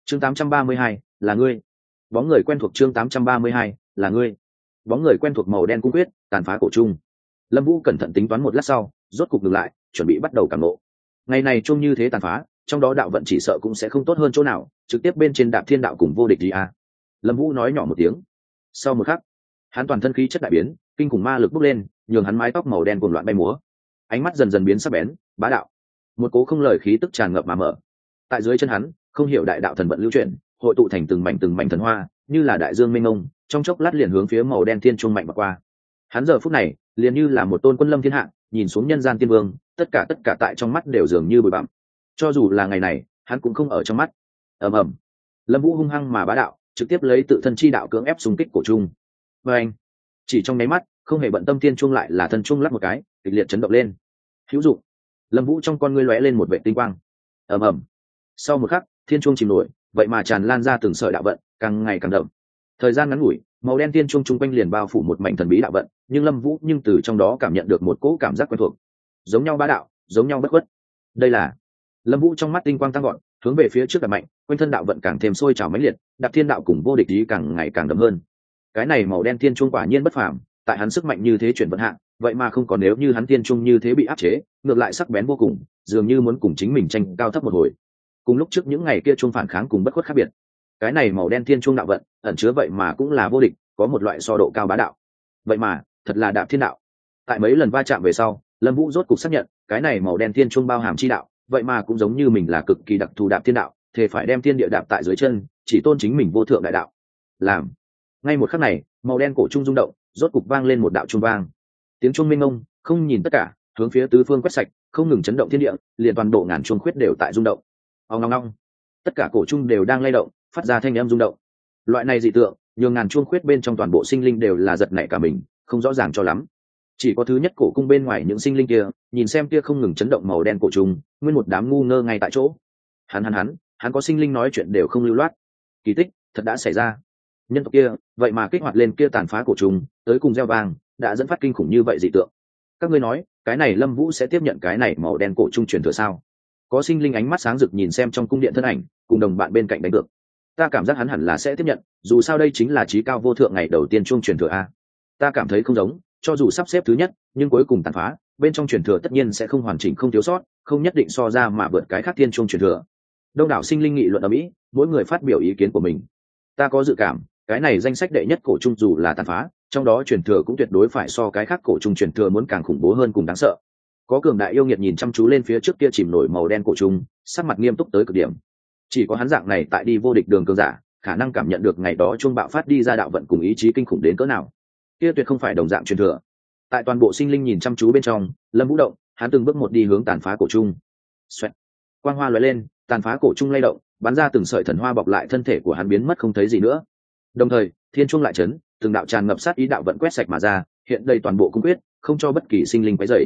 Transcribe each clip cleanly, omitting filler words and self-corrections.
Chương 832, là ngươi. Bóng người quen thuộc. Chương 832, là ngươi. Bóng người quen thuộc. Màu đen cung quyết tàn phá cổ trung. Lâm Vũ cẩn thận tính toán một lát sau, rốt cục ngừng lại, chuẩn bị bắt đầu cảm ngộ. Ngày này chung như thế tàn phá, trong đó đạo vận chỉ sợ cũng sẽ không tốt hơn chỗ nào, trực tiếp bên trên Đạp Thiên đạo cùng vô địch đi a. Lâm Vũ nói nhỏ một tiếng. Sau một khắc, hắn toàn thân khí chất đại biến, kinh khủng ma lực bốc lên, nhường hắn mái tóc màu đen cuồng loạn bay múa. Ánh mắt dần dần biến sắc bén, bá đạo. Một cố không lời khí tức tràn ngập mà mở. Tại dưới chân hắn, không hiểu đại đạo thần vận lưu chuyển, hội tụ thành từng mảnh thần hoa, như là đại dương mênh mông, trong chốc lát liền hướng phía màu đen thiên trung mạnh mà qua. Hắn giờ phút này, liền như là một tôn quân lâm thiên hạ, nhìn xuống nhân gian tiên vương, tất cả tại trong mắt đều dường như bụi bặm. Cho dù là ngày này, hắn cũng không ở trong mắt. Ầm ầm. Lâm Vũ hung hăng mà bá đạo, trực tiếp lấy tự thân chi đạo cưỡng ép xung kích cổ trung. Và anh, chỉ trong nháy mắt, không hề bận tâm thiên trung lại là thân trung lắc một cái, kịch liệt chấn động lên. Hữu dụng. Lâm Vũ trong con ngươi lóe lên một vệt tinh quang. Ầm ầm. Sau một khắc, thiên trung chìm nổi, vậy mà tràn lan ra từng sợi đạo vận, càng ngày càng đậm. Thời gian ngắn ngủi, màu đen thiên trung trung quanh liền bao phủ một mảnh thần bí đạo vận, nhưng Lâm Vũ từ trong đó cảm nhận được một cỗ cảm giác quen thuộc, giống nhau bá đạo, giống nhau bất khuất. Đây là Lâm Vũ trong mắt tinh quang tăng gọn, hướng về phía trước đập mạnh, quanh thân đạo vận càng thêm sôi trào mãnh liệt, Đạp Thiên đạo cùng vô địch ý càng ngày càng đậm hơn. Cái này màu đen thiên trung quả nhiên bất phàm, tại hắn sức mạnh như thế chuyển vận hạng, vậy mà không còn nếu như hắn thiên trung như thế bị áp chế, ngược lại sắc bén vô cùng, dường như muốn cùng chính mình tranh cao thấp một hồi. Cùng lúc trước những ngày kia trung phản kháng cùng bất khuất khác biệt, cái này màu đen thiên trung đạo vận ẩn chứa vậy mà cũng là vô địch, có một loại so độ cao bá đạo. Vậy mà thật là Đạp Thiên đạo. Tại mấy lần va chạm về sau, Lâm Vũ rốt cục xác nhận, cái này màu đen thiên trung bao hàm chi đạo, vậy mà cũng giống như mình là cực kỳ đặc thù Đạp Thiên đạo, thề phải đem thiên địa đạp tại dưới chân, chỉ tôn chính mình vô thượng đại đạo. Làm. Ngay một khắc này, màu đen cổ trung rung động, rốt cục vang lên một đạo trung vang. Tiếng trung minh ngông, không nhìn tất cả, hướng phía tứ phương quét sạch, không ngừng chấn động thiên địa, liền toàn bộ ngàn chuông khuyết đều tại rung động. Ong ong ong. Tất cả cổ trung đều đang lay động, phát ra thanh âm rung động. Loại này dị tượng, nhường ngàn chuông khuyết bên trong toàn bộ sinh linh đều là giật nảy cả mình, không rõ ràng cho lắm. Chỉ có thứ nhất cổ cung bên ngoài những sinh linh kia, nhìn xem kia không ngừng chấn động màu đen cổ trùng, nguyên một đám ngu ngơ ngay tại chỗ. Hắn có sinh linh nói chuyện đều không lưu loát. Kỳ tích thật đã xảy ra. Nhân tộc kia, vậy mà kích hoạt lên kia tàn phá cổ trùng, tới cùng gieo vàng, đã dẫn phát kinh khủng như vậy dị tượng. Các ngươi nói, cái này Lâm Vũ sẽ tiếp nhận cái này màu đen cổ trung truyền thừa sao? Có sinh linh ánh mắt sáng rực nhìn xem trong cung điện thân ảnh, cùng đồng bạn bên cạnh đánh cược. Ta cảm giác hắn hẳn là sẽ tiếp nhận, dù sao đây chính là chí cao vô thượng ngày đầu tiên trung truyền thừa a. Ta cảm thấy không giống, cho dù sắp xếp thứ nhất, nhưng cuối cùng tàn phá, bên trong truyền thừa tất nhiên sẽ không hoàn chỉnh không thiếu sót, không nhất định so ra mà vượt cái khác thiên trung truyền thừa. Đông đảo sinh linh nghị luận ở mỹ, mỗi người phát biểu ý kiến của mình. Ta có dự cảm, cái này danh sách đệ nhất cổ trung dù là tàn phá, trong đó truyền thừa cũng tuyệt đối phải so cái khác cổ trung truyền thừa muốn càng khủng bố hơn cùng đáng sợ. Có cường đại yêu nghiệt nhìn chăm chú lên phía trước kia chìm nổi màu đen cổ trung, sắc mặt nghiêm túc tới cực điểm. Chỉ có hắn dạng này tại đi vô địch đường cường giả, khả năng cảm nhận được ngày đó trung bạo phát đi ra đạo vận cùng ý chí kinh khủng đến cỡ nào. Kia tuyệt không phải đồng dạng truyền thừa. Tại toàn bộ sinh linh nhìn chăm chú bên trong, Lâm Vũ động, hắn từng bước một đi hướng tàn phá cổ trung. Xoẹt. Quang hoa lóe lên, tàn phá cổ trung lay động, bắn ra từng sợi thần hoa bọc lại thân thể của hắn biến mất không thấy gì nữa. Đồng thời, thiên trung lại chấn, từng đạo tràn ngập sát ý đạo vận quét sạch mà ra, hiện đầy toàn bộ cung quyết, không cho bất kỳ sinh linh quấy rầy.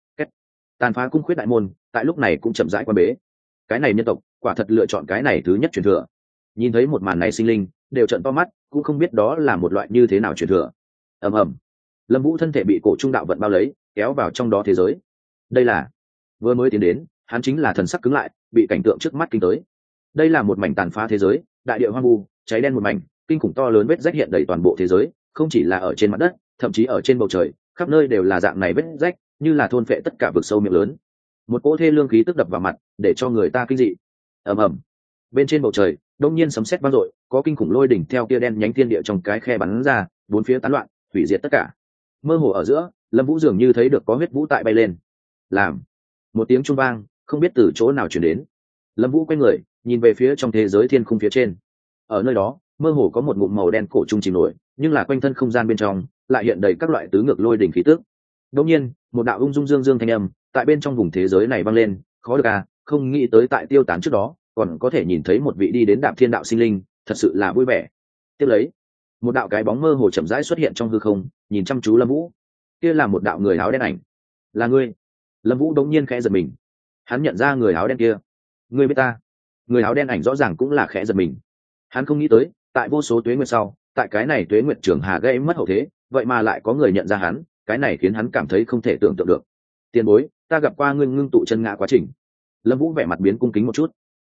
Tàn phá cung quyết đại môn, tại lúc này cũng chậm rãi quan bế. Cái này nhân tộc, quả thật lựa chọn cái này thứ nhất truyền thừa. Nhìn thấy một màn này sinh linh đều trợn to mắt, cũng không biết đó là một loại như thế nào truyền thừa. Ầm ầm. Lâm Vũ thân thể bị cổ trung đạo vận bao lấy, kéo vào trong đó thế giới. Đây là vừa mới tiến đến, hắn chính là thần sắc cứng lại, bị cảnh tượng trước mắt kinh tới. Đây là một mảnh tàn phá thế giới, đại địa hoang vu, cháy đen một mảnh, kinh khủng to lớn vết rách hiện đầy toàn bộ thế giới, không chỉ là ở trên mặt đất, thậm chí ở trên bầu trời, khắp nơi đều là dạng này vết rách, như là thôn phệ tất cả vực sâu miệng lớn. Một cỗ thê lương khí tức đập vào mặt, để cho người ta kinh dị. Ầm ầm. Bên trên bầu trời, đột nhiên sấm sét vang dội, có kinh khủng lôi đỉnh theo kia đen nhánh thiên địa trong cái khe bắn ra, bốn phía tán loạn, hủy diệt tất cả. Mơ hồ ở giữa, Lâm Vũ dường như thấy được có huyết vũ tại bay lên. Làm một tiếng trung vang, không biết từ chỗ nào truyền đến. Lâm Vũ quay người, nhìn về phía trong thế giới thiên khung phía trên. Ở nơi đó, mơ hồ có một ngụm màu đen cổ trung chìm nổi, nhưng là quanh thân không gian bên trong lại hiện đầy các loại tứ ngược lôi đỉnh khí tức. Đột nhiên, một đạo ung dung dương dương thanh âm tại bên trong vùng thế giới này vang lên, khó được à, không nghĩ tới tại tiêu tán trước đó, còn có thể nhìn thấy một vị đi đến Đạp Thiên đạo sinh linh, thật sự là vui vẻ. Tiếp lấy, một đạo cái bóng mơ hồ chậm rãi xuất hiện trong hư không, nhìn chăm chú Lâm Vũ. Kia là một đạo người áo đen ảnh. Là ngươi? Lâm Vũ đống nhiên khẽ giật mình. Hắn nhận ra người áo đen kia. Ngươi biết ta? Người áo đen ảnh rõ ràng cũng là khẽ giật mình. Hắn không nghĩ tới, tại vô số tuế nguyệt sau, tại cái này tuế nguyệt trường hà gây mất hậu thế, vậy mà lại có người nhận ra hắn, cái này khiến hắn cảm thấy không thể tưởng tượng được. Tiền bối, ta gặp qua ngươi ngưng tụ chân ngã quá trình. Lâm Vũ vẻ mặt biến cung kính một chút.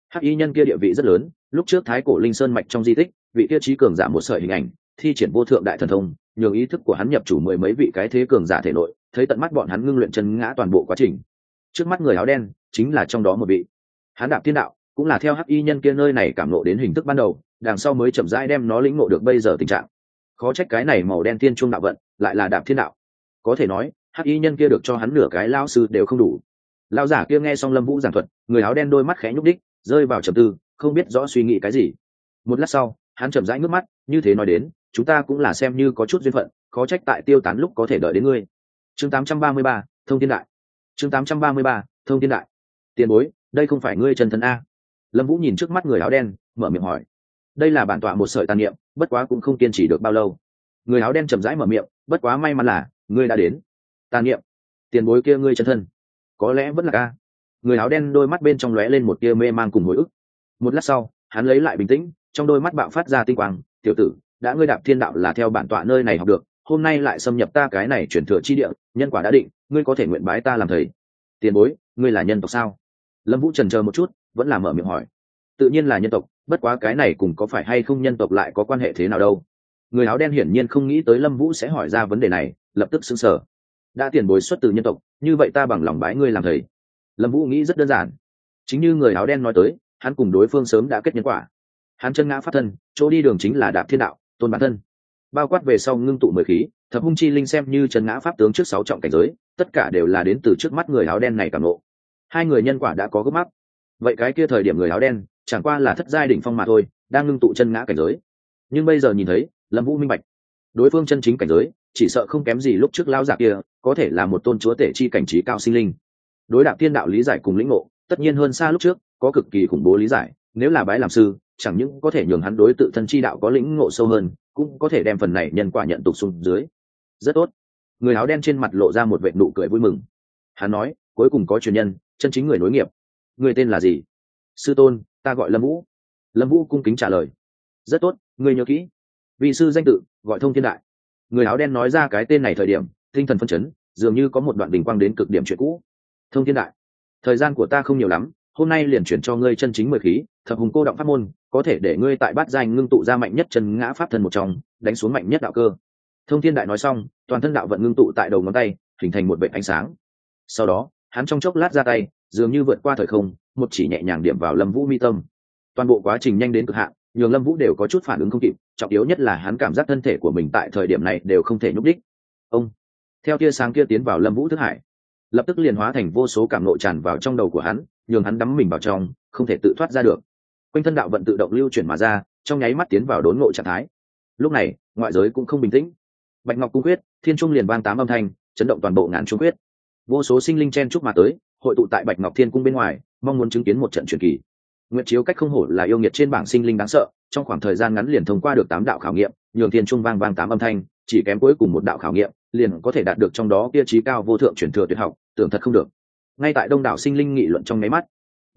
hắc y nhân kia địa vị rất lớn, lúc trước thái cổ linh sơn mạch trong di tích, vị kia trí cường giả một sợi hình ảnh thi triển vô thượng đại thần thông, nhường ý thức của hắn nhập chủ mười mấy vị cái thế cường giả thể nội, thấy tận mắt bọn hắn ngưng luyện chân ngã toàn bộ quá trình. Trước mắt người áo đen chính là trong đó một vị. Hắn đạp thiên đạo cũng là theo hắc y nhân kia nơi này cảm ngộ đến hình thức ban đầu, đằng sau mới chậm rãi đem nó lĩnh ngộ được bây giờ tình trạng. Khó trách cái này màu đen thiên trung đạo vận lại là đạp thiên đạo. Có thể nói hắc y nhân kia được cho hắn nửa cái lao sư đều không đủ. Lão giả kia nghe xong Lâm Vũ giảng thuật, người áo đen đôi mắt khẽ nhúc đích, rơi vào trầm tư, không biết rõ suy nghĩ cái gì. Một lát sau, hắn chậm rãi ngước mắt, như thế nói đến, chúng ta cũng là xem như có chút duyên phận, khó trách tại tiêu tán lúc có thể đợi đến ngươi. Chương 833, Thông Thiên Đại. Chương 833, Thông Thiên Đại. Tiền bối, đây không phải ngươi chân thân a? Lâm Vũ nhìn trước mắt người áo đen, mở miệng hỏi. Đây là bản tọa một sợi tàn niệm, bất quá cũng không kiên trì được bao lâu. Người áo đen chậm rãi mở miệng, bất quá may mắn là ngươi đã đến. Tàn niệm? Tiền bối kia ngươi chân thân? Có lẽ vẫn là a. Người áo đen đôi mắt bên trong lóe lên một tia mê mang cùng hồi ức. Một lát sau, hắn lấy lại bình tĩnh, trong đôi mắt bạo phát ra tinh quang, "Tiểu tử, đã ngươi đạp thiên đạo là theo bản tọa nơi này học được, hôm nay lại xâm nhập ta cái này chuyển thừa chi địa, nhân quả đã định, ngươi có thể nguyện bái ta làm thầy." "Tiền bối, ngươi là nhân tộc sao?" Lâm Vũ chần chờ một chút, vẫn là mở miệng hỏi. "Tự nhiên là nhân tộc, bất quá cái này cùng có phải hay không nhân tộc lại có quan hệ thế nào đâu?" Người áo đen hiển nhiên không nghĩ tới Lâm Vũ sẽ hỏi ra vấn đề này, lập tức sững sờ. "Đã tiền bối xuất từ nhân tộc, như vậy ta bằng lòng bái ngươi làm thầy." Lâm Vũ nghĩ rất đơn giản, chính như người áo đen nói tới, hắn cùng đối phương sớm đã kết nhân quả. Hắn chân ngã pháp thân, chỗ đi đường chính là đạp thiên đạo, tôn bản thân. Bao quát về sau ngưng tụ 10 khí, thập hung chi linh xem như chân ngã pháp tướng trước 6 trọng cảnh giới, tất cả đều là đến từ trước mắt người áo đen này cảm ngộ. Hai người nhân quả đã có gấp mắc. Vậy cái kia thời điểm người áo đen, chẳng qua là thất giai đỉnh phong mà thôi, đang ngưng tụ chân ngã cảnh giới. Nhưng bây giờ nhìn thấy, Lâm Vũ minh bạch, đối phương chân chính cảnh giới, chỉ sợ không kém gì lúc trước lão giả kia, có thể là một tôn chúa tể chi cảnh trí cao sinh linh. Đối đạp thiên đạo lý giải cùng lĩnh ngộ, tất nhiên hơn xa lúc trước, có cực kỳ khủng bố lý giải, nếu là bái làm sư, chẳng những có thể nhường hắn đối tự thân chi đạo có lĩnh ngộ sâu hơn, cũng có thể đem phần này nhân quả nhận tục xuống dưới. Rất tốt. Người áo đen trên mặt lộ ra một vệt nụ cười vui mừng. Hắn nói, cuối cùng có truyền nhân, chân chính người nối nghiệp. Người tên là gì? Sư tôn, ta gọi Lâm Vũ. Lâm Vũ cung kính trả lời. Rất tốt, ngươi nhớ kỹ. Vị sư danh tự, gọi Thông Thiên Đại. Người áo đen nói ra cái tên này thời điểm, tinh thần phân chấn, dường như có một đoạn đỉnh quang đến cực điểm chuyện cũ. Thông Thiên Đại, thời gian của ta không nhiều lắm, hôm nay liền chuyển cho ngươi chân chính 10 khí, thập hùng cô động pháp môn, có thể để ngươi tại bát giai ngưng tụ ra mạnh nhất chân ngã pháp thân một trong, đánh xuống mạnh nhất đạo cơ. Thông Thiên Đại nói xong, toàn thân đạo vận ngưng tụ tại đầu ngón tay, hình thành một vệt ánh sáng. Sau đó, hắn trong chốc lát ra tay, dường như vượt qua thời không, một chỉ nhẹ nhàng điểm vào Lâm Vũ mi tâm. Toàn bộ quá trình nhanh đến cực hạn, nhường Lâm Vũ đều có chút phản ứng không kịp, trọng yếu nhất là hắn cảm giác thân thể của mình tại thời điểm này đều không thể nhúc đích. Ông, theo tia sáng kia tiến vào Lâm Vũ thức hải, lập tức liền hóa thành vô số cảm ngộ tràn vào trong đầu của hắn, nhường hắn đắm mình vào trong, không thể tự thoát ra được. Quanh thân đạo vận tự động lưu chuyển mà ra, trong nháy mắt tiến vào đốn ngộ trạng thái. Lúc này, ngoại giới cũng không bình tĩnh. Bạch Ngọc cung quyết, thiên trung liền vang 8 âm thanh, chấn động toàn bộ ngàn trung quyết. Vô số sinh linh chen chúc mà tới, hội tụ tại Bạch Ngọc Thiên cung bên ngoài, mong muốn chứng kiến một trận truyền kỳ. Nguyệt Chiếu cách không hổ là yêu nghiệt trên bảng sinh linh đáng sợ, trong khoảng thời gian ngắn liền thông qua được 8 đạo khảo nghiệm, nhường thiên trung vang 8 âm thanh, chỉ kém cuối cùng một đạo khảo nghiệm, liền có thể đạt được trong đó kia chí cao vô thượng truyền thừa tuyệt học, tưởng thật không được. Ngay tại đông đảo sinh linh nghị luận trong mấy mắt,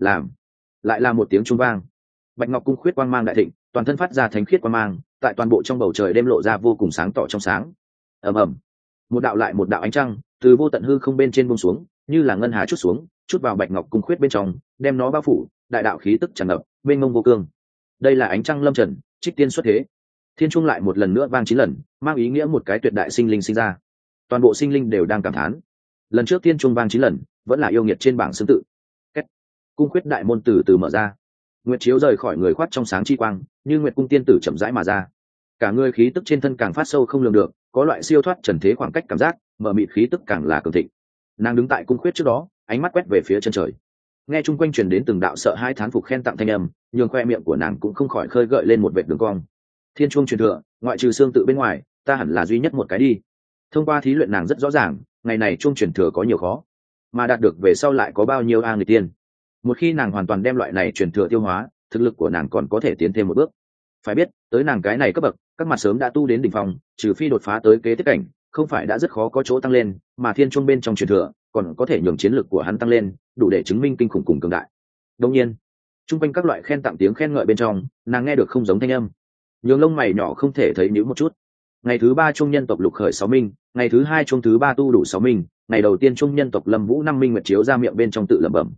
lại là một tiếng trung vang. Bạch Ngọc cung khuyết quang mang đại thịnh, toàn thân phát ra thánh khiết quang mang, tại toàn bộ trong bầu trời đêm lộ ra vô cùng sáng tỏ trong sáng. Ầm ầm, một đạo lại một đạo ánh trăng từ vô tận hư không bên trên buông xuống, như là ngân hà chút xuống, chút vào Bạch Ngọc cung khuyết bên trong, đem nó bao phủ, đại đạo khí tức tràn ngập, mênh mông vô cương. Đây là ánh trăng lâm trần, trích tiên xuất thế. Thiên trung lại một lần nữa vang 9 lần, mang ý nghĩa một cái tuyệt đại sinh linh sinh ra. Toàn bộ sinh linh đều đang cảm thán. Lần trước thiên trung vang 9 lần, vẫn là yêu nghiệt trên bảng xương tự. Kết. Cung khuyết đại môn từ từ mở ra. Nguyệt Chiếu rời khỏi người khoát trong sáng chi quang, như nguyệt cung tiên tử chậm rãi mà ra. Cả người khí tức trên thân càng phát sâu không lường được, có loại siêu thoát trần thế khoảng cách cảm giác, mở mịt khí tức càng là cường thịnh. Nàng đứng tại cung khuyết trước đó, ánh mắt quét về phía chân trời. Nghe chung quanh truyền đến từng đạo sợ hai thán phục khen tặng thanh âm, nhường khoe miệng của nàng cũng không khỏi khơi gợi lên một vệt đường cong. Thiên chuông truyền thừa, ngoại trừ xương tự bên ngoài, ta hẳn là duy nhất một cái đi. Thông qua thí luyện nàng rất rõ ràng, ngày này chuông truyền thừa có nhiều khó, mà đạt được về sau lại có bao nhiêu người tiên. Một khi nàng hoàn toàn đem loại này truyền thừa tiêu hóa, thực lực của nàng còn có thể tiến thêm một bước. Phải biết, tới nàng cái này cấp bậc, các mặt sớm đã tu đến đỉnh phong, trừ phi đột phá tới kế tiếp cảnh, không phải đã rất khó có chỗ tăng lên, mà thiên chuông bên trong truyền thừa, còn có thể nhường chiến lực của hắn tăng lên, đủ để chứng minh kinh khủng cùng cường đại. Đương nhiên, trung quanh các loại khen tặng tiếng khen ngợi bên trong, nàng nghe được không giống thanh âm, nhường lông mày nhỏ không thể thấy nhíu một chút. Ngày thứ 3 trung nhân tộc lục khởi 6 minh, ngày thứ 2 trung thứ 3 tu đủ 6 minh, ngày đầu tiên trung nhân tộc Lâm Vũ 5 minh Nguyệt Chiếu ra miệng bên trong tự lẩm bẩm.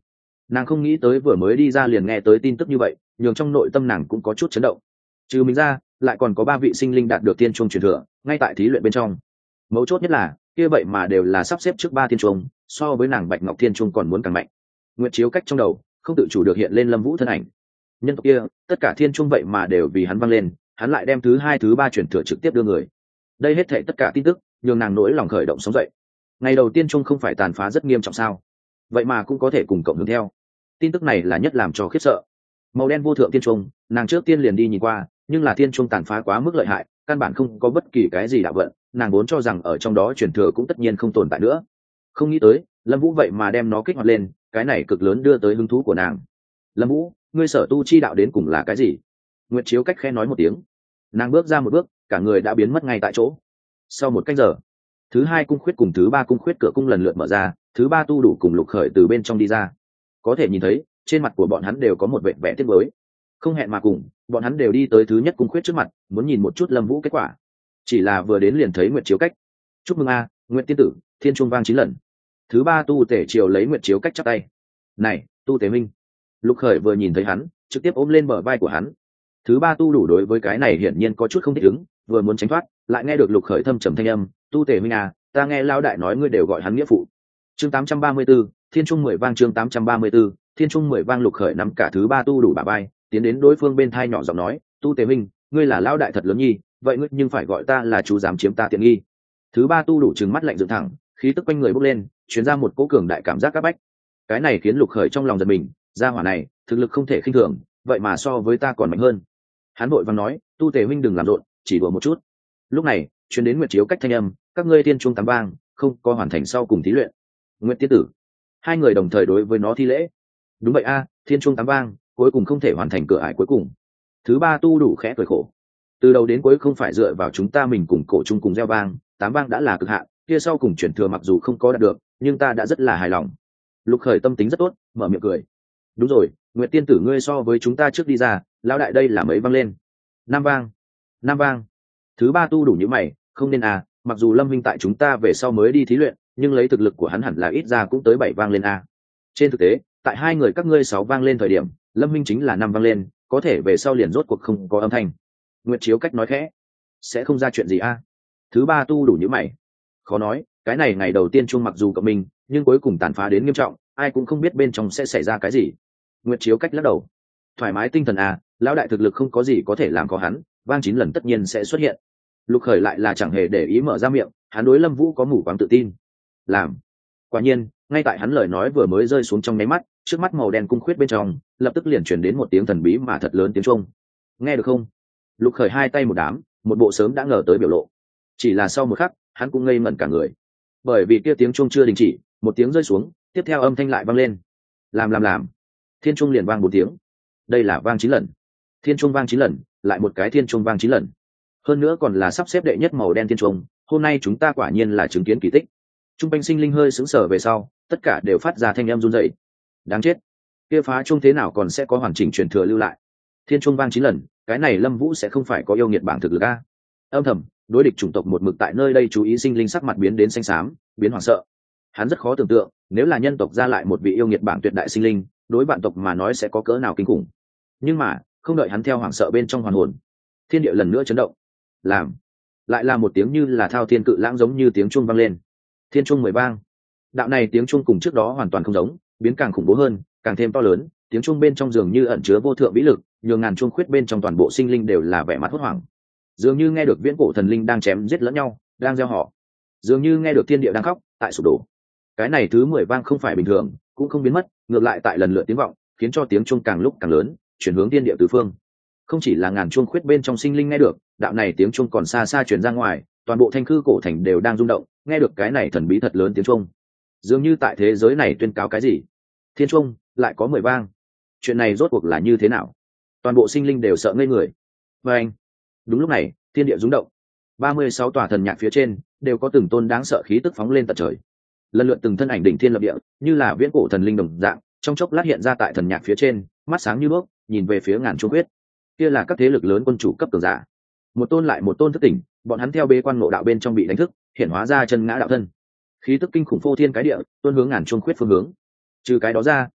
Nàng không nghĩ tới vừa mới đi ra liền nghe tới tin tức như vậy, nhường trong nội tâm nàng cũng có chút chấn động. Trừ mình ra, lại còn có 3 vị sinh linh đạt được tiên chuông truyền thừa, ngay tại thí luyện bên trong. Mấu chốt nhất là, kia vậy mà đều là sắp xếp trước 3 tiên chuông, so với nàng Bạch Ngọc Tiên Chuông còn muốn càng mạnh. Nguyệt chiếu cách trong đầu, không tự chủ được hiện lên Lâm Vũ thân ảnh. Nhân tộc kia, tất cả thiên chuông vậy mà đều vì hắn vang lên, hắn lại đem thứ 2 thứ 3 truyền thừa trực tiếp đưa người. Đây hết thảy tất cả tin tức, nhường nàng nỗi lòng khởi động sóng dậy. Ngày đầu tiên chuông không phải tàn phá rất nghiêm trọng sao? Vậy mà cũng có thể cùng cộng hưởng theo. Tin tức này là nhất làm cho khiếp sợ. Màu đen vô thượng tiên chuông, nàng trước tiên liền đi nhìn qua, nhưng là tiên chuông tàn phá quá mức lợi hại, căn bản không có bất kỳ cái gì đạo vận, nàng vốn cho rằng ở trong đó truyền thừa cũng tất nhiên không tồn tại nữa. Không nghĩ tới, Lâm Vũ vậy mà đem nó kích hoạt lên, cái này cực lớn đưa tới hứng thú của nàng. Lâm Vũ, ngươi sở tu chi đạo đến cùng là cái gì? Nguyệt chiếu cách khẽ nói một tiếng. Nàng bước ra một bước, cả người đã biến mất ngay tại chỗ. Sau một canh giờ, thứ 2 cung khuyết cùng thứ 3 cung khuyết cửa cung lần lượt mở ra, thứ 3 tu đủ cùng Lục Khởi từ bên trong đi ra. Có thể nhìn thấy, trên mặt của bọn hắn đều có một vẻ vẻ tiếc nuối. Không hẹn mà cùng, bọn hắn đều đi tới thứ nhất cung khuyết trước mặt, muốn nhìn một chút Lâm Vũ kết quả. Chỉ là vừa đến liền thấy Nguyệt chiếu cách. Chúc mừng a, Nguyệt tiên tử, thiên trung vang 9 lần. Thứ 3 tu tể triều lấy Nguyệt chiếu cách chắp tay. Này, tu tể minh. Lục Khởi vừa nhìn thấy hắn, trực tiếp ôm lên bờ vai của hắn. Thứ 3 tu đủ đối với cái này hiển nhiên có chút không thích ứng, vừa muốn tránh thoát, lại nghe được Lục Khởi thâm trầm thanh âm, tu tể minh à, ta nghe lão đại nói ngươi đều gọi hắn nghĩa phụ. Chương 834, thiên trung 10 vang. Chương 834, thiên trung 10 vang. Lục Khởi nắm cả thứ 3 tu đủ bả vai, tiến đến đối phương bên thai nhỏ giọng nói, tu tể minh, ngươi là lão đại thật lớn nhi, vậy ngươi nhưng phải gọi ta là chú dám chiếm ta tiện nghi. Thứ 3 tu đủ trừng mắt lạnh dựng thẳng, khí tức quanh người bốc lên, truyền ra một cỗ cường đại cảm giác áp bách. Cái này khiến Lục Khởi trong lòng giật mình, gia hỏa này thực lực không thể khinh thường, vậy mà so với ta còn mạnh hơn. Hắn vội vàng nói, tu tể huynh đừng làm rộn, chỉ đùa một chút. Lúc này truyền đến Nguyệt chiếu cách thanh âm, các ngươi tiên trung tám vang, không có hoàn thành sau cùng thí luyện. Nguyệt tiên tử. Hai người đồng thời đối với nó thi lễ. Đúng vậy a, thiên trung tám vang, cuối cùng không thể hoàn thành cửa ải cuối cùng. Thứ 3 tu đủ khẽ cười khổ. Từ đầu đến cuối không phải dựa vào chúng ta mình cùng cổ chung cùng gieo vang, 8 vang đã là cực hạn, kia sau cùng chuyển thừa mặc dù không có đạt được, nhưng ta đã rất là hài lòng. Lục Khởi tâm tính rất tốt, mở miệng cười. Đúng rồi, Nguyệt tiên tử ngươi so với chúng ta trước đi ra, lão đại đây là mấy vang lên? 5 vang. 5 vang. Thứ 3 tu đủ như mày, không nên à, mặc dù Lâm Minh tại chúng ta về sau mới đi thí luyện, nhưng lấy thực lực của hắn hẳn là ít ra cũng tới 7 vang lên a. Trên thực tế, tại hai người các ngươi 6 vang lên thời điểm, Lâm Minh chính là 5 vang lên, có thể về sau liền rốt cuộc không có âm thanh. Nguyệt chiếu cách nói khẽ, sẽ không ra chuyện gì a. Thứ 3 tu đủ như mày, khó nói, cái này ngày đầu tiên chung mặc dù cộng mình, nhưng cuối cùng tàn phá đến nghiêm trọng, ai cũng không biết bên trong sẽ xảy ra cái gì. Nguyệt chiếu cách lắc đầu, thoải mái tinh thần à, lão đại thực lực không có gì có thể làm khó hắn, vang 9 lần tất nhiên sẽ xuất hiện. Lục Khởi lại là chẳng hề để ý mở ra miệng, hắn đối Lâm Vũ có mù quáng tự tin. Làm. Quả nhiên, ngay tại hắn lời nói vừa mới rơi xuống trong nháy mắt, trước mắt màu đen cung khuyết bên trong, lập tức liền truyền đến một tiếng thần bí mà thật lớn tiếng chuông. Nghe được không? Lục Khởi hai tay một đám, một bộ sớm đã ngờ tới biểu lộ. Chỉ là sau một khắc, hắn cũng ngây ngẩn cả người. Bởi vì kia tiếng chuông chưa đình chỉ, một tiếng rơi xuống, tiếp theo âm thanh lại vang lên. Làm. Thiên chuông liền vang 4 tiếng. Đây là vang 9 lần. Thiên chuông vang 9 lần, lại một cái thiên chuông vang 9 lần. Hơn nữa còn là sắp xếp đệ nhất màu đen thiên chuông, hôm nay chúng ta quả nhiên là chứng kiến kỳ tích. Trung quanh sinh linh hơi sững sờ về sau, tất cả đều phát ra thanh âm run rẩy. Đáng chết, kia phá chuông thế nào còn sẽ có hoàn chỉnh truyền thừa lưu lại? Thiên chuông vang 9 lần, cái này Lâm Vũ sẽ không phải có yêu nghiệt bảng thực lực a? Âm thầm, đối địch chủng tộc một mực tại nơi đây chú ý sinh linh sắc mặt biến đến xanh xám, biến hoảng sợ. Hắn rất khó tưởng tượng, nếu là nhân tộc ra lại một vị yêu nghiệt bảng tuyệt đại sinh linh, đối bạn tộc mà nói sẽ có cỡ nào kinh khủng. Nhưng mà, không đợi hắn theo hoảng sợ bên trong hoàn hồn, thiên địa lần nữa chấn động. Lại là một tiếng như là thao thiên cự lãng giống như tiếng chuông vang lên. Thiên chuông 10 vang. Đạo này tiếng chuông cùng trước đó hoàn toàn không giống, biến càng khủng bố hơn, càng thêm to lớn, tiếng chuông bên trong dường như ẩn chứa vô thượng vĩ lực, nhường ngàn chuông khuyết bên trong toàn bộ sinh linh đều là vẻ mặt hốt hoảng. Dường như nghe được viễn cổ thần linh đang chém giết lẫn nhau, đang gieo họ. Dường như nghe được thiên địa đang khóc, tại sụp đổ. Cái này thứ 10 vang không phải bình thường, cũng không biến mất, ngược lại tại lần lượt tiếng vọng, khiến cho tiếng chuông càng lúc càng lớn, chuyển hướng thiên địa tứ phương. Không chỉ là ngàn chuông khuyết bên trong sinh linh nghe được, đạo này tiếng chuông còn xa xa truyền ra ngoài, toàn bộ thanh khư cổ thành đều đang rung động, nghe được cái này thần bí thật lớn tiếng chuông. Dường như tại thế giới này tuyên cáo cái gì. Thiên chuông lại có 10 vang. Chuyện này rốt cuộc là như thế nào? Toàn bộ sinh linh đều sợ ngây người. Và anh, đúng lúc này, thiên địa rung động. 36 tòa thần nhạc phía trên đều có từng tôn đáng sợ khí tức phóng lên tận trời. Lần lượt từng thân ảnh đỉnh thiên lập địa, như là viễn cổ thần linh đồng dạng, trong chốc lát hiện ra tại thần nhạc phía trên, mắt sáng như đuốc, nhìn về phía ngàn chuông khuyết. Kia là các thế lực lớn quân chủ cấp cường giả. Một tôn lại một tôn thức tỉnh, bọn hắn theo bế quan ngộ đạo bên trong bị đánh thức, hiện hóa ra chân ngã đạo thân. Khí tức kinh khủng phô thiên cái địa, tuôn hướng ngàn chuông khuyết phương hướng. Trừ cái đó ra,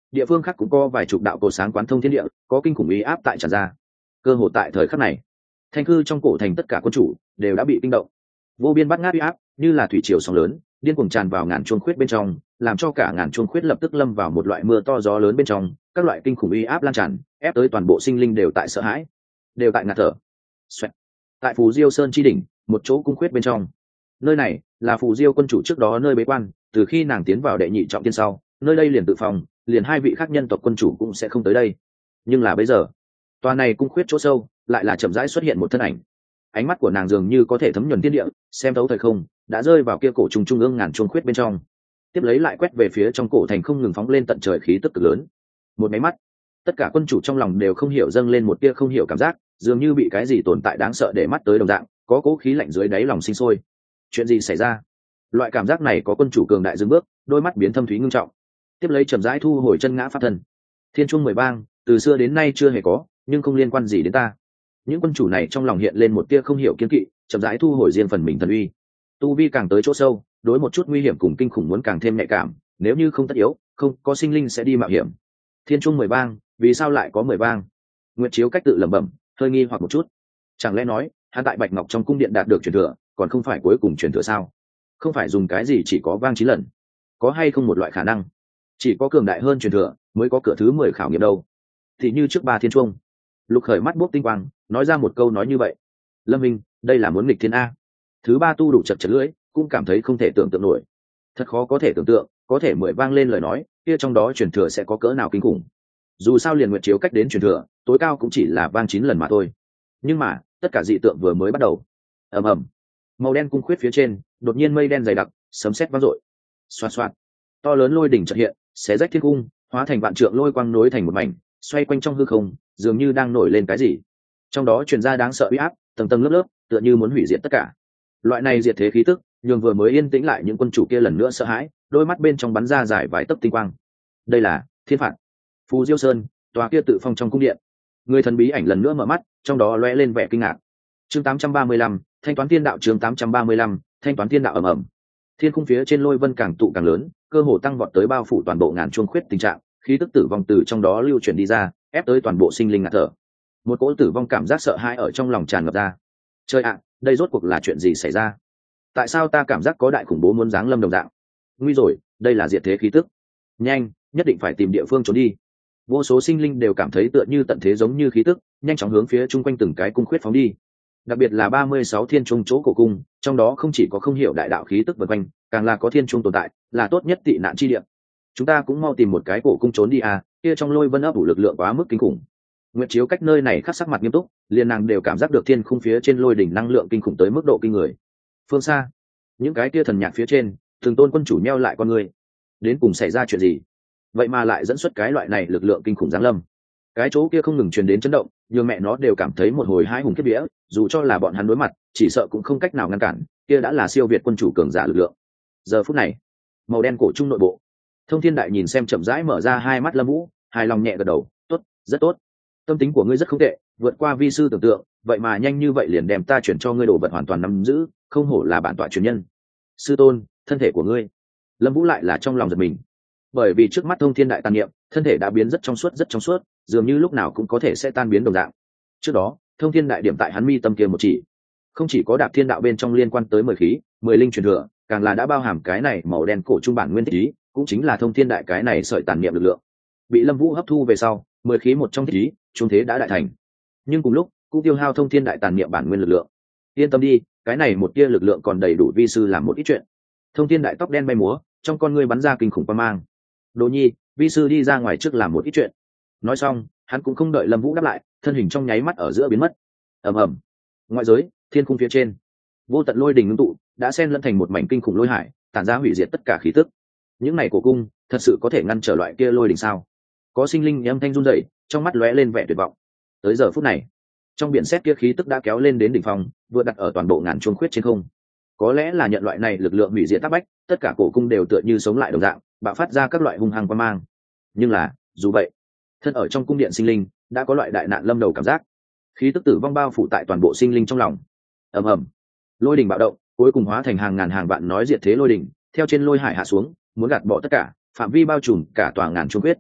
địa phương khác cũng có vài chục đạo cột sáng quán thông thiên địa, có kinh khủng uy áp tại tràn ra. Cơ hội tại thời khắc này, thanh cư trong cổ thành tất cả quân chủ đều đã bị kinh động. Vô biên bắt ngát uy áp như là thủy triều sóng lớn, điên cuồng tràn vào ngàn chuông khuyết bên trong, làm cho cả ngàn chuông khuyết lập tức lâm vào một loại mưa to gió lớn bên trong, các loại kinh khủng uy áp lan tràn, ép tới toàn bộ sinh linh đều tại sợ hãi, đều tại ngạt thở. Xoẹt. Tại Phù Diêu Sơn chi đỉnh, một chỗ cung khuyết bên trong. Nơi này là Phù Diêu quân chủ trước đó nơi bế quan, từ khi nàng tiến vào đệ nhị trọng thiên sau, nơi đây liền tự phòng, liền hai vị khác nhân tộc quân chủ cũng sẽ không tới đây. Nhưng là bây giờ, tòa này cung khuyết chỗ sâu, lại là chậm rãi xuất hiện một thân ảnh. Ánh mắt của nàng dường như có thể thấm nhuần thiên địa, xem thấu thời không, đã rơi vào kia cổ trung ương ngàn chuông khuyết bên trong. Tiếp lấy lại quét về phía trong cổ thành không ngừng phóng lên tận trời khí tức cực lớn. Một máy mắt, tất cả quân chủ trong lòng đều không hiểu dâng lên một tia không hiểu cảm giác, dường như bị cái gì tồn tại đáng sợ để mắt tới đồng dạng, có cố khí lạnh dưới đáy lòng sinh sôi. Chuyện gì xảy ra? Loại cảm giác này có quân chủ cường đại dừng bước, đôi mắt biến thâm thúy ngưng trọng. Tiếp lấy chậm rãi thu hồi chân ngã pháp thân. Thiên chuông 10 bang, từ xưa đến nay chưa hề có, nhưng không liên quan gì đến ta. Những quân chủ này trong lòng hiện lên một tia không hiểu kiên kỵ, chậm rãi thu hồi riêng phần mình thần uy. Tu vi càng tới chỗ sâu, đối một chút nguy hiểm cùng kinh khủng muốn càng thêm nhạy cảm, nếu như không tất yếu, không có sinh linh sẽ đi mạo hiểm. Thiên chuông 10 bang, vì sao lại có 10 bang? Nguyệt Chiếu cách tự lẩm bẩm, hơi nghi hoặc một chút. Chẳng lẽ nói, hắn tại Bạch Ngọc trong cung điện đạt được truyền thừa, còn không phải cuối cùng truyền thừa sao? Không phải dùng cái gì chỉ có vang 9 lần? Có hay không một loại khả năng, chỉ có cường đại hơn truyền thừa mới có cửa thứ 10 khảo nghiệm đâu? Thì như trước 3 thiên chuông. Lục Khởi mắt bốc tinh quang, nói ra một câu nói như vậy. Lâm Minh, đây là muốn nghịch thiên a. Thứ 3 tu đủ chật chật lưỡi, cũng cảm thấy không thể tưởng tượng nổi. Thật khó có thể tưởng tượng, có thể 10 vang lên lời nói, kia trong đó truyền thừa sẽ có cỡ nào kinh khủng. Dù sao liền Nguyệt Chiếu cách đến truyền thừa, tối cao cũng chỉ là vang 9 lần mà thôi. Nhưng mà, tất cả dị tượng vừa mới bắt đầu. Ầm ầm. Màu đen cung khuyết phía trên, đột nhiên mây đen dày đặc, sấm sét vang dội. Xoạt xoạt. To lớn lôi đỉnh chợt hiện, xé rách thiên cung, hóa thành vạn trượng lôi quang nối thành một mảnh, xoay quanh trong hư không, dường như đang nổi lên cái gì. Trong đó truyền ra đáng sợ uy áp, tầng tầng lớp lớp, tựa như muốn hủy diệt tất cả. Loại này diệt thế khí tức, nhường vừa mới yên tĩnh lại những quân chủ kia lần nữa sợ hãi, đôi mắt bên trong bắn ra dài vài tấc tinh quang. Đây là thiên phạt. Phù Diêu Sơn, tòa kia tự phong trong cung điện. Người thần bí ảnh lần nữa mở mắt, trong đó lóe lên vẻ kinh ngạc. Chương 835, thanh toán thiên đạo. Chương 835, thanh toán thiên đạo. Ầm ầm. Thiên khung phía trên lôi vân càng tụ càng lớn, cơ hồ tăng vọt tới bao phủ toàn bộ ngàn chuông khuyết tình trạng, khí tức tử vong từ trong đó lưu chuyển đi ra, ép tới toàn bộ sinh linh ngạt thở. Một cỗ tử vong cảm giác sợ hãi ở trong lòng tràn ngập ra. Trời ạ, đây rốt cuộc là chuyện gì xảy ra? Tại sao ta cảm giác có đại khủng bố muốn giáng lâm đồng dạng? Nguy rồi, đây là diệt thế khí tức. Nhanh, nhất định phải tìm địa phương trốn đi. Vô số sinh linh đều cảm thấy tựa như tận thế giống như khí tức, nhanh chóng hướng phía chung quanh từng cái cung khuyết phóng đi. Đặc biệt là 36 thiên trung chỗ cổ cung, trong đó không chỉ có không hiểu đại đạo khí tức vần quanh, càng là có thiên trung tồn tại, là tốt nhất tị nạn chi địa. Chúng ta cũng mau tìm một cái cổ cung trốn đi à, kia trong lôi vân ấp đủ lực lượng quá mức kinh khủng. Nguyệt Chiếu cách nơi này khắc sắc mặt nghiêm túc, liền nàng đều cảm giác được thiên khung phía trên lôi đỉnh năng lượng kinh khủng tới mức độ kinh người. Phương xa, những cái kia thần nhạc phía trên, từng tôn quân chủ nheo lại con người. Đến cùng xảy ra chuyện gì? Vậy mà lại dẫn xuất cái loại này lực lượng kinh khủng giáng lâm. Cái chỗ kia không ngừng truyền đến chấn động, nhưng mẹ nó đều cảm thấy một hồi hãi hùng kiếp vía, dù cho là bọn hắn đối mặt, chỉ sợ cũng không cách nào ngăn cản, kia đã là siêu việt quân chủ cường giả lực lượng. Giờ phút này, màu đen cổ trung nội bộ, Thông Thiên Đại nhìn xem chậm rãi mở ra hai mắt Lâm Vũ, hài lòng nhẹ gật đầu, tốt, rất tốt. Tâm tính của ngươi rất không tệ, vượt qua vi sư tưởng tượng, vậy mà nhanh như vậy liền đem ta chuyển cho ngươi đồ vật hoàn toàn nắm giữ, không hổ là bản tọa truyền nhân. Sư tôn, thân thể của ngươi. Lâm Vũ lại là trong lòng giật mình, bởi vì trước mắt Thông Thiên Đại tàn niệm, thân thể đã biến rất trong suốt, dường như lúc nào cũng có thể sẽ tan biến đồng dạng. Trước đó, Thông Thiên Đại điểm tại hắn mi tâm kia một chỉ, không chỉ có Đạp Thiên Đạo bên trong liên quan tới 10 khí, 10 linh truyền thừa, càng là đã bao hàm cái này màu đen cổ trung bản nguyên thích ý, cũng chính là Thông Thiên Đại cái này sợi tàn niệm lực lượng. Bị Lâm Vũ hấp thu về sau, 10 khí một trong thích ý, trung thế đã đại thành. Nhưng cùng lúc, cũng tiêu hao Thông Thiên Đại tàn niệm bản nguyên lực lượng. Yên tâm đi, cái này một tia lực lượng còn đầy đủ vi sư làm một ít chuyện. Thông Thiên Đại tóc đen bay múa, trong con ngươi bắn ra kinh khủng quang mang. Đồ Nhi, vi sư đi ra ngoài trước làm một ít chuyện. Nói xong, hắn cũng không đợi Lâm Vũ đáp lại, thân hình trong nháy mắt ở giữa biến mất. Ầm ầm. Ngoại giới, thiên khung phía trên, vô tận lôi đình ngưng tụ, đã xen lẫn thành một mảnh kinh khủng lôi hải, tản ra hủy diệt tất cả khí tức. Những này của cung, thật sự có thể ngăn trở loại kia lôi đình sao? Có sinh linh âm thanh run rẩy, trong mắt lóe lên vẻ tuyệt vọng. Tới giờ phút này, trong biển sét kia khí tức đã kéo lên đến đỉnh phong, vừa đặt ở toàn bộ ngàn chuông khuyết trên không. Có lẽ là nhận loại này lực lượng hủy diệt tác bách, tất cả cổ cung đều tựa như sống lại đồng dạng, bạo phát ra các loại hung hăng quang mang. Nhưng là, dù vậy, thân ở trong cung điện sinh linh đã có loại đại nạn lâm đầu cảm giác, khí tức tử vong bao phủ tại toàn bộ sinh linh trong lòng. Ầm ầm, lôi đình bạo động, cuối cùng hóa thành hàng ngàn hàng vạn nói diệt thế lôi đình, theo trên lôi hải hạ xuống, muốn gạt bỏ tất cả, phạm vi bao trùm cả tòa ngàn chuông khuyết.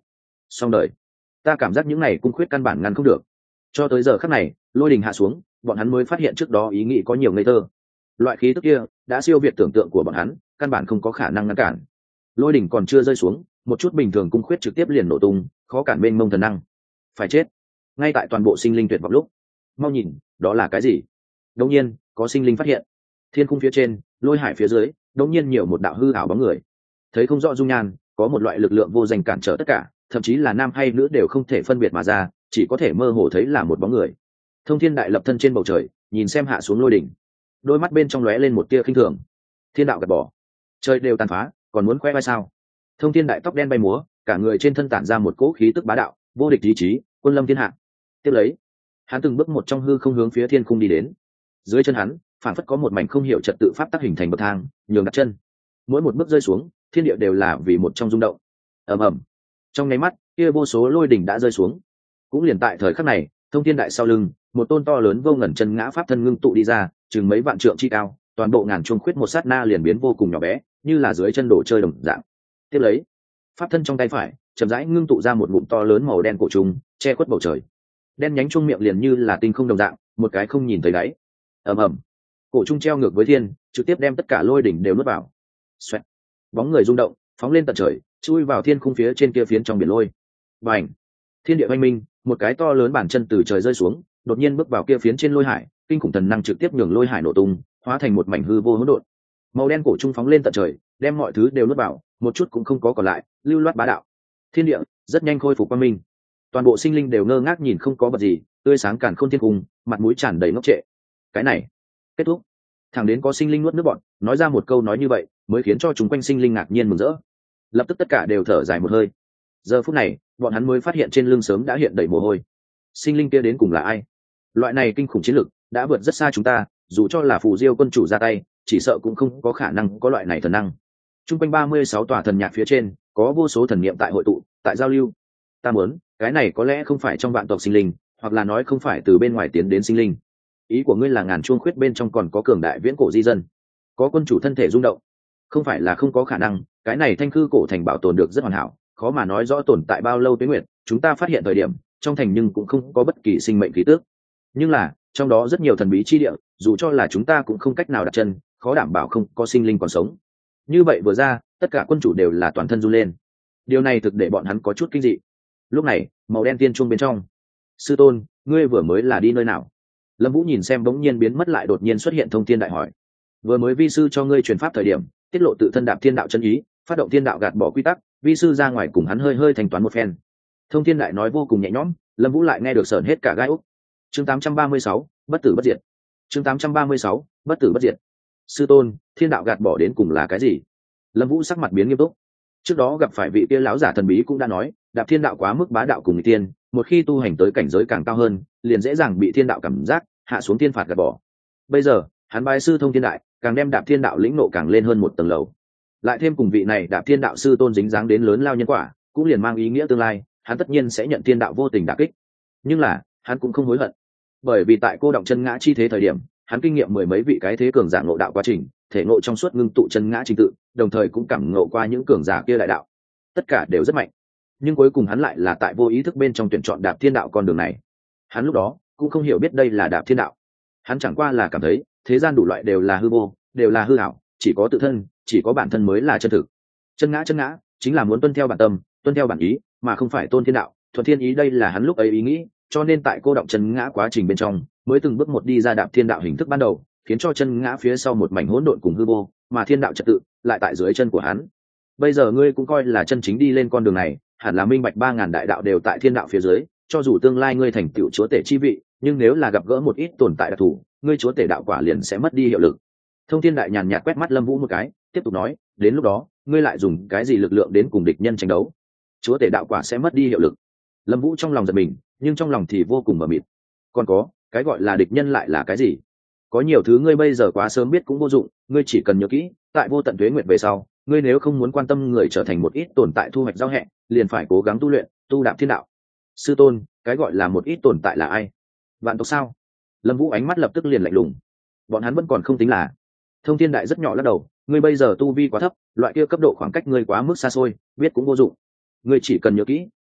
xong đời. Ta cảm giác những này cung khuyết căn bản ngăn không được. Cho tới giờ khắc này, lôi đình hạ xuống, bọn hắn mới phát hiện trước đó ý nghĩ có nhiều ngây thơ. Loại khí tức kia đã siêu việt tưởng tượng của bọn hắn, căn bản không có khả năng ngăn cản. Lôi đỉnh còn chưa rơi xuống, một chút bình thường cung khuyết trực tiếp liền nổ tung, khó cản bên mông thần năng. Phải chết. Ngay tại toàn bộ sinh linh tuyệt vọng lúc, mau nhìn, đó là cái gì? Đột nhiên, có sinh linh phát hiện, thiên cung phía trên, lôi hải phía dưới, đột nhiên nhiều một đạo hư ảo bóng người. Thấy không rõ dung nhan, có một loại lực lượng vô danh cản trở tất cả, thậm chí là nam hay nữ đều không thể phân biệt mà ra, chỉ có thể mơ hồ thấy là một bóng người. Thông Thiên Đại lập thân trên bầu trời, nhìn xem hạ xuống lôi đỉnh, đôi mắt bên trong lóe lên một tia khinh thường. Thiên đạo gạt bỏ, trời đều tàn phá, còn muốn khoe vai sao? Thông Thiên Đại tóc đen bay múa, cả người trên thân tản ra một cỗ khí tức bá đạo, vô địch ý chí, quân lâm thiên hạ. Tiếp lấy, hắn từng bước một trong hư không hướng phía thiên cung đi đến. Dưới chân hắn, phản phất có một mảnh không hiểu trật tự pháp tắc hình thành bậc thang, nhường đặt chân. Mỗi một bước rơi xuống, thiên địa đều là vì một trong rung động. Ầm ầm. Trong nháy mắt, kia vô số lôi đỉnh đã rơi xuống. Cũng liền tại thời khắc này, Thông Thiên Đại sau lưng, một tôn to lớn vô ngần chân ngã pháp thân ngưng tụ đi ra, chừng mấy vạn trượng chi cao, toàn bộ ngàn chuông khuyết một sát na liền biến vô cùng nhỏ bé, như là dưới chân đồ chơi đồng dạng. Tiếp lấy, pháp thân trong tay phải chậm rãi ngưng tụ ra một ngụm to lớn màu đen cổ trùng, che khuất bầu trời. Đen nhánh chuông miệng liền như là tinh không đồng dạng, một cái không nhìn thấy đáy. Ầm ầm. Cổ trung treo ngược với thiên, trực tiếp đem tất cả lôi đỉnh đều nuốt vào. Xoẹt. Bóng người rung động, phóng lên tận trời, chui vào thiên khung phía trên kia phiến trong biển lôi. Bành. Thiên địa oanh minh, một cái to lớn bản chân từ trời rơi xuống, đột nhiên bước vào kia phiến trên lôi hải, kinh khủng thần năng trực tiếp nhường lôi hải nổ tung, hóa thành một mảnh hư vô hỗn độn. Màu đen cổ trung phóng lên tận trời, đem mọi thứ đều nuốt vào, một chút cũng không có còn lại, lưu loát bá đạo. Thiên địa rất nhanh khôi phục quang minh. Toàn bộ sinh linh đều ngơ ngác nhìn không có vật gì, tươi sáng càn khôn thiên cung, mặt mũi tràn đầy ngốc trệ. Cái này, kết thúc. Thẳng đến có sinh linh nuốt nước bọt, nói ra một câu nói như vậy, mới khiến cho chúng quanh sinh linh ngạc nhiên mừng rỡ. Lập tức tất cả đều thở dài một hơi. Giờ phút này, bọn hắn mới phát hiện trên lưng sớm đã hiện đầy mồ hôi. Sinh linh kia đến cùng là ai? Loại này kinh khủng chiến lực đã vượt rất xa chúng ta, dù cho là phù diêu quân chủ ra tay, chỉ sợ cũng không có khả năng có loại này thần năng. Trung quanh 36 tòa thần nhạc phía trên, có vô số thần niệm tại hội tụ, tại giao lưu. Ta muốn, cái này có lẽ không phải trong vạn tộc sinh linh, hoặc là nói không phải từ bên ngoài tiến đến sinh linh. Ý của ngươi là ngàn chuông khuyết bên trong còn có cường đại viễn cổ di dân, có quân chủ thân thể rung động. Không phải là không có khả năng, cái này thanh khư cổ thành bảo tồn được rất hoàn hảo, khó mà nói rõ tồn tại bao lâu tuế nguyệt. Chúng ta phát hiện thời điểm trong thành nhưng cũng không có bất kỳ sinh mệnh khí tước, nhưng là trong đó rất nhiều thần bí chi địa, dù cho là chúng ta cũng không cách nào đặt chân, khó đảm bảo không có sinh linh còn sống. Như vậy vừa ra, tất cả quân chủ đều là toàn thân run lên. Điều này thực để bọn hắn có chút kinh dị. Lúc này, màu đen tiên chuông bên trong, sư tôn, ngươi vừa mới là đi nơi nào? Lâm Vũ nhìn xem bỗng nhiên biến mất lại đột nhiên xuất hiện Thông Thiên Đại hỏi. Vừa mới vi sư cho ngươi truyền pháp thời điểm, tiết lộ tự thân đạp thiên đạo chân ý, phát động thiên đạo gạt bỏ quy tắc, vi sư ra ngoài cùng hắn hơi hơi thanh toán một phen. Thông Thiên Đại nói vô cùng nhẹ nhõm, Lâm Vũ lại nghe được sởn hết cả gai ốc. Chương 836, bất tử bất diệt. Chương 836, bất tử bất diệt. Sư tôn, thiên đạo gạt bỏ đến cùng là cái gì? Lâm Vũ sắc mặt biến nghiêm túc. Trước đó gặp phải vị kia lão giả thần bí cũng đã nói, đạp thiên đạo quá mức bá đạo cùng người tiên, một khi tu hành tới cảnh giới càng cao hơn, liền dễ dàng bị thiên đạo cảm giác hạ xuống thiên phạt gạt bỏ. Bây giờ, hắn bái sư Thông Thiên Đại, càng đem đạp thiên đạo lĩnh nộ càng lên hơn một tầng lầu. Lại thêm cùng vị này đạp thiên đạo sư tôn dính dáng đến lớn lao nhân quả, cũng liền mang ý nghĩa tương lai, hắn tất nhiên sẽ nhận thiên đạo vô tình đả kích. Nhưng là, hắn cũng không hối hận, bởi vì tại cô động chân ngã chi thế thời điểm, hắn kinh nghiệm mười mấy vị cái thế cường giả ngộ đạo quá trình, thể ngộ trong suốt ngưng tụ chân ngã trình tự, đồng thời cũng cảm ngộ qua những cường giả kia đại đạo, tất cả đều rất mạnh. Nhưng cuối cùng hắn lại là tại vô ý thức bên trong tuyển chọn đạp thiên đạo con đường này. Hắn lúc đó cũng không hiểu biết đây là đạp thiên đạo, hắn chẳng qua là cảm thấy thế gian đủ loại đều là hư vô, đều là hư ảo, chỉ có tự thân, chỉ có bản thân mới là chân thực. Chân ngã chính là muốn tuân theo bản tâm, tuân theo bản ý, mà không phải tôn thiên đạo, thuận thiên ý. Đây là hắn lúc ấy ý nghĩ, cho nên tại cô động chân ngã quá trình bên trong, mới từng bước một đi ra đạp thiên đạo hình thức ban đầu, khiến cho chân ngã phía sau một mảnh hỗn độn cùng hư vô, mà thiên đạo trật tự lại tại dưới chân của hắn. Bây giờ ngươi cũng coi là chân chính đi lên con đường này, hẳn là minh bạch 3000 đại đạo đều tại thiên đạo phía dưới, cho dù tương lai ngươi thành tựu chúa tể chi vị, nhưng nếu là gặp gỡ một ít tồn tại đặc thù, ngươi chúa tể đạo quả liền sẽ mất đi hiệu lực. Thông Thiên Đại nhàn nhạt quét mắt Lâm Vũ một cái, tiếp tục nói, đến lúc đó, ngươi lại dùng cái gì lực lượng đến cùng địch nhân tranh đấu, chúa tể đạo quả sẽ mất đi hiệu lực. Lâm Vũ trong lòng giật mình, nhưng trong lòng thì vô cùng mờ mịt. Còn có, cái gọi là địch nhân lại là cái gì? Có nhiều thứ ngươi bây giờ quá sớm biết cũng vô dụng, ngươi chỉ cần nhớ kỹ, tại vô tận tuế nguyệt về sau, ngươi nếu không muốn quan tâm người trở thành một ít tồn tại thu hoạch giao hẹ, liền phải cố gắng tu luyện, tu đạp thiên đạo. Sư tôn, cái gọi là một ít tồn tại là ai? Vạn tộc sao? Lâm Vũ ánh mắt lập tức liền lạnh lùng. Bọn hắn vẫn còn không tính là. Thông Thiên Đại rất nhỏ lắc đầu, ngươi bây giờ tu vi quá thấp, loại kia cấp độ khoảng cách ngươi quá mức xa xôi, biết cũng vô dụng. Ngươi chỉ cần nhớ kỹ,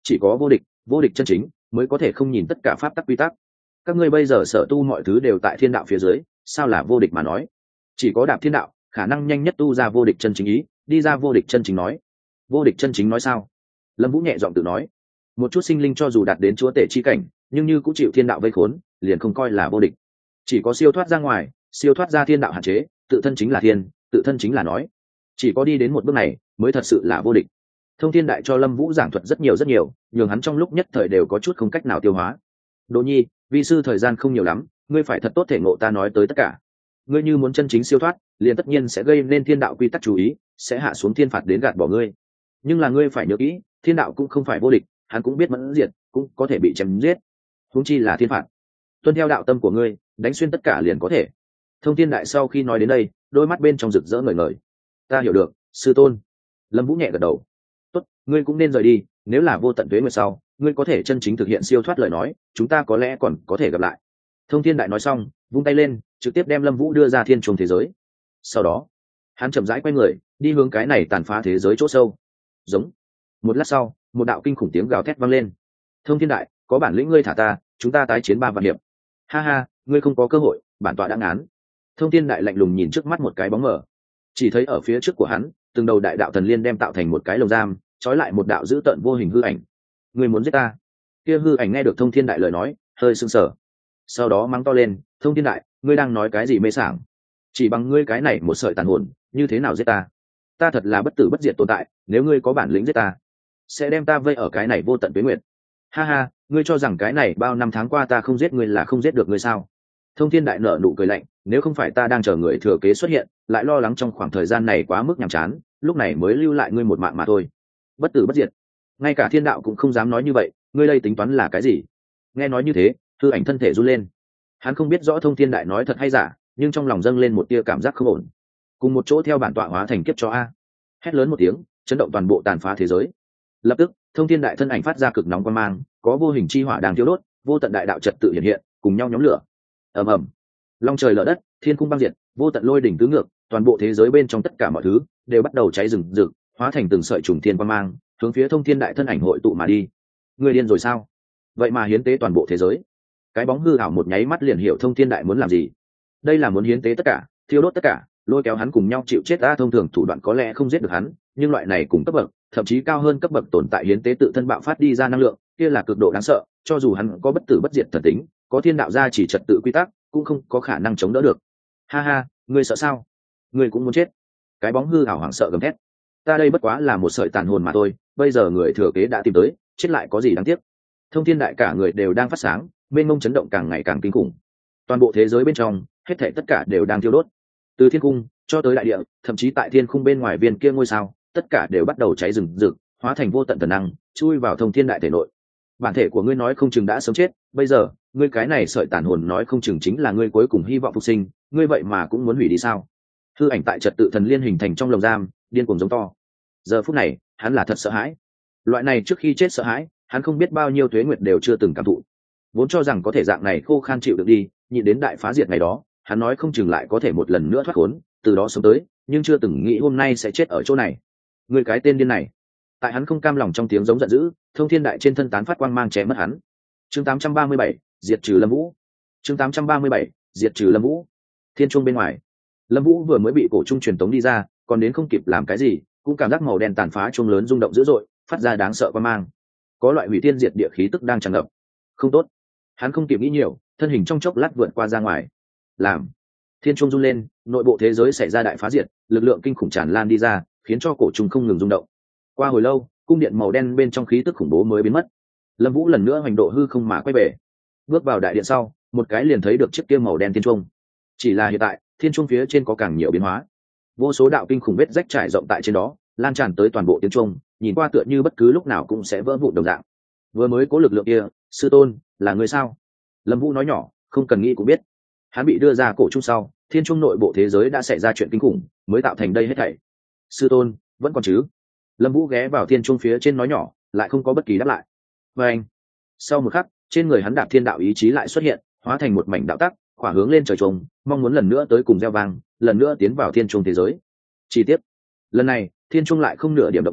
chỉ có vô địch chân chính mới có thể không nhìn tất cả pháp tắc quy tắc. Các ngươi bây giờ sở tu mọi thứ đều tại thiên đạo phía dưới, sao là vô địch mà nói? Chỉ có đạp thiên đạo khả năng nhanh nhất tu ra vô địch chân chính ý, đi ra vô địch chân chính nói. Vô địch chân chính nói sao? Lâm Vũ nhẹ giọng tự nói. Một chút sinh linh cho dù đạt đến chúa tể chi cảnh, nhưng như cũng chịu thiên đạo vây khốn, liền không coi là vô địch. Chỉ có siêu thoát ra ngoài, siêu thoát ra thiên đạo hạn chế, tự thân chính là thiên, tự thân chính là nói. Chỉ có đi đến một bước này mới thật sự là vô địch. Thông Thiên Đại cho Lâm Vũ giảng thuật rất nhiều, nhường hắn trong lúc nhất thời đều có chút không cách nào tiêu hóa. Đỗ Nhi, vi sư thời gian không nhiều lắm, ngươi phải thật tốt thể ngộ ta nói tới tất cả. Ngươi như muốn chân chính siêu thoát, liền tất nhiên sẽ gây nên thiên đạo quy tắc chú ý, sẽ hạ xuống thiên phạt đến gạt bỏ ngươi. Nhưng là ngươi phải nhớ kỹ, thiên đạo cũng không phải vô địch, hắn cũng biết mẫn diệt, cũng có thể bị chém giết. Huống chi là thiên phạt. Tuân theo đạo tâm của ngươi, đánh xuyên tất cả liền có thể. Thông Thiên Đại sau khi nói đến đây, đôi mắt bên trong rực rỡ ngời ngời. Ta hiểu được, sư tôn. Lâm Vũ nhẹ gật đầu. Tốt, ngươi cũng nên rời đi, nếu là vô tận tuế nguyệt sau, ngươi có thể chân chính thực hiện siêu thoát lời nói, chúng ta có lẽ còn có thể gặp lại. Thông Thiên Đại nói xong, vung tay lên, trực tiếp đem Lâm Vũ đưa ra thiên trùng thế giới. Sau đó, hắn chậm rãi quay người, đi hướng cái này tàn phá thế giới chỗ sâu. Giống. Một lát sau, một đạo kinh khủng tiếng gào thét vang lên. Thông Thiên Đại, có bản lĩnh ngươi thả ta, chúng ta tái chiến 3 vạn hiệp. Ha ha, ngươi không có cơ hội, bản tọa đã ngán. Thông Thiên Đại lạnh lùng nhìn trước mắt một cái bóng mờ, chỉ thấy ở phía trước của hắn, từng đầu đại đạo thần liên đem tạo thành một cái lồng giam, trói lại một đạo dữ tợn vô hình hư ảnh. Ngươi muốn giết ta? Kia hư ảnh nghe được Thông Thiên Đại lời nói, hơi sững sờ. Sau đó mắng to lên, Thông Thiên Đại, ngươi đang nói cái gì mê sảng? Chỉ bằng ngươi cái này một sợi tàn hồn, như thế nào giết ta? Ta thật là bất tử bất diệt tồn tại, nếu ngươi có bản lĩnh giết ta, sẽ đem ta vây ở cái này vô tận tuế nguyệt. Ha ha, ngươi cho rằng cái này bao năm tháng qua ta không giết ngươi là không giết được ngươi sao? Thông Thiên Đại nở nụ cười lạnh, nếu không phải ta đang chờ người thừa kế xuất hiện, lại lo lắng trong khoảng thời gian này quá mức nhàm chán, lúc này mới lưu lại ngươi một mạng mà thôi. Bất tử bất diệt, ngay cả thiên đạo cũng không dám nói như vậy, ngươi đây tính toán là cái gì? Nghe nói như thế, hư ảnh thân thể run lên. Hắn không biết rõ Thông Thiên Đại nói thật hay giả, nhưng trong lòng dâng lên một tia cảm giác không ổn. Cùng một chỗ theo bản tọa hóa thành kiếp cho a. Hét lớn một tiếng, chấn động toàn bộ tàn phá thế giới. Lập tức, Thông Thiên Đại thân ảnh phát ra cực nóng quang mang, có vô hình chi hỏa đang thiêu đốt, vô tận đại đạo trật tự hiện hiện, cùng nhau nhóm lửa. Ầm ầm. Long trời lở đất, thiên cung băng diệt, vô tận lôi đỉnh tứ ngược, toàn bộ thế giới bên trong tất cả mọi thứ đều bắt đầu cháy rừng rực, hóa thành từng sợi trùng thiên quang mang, hướng phía Thông Thiên Đại thân ảnh hội tụ mà đi. Người điên rồi sao? Vậy mà hiến tế toàn bộ thế giới. Cái bóng hư ảo một nháy mắt liền hiểu Thông Thiên Đại muốn làm gì. Đây là muốn hiến tế tất cả, thiêu đốt tất cả, lôi kéo hắn cùng nhau chịu chết. Thông thường thủ đoạn có lẽ không giết được hắn, nhưng loại này cùng cấp bậc, thậm chí cao hơn cấp bậc tồn tại hiến tế tự thân bạo phát đi ra năng lượng, kia là cực độ đáng sợ, cho dù hắn có bất tử bất diệt thần tính, có thiên đạo gia chỉ trật tự quy tắc, cũng không có khả năng chống đỡ được. Ha ha, ngươi sợ sao? Ngươi cũng muốn chết? Cái bóng hư ảo hoảng sợ gầm thét. Ta đây bất quá là một sợi tàn hồn mà thôi, bây giờ người thừa kế đã tìm tới, chết lại có gì đáng tiếc. Thông Thiên Đại cả người đều đang phát sáng, mênh mông chấn động càng ngày càng kinh khủng. Toàn bộ thế giới bên trong, hết thảy tất cả đều đang thiêu đốt. Từ thiên cung cho tới đại địa, thậm chí tại thiên khung bên ngoài viên kia ngôi sao, tất cả đều bắt đầu cháy rừng rực, hóa thành vô tận thần năng, chui vào Thông Thiên Đại thể nội. Bản thể của ngươi nói không chừng đã sớm chết, bây giờ, ngươi cái này sợi tàn hồn nói không chừng chính là ngươi cuối cùng hy vọng phục sinh, ngươi vậy mà cũng muốn hủy đi sao? Hư ảnh tại trật tự thần liên hình thành trong lồng giam, điên cuồng giống to. Giờ phút này, hắn là thật sợ hãi. Loại này trước khi chết sợ hãi, hắn không biết bao nhiêu tuế nguyệt đều chưa từng cảm thụ. Vốn cho rằng có thể dạng này khô khan chịu được đi, nhịn đến đại phá diệt ngày đó, hắn nói không chừng lại có thể một lần nữa thoát khốn, từ đó sống tới, nhưng chưa từng nghĩ hôm nay sẽ chết ở chỗ này. Ngươi cái tên điên này! Tại hắn không cam lòng trong tiếng giống giận dữ, Thông Thiên Đại trên thân tán phát quang mang chém mất hắn. Chương 837, diệt trừ Lâm Vũ. Chương 837, diệt trừ Lâm Vũ. Thiên trung bên ngoài, Lâm Vũ vừa mới bị cổ trung truyền tống đi ra, còn đến không kịp làm cái gì, cũng cảm giác màu đen tàn phá trung lớn rung động dữ dội, phát ra đáng sợ quang mang. Có loại hủy thiên diệt địa khí tức đang tràn ngập. Không tốt. Hắn không kịp nghĩ nhiều, thân hình trong chốc lát vượt qua ra ngoài. Làm thiên trung run lên, nội bộ thế giới xảy ra đại phá diệt, lực lượng kinh khủng tràn lan đi ra, khiến cho cổ trung không ngừng rung động. Qua hồi lâu, cung điện màu đen bên trong khí tức khủng bố mới biến mất. Lâm Vũ lần nữa hoành độ hư không mà quay về, bước vào đại điện sau, một cái liền thấy được chiếc kia màu đen thiên trung. Chỉ là hiện tại, thiên trung phía trên có càng nhiều biến hóa, vô số đạo kinh khủng vết rách trải rộng tại trên đó, lan tràn tới toàn bộ thiên trung, nhìn qua tựa như bất cứ lúc nào cũng sẽ vỡ vụn đồng dạng. Vừa mới có lực lượng kia, sư tôn, là người sao? Lâm Vũ nói nhỏ, không cần nghĩ cũng biết. Hắn bị đưa ra cổ trung sau, thiên trung nội bộ thế giới đã xảy ra chuyện kinh khủng, mới tạo thành đây hết thảy. Sư tôn, vẫn còn chứ? Lâm Vũ ghé vào thiên trung phía trên nói nhỏ, lại không có bất kỳ đáp lại. Và anh, sau một khắc, trên người hắn đạp thiên đạo ý chí lại xuất hiện, hóa thành một mảnh đạo tắc, khỏa hướng lên trời trùng, mong muốn lần nữa tới cùng gieo vang, lần nữa tiến vào thiên trung thế giới. Chi tiết, lần này thiên trung lại không nửa điểm động tĩnh,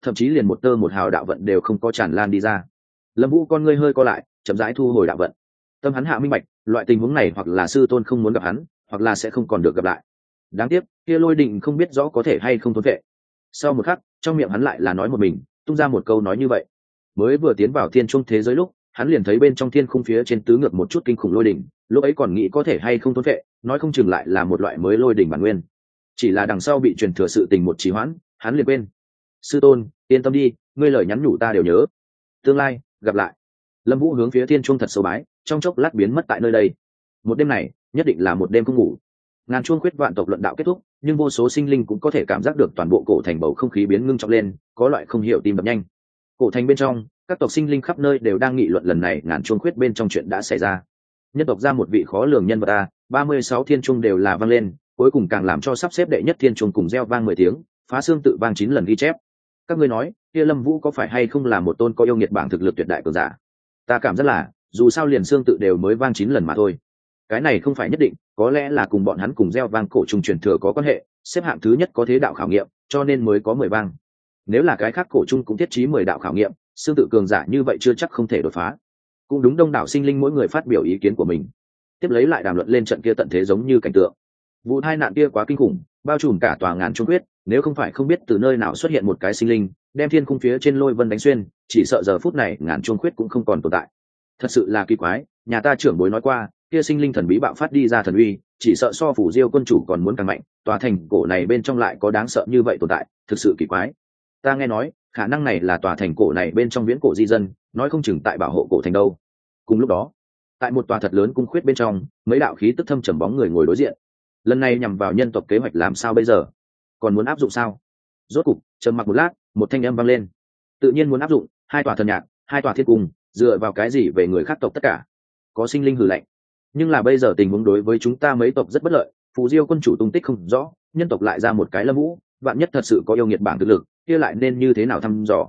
thậm chí liền một tơ một hào đạo vận đều không có tràn lan đi ra. Lâm Vũ con ngươi hơi co lại, chậm rãi thu hồi đạo vận. Tâm hắn hạ minh bạch, loại tình huống này hoặc là sư tôn không muốn gặp hắn, hoặc là sẽ không còn được gặp lại. Đáng tiếc, kia Lôi Đình không biết rõ có thể hay không thốn vệ. Sau một khắc, trong miệng hắn lại là nói một mình, tung ra một câu nói như vậy. Mới vừa tiến vào thiên trung thế giới lúc, hắn liền thấy bên trong thiên khung phía trên tứ ngược một chút kinh khủng lôi đỉnh, lúc ấy còn nghĩ có thể hay không thốn vệ, nói không chừng lại là một loại mới lôi đỉnh bản nguyên. Chỉ là đằng sau bị truyền thừa sự tình một trì hoãn, hắn liền quên. Sư tôn, yên tâm đi, ngươi lời nhắn nhủ ta đều nhớ. Tương lai gặp lại. Lâm Vũ hướng phía thiên trung thật sâu bái, trong chốc lát biến mất tại nơi đây. Một đêm này nhất định là một đêm không ngủ. Ngàn chuông khuyết vạn tộc luận đạo kết thúc, nhưng vô số sinh linh cũng có thể cảm giác được toàn bộ cổ thành bầu không khí biến ngưng trọng lên, có loại không hiểu tim đập nhanh. Cổ thành bên trong, các tộc sinh linh khắp nơi đều đang nghị luận lần này ngàn chuông khuyết bên trong chuyện đã xảy ra. Nhân tộc ra một vị khó lường nhân vật a, 36 thiên trung đều là vang lên, cuối cùng càng làm cho sắp xếp đệ nhất thiên trung cùng reo vang 10 tiếng, phá xương tự vang 9 lần ghi chép. Các ngươi nói, kia Lâm Vũ có phải hay không là một tôn có yêu nghiệt bảng thực lực tuyệt đại cường giả? Ta cảm rất là, dù sao liền xương tự đều mới vang 9 lần mà thôi. Cái này không phải nhất định, có lẽ là cùng bọn hắn cùng gieo vang cổ trùng truyền thừa có quan hệ, xếp hạng thứ nhất có thế đạo khảo nghiệm, cho nên mới có 10 vang. Nếu là cái khác cổ trung cũng thiết trí 10 đạo khảo nghiệm, xương tự cường giả như vậy chưa chắc không thể đột phá. Cũng đúng, đông đảo sinh linh mỗi người phát biểu ý kiến của mình. Tiếp lấy lại đàm luận lên trận kia tận thế giống như cảnh tượng. Vụ tai nạn kia quá kinh khủng, bao trùm cả tòa ngàn trung quyết, nếu không phải không biết từ nơi nào xuất hiện một cái sinh linh, đem thiên khung phía trên lôi vân đánh xuyên, chỉ sợ giờ phút này ngàn trung quyết cũng không còn tồn tại. Thật sự là kỳ quái, nhà ta trưởng bối nói qua, kia sinh linh thần bí bạo phát đi ra thần uy, chỉ sợ so phủ diêu quân chủ còn muốn càng mạnh, tòa thành cổ này bên trong lại có đáng sợ như vậy tồn tại, thực sự kỳ quái. Ta nghe nói, khả năng này là tòa thành cổ này bên trong viễn cổ di dân, nói không chừng tại bảo hộ cổ thành đâu. Cùng lúc đó, tại một tòa thật lớn cung khuyết bên trong, mấy đạo khí tức thâm trầm bóng người ngồi đối diện. Lần này nhằm vào nhân tộc kế hoạch làm sao bây giờ? Còn muốn áp dụng sao? Rốt cục, trầm mặc một lát, một thanh âm vang lên. Tự nhiên muốn áp dụng, hai tòa thần nhạc, hai tòa thiên cung, dựa vào cái gì về người khác tộc tất cả? Có sinh linh hừ lạnh. Nhưng là bây giờ tình huống đối với chúng ta mấy tộc rất bất lợi, phù diêu quân chủ tung tích không rõ, nhân tộc lại ra một cái Lâm Vũ, vạn nhất thật sự có yêu nghiệt bảng thực lực, kia lại nên như thế nào thăm dò?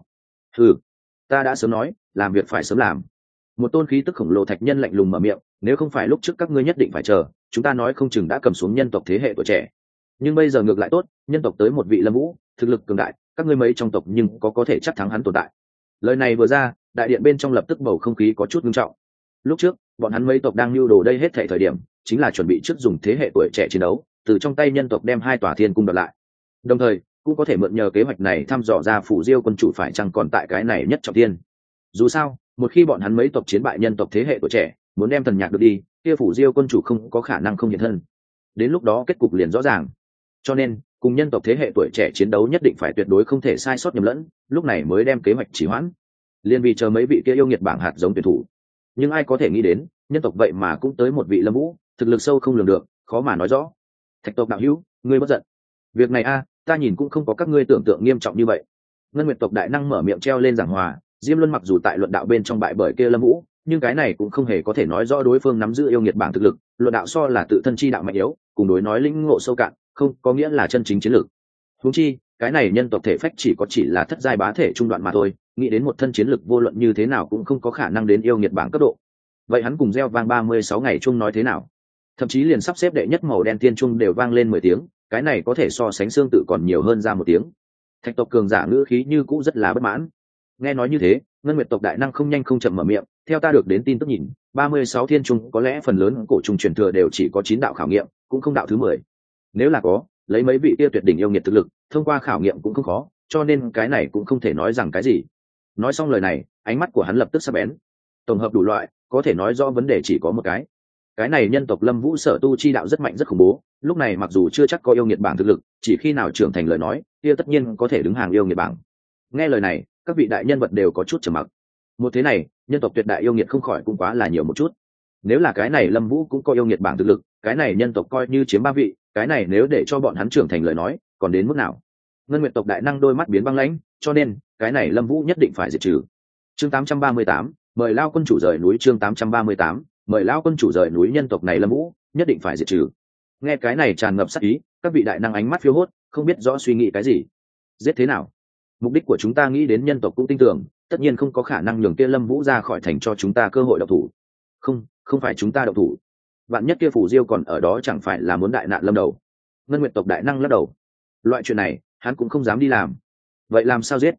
Ta đã sớm nói, làm việc phải sớm làm. Một tôn khí tức khổng lồ thạch nhân lạnh lùng mở miệng, nếu không phải lúc trước các ngươi nhất định phải chờ, chúng ta nói không chừng đã cầm xuống nhân tộc thế hệ tuổi trẻ. Nhưng bây giờ ngược lại tốt, nhân tộc tới một vị Lâm Vũ, thực lực cường đại, các ngươi mấy trong tộc nhưng có thể chắc thắng hắn tồn tại. Lời này vừa ra, đại điện bên trong lập tức bầu không khí có chút nghiêm trọng. Lúc trước, bọn hắn mấy tộc đang lưu đồ đây hết thảy thời điểm, chính là chuẩn bị trước dùng thế hệ tuổi trẻ chiến đấu, từ trong tay nhân tộc đem hai tòa thiên cung đoạt lại. Đồng thời, cũng có thể mượn nhờ kế hoạch này thăm dò ra phủ diêu quân chủ phải chăng còn tại cái này nhất trọng thiên. Dù sao, một khi bọn hắn mấy tộc chiến bại nhân tộc thế hệ tuổi trẻ, muốn đem thần nhạc được đi, kia phủ diêu quân chủ không có khả năng không hiện thân. Đến lúc đó kết cục liền rõ ràng. Cho nên, cùng nhân tộc thế hệ tuổi trẻ chiến đấu nhất định phải tuyệt đối không thể sai sót nhầm lẫn, lúc này mới đem kế hoạch trì hoãn. Liên vì chờ mấy vị kia yêu nghiệt bảng hạt giống tuyển thủ. Nhưng ai có thể nghĩ đến, nhân tộc vậy mà cũng tới một vị Lâm Vũ, thực lực sâu không lường được, khó mà nói rõ. Thạch tộc đạo hữu, ngươi bất giận. Việc này ta nhìn cũng không có các ngươi tưởng tượng nghiêm trọng như vậy. Ngân Nguyệt tộc đại năng mở miệng treo lên giảng hòa, Diêm Luân mặc dù tại luận đạo bên trong bại bởi kia Lâm Vũ, nhưng cái này cũng không hề có thể nói rõ đối phương nắm giữ yêu nghiệt bảng thực lực, luận đạo so là tự thân chi đạo mạnh yếu, cùng đối nói lĩnh ngộ sâu cạn, không có nghĩa là chân chính chiến lược. Huống chi, cái này nhân tộc thể phách chỉ là thất giai bá thể trung đoạn mà thôi, nghĩ đến một thân chiến lực vô luận như thế nào cũng không có khả năng đến yêu nghiệt bảng cấp độ. Vậy hắn cùng gieo vang 36 ngày chung nói thế nào? Thậm chí liền sắp xếp đệ nhất màu đen tiên trung đều vang lên 10 tiếng, cái này có thể so sánh xương tự còn nhiều hơn ra một tiếng. Thạch tộc cường giả ngữ khí như cũ rất là bất mãn. Nghe nói như thế, Ngân Nguyệt tộc đại năng không nhanh không chậm mở miệng, theo ta được đến tin tức nhìn, 36 thiên trung có lẽ phần lớn cổ trùng truyền thừa đều chỉ có 9 đạo khảo nghiệm, cũng không đạo thứ 10. Nếu là có, lấy mấy vị kia tuyệt đỉnh yêu nghiệt thực lực, thông qua khảo nghiệm cũng không khó, cho nên cái này cũng không thể nói rằng cái gì. Nói xong lời này, ánh mắt của hắn lập tức sắc bén. Tổng hợp đủ loại, có thể nói rõ vấn đề chỉ có một cái này nhân tộc Lâm Vũ sở tu chi đạo rất mạnh rất khủng bố, lúc này mặc dù chưa chắc có yêu nghiệt bảng thực lực, chỉ khi nào trưởng thành lời nói, kia tất nhiên có thể đứng hàng yêu nghiệt bảng. Nghe lời này, các vị đại nhân vật đều có chút trầm mặc. Một thế này, nhân tộc tuyệt đại yêu nghiệt không khỏi cũng quá là nhiều một chút. Nếu là cái này Lâm Vũ cũng có yêu nghiệt bảng thực lực, cái này nhân tộc coi như chiếm 3 vị, cái này nếu để cho bọn hắn trưởng thành lời nói, còn đến mức nào? Ngân Nguyệt tộc đại năng đôi mắt biến băng lãnh, cho nên, cái này Lâm Vũ nhất định phải diệt trừ. Chương 838, mời lao quân chủ rời núi. Chương 838, mời lao quân chủ rời núi. Nhân tộc này Lâm Vũ nhất định phải diệt trừ. Nghe cái này tràn ngập sát ý, các vị đại năng ánh mắt phiêu hốt, không biết rõ suy nghĩ cái gì. Giết thế nào? Mục đích của chúng ta nghĩ đến nhân tộc cũng tin tưởng, tất nhiên không có khả năng nhường kia Lâm Vũ ra khỏi thành cho chúng ta cơ hội động thủ. Không phải chúng ta động thủ. Vạn nhất kia phủ diêu còn ở đó chẳng phải là muốn đại nạn lâm đầu. Ngân Nguyệt tộc đại năng lắc đầu. Loại chuyện này, hắn cũng không dám đi làm. Vậy làm sao giết?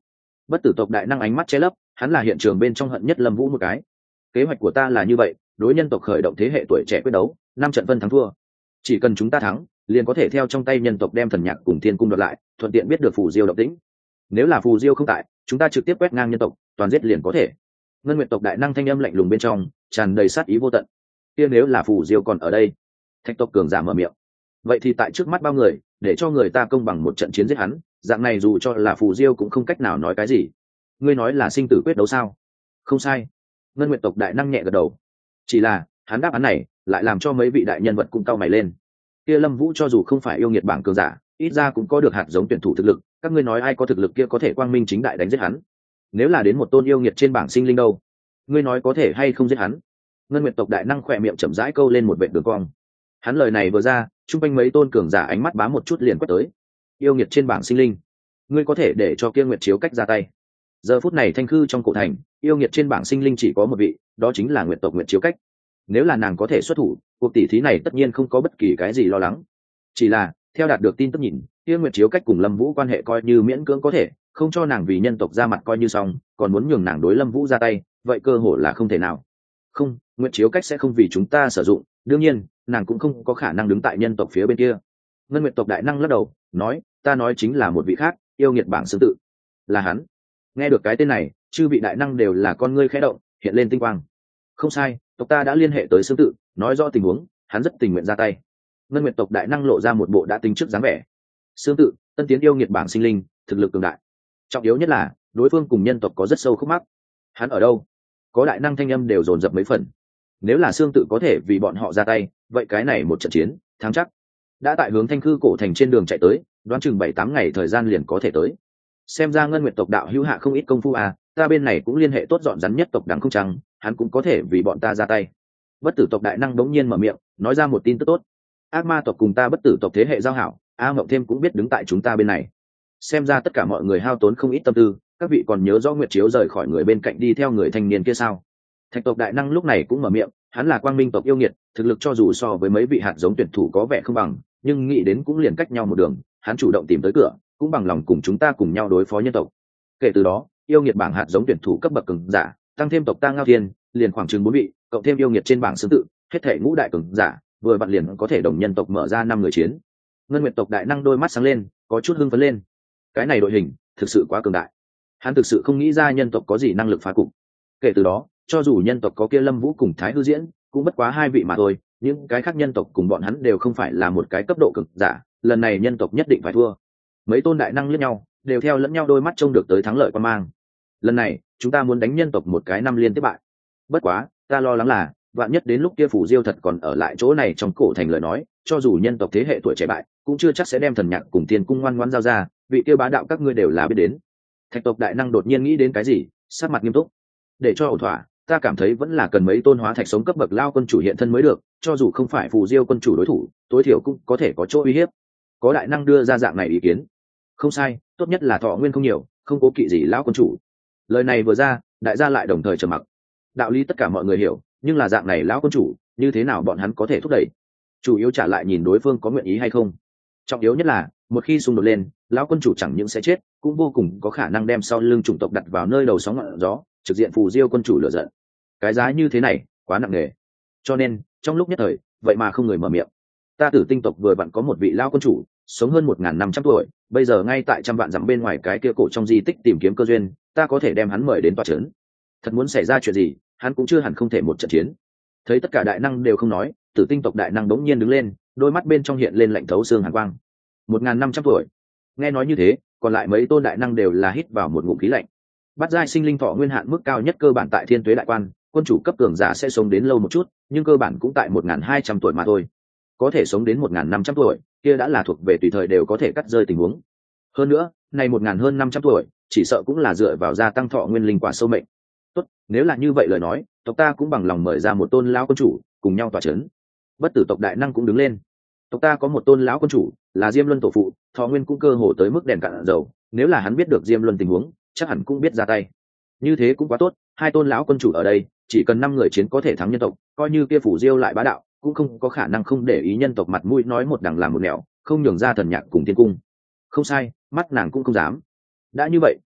Bất tử tộc đại năng ánh mắt che lấp, hắn là hiện trường bên trong hận nhất Lâm Vũ một cái. Kế hoạch của ta là như vậy, đối nhân tộc khởi động thế hệ tuổi trẻ quyết đấu, 5 trận phân thắng thua. Chỉ cần chúng ta thắng, liền có thể theo trong tay nhân tộc đem thần nhạc cùng thiên cung đoạt lại, thuận tiện biết được phù diêu động tĩnh. Nếu là phù diêu không tại, chúng ta trực tiếp quét ngang nhân tộc, toàn giết liền có thể. Ngân Nguyệt tộc đại năng thanh âm lạnh lùng bên trong tràn đầy sát ý vô tận. Kia nếu là phù diêu còn ở đây, Thạch tộc cường giả mở miệng, vậy thì tại trước mắt bao người, để cho người ta công bằng một trận chiến giết hắn, dạng này dù cho là phù diêu cũng không cách nào nói cái gì. Ngươi nói là sinh tử quyết đấu sao? Không sai. Ngân Nguyệt tộc đại năng nhẹ gật đầu. Chỉ là hắn đáp án này lại làm cho mấy vị đại nhân vật cũng cau mày lên. Kia Lâm Vũ cho dù không phải yêu nghiệt bảng cường giả, ít ra cũng có được hạt giống tuyển thủ thực lực, các ngươi nói ai có thực lực kia có thể quang minh chính đại đánh giết hắn? Nếu là đến một tôn yêu nghiệt trên bảng sinh linh đâu, ngươi nói có thể hay không giết hắn? Ngân Nguyệt tộc đại năng khỏe miệng chậm rãi câu lên một vệt đường cong. Hắn lời này vừa ra, chung quanh mấy tôn cường giả ánh mắt bám một chút liền quét tới. Yêu nghiệt trên bảng sinh linh, ngươi có thể để cho kia Nguyệt Chiếu cách ra tay. Giờ phút này thanh khư trong cổ thành, yêu nghiệt trên bảng sinh linh chỉ có một vị, đó chính là Nguyệt tộc Nguyệt Chiếu cách. Nếu là nàng có thể xuất thủ, cuộc tỷ thí này tất nhiên không có bất kỳ cái gì lo lắng. Chỉ là theo đạt được tin tức nhìn, kia Nguyệt Chiếu cách cùng Lâm Vũ quan hệ coi như miễn cưỡng có thể, không cho nàng vì nhân tộc ra mặt coi như xong, còn muốn nhường nàng đối Lâm Vũ ra tay, vậy cơ hội là không thể nào. Không, Nguyệt Chiếu cách sẽ không vì chúng ta sử dụng, đương nhiên nàng cũng không có khả năng đứng tại nhân tộc phía bên kia. Ngân Nguyệt tộc đại năng lắc đầu nói, ta nói chính là một vị khác, yêu nghiệt bảng xương tự, là hắn. Nghe được cái tên này, chư vị đại năng đều là con ngươi khẽ động, hiện lên tinh quang. Không sai, tộc ta đã liên hệ tới xương tự, nói rõ tình huống, hắn rất tình nguyện ra tay. Ngân Nguyệt tộc đại năng lộ ra một bộ đã tính trước dáng vẻ. Xương tự, tân tiến yêu nghiệt bảng sinh linh, thực lực cường đại. Trọng yếu nhất là đối phương cùng nhân tộc có rất sâu khúc mắc. Hắn ở đâu? Có đại năng thanh âm đều dồn dập mấy phần. Nếu là xương tự có thể vì bọn họ ra tay, vậy cái này một trận chiến thắng chắc. Đã tại hướng thanh khư cổ thành trên đường chạy tới, đoán chừng 7-8 ngày thời gian liền có thể tới. Xem ra Ngân Nguyệt tộc đạo hữu hạ không ít công phu à, ta bên này cũng liên hệ tốt dọn rắn nhất tộc đẳng không chăng, hắn cũng có thể vì bọn ta ra tay. Bất tử tộc đại năng đống nhiên mở miệng, nói ra một tin tức tốt. Ác ma tộc cùng ta bất tử tộc thế hệ giao hảo, A Ngộng thêm cũng biết đứng tại chúng ta bên này. Xem ra tất cả mọi người hao tốn không ít tâm tư, các vị còn nhớ rõ Nguyệt Chiếu rời khỏi người bên cạnh đi theo người thanh niên kia sao? Thạch tộc đại năng lúc này cũng mở miệng, hắn là quang minh tộc yêu nghiệt, thực lực cho dù so với mấy vị hạt giống tuyển thủ có vẻ không bằng, nhưng nghĩ đến cũng liền cách nhau một đường, hắn chủ động tìm tới cửa, cũng bằng lòng cùng chúng ta cùng nhau đối phó nhân tộc. Kể từ đó, yêu nghiệt bảng hạt giống tuyển thủ cấp bậc cường giả, tăng thêm tộc ta Ngao Thiên, liền khoảng chừng 4 vị, cộng thêm yêu nghiệt trên bảng xương tự, hết thể ngũ đại cường giả, vừa vặn liền có thể đồng nhân tộc mở ra 5 người chiến. Ngân Nguyệt tộc đại năng đôi mắt sáng lên, có chút hưng phấn lên. Cái này đội hình thực sự quá cường đại. Hắn thực sự không nghĩ ra nhân tộc có gì năng lực phá cục. Kể từ đó, cho dù nhân tộc có kia Lâm Vũ cùng Thái Hư Diễn, cũng bất quá 2 vị mà thôi, những cái khác nhân tộc cùng bọn hắn đều không phải là một cái cấp độ cực giả, lần này nhân tộc nhất định phải thua. Mấy tôn đại năng liếc nhau, đều theo lẫn nhau đôi mắt trông được tới thắng lợi quan mang. Lần này, chúng ta muốn đánh nhân tộc một cái năm liên tiếp bại. Bất quá, ta lo lắng là, vạn nhất đến lúc kia Phủ Diêu thật còn ở lại chỗ này trong cổ thành lời nói, cho dù nhân tộc thế hệ tuổi trẻ bại, cũng chưa chắc sẽ đem thần nhạc cùng tiền cung ngoan ngoãn giao ra, vị kia bá đạo các ngươi đều là biết đến. Thạch tộc đại năng đột nhiên nghĩ đến cái gì, sắc mặt nghiêm túc. Để cho ổn thỏa, ta cảm thấy vẫn là cần mấy tôn hóa thạch sống cấp bậc lao quân chủ hiện thân mới được, cho dù không phải Phù Diêu quân chủ đối thủ, tối thiểu cũng có thể có chỗ uy hiếp. Có đại năng đưa ra dạng này ý kiến. Không sai, tốt nhất là thọ nguyên không nhiều, không cố kỵ gì lão quân chủ. Lời này vừa ra, đại gia lại đồng thời trầm mặc. Đạo lý tất cả mọi người hiểu, nhưng là dạng này lão quân chủ, như thế nào bọn hắn có thể thúc đẩy? Chủ yếu trả lại nhìn đối phương có nguyện ý hay không. Trọng yếu nhất là, một khi xung đột lên, lão quân chủ chẳng những sẽ chết, cũng vô cùng có khả năng đem sau lưng chủng tộc đặt vào nơi đầu sóng ngọn gió, trực diện Phù Diêu quân chủ lựa giận. Cái giá như thế này quá nặng nề, cho nên trong lúc nhất thời vậy mà không người mở miệng. Ta Tử Tinh tộc vừa vặn có một vị lão quân chủ sống hơn 1.500 tuổi, bây giờ ngay tại trăm vạn dặm bên ngoài cái kia cổ trong di tích tìm kiếm cơ duyên, ta có thể đem hắn mời đến tòa trấn. Thật muốn xảy ra chuyện gì, hắn cũng chưa hẳn không thể một trận chiến. Thấy tất cả đại năng đều không nói, Tử Tinh tộc đại năng đống nhiên đứng lên, đôi mắt bên trong hiện lên lạnh thấu xương hàn quang. 1.500 tuổi. Nghe nói như thế, còn lại mấy tôn đại năng đều là hít vào một ngụm khí lạnh. Bát giai sinh linh thọ nguyên hạn mức cao nhất cơ bản tại Thiên Tuế đại quan, quân chủ cấp cường giả sẽ sống đến lâu một chút, nhưng cơ bản cũng tại 1.200 tuổi mà thôi. Có thể sống đến 1.500 tuổi, kia đã là thuộc về tùy thời đều có thể cắt rơi tình huống. Hơn nữa, này 1.500 tuổi, chỉ sợ cũng là dựa vào gia tăng thọ nguyên linh quả sâu mệnh. Tốt, nếu là như vậy lời nói, tộc ta cũng bằng lòng mời ra một tôn lão quân chủ, cùng nhau tỏa chấn. Bất tử tộc đại năng cũng đứng lên. Tộc ta có một tôn lão quân chủ, là Diêm Luân tổ phụ, thọ nguyên cũng cơ hồ tới mức đèn cạn dầu, nếu là hắn biết được Diêm Luân tình huống, chắc hẳn cũng biết ra tay. Như thế cũng quá tốt, 2 tôn lão quân chủ ở đây, chỉ cần 5 người chiến có thể thắng nhân tộc, coi như kia Phủ Diêu lại bá đạo, cũng không có khả năng không để ý nhân tộc mặt mũi nói một đằng làm một nẻo, không nhường ra thần nhạc cùng thiên cung. Không sai, mắt nàng cũng không dám. Đã như vậy,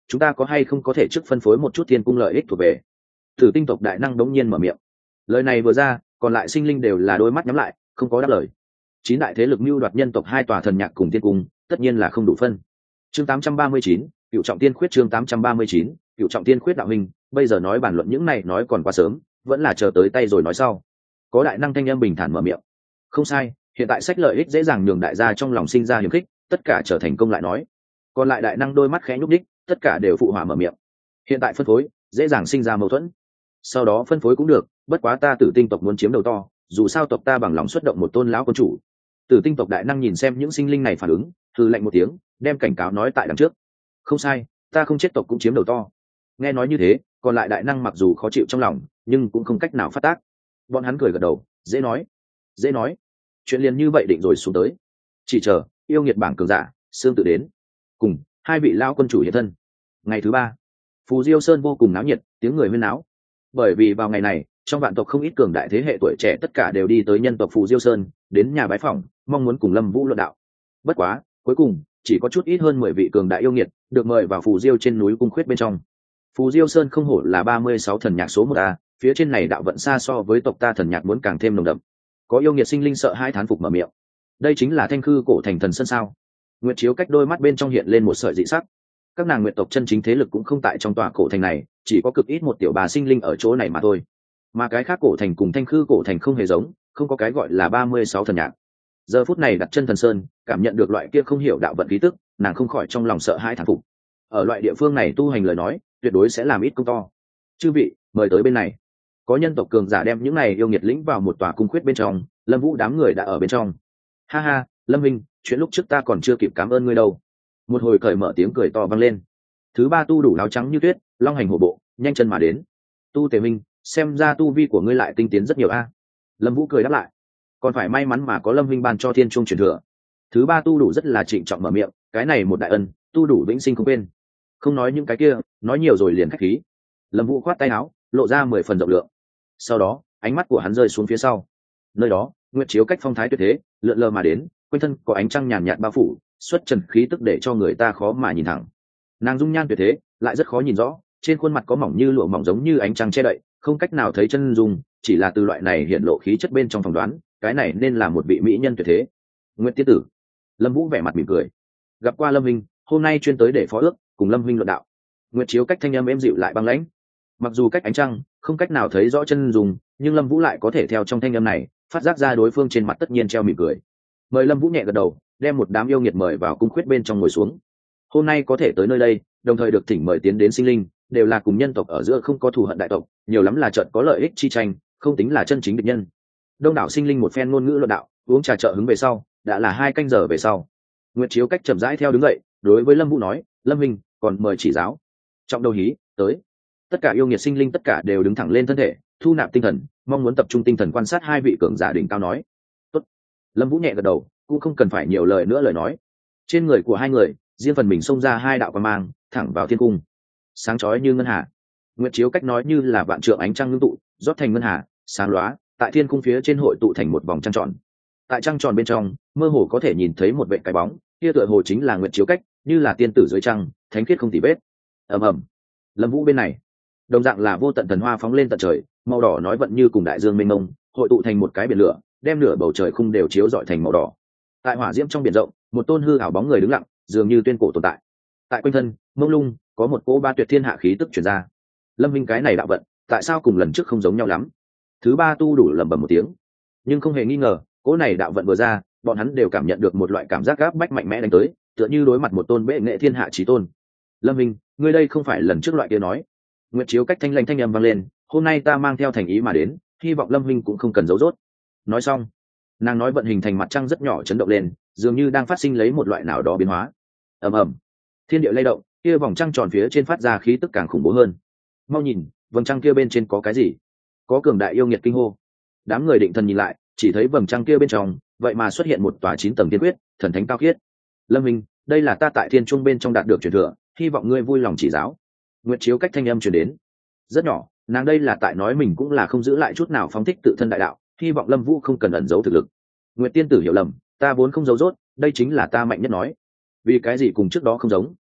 chúng ta có hay không có thể trước phân phối một chút thiên cung lợi ích thuộc về? Tử tinh tộc đại năng đống nhiên mở miệng. Lời này vừa ra, còn lại sinh linh đều là đôi mắt nhắm lại, không có đáp lời. Chín đại thế lực mưu đoạt nhân tộc hai tòa thần nhạc cùng thiên cung, tất nhiên là không đủ phân. Chương 839, Cựu Trọng Tiên Khuyết. Chương 839, Cựu Trọng Tiên Khuyết đạo hình, bây giờ nói bàn luận những này nói còn quá sớm, vẫn là chờ tới tay rồi nói sau. Có đại năng thanh âm bình thản mở miệng. Không sai, hiện tại sách lợi ích dễ dàng nhường đại gia trong lòng sinh ra hiềm khích, tất cả trở thành công lại nói. Còn lại đại năng đôi mắt khẽ nhúc nhích, tất cả đều phụ họa mở miệng. Hiện tại phân phối, dễ dàng sinh ra mâu thuẫn. Sau đó phân phối cũng được, bất quá ta Tử tinh tộc muốn chiếm đầu to, dù sao tộc ta bằng lòng xuất động một tôn lão quân chủ. Tử tinh tộc đại năng nhìn xem những sinh linh này phản ứng, hừ lạnh một tiếng, đem cảnh cáo nói tại đằng trước. Không sai, ta không chết tộc cũng chiếm đầu to. Nghe nói như thế, còn lại đại năng mặc dù khó chịu trong lòng, nhưng cũng không cách nào phát tác. Bọn hắn cười gật đầu, dễ nói, dễ nói. Chuyện liền như vậy định rồi xuống tới. Chỉ chờ yêu nghiệt bảng cường giả, xương tự đến. Cùng hai vị lão quân chủ hiện thân. Ngày thứ ba, Phù Diêu Sơn vô cùng náo nhiệt, tiếng người huyên náo. Bởi vì vào ngày này, trong vạn tộc không ít cường đại thế hệ tuổi trẻ tất cả đều đi tới nhân tộc Phù Diêu Sơn, đến nhà bái phỏng, mong muốn cùng Lâm Vũ luận đạo. Bất quá, cuối cùng chỉ có chút ít hơn 10 vị cường đại yêu nghiệt được mời vào Phù Diêu trên núi cung khuyết bên trong. Phù Diêu Sơn không hổ là 36 thần nhạc số 1 phía trên này đạo vận xa so với tộc ta thần nhạc muốn càng thêm nồng đậm. Có yêu nghiệt sinh linh sợ hai thán phục mở miệng. Đây chính là Thanh Khư cổ thành thần sơn sao? Nguyệt Chiếu cách đôi mắt bên trong hiện lên một sợi dị sắc. Các nàng nguyệt tộc chân chính thế lực cũng không tại trong tòa cổ thành này, chỉ có cực ít một tiểu bà sinh linh ở chỗ này mà thôi. Mà cái khác cổ thành cùng Thanh Khư cổ thành không hề giống, không có cái gọi là 36 thần nhạc. Giờ phút này đặt chân thần sơn, cảm nhận được loại kia không hiểu đạo vận khí tức, nàng không khỏi trong lòng sợ hãi thán phục. Ở loại địa phương này tu hành lời nói, tuyệt đối sẽ làm ít công to. Chư vị, mời tới bên này. Có nhân tộc cường giả đem những này yêu nghiệt lĩnh vào một tòa cung khuyết bên trong, Lâm Vũ đám người đã ở bên trong. Ha ha, Lâm Minh, chuyện lúc trước ta còn chưa kịp cảm ơn ngươi đâu. Một hồi cởi mở tiếng cười to vang lên. Thứ ba tu đủ áo trắng như tuyết, long hành hổ bộ, nhanh chân mà đến. Tu Tề Minh, xem ra tu vi của ngươi lại tinh tiến rất nhiều a. Lâm Vũ cười đáp lại. Còn phải may mắn mà có Lâm Minh ban cho thiên trung truyền thừa. Thứ ba tu đủ rất là trịnh trọng mở miệng, cái này một đại ân, tu đủ vĩnh sinh không quên. Không nói những cái kia, nói nhiều rồi liền khách khí. Lâm Vũ khoát tay áo, lộ ra 10 phần rộng lượng. Sau đó, ánh mắt của hắn rơi xuống phía sau. Nơi đó, Nguyệt Chiếu cách phong thái tuyệt thế, lượn lờ mà đến, quanh thân có ánh trăng nhàn nhạt bao phủ, xuất trần khí tức để cho người ta khó mà nhìn thẳng. Nàng dung nhan tuyệt thế, lại rất khó nhìn rõ, trên khuôn mặt có mỏng như lụa mỏng giống như ánh trăng che đậy, không cách nào thấy chân dung, chỉ là từ loại này hiện lộ khí chất bên trong phỏng đoán, cái này nên là một vị mỹ nhân tuyệt thế. Nguyệt tiên tử. Lâm Vũ vẻ mặt mỉm cười. Gặp qua Lâm Minh, hôm nay chuyên tới để phó ước, cùng Lâm Minh luận đạo. Nguyệt Chiếu cách thanh âm êm dịu lại băng lãnh. Mặc dù cách ánh trăng, không cách nào thấy rõ chân dung, nhưng Lâm Vũ lại có thể theo trong thanh âm này, phát giác ra đối phương trên mặt tất nhiên treo mỉm cười. Mời Lâm Vũ nhẹ gật đầu, đem một đám yêu nghiệt mời vào cung khuyết bên trong ngồi xuống. Hôm nay có thể tới nơi đây, đồng thời được thỉnh mời tiến đến sinh linh, đều là cùng nhân tộc ở giữa không có thù hận đại tộc, nhiều lắm là chợt có lợi ích chi tranh, không tính là chân chính địch nhân. Đông đảo sinh linh một phen ngôn ngữ luận đạo, uống trà trợ hứng về sau, đã là 2 canh giờ về sau. Nguyệt Chiếu cách chậm rãi theo đứng dậy, đối với Lâm Vũ nói, "Lâm Minh, còn mời chỉ giáo." Trọng đầu hí, tới. Tất cả yêu nghiệt sinh linh tất cả đều đứng thẳng lên thân thể, thu nạp tinh thần, mong muốn tập trung tinh thần quan sát hai vị cường giả đỉnh cao nói. Tốt. Lâm Vũ nhẹ gật đầu, cũng không cần phải nhiều lời nữa lời nói. Trên người của hai người, riêng phần mình xông ra 2 đạo quang mang, thẳng vào thiên cung. Sáng chói như ngân hà. Nguyệt Chiếu cách nói như là vạn trượng ánh trăng ngưng tụ, rót thành ngân hà, sáng lóa, tại thiên cung phía trên hội tụ thành một vòng trăng tròn. Tại trăng tròn bên trong, mơ hồ có thể nhìn thấy một vệt cái bóng, kia tựa hồ chính là Nguyệt Chiếu cách, như là tiên tử dưới trăng, thánh khiết không tì vết. Ầm ầm. Lâm Vũ bên này, đồng dạng là vô tận thần hoa phóng lên tận trời, màu đỏ nói vận như cùng đại dương mênh mông, hội tụ thành một cái biển lửa, đem nửa bầu trời khung đều chiếu rọi thành màu đỏ. Tại hỏa diễm trong biển rộng, một tôn hư ảo bóng người đứng lặng, dường như tuyên cổ tồn tại. Tại quanh thân, mông lung, có một cỗ ba tuyệt thiên hạ khí tức truyền ra. Lâm Minh cái này đạo vận, tại sao cùng lần trước không giống nhau lắm? Thứ ba tu đủ lẩm bẩm một tiếng, nhưng không hề nghi ngờ, cỗ này đạo vận vừa ra, bọn hắn đều cảm nhận được một loại cảm giác áp bách mạnh mẽ đánh tới, tựa như đối mặt một tôn bệ nghệ thiên hạ chí tôn. Lâm Minh, ngươi đây không phải lần trước loại kia nói. Nguyệt Chiếu cách thanh lãnh thanh âm vang lên, hôm nay ta mang theo thành ý mà đến, hy vọng Lâm Minh cũng không cần giấu giốt. Nói xong, nàng nói vận hình thành mặt trăng rất nhỏ chấn động lên, dường như đang phát sinh lấy một loại nào đó biến hóa. Ầm ầm, thiên địa lay động, kia vòng trăng tròn phía trên phát ra khí tức càng khủng bố hơn. Mau nhìn, vầng trăng kia bên trên có cái gì? Có cường đại yêu nghiệt kinh hô. Đám người định thần nhìn lại, chỉ thấy vầng trăng kia bên trong, vậy mà xuất hiện một tòa 9 tầng tiên quyết, thần thánh cao khiết. Lâm Minh, đây là ta tại thiên trung bên trong đạt được truyền thừa, hy vọng ngươi vui lòng chỉ giáo. Nguyệt Chiếu cách thanh âm truyền đến, rất nhỏ, nàng đây là tại nói mình cũng là không giữ lại chút nào phóng thích tự thân đại đạo, hy vọng Lâm Vũ không cần ẩn giấu thực lực. Nguyệt tiên tử hiểu lầm, ta vốn không giấu rốt, đây chính là ta mạnh nhất nói. Vì cái gì cùng trước đó không giống,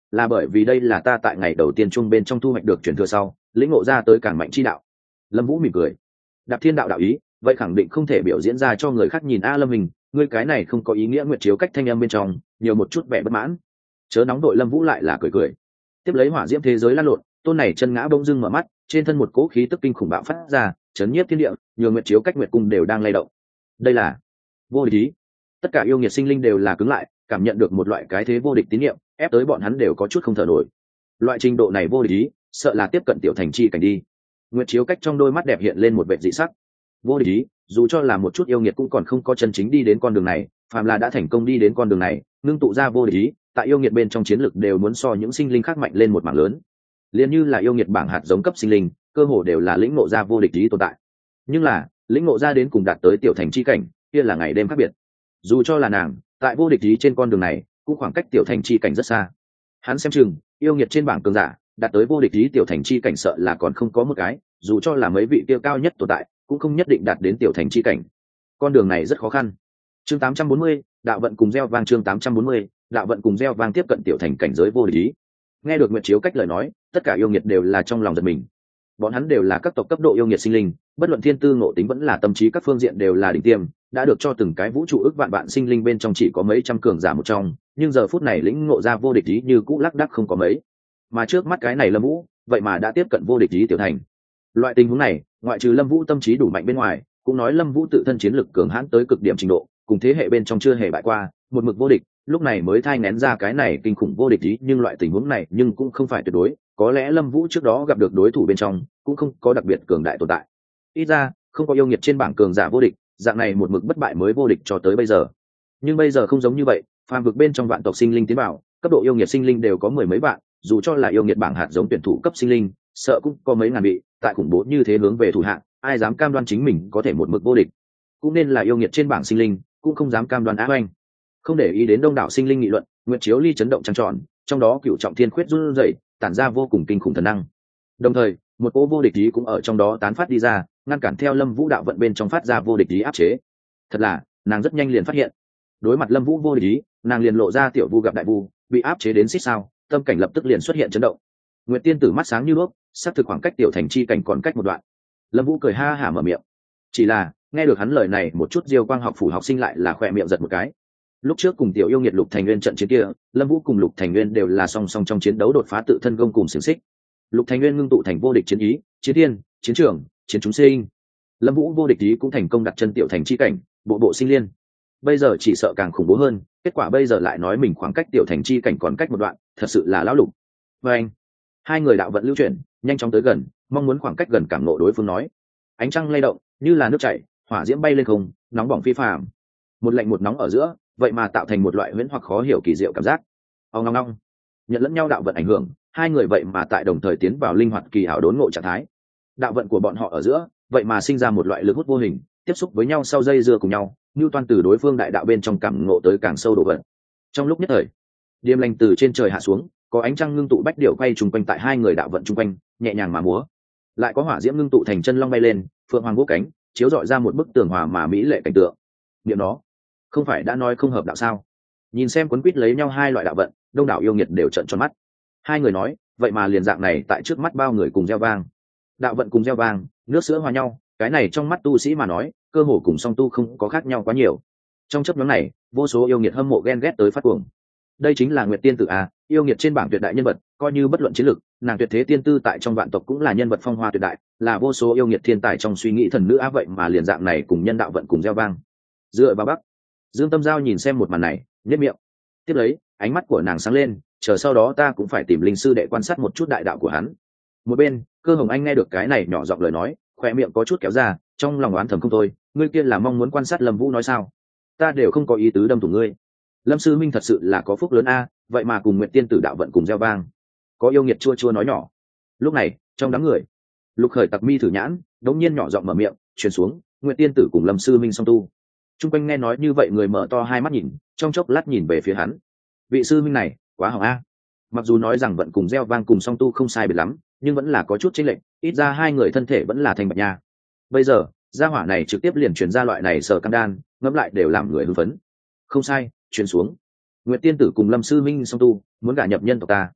là bởi vì đây là ta tại ngày đầu tiên chung bên trong thu hoạch được truyền thừa sau lĩnh ngộ ra tới càng mạnh chi đạo. Lâm Vũ mỉm cười. Đạp thiên đạo đạo ý, vậy khẳng định không thể biểu diễn ra cho người khác nhìn. A Lâm Hình, ngươi cái này không có ý nghĩa. Nguyệt Chiếu Cách thanh âm bên trong nhiều một chút vẻ bất mãn. Chớ nóng đội. Lâm Vũ lại là cười cười. Tiếp lấy hỏa diễm thế giới lan lộn, tôn này chân ngã bỗng dưng mở mắt, trên thân một cỗ khí tức kinh khủng bạo phát ra, chấn nhiếp thiên địa, nhiều Nguyệt Chiếu Cách Nguyệt cung đều đang lay động. Đây là vô địch ý. Tất cả yêu nghiệt sinh linh đều là cứng lại, cảm nhận được một loại cái thế vô địch tín niệm, ép tới bọn hắn đều có chút không thở nổi. Loại trình độ này vô địch ý, sợ là tiếp cận tiểu thành chi cảnh đi. Nguyệt Chiếu Cách trong đôi mắt đẹp hiện lên một vẻ dị sắc. Vô địch ý, dù cho là một chút yêu nghiệt cũng còn không có chân chính đi đến con đường này, phàm là đã thành công đi đến con đường này, ngưng tụ ra vô địch ý, tại yêu nghiệt bên trong chiến lực đều muốn so những sinh linh khác mạnh lên một mảng lớn. Liên như là yêu nghiệt bảng hạt giống cấp sinh linh, cơ hồ đều là lĩnh ngộ ra vô địch ý tồn tại. Nhưng là, lĩnh ngộ ra đến cùng đạt tới tiểu thành chi cảnh, kia là ngày đêm khác biệt. Dù cho là nàng, tại vô địch ý trên con đường này, cũng khoảng cách tiểu thành chi cảnh rất xa. Hắn xem chừng, yêu nghiệt trên bảng cường giả, đạt tới vô địch ý tiểu thành chi cảnh sợ là còn không có một cái, dù cho là mấy vị kia cao nhất tồn tại, cũng không nhất định đạt đến tiểu thành chi cảnh. Con đường này rất khó khăn. Chương 840, đạo vận cùng gieo vang. Chương 840, đạo vận cùng gieo vang tiếp cận tiểu thành cảnh giới vô địch ý. Nghe được Nguyệt Chiếu Cách lời nói, tất cả yêu nghiệt đều là trong lòng giật mình. Bọn hắn đều là các tộc cấp độ yêu nghiệt sinh linh, bất luận thiên tư ngộ tính vẫn là tâm trí các phương diện đều là đỉnh tiêm, đã được cho từng cái vũ trụ ước vạn vạn sinh linh bên trong chỉ có mấy trăm cường giả một trong, nhưng giờ phút này lĩnh ngộ ra vô địch ý như cũ lác đác không có mấy. Mà trước mắt cái này Lâm Vũ, vậy mà đã tiếp cận vô địch ý tiểu thành. Loại tình huống này, ngoại trừ Lâm Vũ tâm trí đủ mạnh bên ngoài, cũng nói Lâm Vũ tự thân chiến lực cường hãn tới cực điểm trình độ, cùng thế hệ bên trong chưa hề bại qua, một mực vô địch, lúc này mới thai nén ra cái này kinh khủng vô địch ý. Nhưng loại tình huống này nhưng cũng không phải tuyệt đối, có lẽ Lâm Vũ trước đó gặp được đối thủ bên trong cũng không có đặc biệt cường đại tồn tại. Ít ra, không có yêu nghiệt trên bảng cường giả vô địch, dạng này một mực bất bại mới vô địch cho tới bây giờ. Nhưng bây giờ không giống như vậy, phàm vực bên trong vạn tộc sinh linh tiến vào, cấp độ yêu nghiệt sinh linh đều có mười mấy vạn, dù cho là yêu nghiệt bảng hạt giống tuyển thủ cấp sinh linh, sợ cũng có mấy ngàn vị, tại khủng bố như thế hướng về thủ hạng, ai dám cam đoan chính mình có thể một mực vô địch. Cũng nên là yêu nghiệt trên bảng sinh linh, cũng không dám cam đoan á oanh. Không để ý đến đông đảo sinh linh nghị luận, Nguyệt Chiếu Ly chấn động trăng tròn, trong đó cựu trọng thiên khuyết run rẩy, tản ra vô cùng kinh khủng thần năng. Đồng thời, một cỗ vô địch ý cũng ở trong đó tán phát đi ra, ngăn cản theo Lâm Vũ đạo vận bên trong phát ra vô địch ý áp chế. Thật là, nàng rất nhanh liền phát hiện. Đối mặt Lâm Vũ vô địch ý, nàng liền lộ ra tiểu vu gặp đại vu, bị áp chế đến xít sao, tâm cảnh lập tức liền xuất hiện chấn động. Nguyệt tiên tử mắt sáng như đuốc, xác thực khoảng cách tiểu thành chi cảnh còn cách một đoạn. Lâm Vũ cười ha hả mở miệng. Chỉ là, nghe được hắn lời này, một chút Diêu Quang học phủ học sinh lại là khỏe miệng giật một cái. Lúc trước cùng tiểu yêu nghiệt Lục Thành Nguyên trận chiến kia, Lâm Vũ cùng Lục Thành Nguyên đều là song song trong chiến đấu đột phá tự thân gông cùng xiềng xích. Lục Thành Nguyên ngưng tụ thành vô địch chiến ý, chiến thiên, chiến trường, chiến chúng sinh. Lâm Vũ vô địch ý cũng thành công đặt chân tiểu thành chi cảnh, bộ bộ sinh liên. Bây giờ chỉ sợ càng khủng bố hơn, kết quả bây giờ lại nói mình khoảng cách tiểu thành chi cảnh còn cách một đoạn, thật sự là lão lục. Và anh, hai người đạo vận lưu chuyển, nhanh chóng tới gần, mong muốn khoảng cách gần cảm ngộ đối phương nói. Ánh trăng lay động, như là nước chảy, hỏa diễm bay lên không, nóng bỏng phi phàm. Một lạnh một nóng ở giữa, vậy mà tạo thành một loại huyễn hoặc khó hiểu kỳ diệu cảm giác. Ong ong ong. Nhận lẫn nhau đạo vận ảnh hưởng, hai người vậy mà tại đồng thời tiến vào linh hoạt kỳ ảo đốn ngộ trạng thái. Đạo vận của bọn họ ở giữa, vậy mà sinh ra một loại lực hút vô hình, tiếp xúc với nhau sau dây dưa cùng nhau, như toan từ đối phương đại đạo bên trong cảm ngộ tới càng sâu độ vận. Trong lúc nhất thời, điềm lành từ trên trời hạ xuống, có ánh trăng ngưng tụ bách điệu quay trùng quanh tại hai người đạo vận chung quanh, nhẹ nhàng mà múa. Lại có hỏa diễm ngưng tụ thành chân long bay lên, phượng hoàng vỗ cánh, chiếu rọi ra một bức tường hòa mà mỹ lệ cảnh tượng. Niệm nó, không phải đã nói không hợp đạo sao? Nhìn xem cuốn quýt lấy nhau hai loại đạo vận, đông đảo yêu nghiệt đều trợn tròn mắt. Hai người nói, vậy mà liền dạng này tại trước mắt bao người cùng gieo vang. Đạo vận cùng gieo vang, nước sữa hòa nhau, cái này trong mắt tu sĩ mà nói, cơ hồ cùng song tu không có khác nhau quá nhiều. Trong chớp nhoáng này, vô số yêu nghiệt hâm mộ ghen ghét tới phát cuồng. Đây chính là Nguyệt tiên tử a, yêu nghiệt trên bảng tuyệt đại nhân vật, coi như bất luận chiến lực, nàng tuyệt thế tiên tư tại trong vạn tộc cũng là nhân vật phong hoa tuyệt đại, là vô số yêu nghiệt thiên tài trong suy nghĩ thần nữ á, vậy mà liền dạng này cùng nhân đạo vận cùng gieo vang. Dựa vào bắc, Dương Tâm Giao nhìn xem một màn này, nhếch miệng. Tiếp lấy, ánh mắt của nàng sáng lên, chờ sau đó ta cũng phải tìm linh sư để quan sát một chút đại đạo của hắn. Một bên, Cơ Hồng Anh nghe được cái này nhỏ giọng lời nói, khóe miệng có chút kéo ra, trong lòng oán thầm không thôi, ngươi kia là mong muốn quan sát Lâm Vũ nói sao? Ta đều không có ý tứ đâm thủng ngươi. Lâm sư minh thật sự là có phúc lớn a, vậy mà cùng Nguyệt tiên tử đạo vận cùng gieo vang. Có yêu nghiệt chua chua nói nhỏ. Lúc này, trong đám người, Lục Khởi tặc mi thử nhãn, đống nhiên nhỏ giọng mở miệng, truyền xuống, Nguyệt tiên tử cùng Lâm sư minh song tu. Trung quanh nghe nói như vậy, người mở to hai mắt nhìn, trong chốc lát nhìn về phía hắn. Vị sư minh này, quá hỏng a. Mặc dù nói rằng vận cùng gieo vang cùng song tu không sai biệt lắm, nhưng vẫn là có chút chênh lệch, ít ra hai người thân thể vẫn là thành bạch nha. Bây giờ, gia hỏa này trực tiếp liền truyền ra loại này sở cam đan, ngẫm lại đều làm người hưng phấn. Không sai, truyền xuống. Nguyệt tiên tử cùng Lâm sư minh song tu, muốn gả nhập nhân tộc ta.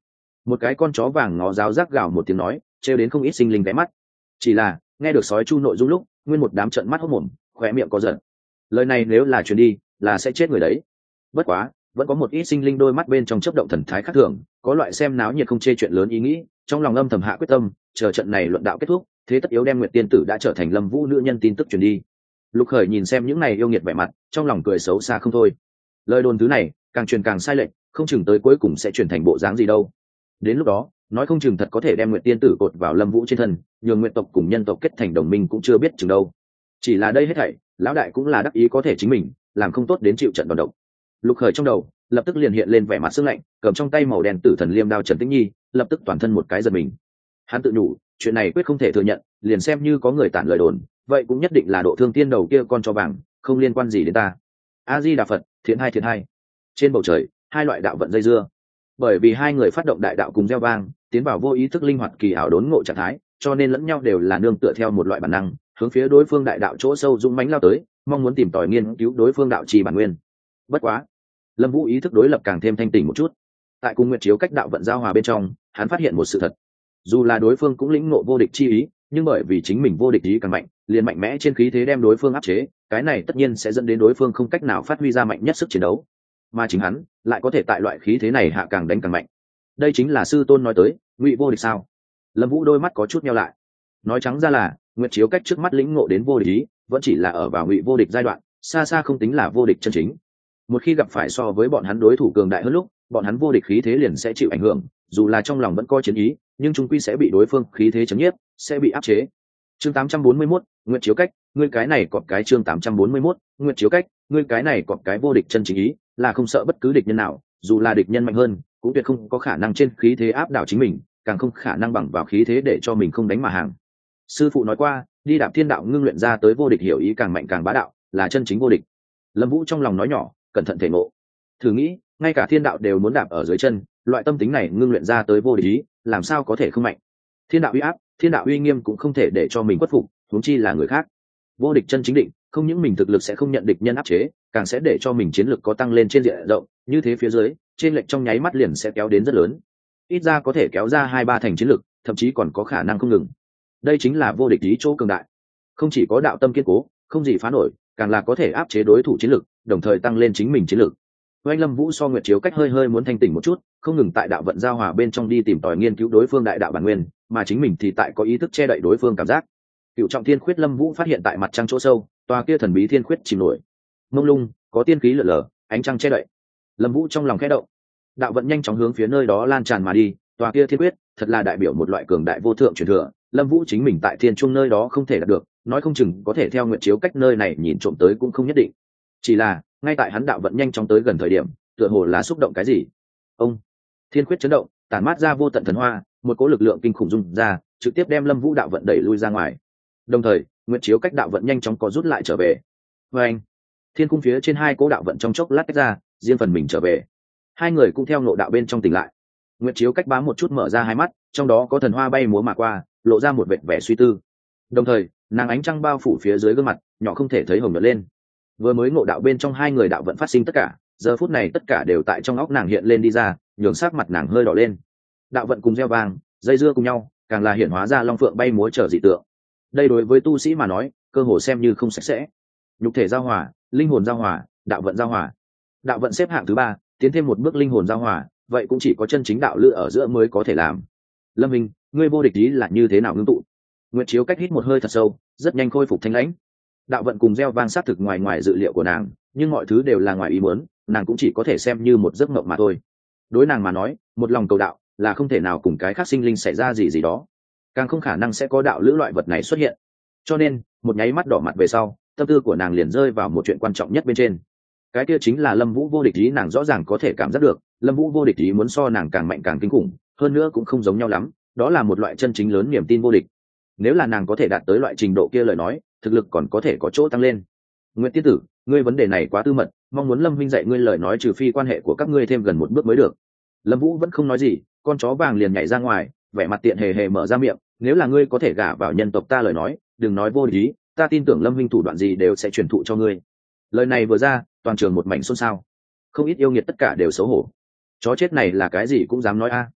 Một cái con chó vàng ngó giáo giác gào một tiếng nói, trêu đến không ít sinh linh ghé mắt. Chỉ là nghe được sói chu nội dung lúc, nguyên một đám trợn mắt hốt mồm, khóe miệng có giận. Lời này nếu là truyền đi, là sẽ chết người đấy. Bất quá, vẫn có một ít sinh linh đôi mắt bên trong chớp động thần thái khác thường, có loại xem náo nhiệt không chê chuyện lớn ý nghĩ, trong lòng âm thầm hạ quyết tâm, chờ trận này luận đạo kết thúc, thế tất yếu đem Nguyệt tiên tử đã trở thành Lâm Vũ nữ nhân tin tức truyền đi. Lục Khởi nhìn xem những này yêu nghiệt vẻ mặt, trong lòng cười xấu xa không thôi. Lời đồn thứ này, càng truyền càng sai lệch, không chừng tới cuối cùng sẽ chuyển thành bộ dáng gì đâu. Đến lúc đó, nói không chừng thật có thể đem Nguyệt tiên tử cột vào Lâm Vũ trên thân, nhường Nguyệt tộc cùng nhân tộc kết thành đồng minh cũng chưa biết chừng đâu. Chỉ là đây hết thảy, lão đại cũng là đắc ý có thể chính mình, làm không tốt đến chịu trận đòn độc. Lục Khởi trong đầu lập tức liền hiện lên vẻ mặt sương lạnh, cầm trong tay màu đen tử thần liêm đao Trần Tĩnh Nhi, lập tức toàn thân một cái giật mình. Hắn tự nhủ, chuyện này quyết không thể thừa nhận, liền xem như có người tản lời đồn, vậy cũng nhất định là độ thương tiên đầu kia con cho vàng, không liên quan gì đến ta. A Di Đà Phật, thiện hai. Trên bầu trời, hai loại đạo vận dây dưa. Bởi vì hai người phát động đại đạo cùng gieo vang, tiến vào vô ý thức linh hoạt kỳ ảo đốn ngộ trạng thái, cho nên lẫn nhau đều là nương tựa theo một loại bản năng, hướng phía đối phương đại đạo chỗ sâu dũng mãnh lao tới, mong muốn tìm tòi nghiên cứu đối phương đạo trì bản nguyên. Bất quá, Lâm Vũ ý thức đối lập càng thêm thanh tỉnh một chút. Tại cung nguyện chiếu cách đạo vận giao hòa bên trong, hắn phát hiện một sự thật. Dù là đối phương cũng lĩnh ngộ vô địch chi ý, nhưng bởi vì chính mình vô địch ý càng mạnh, liền mạnh mẽ trên khí thế đem đối phương áp chế, cái này tất nhiên sẽ dẫn đến đối phương không cách nào phát huy ra mạnh nhất sức chiến đấu. Mà chính hắn lại có thể tại loại khí thế này hạ càng đánh càng mạnh. Đây chính là sư tôn nói tới, ngụy vô địch sao? Lâm Vũ đôi mắt có chút nheo lại. Nói trắng ra là, nguyệt chiếu cách trước mắt lĩnh ngộ đến vô địch ý, vẫn chỉ là ở vào ngụy vô địch giai đoạn, xa xa không tính là vô địch chân chính. Một khi gặp phải so với bọn hắn đối thủ cường đại hơn lúc, bọn hắn vô địch khí thế liền sẽ chịu ảnh hưởng, dù là trong lòng vẫn có chiến ý, nhưng chung quy sẽ bị đối phương khí thế chấn nhiếp, sẽ bị áp chế. Chương 841, nguyệt chiếu cách, ngươi cái này cọp cái chương 841, nguyệt chiếu cách, ngươi cái này cọp cái vô địch chân chính ý, là không sợ bất cứ địch nhân nào, dù là địch nhân mạnh hơn, cũng tuyệt không có khả năng trên khí thế áp đảo chính mình, càng không khả năng bằng vào khí thế để cho mình không đánh mà hàng. Sư phụ nói qua, đi đạp thiên đạo ngưng luyện ra tới vô địch hiểu ý càng mạnh càng bá đạo, là chân chính vô địch. Lâm Vũ trong lòng nói nhỏ, cẩn thận thể ngộ. Thử nghĩ, ngay cả thiên đạo đều muốn đạp ở dưới chân, loại tâm tính này ngưng luyện ra tới vô địch ý, làm sao có thể không mạnh? Thiên đạo uy áp, thiên đạo uy nghiêm cũng không thể để cho mình khuất phục, huống chi là người khác. Vô địch chân chính định, không những mình thực lực sẽ không nhận địch nhân áp chế, càng sẽ để cho mình chiến lực có tăng lên trên diện rộng, như thế phía dưới, trên lệch trong nháy mắt liền sẽ kéo đến rất lớn. Ít ra có thể kéo ra 2-3 thành chiến lực, thậm chí còn có khả năng không ngừng. Đây chính là vô địch ý chỗ cường đại. Không chỉ có đạo tâm kiên cố, không gì phá nổi, càng là có thể áp chế đối thủ chiến lực, đồng thời tăng lên chính mình chiến lực. Oanh Lâm Vũ so nguyệt chiếu cách hơi muốn thanh tỉnh một chút, không ngừng tại đạo vận giao hòa bên trong đi tìm tòi nghiên cứu đối phương đại đạo bản nguyên, mà chính mình thì tại có ý thức che đậy đối phương cảm giác. Cựu trọng thiên khuyết Lâm Vũ phát hiện tại mặt trăng chỗ sâu, tòa kia thần bí thiên khuyết chìm nổi, mông lung, có tiên khí lở lở, ánh trăng che đậy. Lâm Vũ trong lòng khẽ động, đạo vận nhanh chóng hướng phía nơi đó lan tràn mà đi. Tòa kia thiên quyết thật là đại biểu một loại cường đại vô thượng truyền thừa, Lâm Vũ chính mình tại thiên trung nơi đó không thể đạt được, nói không chừng có thể theo nguyệt chiếu cách nơi này nhìn trộm tới cũng không nhất định. Chỉ là ngay tại hắn đạo vận nhanh chóng tới gần thời điểm, tựa hồ là xúc động cái gì. Ông thiên quyết chấn động, tản mát ra vô tận thần hoa, một cỗ lực lượng kinh khủng dung ra, trực tiếp đem Lâm Vũ đạo vận đẩy lui ra ngoài. Đồng thời, nguyệt chiếu cách đạo vận nhanh chóng có rút lại trở về. Và anh, thiên cung phía trên hai cỗ đạo vận trong chốc lát tách ra, riêng phần mình trở về. Hai người cũng theo ngộ đạo bên trong tỉnh lại. Nguyệt chiếu cách bám một chút mở ra hai mắt, trong đó có thần hoa bay múa mà qua, lộ ra một vệt vẻ suy tư. Đồng thời, nàng ánh trăng bao phủ phía dưới gương mặt, nhỏ không thể thấy hồng nhuận lên. Vừa mới ngộ đạo bên trong hai người đạo vận phát sinh tất cả, giờ phút này tất cả đều tại trong óc nàng hiện lên đi ra, nhường sắc mặt nàng hơi đỏ lên. Đạo vận cùng gieo vang, dây dưa cùng nhau, càng là hiện hóa ra long phượng bay múa trở dị tượng. Đây đối với tu sĩ mà nói, cơ hồ xem như không sạch sẽ. Nhục thể giao hòa, linh hồn giao hòa, đạo vận giao hòa. Đạo vận xếp hạng thứ 3, tiến thêm một bước linh hồn giao hòa, vậy cũng chỉ có chân chính đạo lữ ở giữa mới có thể làm. Lâm Minh, ngươi vô địch ý là như thế nào ngưng tụ? Nguyệt chiếu cách hít một hơi thật sâu, rất nhanh khôi phục thanh lãnh. Đạo vận cùng gieo vang sát thực ngoài dự liệu của nàng, nhưng mọi thứ đều là ngoài ý muốn, nàng cũng chỉ có thể xem như một giấc mộng mà thôi. Đối nàng mà nói, một lòng cầu đạo là không thể nào cùng cái khác sinh linh xảy ra gì đó, càng không khả năng sẽ có đạo lữ loại vật này xuất hiện. Cho nên, một nháy mắt đỏ mặt về sau, tâm tư của nàng liền rơi vào một chuyện quan trọng nhất bên trên. Cái kia chính là Lâm Vũ vô địch ý, nàng rõ ràng có thể cảm giác được, Lâm Vũ vô địch ý muốn so nàng càng mạnh càng kinh khủng, hơn nữa cũng không giống nhau lắm, đó là một loại chân chính lớn niềm tin vô địch. Nếu là nàng có thể đạt tới loại trình độ kia lời nói, thực lực còn có thể có chỗ tăng lên. Nguyễn Tiên tử, ngươi vấn đề này quá tư mật, mong muốn Lâm huynh dạy ngươi lời nói trừ phi quan hệ của các ngươi thêm gần một bước mới được. Lâm Vũ vẫn không nói gì, con chó vàng liền nhảy ra ngoài, vẻ mặt tiện hề mở ra miệng, nếu là ngươi có thể gả vào nhân tộc ta lời nói, đừng nói vô địch ý, ta tin tưởng Lâm huynh thủ đoạn gì đều sẽ truyền thụ cho ngươi. Lời này vừa ra, toàn trường một mảnh xôn xao, không ít yêu nghiệt tất cả đều xấu hổ. Chó chết này là cái gì cũng dám nói a?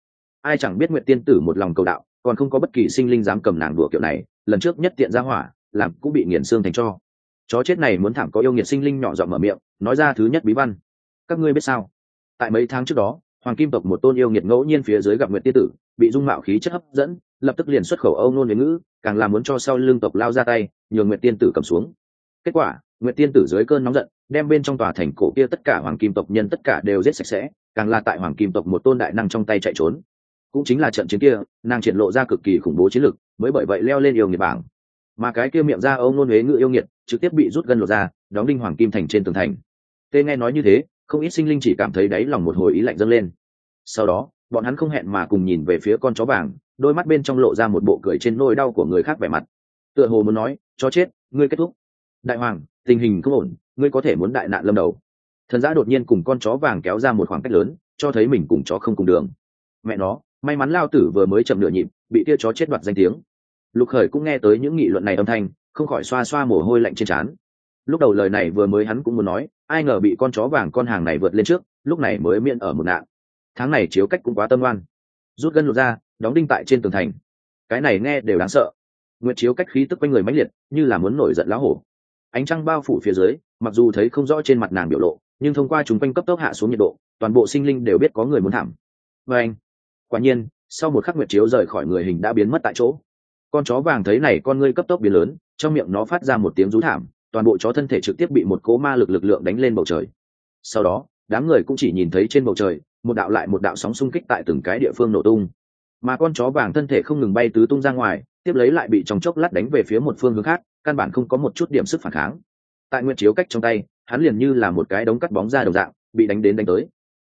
ai chẳng biết Nguyệt tiên tử một lòng cầu đạo, còn không có bất kỳ sinh linh dám cầm nàng đùa kiểu này, lần trước nhất tiện ra hỏa làm cũng bị nghiền xương thành tro. Chó chết này muốn thảm có yêu nghiệt sinh linh nhỏ giọng mở miệng nói ra thứ nhất bí văn. Các ngươi biết sao, tại mấy tháng trước đó hoàng kim tộc một tôn yêu nghiệt ngẫu nhiên phía dưới gặp Nguyệt tiên tử, bị dung mạo khí chất hấp dẫn, lập tức liền xuất khẩu âu nôn huế ngữ, càng là muốn cho sau lưng tộc lao ra tay nhường Nguyệt tiên tử cầm xuống. Kết quả Nguyệt tiên tử dưới cơn nóng giận đem bên trong tòa thành cổ kia tất cả hoàng kim tộc nhân tất cả đều giết sạch sẽ, càng là tại hoàng kim tộc một tôn đại năng trong tay chạy trốn. Cũng chính là trận chiến kia nàng triển lộ ra cực kỳ khủng bố chiến lực, mới bởi vậy leo lên yêu nghiệt bảng. Mà cái kia miệng ra âu nôn huế ngữ yêu nghiệt trực tiếp bị rút gân lột ra đóng đinh hoàng kim thành trên tường thành. Tê nghe nói như thế, không ít sinh linh chỉ cảm thấy đáy lòng một hồi ý lạnh dâng lên. Sau đó bọn hắn không hẹn mà cùng nhìn về phía con chó vàng, đôi mắt bên trong lộ ra một bộ cười trên nỗi đau của người khác vẻ mặt, tựa hồ muốn nói chó chết ngươi kết thúc. Đại hoàng, tình hình không ổn, ngươi có thể muốn đại nạn lâm đầu. Thần giã đột nhiên cùng con chó vàng kéo ra một khoảng cách lớn, cho thấy mình cùng chó không cùng đường. Mẹ nó, may mắn lao tử vừa mới chậm nửa nhịp bị kia chó chết đoạt danh tiếng. Lục Khởi cũng nghe tới những nghị luận này âm thanh, không khỏi xoa xoa mồ hôi lạnh trên trán. Lúc đầu lời này vừa mới hắn cũng muốn nói, ai ngờ bị con chó vàng con hàng này vượt lên trước, lúc này mới miễn ở một nạn. Tháng này chiếu cách cũng quá tâm oan, rút gân lột ra đóng đinh tại trên tường thành, cái này nghe đều đáng sợ. Nguyệt chiếu cách khí tức quanh người mãnh liệt, như là muốn nổi giận lá hổ. Ánh trăng bao phủ phía dưới, mặc dù thấy không rõ trên mặt nàng biểu lộ, nhưng thông qua chúng quanh cấp tốc hạ xuống nhiệt độ, toàn bộ sinh linh đều biết có người muốn thảm. Và anh, quả nhiên, sau một khắc Nguyệt chiếu rời khỏi người hình đã biến mất tại chỗ. Con chó vàng thấy này con ngươi cấp tốc biến lớn, trong miệng nó phát ra một tiếng rú thảm, toàn bộ chó thân thể trực tiếp bị một cỗ ma lực lượng đánh lên bầu trời. Sau đó đám người cũng chỉ nhìn thấy trên bầu trời một đạo lại một đạo sóng xung kích tại từng cái địa phương nổ tung, mà con chó vàng thân thể không ngừng bay tứ tung ra ngoài, tiếp lấy lại bị trong chốc lát đánh về phía một phương hướng khác, căn bản không có một chút điểm sức phản kháng. Tại Nguyệt chiếu cách trong tay, hắn liền như là một cái đống cắt bóng ra đồng dạng bị đánh đến đánh tới.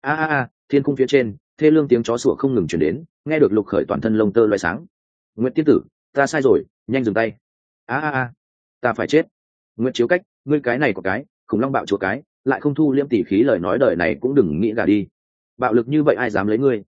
A thiên cung phía trên thê lương tiếng chó sủa không ngừng truyền đến, nghe được Lục Khởi toàn thân lông tơ loé sáng. Nguyệt tiên tử, ta sai rồi, nhanh dừng tay. A ta phải chết. Nguyệt chiếu cách, ngươi cái này có cái khủng long bạo chúa cái, lại không thu liêm tỷ khí, lời nói đời này cũng đừng nghĩ gả đi, bạo lực như vậy ai dám lấy ngươi.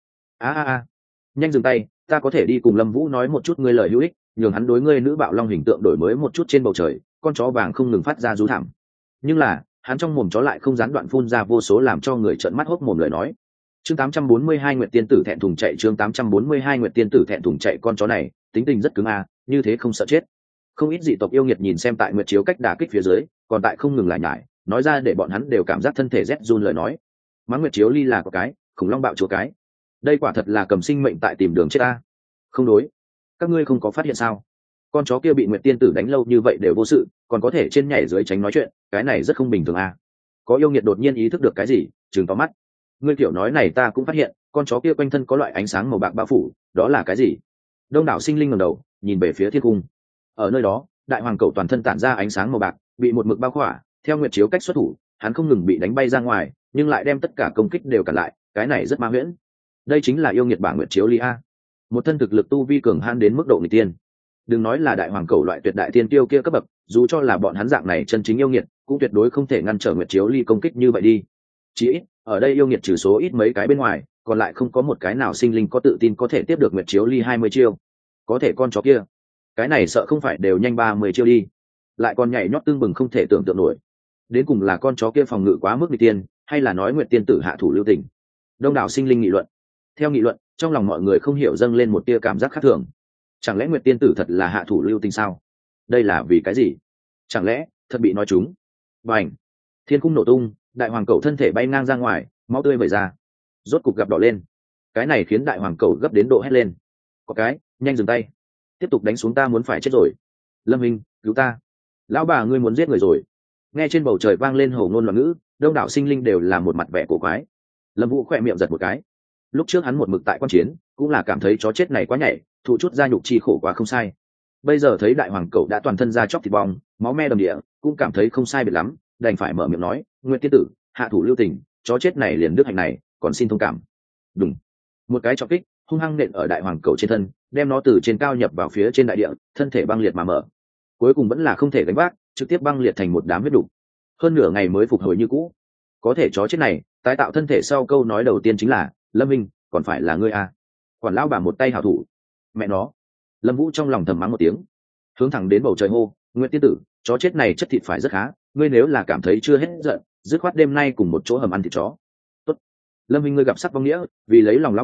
A nhanh dừng tay, ta có thể đi cùng Lâm Vũ nói một chút ngươi lời hữu ích, nhường hắn đối ngươi nữ bạo long hình tượng đổi mới một chút. Trên bầu trời con chó vàng không ngừng phát ra rú thảm, nhưng là hắn trong mồm chó lại không gián đoạn phun ra vô số làm cho người trợn mắt hốc mồm lời nói. Chương 842 Nguyệt tiên tử thẹn thùng chạy. Chương 842 Nguyệt tiên tử thẹn thùng chạy. Con chó này tính tình rất cứng như thế không sợ chết. Không ít dị tộc yêu nghiệt nhìn xem tại Nguyệt chiếu cách đả kích phía dưới, còn tại không ngừng lại nhải nói ra để bọn hắn đều cảm giác thân thể rét run lời nói. Mắng Nguyệt chiếu ly là có cái khủng long bạo chúa cái, đây quả thật là cầm sinh mệnh tại tìm đường chết ta. Không đối, các ngươi không có phát hiện sao, con chó kia bị Nguyệt tiên tử đánh lâu như vậy đều vô sự, còn có thể trên nhảy dưới tránh nói chuyện, cái này rất không bình thường Có yêu nghiệt đột nhiên ý thức được cái gì, trừng to mắt. Ngươi kiểu nói này ta cũng phát hiện, con chó kia quanh thân có loại ánh sáng màu bạc bao phủ, đó là cái gì? Đông đảo sinh linh ngẩng đầu nhìn về phía thiên cung. Ở nơi đó đại hoàng cẩu toàn thân tản ra ánh sáng màu bạc, bị một mực bao khỏa, theo Nguyệt chiếu cách xuất thủ, hắn không ngừng bị đánh bay ra ngoài, nhưng lại đem tất cả công kích đều cản lại, cái này rất ma huyễn. Đây chính là yêu nghiệt bảng Nguyệt chiếu ly một thân thực lực tu vi cường hãn đến mức độ nghịch tiên. Đừng nói là đại hoàng cẩu loại tuyệt đại tiên tiêu kia cấp bậc, dù cho là bọn hắn dạng này chân chính yêu nghiệt, cũng tuyệt đối không thể ngăn trở Nguyệt chiếu ly công kích như vậy đi. Chỉ ít ở đây yêu nghiệt trừ số ít mấy cái bên ngoài, còn lại không có một cái nào sinh linh có tự tin có thể tiếp được Nguyệt chiếu ly 20 chiêu. Có thể con chó kia, cái này sợ không phải đều nhanh 30 chiêu đi, lại còn nhảy nhót tương bừng không thể tưởng tượng nổi. Đến cùng là con chó kia phòng ngự quá mức nghịch tiên, hay là nói Nguyệt tiên tử hạ thủ lưu tình? Đông đảo sinh linh nghị luận. Theo nghị luận, trong lòng mọi người không hiểu dâng lên một tia cảm giác khác thường. Chẳng lẽ Nguyệt tiên tử thật là hạ thủ lưu tình sao? Đây là vì cái gì? Chẳng lẽ thật bị nói trúng? Bành! Thiên cung nổ tung, đại hoàng cẩu thân thể bay ngang ra ngoài, máu tươi vẩy ra, rốt cục gặp đỏ lên. Cái này khiến đại hoàng cẩu gấp đến độ hét lên. Có cái, nhanh dừng tay, tiếp tục đánh xuống ta muốn phải chết rồi. Lâm Minh, cứu ta! Lão bà ngươi muốn giết người rồi. Nghe trên bầu trời vang lên hổ ngôn loạn ngữ, đông đảo sinh linh đều là một mặt vẻ cổ quái. Lâm Vũ khỏe miệng giật một cái. Lúc trước hắn một mực tại quan chiến, cũng là cảm thấy chó chết này quá nhảy, thụ chút da nhục chi khổ quá không sai. Bây giờ thấy đại hoàng cẩu đã toàn thân da chóc thịt bong, máu me đầm địa, cũng cảm thấy không sai biệt lắm, đành phải mở miệng nói, Nguyệt tiên tử, hạ thủ lưu tình, chó chết này liền đức hạnh này, còn xin thông cảm. Đúng. Một cái trọng kích hung hăng nện ở đại hoàng cẩu trên thân, đem nó từ trên cao nhập vào phía trên đại địa, thân thể băng liệt mà mở. Cuối cùng vẫn là không thể gánh vác, trực tiếp băng liệt thành một đám huyết đục. Hơn nửa ngày mới phục hồi như cũ. Có thể chó chết này tái tạo thân thể sau câu nói đầu tiên chính là, Lâm Minh, còn phải là ngươi quản lão bà một tay hảo thủ. Mẹ nó! Lâm Vũ trong lòng thầm mắng một tiếng, hướng thẳng đến bầu trời hô, Nguyệt tiên tử, chó chết này chất thịt phải rất khá, ngươi nếu là cảm thấy chưa hết giận, dứt khoát đêm nay cùng một chỗ hầm ăn thịt chó. Tốt. Lâm Minh, ngươi gặp sắc vong nghĩa, vì lấy lòng lão bà,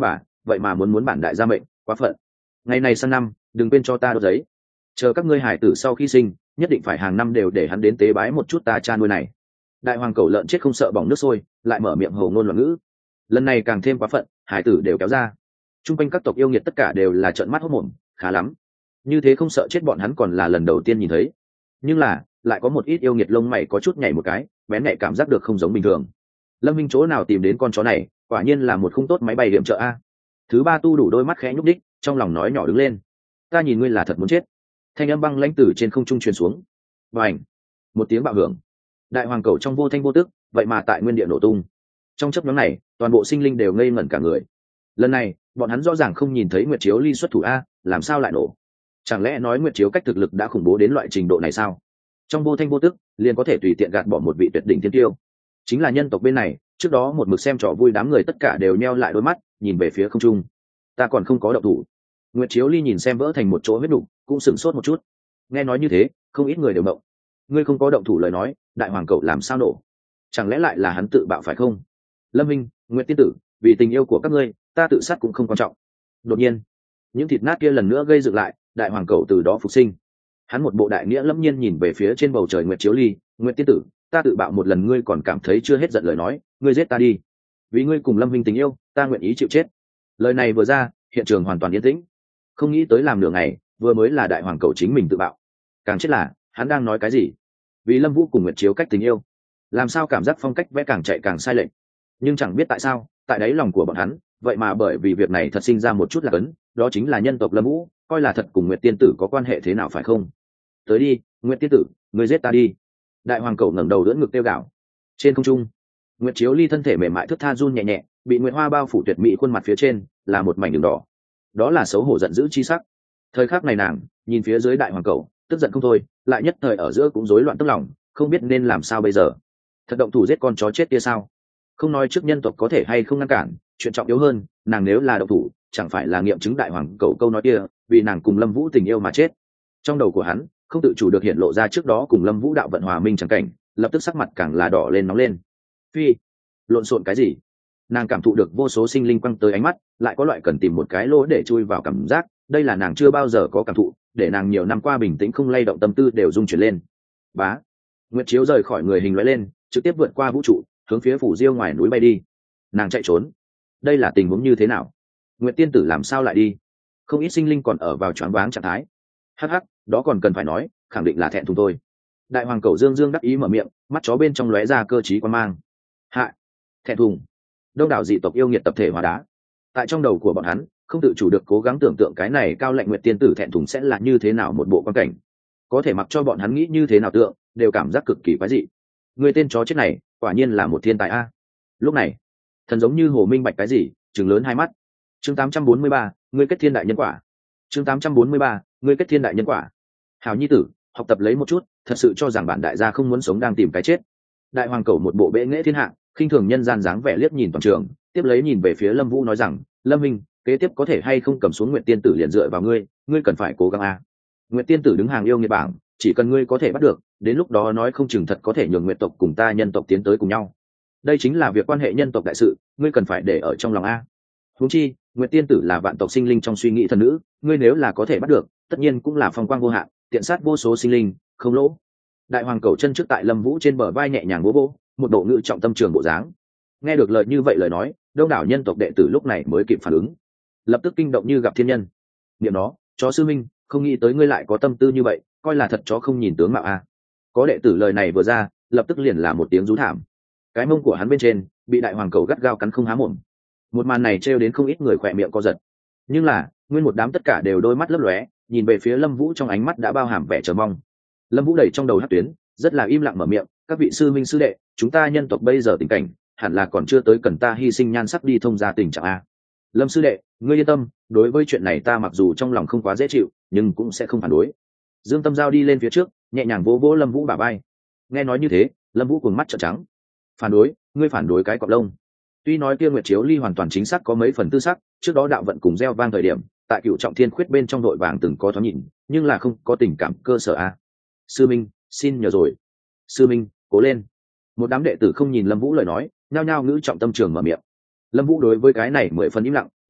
vậy mà muốn bản đại gia mệnh, quá phận. Ngày này sang năm đừng quên cho ta đốt giấy, chờ các ngươi hải tử sau khi sinh nhất định phải hàng năm đều để hắn đến tế bái một chút ta cha nuôi này. Đại hoàng cẩu lợn chết không sợ bỏng nước sôi, lại mở miệng hồ ngôn loạn ngữ. Lần này càng thêm quá phận, hải tử đều kéo ra. Trung quanh các tộc yêu nghiệt tất cả đều là trợn mắt hốt mồm, khá lắm, như thế không sợ chết bọn hắn còn là lần đầu tiên nhìn thấy. Nhưng là lại có một ít yêu nghiệt lông mày có chút nhảy một cái, bén nhạy cảm giác được không giống bình thường. Lâm Minh chỗ nào tìm đến con chó này, quả nhiên là một khung tốt máy bay điểm trợ a. Thứ ba tu đủ đôi mắt khẽ nhúc đích, trong lòng nói nhỏ đứng lên. Ta nhìn ngươi là thật muốn chết. Thanh âm băng lãnh từ trên không trung truyền xuống. Bành! Một tiếng bạo hưởng. Đại hoàng cầu trong vô thanh vô tức, vậy mà tại nguyên địa nổ tung. Trong chớp nhoáng này, toàn bộ sinh linh đều ngây ngẩn cả người. Lần này, bọn hắn rõ ràng không nhìn thấy Nguyệt Chiếu Ly xuất thủ a, làm sao lại nổ? Chẳng lẽ nói Nguyệt Chiếu cách thực lực đã khủng bố đến loại trình độ này sao? Trong vô thanh vô tức, liền có thể tùy tiện gạt bỏ một vị tuyệt đỉnh thiên tiêu. Chính là nhân tộc bên này, trước đó một mực xem trò vui đám người tất cả đều nheo lại đôi mắt, nhìn về phía không trung. Ta còn không có động thủ. Nguyệt Chiếu Ly nhìn xem vỡ thành một chỗ huyết đục, cũng sửng sốt một chút. Nghe nói như thế, không ít người đều mộng. Ngươi không có động thủ lời nói, đại hoàng cẩu làm sao nổ? Chẳng lẽ lại là hắn tự bạo phải không? Lâm Minh, Nguyệt tiên tử, vì tình yêu của các ngươi, ta tự sát cũng không quan trọng. Đột nhiên, những thịt nát kia lần nữa gây dựng lại, đại hoàng cẩu từ đó phục sinh. Hắn một bộ đại nghĩa lâm nhiên nhìn về phía trên bầu trời Nguyệt Chiếu Ly. Nguyệt tiên tử, ta tự bạo một lần ngươi còn cảm thấy chưa hết giận lời nói, ngươi giết ta đi. Vì ngươi cùng Lâm Minh tình yêu, ta nguyện ý chịu chết. Lời này vừa ra, hiện trường hoàn toàn yên tĩnh. Không nghĩ tới làm nửa ngày, vừa mới là đại hoàng cẩu chính mình tự bạo. Càng chết là, hắn đang nói cái gì? Vì Lâm Vũ cùng Nguyệt Chiếu cách tình yêu. Làm sao cảm giác phong cách vẽ càng chạy càng sai lệch? Nhưng chẳng biết tại sao, tại đáy lòng của bọn hắn, vậy mà bởi vì việc này thật sinh ra một chút là cấn, đó chính là nhân tộc Lâm Vũ, coi là thật cùng Nguyệt tiên tử có quan hệ thế nào phải không? Tới đi, Nguyệt tiên tử, ngươi giết ta đi. Đại hoàng cẩu ngẩng đầu đỡ ngực kêu gào. Trên không trung, Nguyệt Chiếu Ly thân thể mềm mại thướt tha run nhẹ nhẹ, bị nguyệt hoa bao phủ tuyệt mỹ khuôn mặt phía trên, là một mảnh đường đỏ. Đó là xấu hổ giận dữ chi sắc. Thời khắc này nàng nhìn phía dưới đại hoàng cẩu, tức giận không thôi, lại nhất thời ở giữa cũng rối loạn tức lòng, không biết nên làm sao bây giờ. Thật động thủ giết con chó chết kia sao? Không nói trước nhân tộc có thể hay không ngăn cản, chuyện trọng yếu hơn, nàng nếu là động thủ, chẳng phải là nghiệm chứng đại hoàng cẩu câu nói kia, vì nàng cùng Lâm Vũ tình yêu mà chết. Trong đầu của hắn không tự chủ được hiện lộ ra trước đó cùng Lâm Vũ đạo vận hòa minh chẳng cảnh, lập tức sắc mặt càng là đỏ lên nóng lên. Phi, lộn xộn cái gì? Nàng cảm thụ được vô số sinh linh quăng tới ánh mắt, lại có loại cần tìm một cái lỗ để chui vào cảm giác, đây là nàng chưa bao giờ có cảm thụ, để nàng nhiều năm qua bình tĩnh không lay động tâm tư đều rung chuyển lên. Bá, Nguyệt Chiếu rời khỏi người hình lóe lên, trực tiếp vượt qua vũ trụ, hướng phía phủ diêu ngoài núi bay đi. Nàng chạy trốn, đây là tình huống như thế nào? Nguyệt tiên tử làm sao lại đi? Không ít sinh linh còn ở vào choáng váng trạng thái. Hắc hắc, đó còn cần phải nói, khẳng định là thẹn thùng tôi. Đại hoàng cẩu dương dương đắc ý mở miệng, mắt chó bên trong lóe ra cơ trí quan mang. Hạ, thẹn thùng. Đông đảo dị tộc yêu nghiệt tập thể hóa đá. Tại trong đầu của bọn hắn, không tự chủ được cố gắng tưởng tượng cái này cao lệnh Nguyệt tiên tử thẹn thùng sẽ là như thế nào một bộ quan cảnh. Có thể mặc cho bọn hắn nghĩ như thế nào tượng, đều cảm giác cực kỳ quái dị. Người tên chó chết này, quả nhiên là một thiên tài a. Lúc này, thần giống như hồ minh bạch cái gì, trừng lớn hai mắt. Chương 843, ngươi kết thiên đại nhân quả. Chương 843, ngươi kết thiên đại nhân quả. Hảo nhi tử, học tập lấy một chút, thật sự cho rằng bản đại gia không muốn sống đang tìm cái chết. Đại hoàng cẩu một bộ bệ nghệ thiên hạ, khinh thường nhân gian dáng vẻ liếc nhìn toàn trường, tiếp lấy nhìn về phía Lâm Vũ nói rằng, Lâm Minh, kế tiếp có thể hay không cầm xuống Nguyệt tiên tử liền dựa vào ngươi, ngươi cần phải cố gắng a. Nguyệt tiên tử đứng hàng yêu nghiệt bảng, chỉ cần ngươi có thể bắt được, đến lúc đó nói không chừng thật có thể nhường Nguyệt tộc cùng ta nhân tộc tiến tới cùng nhau. Đây chính là việc quan hệ nhân tộc đại sự, ngươi cần phải để ở trong lòng a. Huống chi, Nguyệt tiên tử là vạn tộc sinh linh trong suy nghĩ thần nữ, ngươi nếu là có thể bắt được, tất nhiên cũng là phong quang vô hạn, tiện sát vô số sinh linh, không lỗ. Đại hoàng cẩu chân trước tại Lâm Vũ trên bờ vai nhẹ nhàng vỗ vỗ, một bộ ngữ trọng tâm trường bộ dáng. Nghe được lời như vậy lời nói, đông đảo nhân tộc đệ tử lúc này mới kịp phản ứng, lập tức kinh động như gặp thiên nhân. Niệm nó, chó sư minh, không nghĩ tới ngươi lại có tâm tư như vậy, coi là thật chó không nhìn tướng mạo a. Có đệ tử lời này vừa ra, lập tức liền là một tiếng rú thảm. Cái mông của hắn bên trên bị đại hoàng cẩu gắt gao cắn không há mồm. Một màn này trêu đến không ít người khỏe miệng co giật. Nhưng là, nguyên một đám tất cả đều đôi mắt lấp lóe, nhìn về phía Lâm Vũ trong ánh mắt đã bao hàm vẻ chờ mong. Lâm Vũ đẩy trong đầu hắc tuyến, rất là im lặng mở miệng, các vị sư minh sư đệ, chúng ta nhân tộc bây giờ tình cảnh, hẳn là còn chưa tới cần ta hy sinh nhan sắc đi thông ra tình trạng a. Lâm sư đệ, ngươi yên tâm, đối với chuyện này ta mặc dù trong lòng không quá dễ chịu, nhưng cũng sẽ không phản đối. Dương Tâm Giao đi lên phía trước, nhẹ nhàng vỗ vỗ Lâm Vũ bả vai. Nghe nói như thế, Lâm Vũ cuồng mắt trợn trắng. Phản đối? Ngươi phản đối cái cọp lông? Tuy nói kia Nguyệt Chiếu Ly hoàn toàn chính xác có mấy phần tư sắc, trước đó đạo vận cùng gieo vang thời điểm, tại Cựu Trọng Thiên Khuyết bên trong đội vàng từng có thoáng nhìn, nhưng là không có tình cảm cơ sở a. Sư minh, xin nhờ rồi. Sư minh, cố lên. Một đám đệ tử không nhìn Lâm Vũ lời nói, nhao nhao ngữ trọng tâm trường mở miệng. Lâm Vũ đối với cái này mười phần im lặng,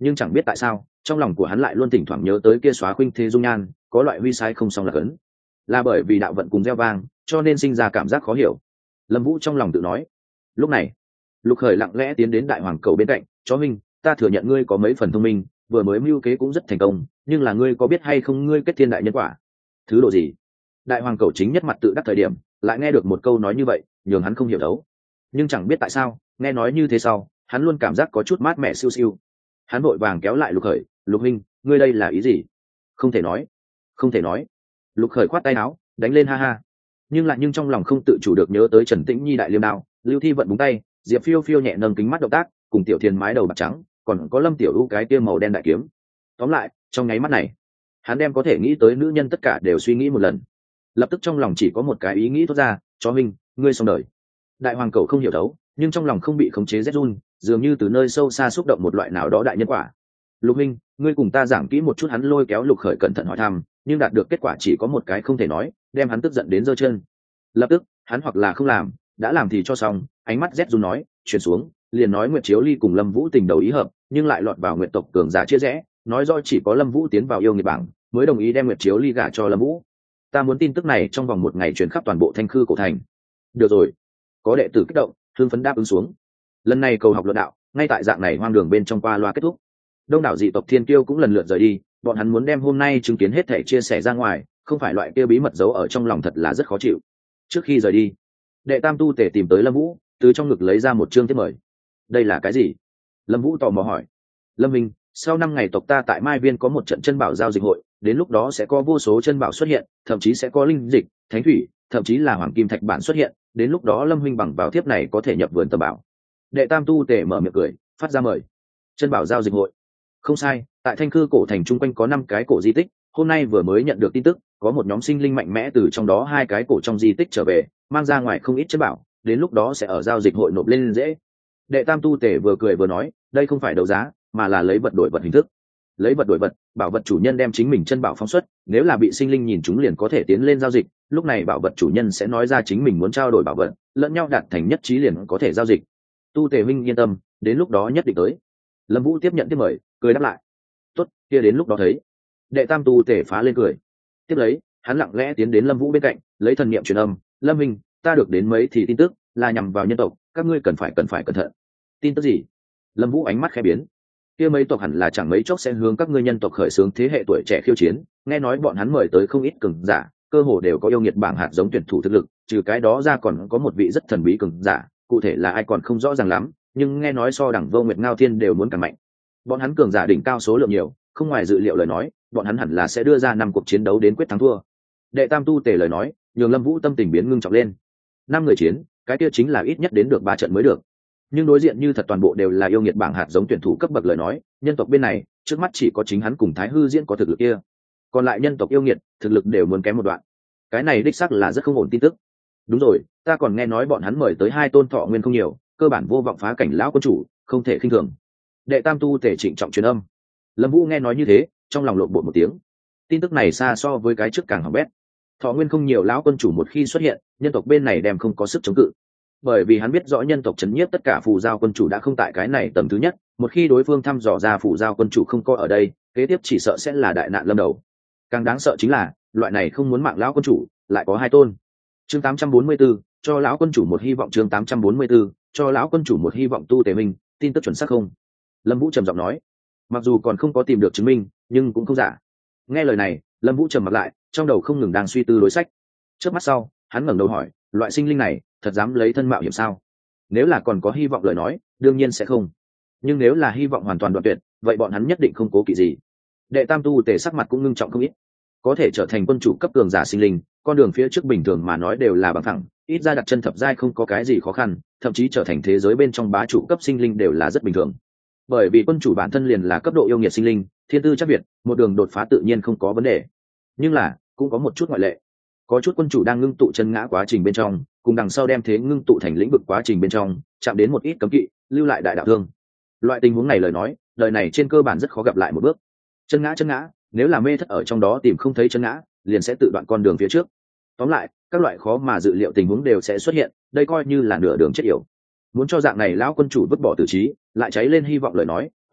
nhưng chẳng biết tại sao trong lòng của hắn lại luôn thỉnh thoảng nhớ tới kia xóa khuynh thế dung nhan, có loại huy sai không xong là cấn. Là bởi vì đạo vận cùng gieo vang cho nên sinh ra cảm giác khó hiểu. Lâm Vũ trong lòng tự nói. Lúc này Lục Khởi lặng lẽ tiến đến đại hoàng cầu bên cạnh. Chó minh, ta thừa nhận ngươi có mấy phần thông minh, vừa mới mưu kế cũng rất thành công, nhưng là ngươi có biết hay không ngươi kết thiên đại nhân quả? Thứ độ gì? Đại hoàng cầu chính nhất mặt tự đắc thời điểm lại nghe được một câu nói như vậy, nhường hắn không hiểu đấu. Nhưng chẳng biết tại sao nghe nói như thế sau hắn luôn cảm giác có chút mát mẻ siêu siêu. Hắn vội vàng kéo lại Lục Khởi. Lục minh, ngươi đây là ý gì? Không thể nói, không thể nói. Lục Khởi khoát tay áo đánh lên ha ha, nhưng trong lòng không tự chủ được nhớ tới Trần Tĩnh Nhi đại liêm đao, Lưu Thi vận búng tay, Diệp Phiêu Phiêu nhẹ nâng kính mắt động tác, cùng Tiểu Thiền mái đầu bạc trắng, còn có Lâm Tiểu U cái kia màu đen đại kiếm. Tóm lại trong nháy mắt này hắn đem có thể nghĩ tới nữ nhân tất cả đều suy nghĩ một lần. Lập tức trong lòng chỉ có một cái ý nghĩ thốt ra: chó minh, ngươi xong đời. Đại hoàng cầu không hiểu đấu, nhưng trong lòng không bị khống chế rét run, dường như từ nơi sâu xa xúc động một loại nào đó đại nhân quả. Lục minh, ngươi cùng ta giảng kỹ một chút. Hắn lôi kéo Lục Khởi cẩn thận hỏi thăm, nhưng đạt được kết quả chỉ có một cái không thể nói, đem hắn tức giận đến giơ chân. Lập tức hắn hoặc là không làm, đã làm thì cho xong. Ánh mắt rét run nói, chuyển xuống liền nói Nguyệt Chiếu Ly cùng Lâm Vũ tình đầu ý hợp, nhưng lại lọt vào Nguyệt tộc cường giả chia rẽ, nói do chỉ có Lâm Vũ tiến vào yêu nghiệt bảng mới đồng ý đem Nguyệt Chiếu Ly gả cho Lâm Vũ. Ta muốn tin tức này trong vòng một ngày truyền khắp toàn bộ Thanh Khư cổ thành. Được rồi. Có đệ tử kích động hưng phấn đáp ứng xuống. Lần này cầu học luận đạo ngay tại dạng này hoang đường bên trong qua loa kết thúc. Đông đảo dị tộc Thiên Kiêu cũng lần lượt rời đi, bọn hắn muốn đem hôm nay chứng kiến hết thể chia sẻ ra ngoài, không phải loại kia bí mật giấu ở trong lòng thật là rất khó chịu. Trước khi rời đi, Đệ Tam Tu Tể tìm tới Lâm Vũ, từ trong ngực lấy ra một chương thiếp mời. Đây là cái gì? Lâm Vũ tò mò hỏi. Lâm minh, sau 5 ngày tộc ta tại Mai Viên có một trận chân bảo giao dịch hội, đến lúc đó sẽ có vô số chân bảo xuất hiện, thậm chí sẽ có linh dịch, thánh thủy, thậm chí là hoàng kim thạch bản xuất hiện, đến lúc đó Lâm huynh bằng vào thiếp này có thể nhập vườn tầm bảo. Đệ Tam Tu Tể mở miệng cười, phát ra mời. Chân bảo giao dịch hội? Không sai, tại Thanh Khư cổ thành chung quanh có 5 cái cổ di tích, hôm nay vừa mới nhận được tin tức, có một nhóm sinh linh mạnh mẽ từ trong đó 2 cái cổ trong di tích trở về, mang ra ngoài không ít chân bảo, đến lúc đó sẽ ở giao dịch hội nộp lên dễ. Đệ Tam Tu Tể vừa cười vừa nói, đây không phải đấu giá, mà là lấy vật đổi vật hình thức. Lấy vật đổi vật, bảo vật chủ nhân đem chính mình chân bảo phóng xuất, nếu là bị sinh linh nhìn chúng liền có thể tiến lên giao dịch, lúc này bảo vật chủ nhân sẽ nói ra chính mình muốn trao đổi bảo vật, lẫn nhau đạt thành nhất trí liền có thể giao dịch. Tu Tể huynh yên tâm, đến lúc đó nhất định tới. Lâm Vũ tiếp nhận tiếp mời, cười đáp lại. Tốt, kia đến lúc đó thấy. Đệ Tam Tu Tể phá lên cười. Tiếp lấy hắn lặng lẽ tiến đến Lâm Vũ bên cạnh, lấy thần niệm truyền âm. Lâm huynh, ta được đến mấy thì tin tức là nhằm vào nhân tộc, các ngươi cần phải cẩn thận. Tin tức gì? Lâm Vũ ánh mắt khẽ biến. Kia mấy tộc hẳn là chẳng mấy chốc sẽ hướng các ngươi nhân tộc khởi xướng thế hệ tuổi trẻ khiêu chiến, nghe nói bọn hắn mời tới không ít cường giả, cơ hồ đều có yêu nghiệt bảng hạt giống tuyển thủ thực lực, trừ cái đó ra còn có một vị rất thần bí cường giả, cụ thể là ai còn không rõ ràng lắm, nhưng nghe nói so đẳng Vô Nguyệt Ngao Thiên đều muốn càng mạnh. Bọn hắn cường giả đỉnh cao số lượng nhiều, không ngoài dự liệu lời nói, bọn hắn hẳn là sẽ đưa ra 5 cuộc chiến đấu đến quyết thắng thua. Đệ Tam Tu Tể lời nói, nhường Lâm Vũ tâm tình biến ngưng trọng lên. 5 người chiến, cái kia chính là ít nhất đến được 3 trận mới được. Nhưng đối diện như thật toàn bộ đều là yêu nghiệt bảng hạt giống tuyển thủ cấp bậc lời nói, nhân tộc bên này trước mắt chỉ có chính hắn cùng Thái Hư Diễn có thực lực kia, còn lại nhân tộc yêu nghiệt thực lực đều muốn kém một đoạn. Cái này đích xác là rất không ổn tin tức. Đúng rồi, ta còn nghe nói bọn hắn mời tới 2 tôn thọ nguyên không nhiều, cơ bản vô vọng phá cảnh lão quân chủ, không thể khinh thường. Đệ Tam Tu Tể trịnh trọng truyền âm. Lâm Vũ nghe nói như thế, trong lòng lộn bột một tiếng. Tin tức này xa so với cái trước càng hỏng bét. Thọ nguyên không nhiều lão quân chủ một khi xuất hiện, nhân tộc bên này đem không có sức chống cự. Bởi vì hắn biết rõ nhân tộc chấn nhiếp tất cả phù giao quân chủ đã không tại cái này tầm thứ nhất, một khi đối phương thăm dò ra phù giao quân chủ không có ở đây, kế tiếp chỉ sợ sẽ là đại nạn lâm đầu. Càng đáng sợ chính là loại này không muốn mạng lão quân chủ lại có 2 tôn. Chương 844, cho lão quân chủ một hy vọng. Chương 844, cho lão quân chủ một hy vọng. Tu Tể minh, tin tức chuẩn xác không? Lâm Vũ trầm giọng nói. Mặc dù còn không có tìm được chứng minh, nhưng cũng không giả. Nghe lời này, Lâm Vũ trầm mặt lại, trong đầu không ngừng đang suy tư đối sách. Trước mắt sau, hắn ngẩng đầu hỏi, loại sinh linh này thật dám lấy thân mạo hiểm sao? Nếu là còn có hy vọng lời nói, đương nhiên sẽ không. Nhưng nếu là hy vọng hoàn toàn đoạn tuyệt, vậy bọn hắn nhất định không cố kỵ gì. Đệ Tam Tu Tể sắc mặt cũng ngưng trọng không ít. Có thể trở thành quân chủ cấp cường giả sinh linh, con đường phía trước bình thường mà nói đều là bằng thẳng, ít ra đặt chân thập giai không có cái gì khó khăn, thậm chí trở thành thế giới bên trong bá chủ cấp sinh linh đều là rất bình thường. Bởi vì quân chủ bản thân liền là cấp độ yêu nghiệt sinh linh, thiên tư chắc việt, một đường đột phá tự nhiên không có vấn đề. Nhưng là cũng có một chút ngoại lệ. Có chút quân chủ đang ngưng tụ chân ngã quá trình bên trong, cùng đằng sau đem thế ngưng tụ thành lĩnh vực quá trình bên trong, chạm đến một ít cấm kỵ, lưu lại đại đạo thương. Loại tình huống này lời nói, đời này trên cơ bản rất khó gặp lại một bước. Chân ngã, nếu là mê thất ở trong đó tìm không thấy chân ngã, liền sẽ tự đoạn con đường phía trước. Tóm lại, các loại khó mà dự liệu tình huống đều sẽ xuất hiện, đây coi như là nửa đường chết yểu. Muốn cho dạng này lão quân chủ vứt bỏ tử trí, lại cháy lên hy vọng lời nói,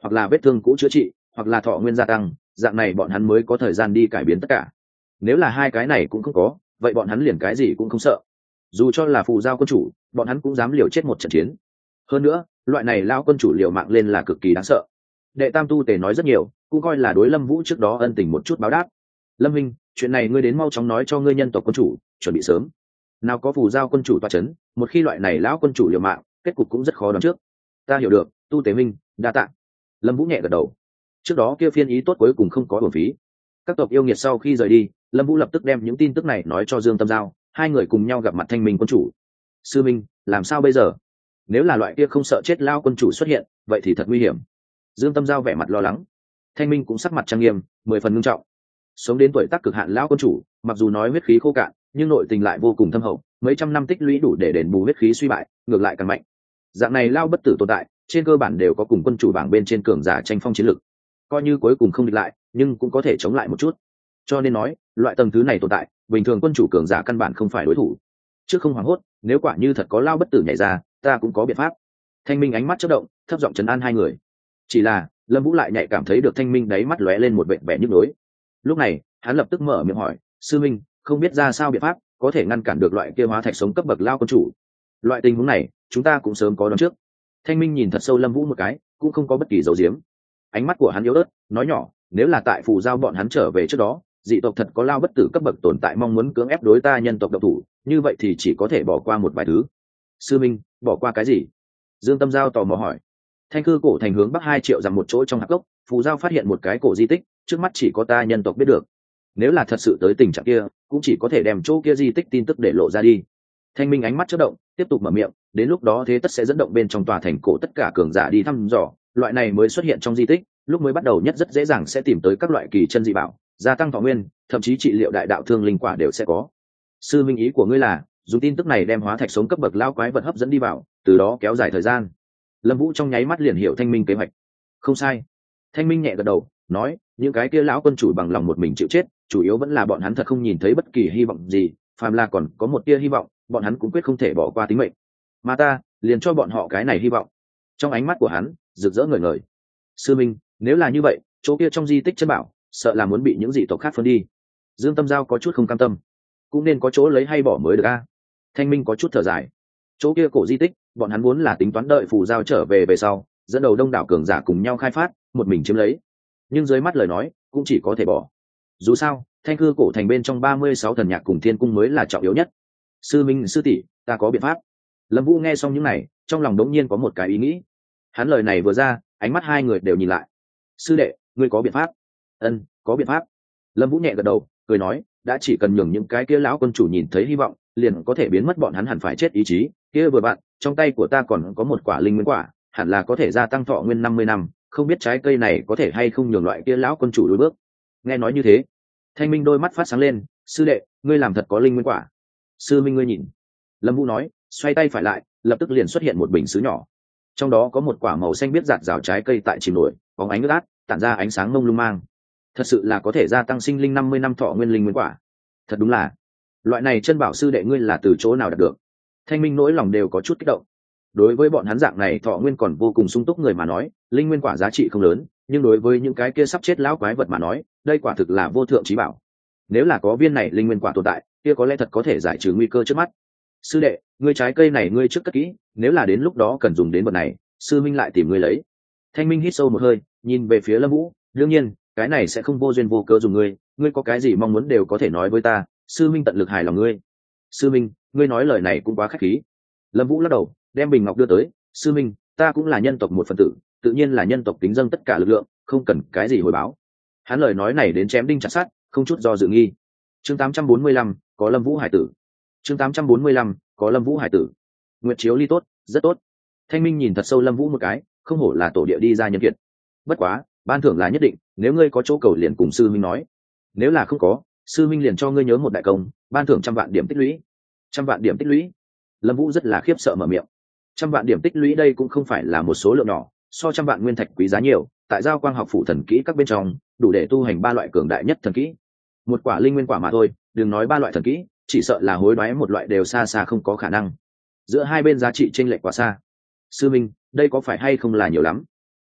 hoặc là vết thương cũ chữa trị, hoặc là thọ nguyên gia tăng, dạng này bọn hắn mới có thời gian đi cải biến tất cả. Nếu là hai cái này cũng không có, vậy bọn hắn liền cái gì cũng không sợ. Dù cho là phù giao quân chủ, bọn hắn cũng dám liều chết một trận chiến. Hơn nữa, loại này lao quân chủ liều mạng lên là cực kỳ đáng sợ. Đệ tam tu tề nói rất nhiều, cũng coi là đối Lâm Vũ trước đó ân tình một chút báo đáp. Lâm Minh, chuyện này ngươi đến mau chóng nói cho ngươi nhân tộc quân chủ, chuẩn bị sớm. Nào có phù giao quân chủ tọa chấn, một khi loại này lão quân chủ liều mạng, kết cục cũng rất khó đoán trước. Ta hiểu được, tu tề minh, đa tạ. Lâm Vũ nhẹ gật đầu. Trước đó kia phiên ý tốt cuối cùng không có uổng phí. Các tộc yêu nghiệt sau khi rời đi, Lâm Vũ lập tức đem những tin tức này nói cho Dương Tâm Giao, hai người cùng nhau gặp mặt Thanh Minh quân chủ. Sư minh, làm sao bây giờ? Nếu là loại kia không sợ chết lao quân chủ xuất hiện, vậy thì thật nguy hiểm. Dương Tâm Giao vẻ mặt lo lắng. Thanh Minh cũng sắc mặt trang nghiêm, 10 phần nghiêm trọng. Sống đến tuổi tác cực hạn lão quân chủ, mặc dù nói huyết khí khô cạn, nhưng nội tình lại vô cùng thâm hậu, mấy trăm năm tích lũy đủ để đền bù huyết khí suy bại, ngược lại càng mạnh. Dạng này lao bất tử tồn tại, trên cơ bản đều có cùng quân chủ bảng bên trên cường giả tranh phong chiến lực. Coi như cuối cùng không địch lại, nhưng cũng có thể chống lại một chút. Cho nên nói, loại tầng thứ này tồn tại, bình thường quân chủ cường giả căn bản không phải đối thủ. Trước không hoảng hốt, nếu quả như thật có lao bất tử nhảy ra, ta cũng có biện pháp. Thanh Minh ánh mắt chớp động, thấp giọng trấn an hai người. Chỉ là, Lâm Vũ lại nhạy cảm thấy được Thanh Minh đáy mắt lóe lên một vẻ vẻ nhức nhối. Lúc này, hắn lập tức mở miệng hỏi, sư minh, không biết ra sao biện pháp có thể ngăn cản được loại kia hóa thạch sống cấp bậc lao quân chủ? Loại tình huống này, chúng ta cũng sớm có đoán trước. Thanh Minh nhìn thật sâu Lâm Vũ một cái, cũng không có bất kỳ dấu diếm. Ánh mắt của hắn yếu ớt, nói nhỏ, nếu là tại phù giao bọn hắn trở về trước đó, dị tộc thật có lao bất tử cấp bậc tồn tại mong muốn cưỡng ép đối ta nhân tộc độc thủ, như vậy thì chỉ có thể bỏ qua một vài thứ. Sư minh, bỏ qua cái gì? Dương Tâm Giao tò mò hỏi. Thanh cư cổ thành hướng bắc 2 triệu dặm một chỗ trong hạp gốc, phù giao phát hiện một cái cổ di tích, trước mắt chỉ có ta nhân tộc biết được. Nếu là thật sự tới tình trạng kia, cũng chỉ có thể đem chỗ kia di tích tin tức để lộ ra đi. Thanh Minh ánh mắt chớp động, tiếp tục mở miệng, đến lúc đó thế tất sẽ dẫn động bên trong tòa thành cổ tất cả cường giả đi thăm dò, loại này mới xuất hiện trong di tích, lúc mới bắt đầu nhất rất dễ dàng sẽ tìm tới các loại kỳ chân dị bảo, gia tăng thọ nguyên, thậm chí trị liệu đại đạo thương linh quả đều sẽ có. Sư minh, ý của ngươi là dùng tin tức này đem hóa thạch sống cấp bậc lao quái vật hấp dẫn đi vào, từ đó kéo dài thời gian? Lâm Vũ trong nháy mắt liền hiểu Thanh Minh kế hoạch. Không sai. Thanh Minh nhẹ gật đầu, nói, những cái kia lão quân chủ bằng lòng một mình chịu chết, chủ yếu vẫn là bọn hắn thật không nhìn thấy bất kỳ hy vọng gì, phàm là còn có một tia hy vọng, bọn hắn cũng quyết không thể bỏ qua tính mệnh. Mà ta, liền cho bọn họ cái này hy vọng. Trong ánh mắt của hắn rực rỡ ngời ngời. Sư minh, nếu là như vậy, chỗ kia trong di tích chân bảo, sợ là muốn bị những dị tộc khác phân đi. Dương Tâm Giao có chút không cam tâm. Cũng nên có chỗ lấy hay bỏ mới được a. Thanh Minh có chút thở dài. Chỗ kia cổ di tích, bọn hắn muốn là tính toán đợi phù giao trở về sau, dẫn đầu đông đảo cường giả cùng nhau khai phát, một mình chiếm lấy. Nhưng dưới mắt lời nói, cũng chỉ có thể bỏ. Dù sao, Thanh cư cổ thành bên trong 36 thần nhạc cùng thiên cung mới là trọng yếu nhất. Sư minh, sư tỷ, ta có biện pháp. Lâm Vũ nghe xong những này, trong lòng đống nhiên có một cái ý nghĩ. Hắn lời này vừa ra, ánh mắt hai người đều nhìn lại. Sư đệ, ngươi có biện pháp? Ân, có biện pháp. Lâm Vũ nhẹ gật đầu, cười nói, đã chỉ cần nhường những cái kia lão quân chủ nhìn thấy hy vọng, liền có thể biến mất bọn hắn hẳn phải chết ý chí. Kia vừa bạn, trong tay của ta còn có một quả linh nguyên quả, hẳn là có thể gia tăng thọ nguyên 50 năm, không biết trái cây này có thể hay không nhường loại kia lão quân chủ lùi bước. Nghe nói như thế, Thanh Minh đôi mắt phát sáng lên, sư đệ, ngươi làm thật có linh nguyên quả. Sư minh, ngươi nhìn. Lâm Vũ nói, xoay tay phải lại, lập tức liền xuất hiện một bình sứ nhỏ. Trong đó có một quả màu xanh biếc rạt rào trái cây tại chìm nổi, bóng ánh ướt át, tản ra ánh sáng mông lung mang. Thật sự là có thể gia tăng sinh linh 50 năm thọ nguyên linh nguyên quả. Thật đúng là, loại này chân bảo sư đệ ngươi là từ chỗ nào đạt được? Thanh Minh nỗi lòng đều có chút kích động. Đối với bọn hắn dạng này thọ nguyên còn vô cùng sung túc người mà nói, linh nguyên quả giá trị không lớn, nhưng đối với những cái kia sắp chết lão quái vật mà nói, đây quả thực là vô thượng chí bảo. Nếu là có viên này linh nguyên quả tồn tại, kia có lẽ thật có thể giải trừ nguy cơ trước mắt. Sư đệ, ngươi trái cây này ngươi trước cất kỹ, nếu là đến lúc đó cần dùng đến vật này, sư minh lại tìm ngươi lấy. Thanh Minh hít sâu một hơi, nhìn về phía Lâm Vũ, đương nhiên, cái này sẽ không vô duyên vô cớ dùng ngươi có cái gì mong muốn đều có thể nói với ta, sư minh tận lực hài lòng ngươi. Sư minh, ngươi nói lời này cũng quá khách khí. Lâm Vũ lắc đầu, đem bình ngọc đưa tới, sư minh, ta cũng là nhân tộc một phần tử, tự nhiên là nhân tộc kính dâng tất cả lực lượng, không cần cái gì hồi báo. Hắn lời nói này đến chém đinh chặt sắt, không chút do dự nghi. Chương 845, có Lâm Vũ hải tử. Chương 845, có Lâm Vũ hải tử. Nguyệt chiếu ly tốt, rất tốt. Thanh Minh nhìn thật sâu Lâm Vũ một cái, không hổ là tổ địa đi ra nhân kiệt. Bất quá, ban thưởng là nhất định, nếu ngươi có chỗ cầu liền cùng sư minh nói. Nếu là không có, sư minh liền cho ngươi nhớ một đại công, ban thưởng 100 vạn điểm tích lũy. 100 vạn điểm tích lũy. Lâm Vũ rất là khiếp sợ mở miệng. 100 vạn điểm tích lũy đây cũng không phải là một số lượng nhỏ, so 100 vạn nguyên thạch quý giá nhiều, tại giao quang học phủ thần kỹ các bên trong, đủ để tu hành 3 loại cường đại nhất thần kỹ. Một quả linh nguyên quả mà thôi, đừng nói 3 loại thần kỹ, chỉ sợ là hối đoái một loại đều xa xa không có khả năng. Giữa hai bên giá trị chênh lệch quá xa. Sư minh, đây có phải hay không là nhiều lắm?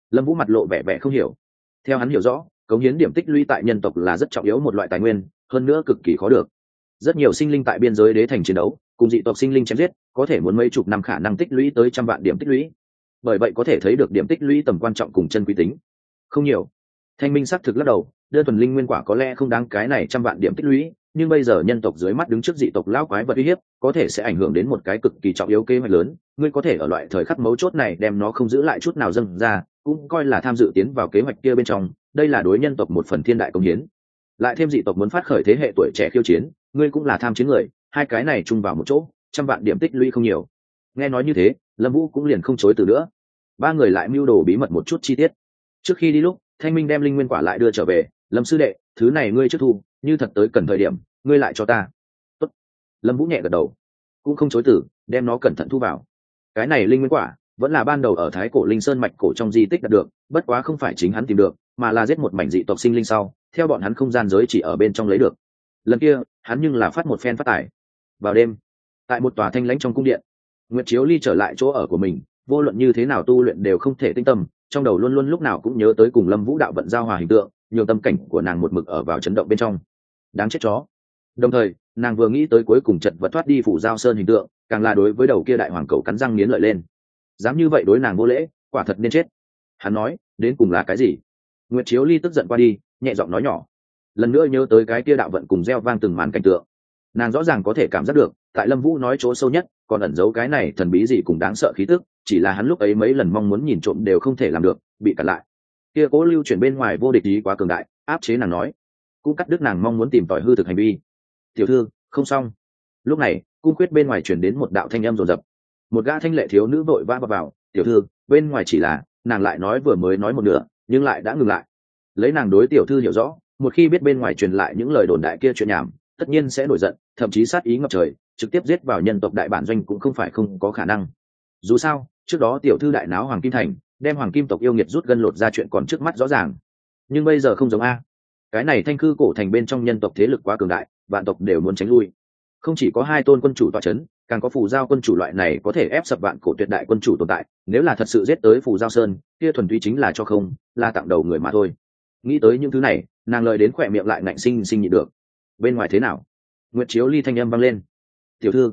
Lâm Vũ mặt lộ vẻ vẻ không hiểu. Theo hắn hiểu rõ, cống hiến điểm tích lũy tại nhân tộc là rất trọng yếu một loại tài nguyên, hơn nữa cực kỳ khó được. Rất nhiều sinh linh tại biên giới đế thành chiến đấu, cùng dị tộc sinh linh chém giết, có thể muốn mấy chục năm khả năng tích lũy tới trăm vạn điểm tích lũy. Bởi vậy có thể thấy được điểm tích lũy tầm quan trọng cùng chân quý tính. Không nhiều. Thanh Minh xác thực lắc đầu, đơn thuần linh nguyên quả có lẽ không đáng cái này trăm vạn điểm tích lũy, nhưng bây giờ nhân tộc dưới mắt đứng trước dị tộc lão quái vật uy hiếp, có thể sẽ ảnh hưởng đến một cái cực kỳ trọng yếu kế hoạch lớn, ngươi có thể ở loại thời khắc mấu chốt này đem nó không giữ lại chút nào dâng ra, cũng coi là tham dự tiến vào kế hoạch kia bên trong, đây là đối nhân tộc một phần thiên đại công hiến. Lại thêm dị tộc muốn phát khởi thế hệ tuổi trẻ khiêu chiến, ngươi cũng là tham chiến người, hai cái này chung vào một chỗ, trăm vạn điểm tích lũy không nhiều. Nghe nói như thế, Lâm Vũ cũng liền không chối từ nữa. Ba người lại mưu đồ bí mật một chút chi tiết. Trước khi đi lúc, Thanh Minh đem linh nguyên quả lại đưa trở về, Lâm sư đệ, thứ này ngươi trước thu, như thật tới cần thời điểm, ngươi lại cho ta. Tốt. Lâm Vũ nhẹ gật đầu, cũng không chối từ, đem nó cẩn thận thu vào. Cái này linh nguyên quả vẫn là ban đầu ở Thái Cổ Linh Sơn mạch cổ trong di tích đạt được, bất quá không phải chính hắn tìm được, mà là giết một mảnh dị tộc sinh linh sau, theo bọn hắn không gian giới chỉ ở bên trong lấy được. Lần kia, hắn nhưng là phát một phen phát tài. Vào đêm, tại một tòa thanh lãnh trong cung điện, Nguyệt Chiếu Ly trở lại chỗ ở của mình, vô luận như thế nào tu luyện đều không thể tinh tâm, trong đầu luôn luôn lúc nào cũng nhớ tới cùng Lâm Vũ đạo vận giao hòa hình tượng, nhiều tâm cảnh của nàng một mực ở vào chấn động bên trong. Đáng chết chó. Đồng thời, nàng vừa nghĩ tới cuối cùng chật vật thoát đi phủ giao sơn hình tượng, càng là đối với đầu kia đại hoàng cầu cắn răng nghiến lợi lên. Dám như vậy đối nàng vô lễ, quả thật nên chết. Hắn nói, đến cùng là cái gì? Nguyệt Chiếu Ly tức giận qua đi, nhẹ giọng nói nhỏ. Lần nữa nhớ tới cái kia đạo vận cùng reo vang từng màn cảnh tượng. Nàng rõ ràng có thể cảm giác được, tại Lâm Vũ nói chỗ sâu nhất, còn ẩn giấu cái này thần bí gì cùng đáng sợ khí tức, chỉ là hắn lúc ấy mấy lần mong muốn nhìn trộm đều không thể làm được, bị cản lại. Kia cố lưu chuyển bên ngoài vô địch ý quá cường đại, áp chế nàng nói, cũng cắt đứt nàng mong muốn tìm tòi hư thực hành vi. Tiểu thư, không xong. Lúc này, cung khuyết bên ngoài truyền đến một đạo thanh âm rồn rập. Một gã thanh lệ thiếu nữ vội vã vào, tiểu thư, bên ngoài chỉ là, nàng lại nói vừa mới nói một nửa, nhưng lại đã ngừng lại. Lấy nàng đối tiểu thư hiểu rõ, một khi biết bên ngoài truyền lại những lời đồn đại kia chuyện nhảm, tất nhiên sẽ nổi giận, thậm chí sát ý ngập trời, trực tiếp giết vào nhân tộc đại bản doanh cũng không phải không có khả năng. Dù sao, trước đó tiểu thư đại náo Hoàng Kim Thành, đem Hoàng Kim tộc yêu nghiệt rút gân lột ra chuyện còn trước mắt rõ ràng. Nhưng bây giờ không giống a. Cái này Thanh Khư cổ thành bên trong nhân tộc thế lực quá cường đại, vạn tộc đều muốn tránh lui. Không chỉ có hai tôn quân chủ tọa chấn, càng có phù giao quân chủ loại này có thể ép sập vạn cổ tuyệt đại quân chủ tồn tại, nếu là thật sự giết tới phù giao sơn, kia thuần túy chính là cho không, là tặng đầu người mà thôi. Nghĩ tới những thứ này, nàng lời đến khỏe miệng lại ngạnh sinh sinh nhịn được. Bên ngoài thế nào? Nguyệt Chiếu Ly thanh âm vang lên. Tiểu thư,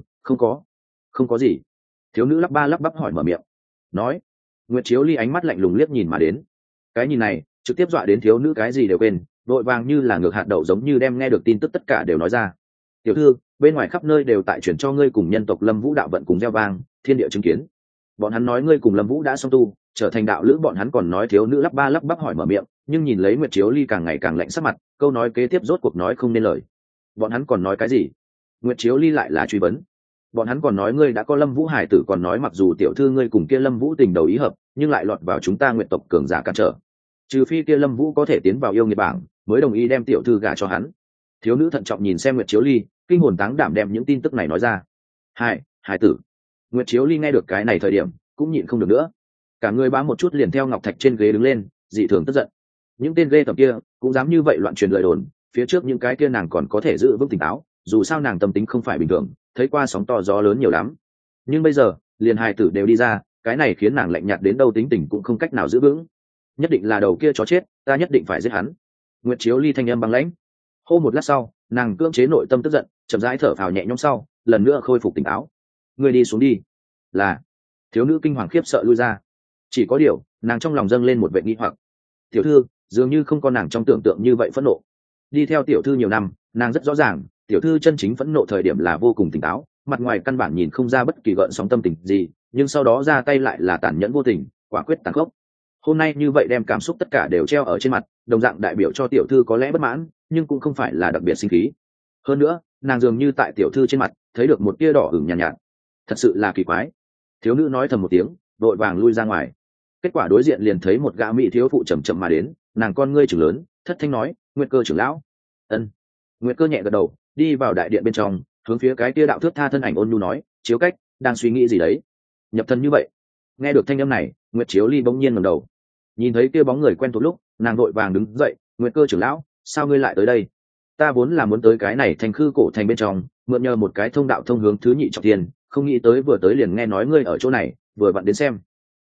không có gì. Thiếu nữ lắp ba lắp bắp hỏi mở miệng. Nói. Nguyệt Chiếu Ly ánh mắt lạnh lùng liếc nhìn mà đến. Cái nhìn này trực tiếp dọa đến thiếu nữ cái gì đều quên, vội vàng như là ngược hạt đậu giống như đem nghe được tin tức tất cả đều nói ra. Tiểu thư, bên ngoài khắp nơi đều tại chuyển cho ngươi cùng nhân tộc Lâm Vũ đạo vận cùng gieo vang, thiên địa chứng kiến. Bọn hắn nói ngươi cùng Lâm Vũ đã song tu, trở thành đạo lữ, bọn hắn còn nói thiếu nữ lắp ba lắp bắp hỏi mở miệng, nhưng nhìn lấy Nguyệt Chiếu Ly càng ngày càng lạnh sắc mặt, câu nói kế tiếp rốt cuộc nói không nên lời. Bọn hắn còn nói cái gì? Nguyệt Chiếu Ly lại là truy vấn. Bọn hắn còn nói ngươi đã có Lâm Vũ hải tử, còn nói mặc dù tiểu thư ngươi cùng kia Lâm Vũ tình đầu ý hợp, nhưng lại lọt vào chúng ta Nguyệt tộc cường giả cản trở. Trừ phi kia Lâm Vũ có thể tiến vào yêu nghiệt bảng, mới đồng ý đem tiểu thư gả cho hắn. Thiếu nữ thận trọng nhìn xem Nguyệt Chiếu Ly, kinh hồn táng đảm đem những tin tức này nói ra. Hải tử. Nguyệt Chiếu Ly nghe được cái này thời điểm, cũng nhịn không được nữa. Cả người bám một chút liền theo ngọc thạch trên ghế đứng lên, dị thường tức giận. Những tên ghê tởm kia cũng dám như vậy loạn truyền lời đồn, phía trước những cái kia nàng còn có thể giữ vững tỉnh táo, dù sao nàng tâm tính không phải bình thường, thấy qua sóng to gió lớn nhiều lắm. Nhưng bây giờ, liền hài tử đều đi ra, cái này khiến nàng lạnh nhạt đến đâu tính tình cũng không cách nào giữ vững. Nhất định là đầu kia chó chết, ta nhất định phải giết hắn. Nguyệt Chiếu Ly thanh âm băng lãnh. Hô một lát sau, nàng cưỡng chế nội tâm tức giận, chậm rãi thở phào nhẹ nhõm sau, lần nữa khôi phục tỉnh táo. Ngươi đi xuống đi. Là. Thiếu nữ kinh hoàng khiếp sợ lui ra. Chỉ có điều, nàng trong lòng dâng lên một vẻ nghi hoặc. Tiểu thư, dường như không có nàng trong tưởng tượng như vậy phẫn nộ. Đi theo tiểu thư nhiều năm, nàng rất rõ ràng, tiểu thư chân chính phẫn nộ thời điểm là vô cùng tỉnh táo, mặt ngoài căn bản nhìn không ra bất kỳ gợn sóng tâm tình gì, nhưng sau đó ra tay lại là tàn nhẫn vô tình, quả quyết tàn khốc. Hôm nay như vậy đem cảm xúc tất cả đều treo ở trên mặt, đồng dạng đại biểu cho tiểu thư có lẽ bất mãn, nhưng cũng không phải là đặc biệt sinh khí. Hơn nữa, nàng dường như tại tiểu thư trên mặt thấy được một tia đỏ ửng nhàn nhạt. Thật sự là kỳ quái. Thiếu nữ nói thầm một tiếng, vội vàng lui ra ngoài. Kết quả đối diện liền thấy một gã mỹ thiếu phụ chậm chậm mà đến, nàng con ngươi trừng lớn, thất thanh nói, Nguyệt Cơ trưởng lão. Ân. Nguyệt Cơ nhẹ gật đầu, đi vào đại điện bên trong, hướng phía cái tia đạo thước tha thân ảnh ôn nhu nói, Chiếu Cách, đang suy nghĩ gì đấy? Nhập thân như vậy. Nghe được thanh âm này, Nguyệt Chiếu Ly bỗng nhiên ngẩng đầu, nhìn thấy kia bóng người quen thuộc lúc, nàng vội vàng đứng dậy, Nguyệt Cơ trưởng lão, sao ngươi lại tới đây? Ta vốn là muốn tới cái này Thanh Khư cổ thành bên trong, mượn nhờ một cái thông đạo thông hướng thứ nhị trọng thiên, không nghĩ tới vừa tới liền nghe nói ngươi ở chỗ này, vừa vặn đến xem.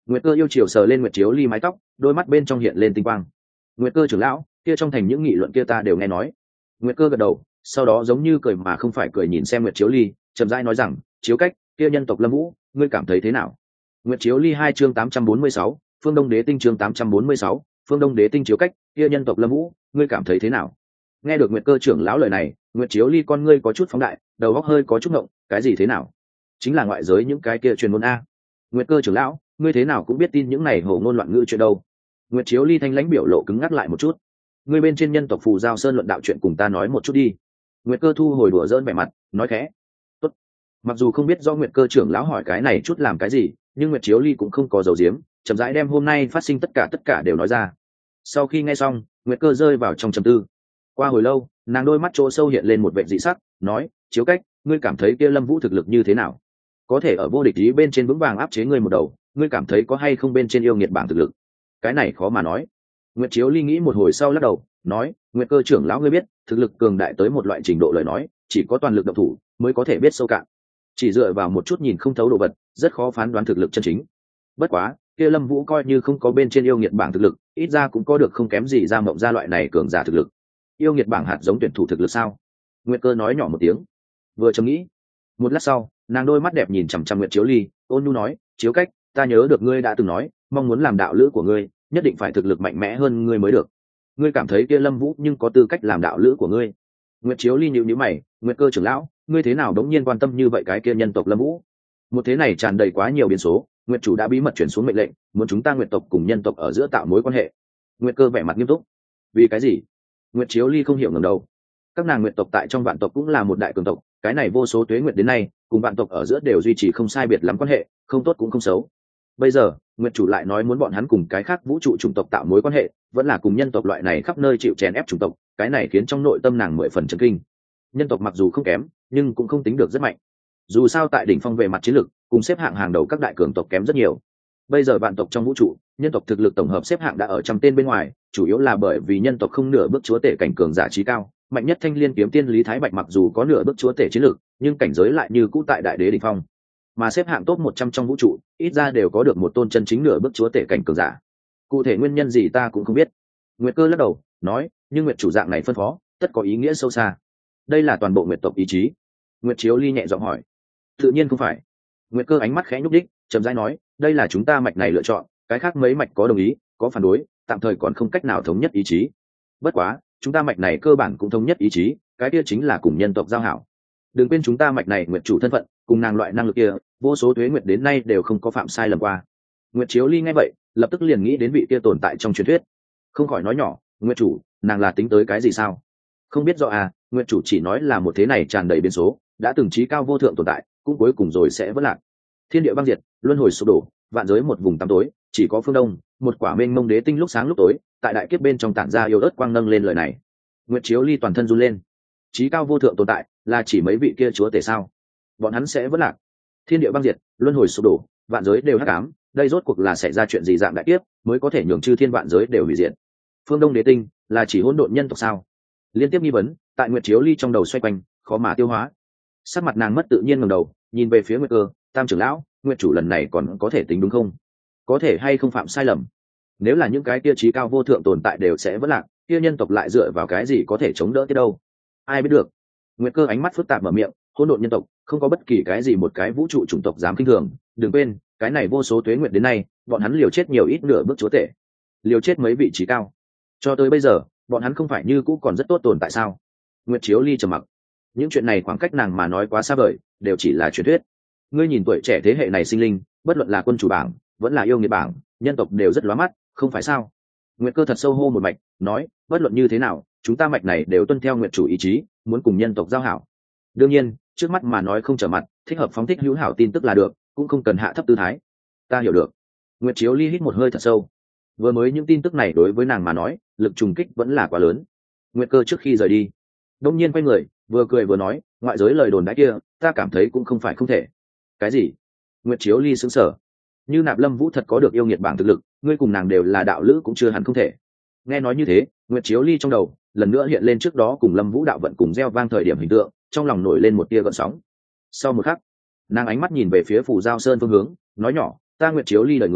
Nguyệt Cơ yêu chiều sờ lên Nguyệt Chiếu Ly mái tóc, đôi mắt bên trong hiện lên tinh quang. Nguyệt Cơ trưởng lão, kia trong thành những nghị luận kia ta đều nghe nói. Nguyệt Cơ gật đầu, sau đó giống như cười mà không phải cười nhìn xem Nguyệt Chiếu Ly, chậm rãi nói rằng, Chiếu Cách, kia nhân tộc Lâm Vũ, ngươi cảm thấy thế nào? Nguyệt Chiếu Ly 2 chương 846, Phương Đông Đế Tinh chương 846, Phương Đông Đế Tinh Chiếu Cách, kia nhân tộc Lâm Vũ, ngươi cảm thấy thế nào? Nghe được Nguyệt Cơ trưởng lão lời này, Nguyệt Chiếu Ly con ngươi có chút phóng đại, đầu óc hơi có chút ngộng, cái gì thế nào? Chính là ngoại giới những cái kia truyền ngôn a. Nguyệt Cơ trưởng lão, ngươi thế nào cũng biết tin những này hồ ngôn loạn ngữ chuyện đâu? Nguyệt Chiếu Ly thanh lãnh biểu lộ cứng ngắc lại một chút. Ngươi bên trên nhân tộc Phù Giao Sơn luận đạo chuyện cùng ta nói một chút đi. Nguyệt Cơ thu hồi đùa dỡn vẻ mặt, nói khẽ. Tốt. Mặc dù không biết do Nguyệt Cơ trưởng lão hỏi cái này chút làm cái gì, nhưng Nguyệt Chiếu Ly cũng không có giấu giếm, chậm rãi đem hôm nay phát sinh tất cả đều nói ra. Sau khi nghe xong, Nguyệt Cơ rơi vào trong trầm tư. Qua hồi lâu, nàng đôi mắt chỗ sâu hiện lên một vẻ dị sắc, nói: Chiếu Cách, ngươi cảm thấy kia Lâm Vũ thực lực như thế nào? Có thể ở vô địch ý bên trên vững vàng áp chế ngươi một đầu, ngươi cảm thấy có hay không bên trên yêu nghiệt bảng thực lực? Cái này khó mà nói. Nguyệt Chiếu Ly nghĩ một hồi sau lắc đầu, nói: Nguyệt Cơ trưởng lão ngươi biết, thực lực cường đại tới một loại trình độ lời nói, chỉ có toàn lực động thủ mới có thể biết sâu cạn. Chỉ dựa vào một chút nhìn không thấu đồ vật, rất khó phán đoán thực lực chân chính. Bất quá, kia Lâm Vũ coi như không có bên trên yêu nghiệt bảng thực lực, ít ra cũng có được không kém gì ra mộng ra loại này cường giả thực lực. Yêu nghiệt bảng hạt giống tuyển thủ thực lực sao? Nguyệt Cơ nói nhỏ một tiếng, vừa trầm nghĩ. Một lát sau, nàng đôi mắt đẹp nhìn chằm chằm Nguyệt Chiếu Ly, ôn nhu nói: Chiếu Cách, ta nhớ được ngươi đã từng nói, mong muốn làm đạo lữ của ngươi, nhất định phải thực lực mạnh mẽ hơn ngươi mới được. Ngươi cảm thấy kia Lâm Vũ nhưng có tư cách làm đạo lữ của ngươi? Nguyệt Chiếu Ly nhíu nhíu mày, Nguyệt Cơ trưởng lão, ngươi thế nào đống nhiên quan tâm như vậy cái kia nhân tộc Lâm Vũ? Một thế này tràn đầy quá nhiều biến số, Nguyệt chủ đã bí mật chuyển xuống mệnh lệnh, muốn chúng ta Nguyệt tộc cùng nhân tộc ở giữa tạo mối quan hệ. Nguyệt Cơ vẻ mặt nghiêm túc. Vì cái gì? Nguyệt Chiếu Ly không hiểu ngẩng đầu. Các nàng Nguyệt tộc tại trong vạn tộc cũng là một đại cường tộc, cái này vô số tuế nguyệt đến nay, cùng vạn tộc ở giữa đều duy trì không sai biệt lắm quan hệ, không tốt cũng không xấu. Bây giờ, Nguyệt chủ lại nói muốn bọn hắn cùng cái khác vũ trụ chủng tộc tạo mối quan hệ, vẫn là cùng nhân tộc loại này khắp nơi chịu chèn ép chủng tộc, cái này khiến trong nội tâm nàng 10 phần chấn kinh. Nhân tộc mặc dù không kém, nhưng cũng không tính được rất mạnh. Dù sao tại đỉnh phong về mặt chiến lược, cùng xếp hạng hàng đầu các đại cường tộc kém rất nhiều. Bây giờ vạn tộc trong vũ trụ, nhân tộc thực lực tổng hợp xếp hạng đã ở trăm tên bên ngoài, chủ yếu là bởi vì nhân tộc không nửa bước chúa tể cảnh cường giả trí cao, mạnh nhất Thanh Liên kiếm tiên Lý Thái Bạch mặc dù có nửa bước chúa tể chiến lược, nhưng cảnh giới lại như cũ tại đại đế đỉnh phong. Mà xếp hạng top 100 trong vũ trụ, ít ra đều có được một tôn chân chính nửa bước chúa tể cảnh cường giả. Cụ thể nguyên nhân gì ta cũng không biết. Nguyệt Cơ lắc đầu, nói, nhưng Nguyệt chủ dạng này phân phó, tất có ý nghĩa sâu xa. Đây là toàn bộ Nguyệt tộc ý chí. Nguyệt Chiếu Ly nhẹ giọng hỏi. Tự nhiên không phải. Nguyệt Cơ ánh mắt khẽ nhúc đích, chậm rãi nói, đây là chúng ta mạch này lựa chọn, cái khác mấy mạch có đồng ý, có phản đối, tạm thời còn không cách nào thống nhất ý chí. Bất quá, chúng ta mạch này cơ bản cũng thống nhất ý chí, cái kia chính là cùng nhân tộc giao hảo. Đừng quên chúng ta mạch này Nguyệt chủ thân phận, cùng nàng loại năng lực kia, vô số tuế nguyệt đến nay đều không có phạm sai lầm qua. Nguyệt Chiếu Ly nghe vậy, lập tức liền nghĩ đến vị kia tồn tại trong truyền thuyết, không khỏi nói nhỏ, Nguyệt chủ, nàng là tính tới cái gì sao? Không biết rõ à, Nguyệt chủ chỉ nói là một thế này tràn đầy biến số, đã từng trí cao vô thượng tồn tại, cũng cuối cùng rồi sẽ vỡ lạc. Thiên địa băng diệt, luân hồi sụp đổ, vạn giới một vùng tăm tối, chỉ có phương đông, một quả mênh mông đế tinh lúc sáng lúc tối, tại đại kiếp bên trong tản ra yêu ớt quang nâng lên lời này. Nguyệt Chiếu Ly toàn thân run lên. Trí cao vô thượng tồn tại, là chỉ mấy vị kia chúa tể sao? Bọn hắn sẽ vỡ lạc. Thiên địa băng diệt, luân hồi sụp đổ, vạn giới đều hắc ám, đây rốt cuộc là xảy ra chuyện gì dạng đại kiếp, mới có thể nhường chư thiên vạn giới đều hủy diệt. Phương Đông đế tinh, là chỉ hỗn độn nhân tộc sao? Liên tiếp nghi vấn, tại Nguyệt Chiếu Ly trong đầu xoay quanh, khó mà tiêu hóa. Sắc mặt nàng mất tự nhiên ngẩng đầu, nhìn về phía Nguyệt Cơ, Tam trưởng lão, Nguyệt chủ lần này còn có thể tính đúng không? Có thể hay không phạm sai lầm? Nếu là những cái kia trí cao vô thượng tồn tại đều sẽ vỡ lạc, kia nhân tộc lại dựa vào cái gì có thể chống đỡ thế đâu? Ai biết được? Nguyệt Cơ ánh mắt phức tạp mở miệng, hỗn độn nhân tộc, không có bất kỳ cái gì một cái vũ trụ chủng tộc dám khinh thường, đừng quên, cái này vô số tuế nguyệt đến nay, bọn hắn liều chết nhiều ít nửa bước chúa tể, liều chết mấy vị trí cao. Cho tới bây giờ, bọn hắn không phải như cũ còn rất tốt tồn tại sao? Nguyệt Chiếu Ly trầm mặc. Những chuyện này khoảng cách nàng mà nói quá xa vời, đều chỉ là truyền thuyết. Ngươi nhìn tuổi trẻ thế hệ này sinh linh, bất luận là quân chủ bảng, vẫn là yêu nghiệt bảng, nhân tộc đều rất lóa mắt, không phải sao? Nguyệt Cơ thật sâu hô một mạch, nói, bất luận như thế nào, chúng ta mạch này đều tuân theo Nguyệt chủ ý chí, muốn cùng nhân tộc giao hảo. Đương nhiên, trước mắt mà nói không trở mặt, thích hợp phóng thích hữu hảo tin tức là được, cũng không cần hạ thấp tư thái. Ta hiểu được. Nguyệt Chiếu Ly hít một hơi thật sâu. Vừa mới những tin tức này đối với nàng mà nói, lực trùng kích vẫn là quá lớn. Nguyệt Cơ trước khi rời đi, đông nhiên quay người, vừa cười vừa nói, ngoại giới lời đồn đãi kia, ta cảm thấy cũng không phải không thể. Cái gì? Nguyệt Chiếu Ly sững sờ. Như Nạp Lâm Vũ thật có được yêu nghiệt bảng thực lực, ngươi cùng nàng đều là đạo lữ cũng chưa hẳn không thể. Nghe nói như thế, Nguyệt Chiếu Ly trong đầu lần nữa hiện lên trước đó cùng Lâm Vũ đạo vận cùng gieo vang thời điểm hình tượng, trong lòng nổi lên một tia gợn sóng. Sau một khắc, nàng ánh mắt nhìn về phía Phù Giao Sơn phương hướng, nói nhỏ, ta Nguyệt Chiếu Ly lời người,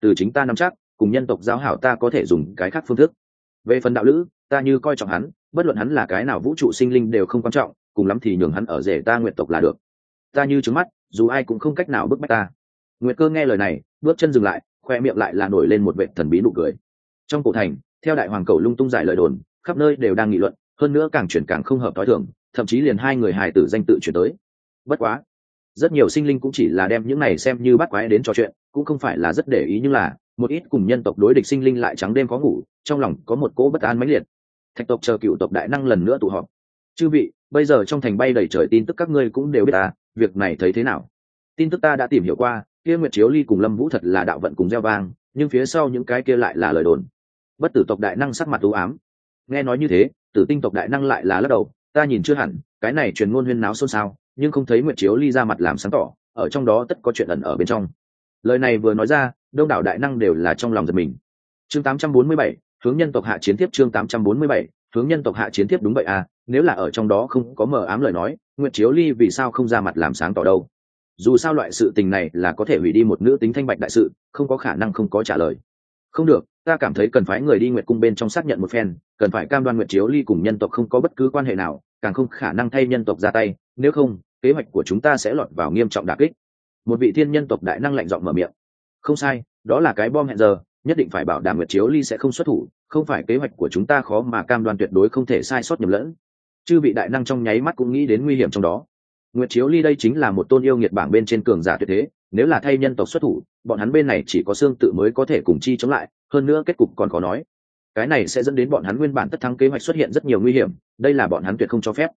từ chính ta nắm chắc, cùng nhân tộc giao hảo ta có thể dùng cái khác phương thức. Về phần đạo lữ, ta như coi trọng hắn, bất luận hắn là cái nào vũ trụ sinh linh đều không quan trọng, cùng lắm thì nhường hắn ở rể ta Nguyệt tộc là được. Ta như trứng mắt, dù ai cũng không cách nào bức bách ta. Nguyệt Cơ nghe lời này, bước chân dừng lại, khoe miệng lại là nổi lên một vệt thần bí nụ cười. Trong cổ thành, theo đại hoàng cầu lung tung giải lời đồn, khắp nơi đều đang nghị luận, hơn nữa càng chuyển càng không hợp tối thường, thậm chí liền hai người hài tử danh tự chuyển tới. Bất quá, rất nhiều sinh linh cũng chỉ là đem những này xem như bắt quái đến trò chuyện, cũng không phải là rất để ý, nhưng là một ít cùng nhân tộc đối địch sinh linh lại trắng đêm khó ngủ, trong lòng có một cỗ bất an mãnh liệt. Thạch tộc chờ cựu tộc đại năng lần nữa tụ họp. Chư vị, bây giờ trong thành bay đầy trời tin tức các ngươi cũng đều biết ta, việc này thấy thế nào? Tin tức ta đã tìm hiểu qua, kia Nguyệt Chiếu Ly cùng Lâm Vũ thật là đạo vận cùng gieo vang, nhưng phía sau những cái kia lại là lời đồn. Bất tử tộc đại năng sắc mặt u ám. Nghe nói như thế, Tử Tinh tộc đại năng lại là lắc đầu, ta nhìn chưa hẳn, cái này truyền ngôn huyên náo xôn xao, nhưng không thấy Nguyệt Chiếu Ly ra mặt làm sáng tỏ, ở trong đó tất có chuyện ẩn ở bên trong. Lời này vừa nói ra, đông đảo đại năng đều là trong lòng giật mình. Chương 847, hướng nhân tộc hạ chiến tiếp. Chương 847, hướng nhân tộc hạ chiến tiếp. Đúng vậy à, nếu là ở trong đó không có mờ ám lời nói, Nguyệt Chiếu Ly vì sao không ra mặt làm sáng tỏ đâu? Dù sao loại sự tình này là có thể hủy đi một nữ tính thanh bạch đại sự, không có khả năng không có trả lời. Không được, ta cảm thấy cần phải người đi Nguyệt cung bên trong xác nhận một phen, cần phải cam đoan Nguyệt Chiếu Ly cùng nhân tộc không có bất cứ quan hệ nào, càng không khả năng thay nhân tộc ra tay, nếu không, kế hoạch của chúng ta sẽ lọt vào nghiêm trọng đả kích. Một vị thiên nhân tộc đại năng lạnh giọng mở miệng. Không sai, đó là cái bom hẹn giờ, nhất định phải bảo đảm Nguyệt Chiếu Ly sẽ không xuất thủ, không phải kế hoạch của chúng ta khó mà cam đoan tuyệt đối không thể sai sót nhầm lẫn. Chư vị đại năng trong nháy mắt cũng nghĩ đến nguy hiểm trong đó. Nguyệt Chiếu Ly đây chính là một tôn yêu nghiệt bảng bên trên cường giả tuyệt thế, nếu là thay nhân tộc xuất thủ, bọn hắn bên này chỉ có xương tự mới có thể cùng chi chống lại, hơn nữa kết cục còn khó nói. Cái này sẽ dẫn đến bọn hắn nguyên bản tất thắng kế hoạch xuất hiện rất nhiều nguy hiểm, đây là bọn hắn tuyệt không cho phép.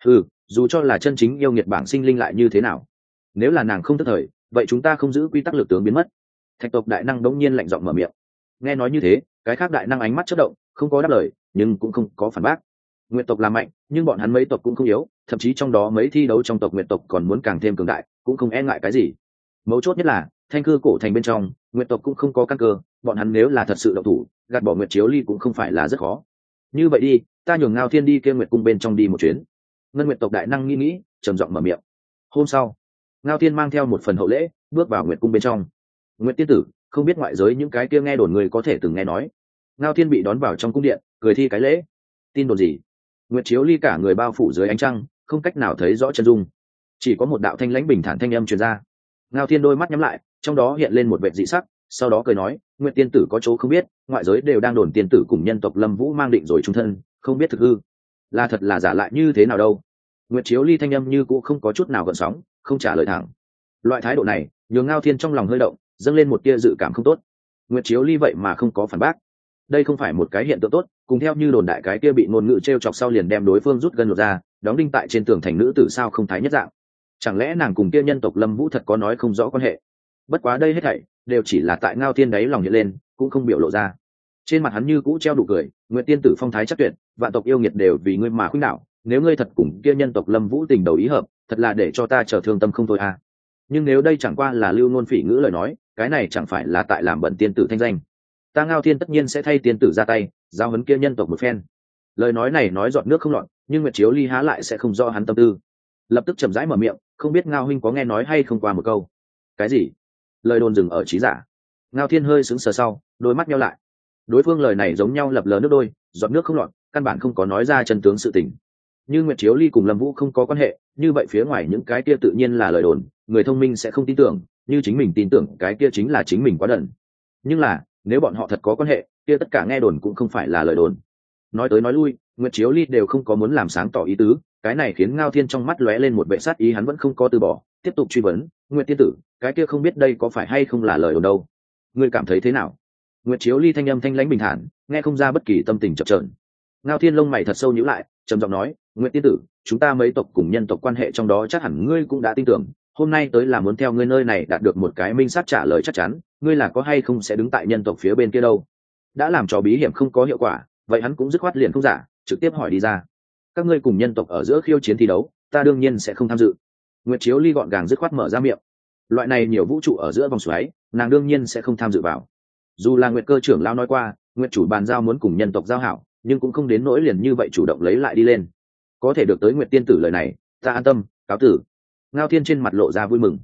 Dù cho là chân chính yêu nghiệt bảng sinh linh lại như thế nào, nếu là nàng không tức thời, vậy chúng ta không giữ quy tắc lực tướng biến mất. Thạch tộc đại năng đống nhiên lạnh giọng mở miệng. Nghe nói như thế, cái khác đại năng ánh mắt chớp động, không có đáp lời, nhưng cũng không có phản bác. Nguyệt tộc là mạnh, nhưng bọn hắn mấy tộc cũng không yếu, thậm chí trong đó mấy thi đấu trong tộc Nguyệt tộc còn muốn càng thêm cường đại, cũng không e ngại cái gì. Mấu chốt nhất là, thanh cư cổ thành bên trong, Nguyệt tộc cũng không có căn cơ, bọn hắn nếu là thật sự động thủ, gạt bỏ Nguyệt Chiếu Ly cũng không phải là rất khó. Như vậy đi, ta nhường Ngao Thiên đi kia Nguyệt cung bên trong đi một chuyến. Ngân Nguyệt tộc đại năng nghĩ, trầm giọng mở miệng. Hôm sau, Ngao Thiên mang theo một phần hậu lễ, bước vào Nguyệt cung bên trong. Nguyệt tiên tử, không biết ngoại giới những cái kia nghe đồn người có thể từng nghe nói. Ngao Thiên bị đón vào trong cung điện, cười thi cái lễ. Tin đồn gì? Nguyệt Chiếu Ly cả người bao phủ dưới ánh trăng, không cách nào thấy rõ chân dung, chỉ có một đạo thanh lãnh bình thản thanh âm truyền ra. Ngao Thiên đôi mắt nhắm lại, trong đó hiện lên một vệt dị sắc, sau đó cười nói, Nguyệt tiên tử có chỗ không biết, ngoại giới đều đang đồn tiên tử cùng nhân tộc Lâm Vũ mang định rồi chung thân, không biết thực hư là thật là giả lại như thế nào đâu. Nguyệt Chiếu Ly thanh âm như cũ không có chút nào gợn sóng, không trả lời thẳng. Loại thái độ này nhường Ngao Thiên trong lòng hơi động, dâng lên một tia dự cảm không tốt. Nguyệt Chiếu Ly vậy mà không có phản bác, đây không phải một cái hiện tượng tốt, cùng theo như đồn đại cái kia bị ngôn ngữ t chọc sau liền đem đối phương rút gân lột ra, đóng đinh tại trên tường thành nữ tử sao không thái nhất dạng. Chẳng lẽ nàng cùng kia nhân tộc Lâm Vũ thật có nói không rõ quan hệ? Bất quá đây hết thảy đều chỉ là tại Ngao Thiên đáy lòng hiện lên, cũng không biểu lộ ra. Trên mặt hắn như cũ treo đủ cười, Nguyệt tiên tử phong thái chắc tuyệt, vạn tộc yêu nghiệt đều vì ngươi mà khuynh đảo, nếu ngươi thật cùng kia nhân tộc Lâm Vũ tình đầu ý hợp, thật là để cho ta trở thương tâm không thôi à. Nhưng nếu đây chẳng qua là lưu ngôn phỉ ngữ lời nói, cái này chẳng phải là tại làm bẩn tiên tử thanh danh. Ta Ngao Thiên tất nhiên sẽ thay tiên tử ra tay, giao huấn kia nhân tộc một phen. Lời nói này nói giọt nước không lọt, nhưng Nguyệt Chiếu Ly há lại sẽ không do hắn tâm tư. Lập tức chậm rãi mở miệng, không biết Ngao huynh có nghe nói hay không qua một câu. Cái gì? Lời đồn dừng ở trí giả. Ngao Thiên hơi sững sờ sau, đôi mắt nheo lại. Đối phương lời này giống nhau lập lờ nước đôi, giọt nước không lọt, căn bản không có nói ra chân tướng sự tình. Nhưng Nguyệt Chiếu Ly cùng Lâm Vũ không có quan hệ, như vậy phía ngoài những cái kia tự nhiên là lời đồn, người thông minh sẽ không tin tưởng, như chính mình tin tưởng cái kia chính là chính mình quá đần. Nhưng là, nếu bọn họ thật có quan hệ, kia tất cả nghe đồn cũng không phải là lời đồn. Nói tới nói lui, Nguyệt Chiếu Ly đều không có muốn làm sáng tỏ ý tứ, cái này khiến Ngao Thiên trong mắt lóe lên một vẻ sát ý, hắn vẫn không có từ bỏ, tiếp tục truy vấn, Nguyệt tiên tử, cái kia không biết đây có phải hay không là lời đồn đâu, ngươi cảm thấy thế nào? Nguyệt Chiếu Ly thanh âm thanh lãnh bình thản, nghe không ra bất kỳ tâm tình chập chờn. Ngao Thiên lông mày thật sâu nhíu lại, trầm giọng nói, Nguyệt tiên tử, chúng ta mấy tộc cùng nhân tộc quan hệ trong đó chắc hẳn ngươi cũng đã tin tưởng, hôm nay tới là muốn theo ngươi nơi này đạt được một cái minh xác trả lời chắc chắn, ngươi là có hay không sẽ đứng tại nhân tộc phía bên kia đâu. Đã làm trò bí hiểm không có hiệu quả, vậy hắn cũng dứt khoát liền không giả, trực tiếp hỏi đi ra. Các ngươi cùng nhân tộc ở giữa khiêu chiến thi đấu, ta đương nhiên sẽ không tham dự. Nguyệt Chiếu Ly gọn gàng dứt khoát mở ra miệng. Loại này nhiều vũ trụ ở giữa vòng xoáy, nàng đương nhiên sẽ không tham dự vào. Dù là Nguyệt Cơ trưởng lão nói qua, Nguyệt chủ bàn giao muốn cùng nhân tộc giao hảo, nhưng cũng không đến nỗi liền như vậy chủ động lấy lại đi lên. Có thể được tới Nguyệt tiên tử lời này, ta an tâm, cáo tử. Ngao Thiên trên mặt lộ ra vui mừng.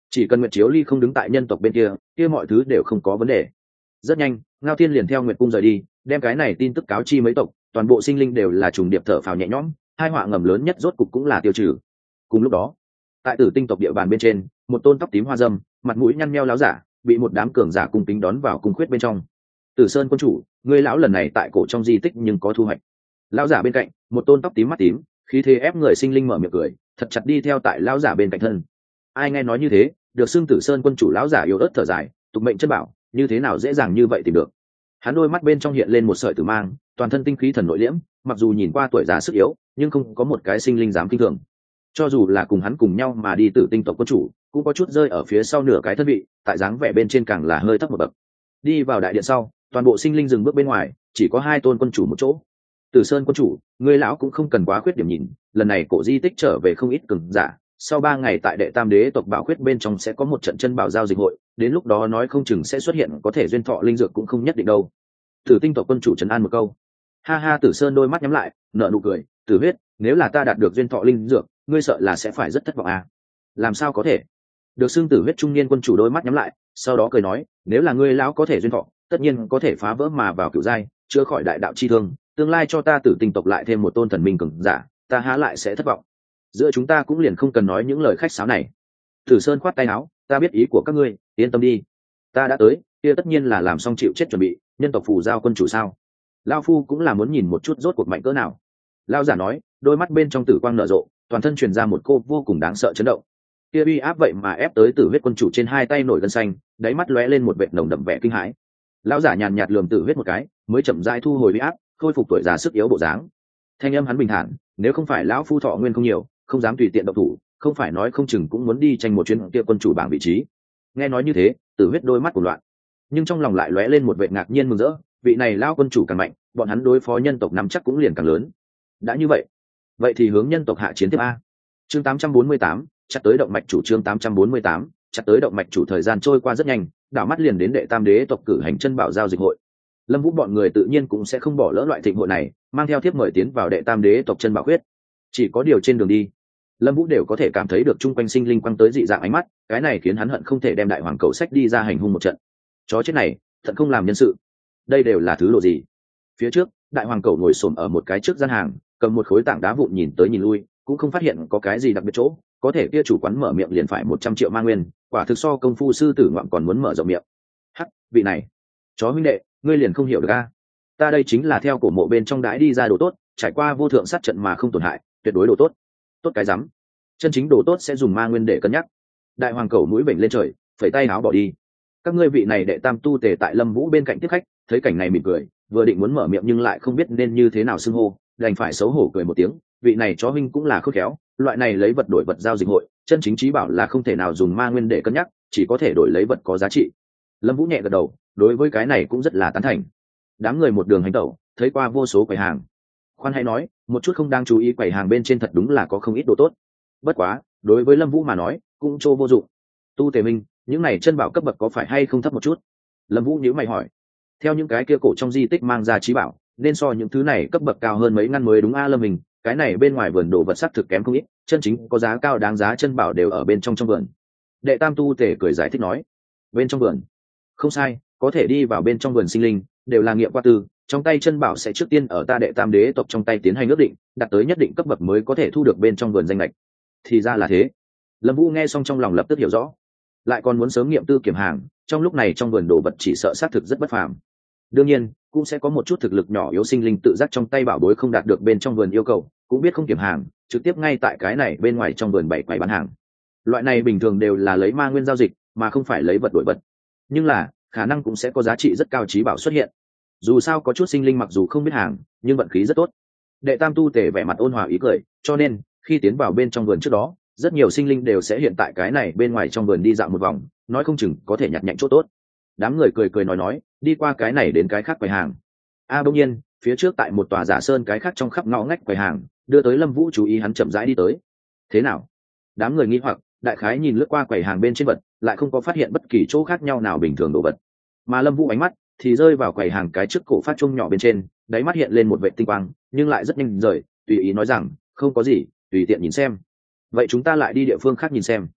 chỉ cần Nguyệt Chiếu Ly không đứng tại nhân tộc bên kia, kia mọi thứ đều không có vấn đề. Rất nhanh, Ngao Thiên liền theo Nguyệt Cung rời đi, đem cái này tin tức cáo chi mấy tộc, toàn bộ sinh linh đều là trùng điệp thở phào nhẹ nhõm, hai họa ngầm lớn nhất rốt cục cũng là tiêu trừ. Cùng lúc đó, tại Tử Tinh tộc địa bàn bên trên, một tôn tóc tím hoa dâm, mặt mũi nhăn nheo láo giả, bị một đám cường giả cung kính đón vào cung khuyết bên trong. Tử Sơn quân chủ, ngươi lão lần này tại cổ trong di tích nhưng có thu hoạch. Lão giả bên cạnh, một tôn tóc tím mắt tím, khí thế ép người sinh linh mở miệng cười, thật chặt đi theo tại lão giả bên cạnh thân. Ai nghe nói như thế, được xưng Tử Sơn quân chủ lão giả yếu ớt thở dài, tục mệnh chân bảo, như thế nào dễ dàng như vậy tìm được. Hắn đôi mắt bên trong hiện lên một sợi tử mang, toàn thân tinh khí thần nội liễm, mặc dù nhìn qua tuổi già sức yếu, nhưng không có một cái sinh linh dám kinh thường. Cho dù là cùng hắn cùng nhau mà đi Tử Tinh tộc quân chủ, cũng có chút rơi ở phía sau nửa cái thân vị, tại dáng vẻ bên trên càng là hơi thấp một bậc. Đi vào đại điện sau, toàn bộ sinh linh dừng bước bên ngoài, chỉ có hai tôn quân chủ một chỗ. Tử Sơn quân chủ, ngươi lão cũng không cần quá khuyết điểm nhìn, lần này cổ di tích trở về không ít cường giả, sau 3 ngày tại đệ tam đế tộc bảo khuyết bên trong sẽ có một trận chân bảo giao dịch hội, đến lúc đó nói không chừng sẽ xuất hiện có thể duyên thọ linh dược cũng không nhất định đâu. Tử Tinh tộc quân chủ trấn an một câu. Ha ha, Tử Sơn đôi mắt nhắm lại, nở nụ cười, Tử Huyết, nếu là ta đạt được duyên thọ linh dược, ngươi sợ là sẽ phải rất thất vọng à? Làm sao có thể? Được xưng Tử Huyết trung niên quân chủ đôi mắt nhắm lại, sau đó cười nói, nếu là ngươi lão có thể duyên thọ, tất nhiên có thể phá vỡ mà vào cửu giai, chữa khỏi đại đạo chi thương, tương lai cho ta Tử Tinh tộc lại thêm một tôn thần minh cường giả, ta há lại sẽ thất vọng. Giữa chúng ta cũng liền không cần nói những lời khách sáo này. Tử Sơn khoát tay áo, ta biết ý của các ngươi, yên tâm đi, ta đã tới, kia tất nhiên là làm xong chịu chết chuẩn bị, nhân tộc phù giao quân chủ sao? Lao phu cũng là muốn nhìn một chút rốt cuộc mạnh cỡ nào. Lao giả nói, đôi mắt bên trong tử quang nở rộ, toàn thân truyền ra một cô vô cùng đáng sợ chấn động. Kia uy áp vậy mà ép tới Tử Huyết quân chủ trên hai tay nổi gân xanh, đáy mắt lóe lên một vệt nồng đậm vẻ kinh hãi. Lão giả nhàn nhạt lườm Tử Huyết một cái, mới chậm rãi thu hồi uy áp, khôi phục tuổi già sức yếu bộ dáng. Thanh âm hắn bình thản, nếu không phải lão phu thọ nguyên không nhiều, không dám tùy tiện động thủ, không phải nói không chừng cũng muốn đi tranh một chuyến kia quân chủ bảng vị trí. Nghe nói như thế, Tử Huyết đôi mắt của loạn, nhưng trong lòng lại lóe lên một vệt ngạc nhiên mừng rỡ, vị này lão quân chủ càng mạnh, bọn hắn đối phó nhân tộc nắm chắc cũng liền càng lớn. Đã như vậy thì hướng nhân tộc hạ chiến tiếp a. Chương 848, chặt tới động mạch chủ. Chương 848, chặt tới động mạch chủ. Thời gian trôi qua rất nhanh, đảo mắt liền đến đệ tam đế tộc cử hành chân bảo giao dịch hội. Lâm Vũ bọn người tự nhiên cũng sẽ không bỏ lỡ loại thịnh hội này, mang theo thiếp mời tiến vào đệ tam đế tộc chân bảo huyết. Chỉ có điều trên đường đi, Lâm Vũ đều có thể cảm thấy được chung quanh sinh linh quăng tới dị dạng ánh mắt, cái này khiến hắn hận không thể đem đại hoàng cầu sách đi ra hành hung một trận. Chó chết này, thật không làm nhân sự. Đây đều là thứ đồ gì? Phía trước, đại hoàng cầu ngồi xổm ở một cái trước gian hàng, cầm một khối tảng đá vụn nhìn tới nhìn lui, cũng không phát hiện có cái gì đặc biệt chỗ, có thể kia chủ quán mở miệng liền phải 100 triệu ma nguyên, quả thực so công phu sư tử ngoạm còn muốn mở rộng miệng. Hắc, vị này, chó huynh đệ, ngươi liền không hiểu được a? Ta đây chính là theo cổ mộ bên trong đái đi ra đồ tốt, trải qua vô thượng sát trận mà không tổn hại, tuyệt đối đồ tốt. Tốt cái rắm, chân chính đồ tốt sẽ dùng ma nguyên để cân nhắc. Đại hoàng cầu mũi vểnh lên trời, phẩy tay áo bỏ đi. Các ngươi vị này đệ tam tu tề tại Lâm Vũ bên cạnh tiếp khách, thấy cảnh này mỉm cười, vừa định muốn mở miệng nhưng lại không biết nên như thế nào xưng hô, đành phải xấu hổ cười một tiếng. Vị này chó huynh cũng là khôn khéo, loại này lấy vật đổi vật giao dịch hội, chân chính trí bảo là không thể nào dùng ma nguyên để cân nhắc, chỉ có thể đổi lấy vật có giá trị. Lâm Vũ nhẹ gật đầu, đối với cái này cũng rất là tán thành. Đám người một đường hành tẩu, thấy qua vô số quầy hàng. Khoan hãy nói, một chút không đáng chú ý quầy hàng bên trên thật đúng là có không ít đồ tốt. Bất quá, đối với Lâm Vũ mà nói, cũng trô vô dụng. Tu Tề Minh, những này chân bảo cấp bậc có phải hay không thấp một chút? Lâm Vũ nhíu mày hỏi. Theo những cái kia cổ trong di tích mang ra trí bảo, nên so những thứ này cấp bậc cao hơn mấy ngăn mới đúng a Lâm Minh, cái này bên ngoài vườn đồ vật sắc thực kém không ít, chân chính có giá cao đáng giá chân bảo đều ở bên trong vườn. Đệ tam tu Tề cười giải thích nói. Bên trong vườn? Không sai, có thể đi vào bên trong vườn sinh linh, đều là nghiệm qua tư, trong tay chân bảo sẽ trước tiên ở ta đệ tam đế tộc trong tay tiến hành ước định, đạt tới nhất định cấp bậc mới có thể thu được bên trong vườn danh lệch. Thì ra là thế. Lâm Vũ nghe xong trong lòng lập tức hiểu rõ, lại còn muốn sớm nghiệm tư kiểm hàng, trong lúc này trong vườn đồ vật chỉ sợ xác thực rất bất phàm. Đương nhiên, cũng sẽ có một chút thực lực nhỏ yếu sinh linh tự giác trong tay bảo bối không đạt được bên trong vườn yêu cầu, cũng biết không kiểm hàng, trực tiếp ngay tại cái này bên ngoài trong vườn bày quầy bán hàng. Loại này bình thường đều là lấy ma nguyên giao dịch, mà không phải lấy vật đổi vật. Nhưng là, khả năng cũng sẽ có giá trị rất cao trí bảo xuất hiện. Dù sao có chút sinh linh mặc dù không biết hàng, nhưng vận khí rất tốt. Đệ tam tu Tề vẻ mặt ôn hòa ý cười, cho nên khi tiến vào bên trong vườn trước đó, rất nhiều sinh linh đều sẽ hiện tại cái này bên ngoài trong vườn đi dạo một vòng, nói không chừng có thể nhặt nhạnh chỗ tốt. Đám người cười cười nói, đi qua cái này đến cái khác quầy hàng. Bỗng nhiên, phía trước tại một tòa giả sơn cái khác trong khắp ngõ ngách quầy hàng, đưa tới Lâm Vũ chú ý hắn chậm rãi đi tới. Thế nào? Đám người nghi hoặc, đại khái nhìn lướt qua quầy hàng bên trên vật, lại không có phát hiện bất kỳ chỗ khác nhau nào bình thường đồ vật. Mà Lâm Vũ ánh mắt thì rơi vào quầy hàng cái trước cổ phát trung nhỏ bên trên, đáy mắt hiện lên một vệt tinh quang, nhưng lại rất nhanh rời, tùy ý nói rằng, không có gì, tùy tiện nhìn xem. Vậy chúng ta lại đi địa phương khác nhìn xem.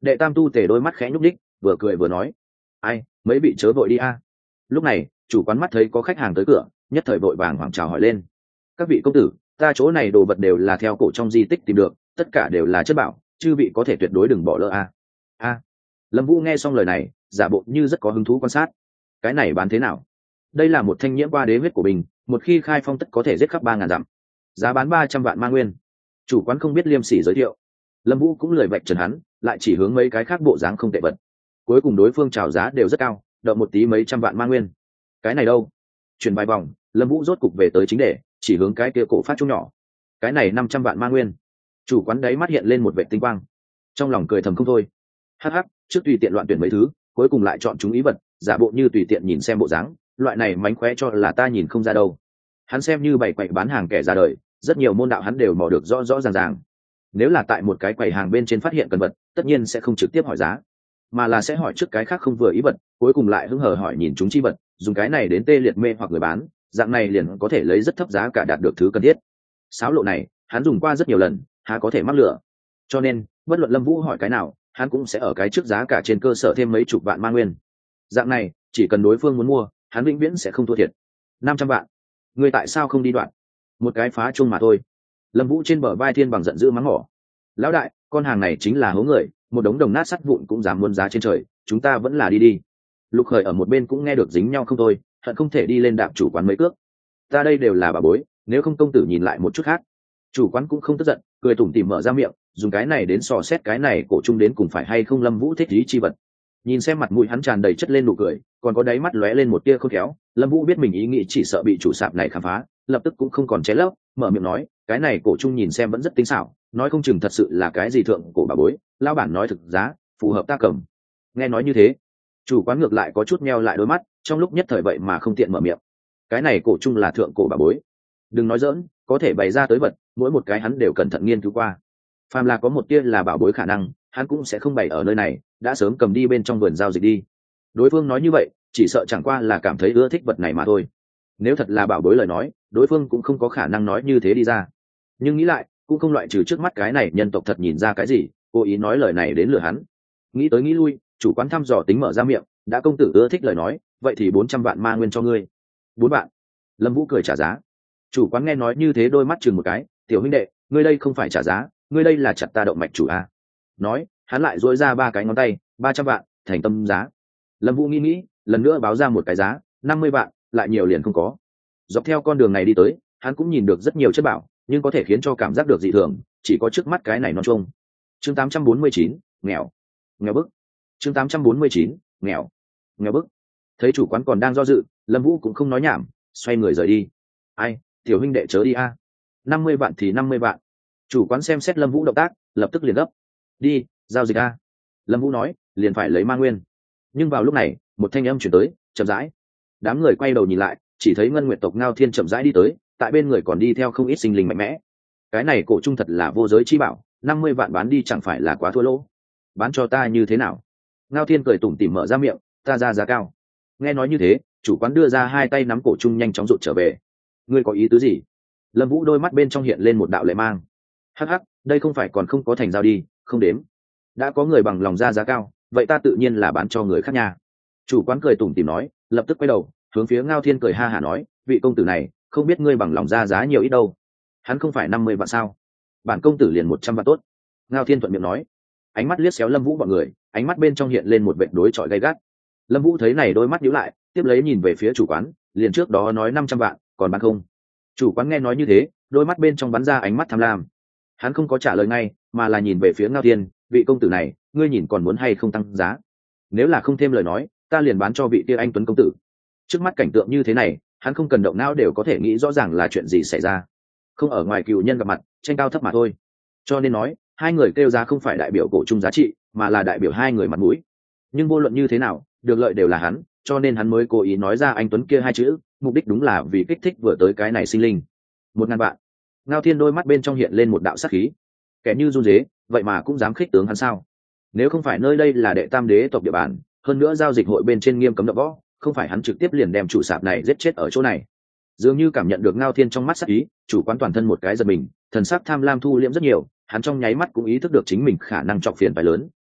Đệ tam tu tề đôi mắt khẽ nhúc đích, vừa cười vừa nói, ai, mấy vị chớ vội đi a. Lúc này chủ quán mắt thấy có khách hàng tới cửa, nhất thời vội vàng hoảng chào hỏi lên, các vị công tử, ta chỗ này đồ vật đều là theo cổ trong di tích tìm được, tất cả đều là chất bảo, chư vị có thể tuyệt đối đừng bỏ lỡ a. Lâm Vũ nghe xong lời này, giả bộ như rất có hứng thú quan sát. Cái này bán thế nào? Đây là một thanh nhiễm qua đế huyết của mình, một khi khai phong tất có thể giết khắp 3.000 dặm. Giá bán 300 vạn ma nguyên. Chủ quán không biết liêm sỉ giới thiệu. Lâm Vũ cũng lười vạch trần hắn, lại chỉ hướng mấy cái khác bộ dáng không tệ vật. Cuối cùng đối phương chào giá đều rất cao, đợi một tí mấy trăm vạn ma nguyên. Cái này đâu? Chuyển vài vòng, Lâm Vũ rốt cục về tới chính đề, chỉ hướng cái kia cổ phát chung nhỏ. Cái này 500 vạn ma nguyên. Chủ quán đấy mắt hiện lên một vẻ tinh quang, trong lòng cười thầm không thôi. Hắc hắc, trước tùy tiện loạn tuyển mấy thứ, cuối cùng lại chọn chúng ý vật, giả bộ như tùy tiện nhìn xem bộ dáng, loại này mánh khóe cho là ta nhìn không ra đâu. Hắn xem như bày quậy bán hàng kẻ ra đời, rất nhiều môn đạo hắn đều mò được rõ rõ ràng ràng. Nếu là tại một cái quầy hàng bên trên phát hiện cần vật, tất nhiên sẽ không trực tiếp hỏi giá, mà là sẽ hỏi trước cái khác không vừa ý vật, cuối cùng lại hứng hờ hỏi nhìn chúng chi vật, dùng cái này đến tê liệt mê hoặc người bán, dạng này liền có thể lấy rất thấp giá cả đạt được thứ cần thiết. Sáo lộ này hắn dùng qua rất nhiều lần, há có thể mắc lừa. Cho nên bất luận Lâm Vũ hỏi cái nào, hắn cũng sẽ ở cái trước giá cả trên cơ sở thêm mấy chục vạn ma nguyên. Dạng này chỉ cần đối phương muốn mua, hắn vĩnh viễn sẽ không thua thiệt. 500 vạn, ngươi tại sao không đi đoạn? Một cái phá chung mà thôi. Lâm Vũ trên bờ vai Thiên Bằng giận dữ mắng mỏ, lão đại, con hàng này chính là hố người, một đống đồng nát sắt vụn cũng dám muốn giá trên trời, chúng ta vẫn là đi đi. Lục Khởi ở một bên cũng nghe được dính nhau không thôi, hận không thể đi lên đạp chủ quán mấy cước. Ta đây đều là bà bối, nếu không công tử nhìn lại một chút khác. Chủ quán cũng không tức giận, cười tủm tỉm mở ra miệng, dùng cái này đến sò xét cái này cổ chung đến cùng phải hay không Lâm Vũ thích ý chi vật. Nhìn xem mặt mũi hắn tràn đầy chất lên nụ cười, còn có đáy mắt lóe lên một tia khôn khéo, Lâm Vũ biết mình ý nghĩ chỉ sợ bị chủ sạp này khám phá, lập tức cũng không còn chế lấp, mở miệng nói, cái này cổ chung nhìn xem vẫn rất tinh xảo, nói không chừng thật sự là cái gì thượng cổ bà bối, lão bản nói thực giá, phù hợp ta cầm. Nghe nói như thế, chủ quán ngược lại có chút meo lại đôi mắt, trong lúc nhất thời vậy mà không tiện mở miệng. Cái này cổ chung là thượng cổ bà bối, đừng nói dỡn, có thể bày ra tới vật, mỗi một cái hắn đều cẩn thận nghiên cứu qua. Phàm là có một tia là bảo bối khả năng, hắn cũng sẽ không bày ở nơi này, đã sớm cầm đi bên trong vườn giao dịch đi. Đối phương nói như vậy, chỉ sợ chẳng qua là cảm thấy ưa thích vật này mà thôi. Nếu thật là bảo bối lời nói, đối phương cũng không có khả năng nói như thế đi ra. Nhưng nghĩ lại, cũng không loại trừ trước mắt cái này nhân tộc thật nhìn ra cái gì, cố ý nói lời này đến lừa hắn. Nghĩ tới nghĩ lui, chủ quán thăm dò tính mở ra miệng, đã công tử ưa thích lời nói, vậy thì 400 vạn ma nguyên cho ngươi. 4 vạn. Lâm Vũ cười trả giá. Chủ quán nghe nói như thế đôi mắt chừng một cái, tiểu huynh đệ, ngươi đây không phải trả giá, ngươi đây là chặt ta động mạch chủ a. Nói, hắn lại dỗi ra 3 cái ngón tay, 300 vạn, thành tâm giá. Lâm Vũ nghĩ, lần nữa báo ra một cái giá, 50 vạn, lại nhiều liền không có. Dọc theo con đường này đi tới, hắn cũng nhìn được rất nhiều chất bảo, nhưng có thể khiến cho cảm giác được dị thường, chỉ có trước mắt cái này non trông. Chương 849, nghèo. Nghèo bức. Chương 849, nghèo. Nghèo bức. Thấy chủ quán còn đang do dự, Lâm Vũ cũng không nói nhảm, xoay người rời đi. Ai, tiểu huynh đệ chớ đi a. 50 vạn thì 50 vạn. Chủ quán xem xét Lâm Vũ động tác, lập tức liền gấp. Đi, giao dịch a. Lâm Vũ nói, liền phải lấy ma nguyên. Nhưng vào lúc này, một thanh âm chuyển tới, chậm rãi. Đám người quay đầu nhìn lại, chỉ thấy Ngân Nguyệt tộc Ngao Thiên chậm rãi đi tới, tại bên người còn đi theo không ít sinh linh mạnh mẽ. Cái này cổ trung thật là vô giới chi bảo, 50 vạn bán đi chẳng phải là quá thua lỗ. Bán cho ta như thế nào? Ngao Thiên cười tủm tỉm mở ra miệng, ta ra giá cao. Nghe nói như thế, chủ quán đưa ra 2 tay nắm cổ trung nhanh chóng rụt trở về. Ngươi có ý tứ gì? Lâm Vũ đôi mắt bên trong hiện lên một đạo lệ mang. Hắc hắc, đây không phải còn không có thành giao đi, không đếm. Đã có người bằng lòng ra giá cao, vậy ta tự nhiên là bán cho người khác nha. Chủ quán cười tủm tỉm nói, lập tức quay đầu, hướng phía Ngao Thiên cười ha hả nói, vị công tử này, không biết ngươi bằng lòng ra giá nhiều ít đâu. Hắn không phải 50 vạn sao? Bản công tử liền 100 vạn tốt. Ngao Thiên thuận miệng nói. Ánh mắt liếc xéo Lâm Vũ bọn người, ánh mắt bên trong hiện lên một vệt đối chọi gay gắt. Lâm Vũ thấy này đôi mắt nhíu lại, tiếp lấy nhìn về phía chủ quán, liền trước đó nói 500 vạn, còn bán không? Chủ quán nghe nói như thế, đôi mắt bên trong bắn ra ánh mắt tham lam. Hắn không có trả lời ngay, mà là nhìn về phía Ngao Thiên, vị công tử này, ngươi nhìn còn muốn hay không tăng giá? Nếu là không thêm lời nói, ta liền bán cho vị kia anh tuấn công tử. Trước mắt cảnh tượng như thế này, hắn không cần động não đều có thể nghĩ rõ ràng là chuyện gì xảy ra. Không ở ngoài cựu nhân gặp mặt, tranh cao thấp mà thôi. Cho nên nói, hai người kêu giá không phải đại biểu cổ chung giá trị, mà là đại biểu hai người mặt mũi. Nhưng vô luận như thế nào, được lợi đều là hắn, cho nên hắn mới cố ý nói ra anh tuấn kia 2 chữ, mục đích đúng là vì kích thích vừa tới cái này sinh linh. 1000 vạn. Ngao Thiên đôi mắt bên trong hiện lên một đạo sát khí. Kẻ như run rế, vậy mà cũng dám khích tướng hắn sao? Nếu không phải nơi đây là đệ tam đế tộc địa bàn, hơn nữa giao dịch hội bên trên nghiêm cấm đập võ, không phải hắn trực tiếp liền đem chủ sạp này giết chết ở chỗ này. Dường như cảm nhận được Ngao Thiên trong mắt sát ý, chủ quán toàn thân một cái giật mình, thần sắc tham lam thu liễm rất nhiều, hắn trong nháy mắt cũng ý thức được chính mình khả năng chọc phiền phải lớn,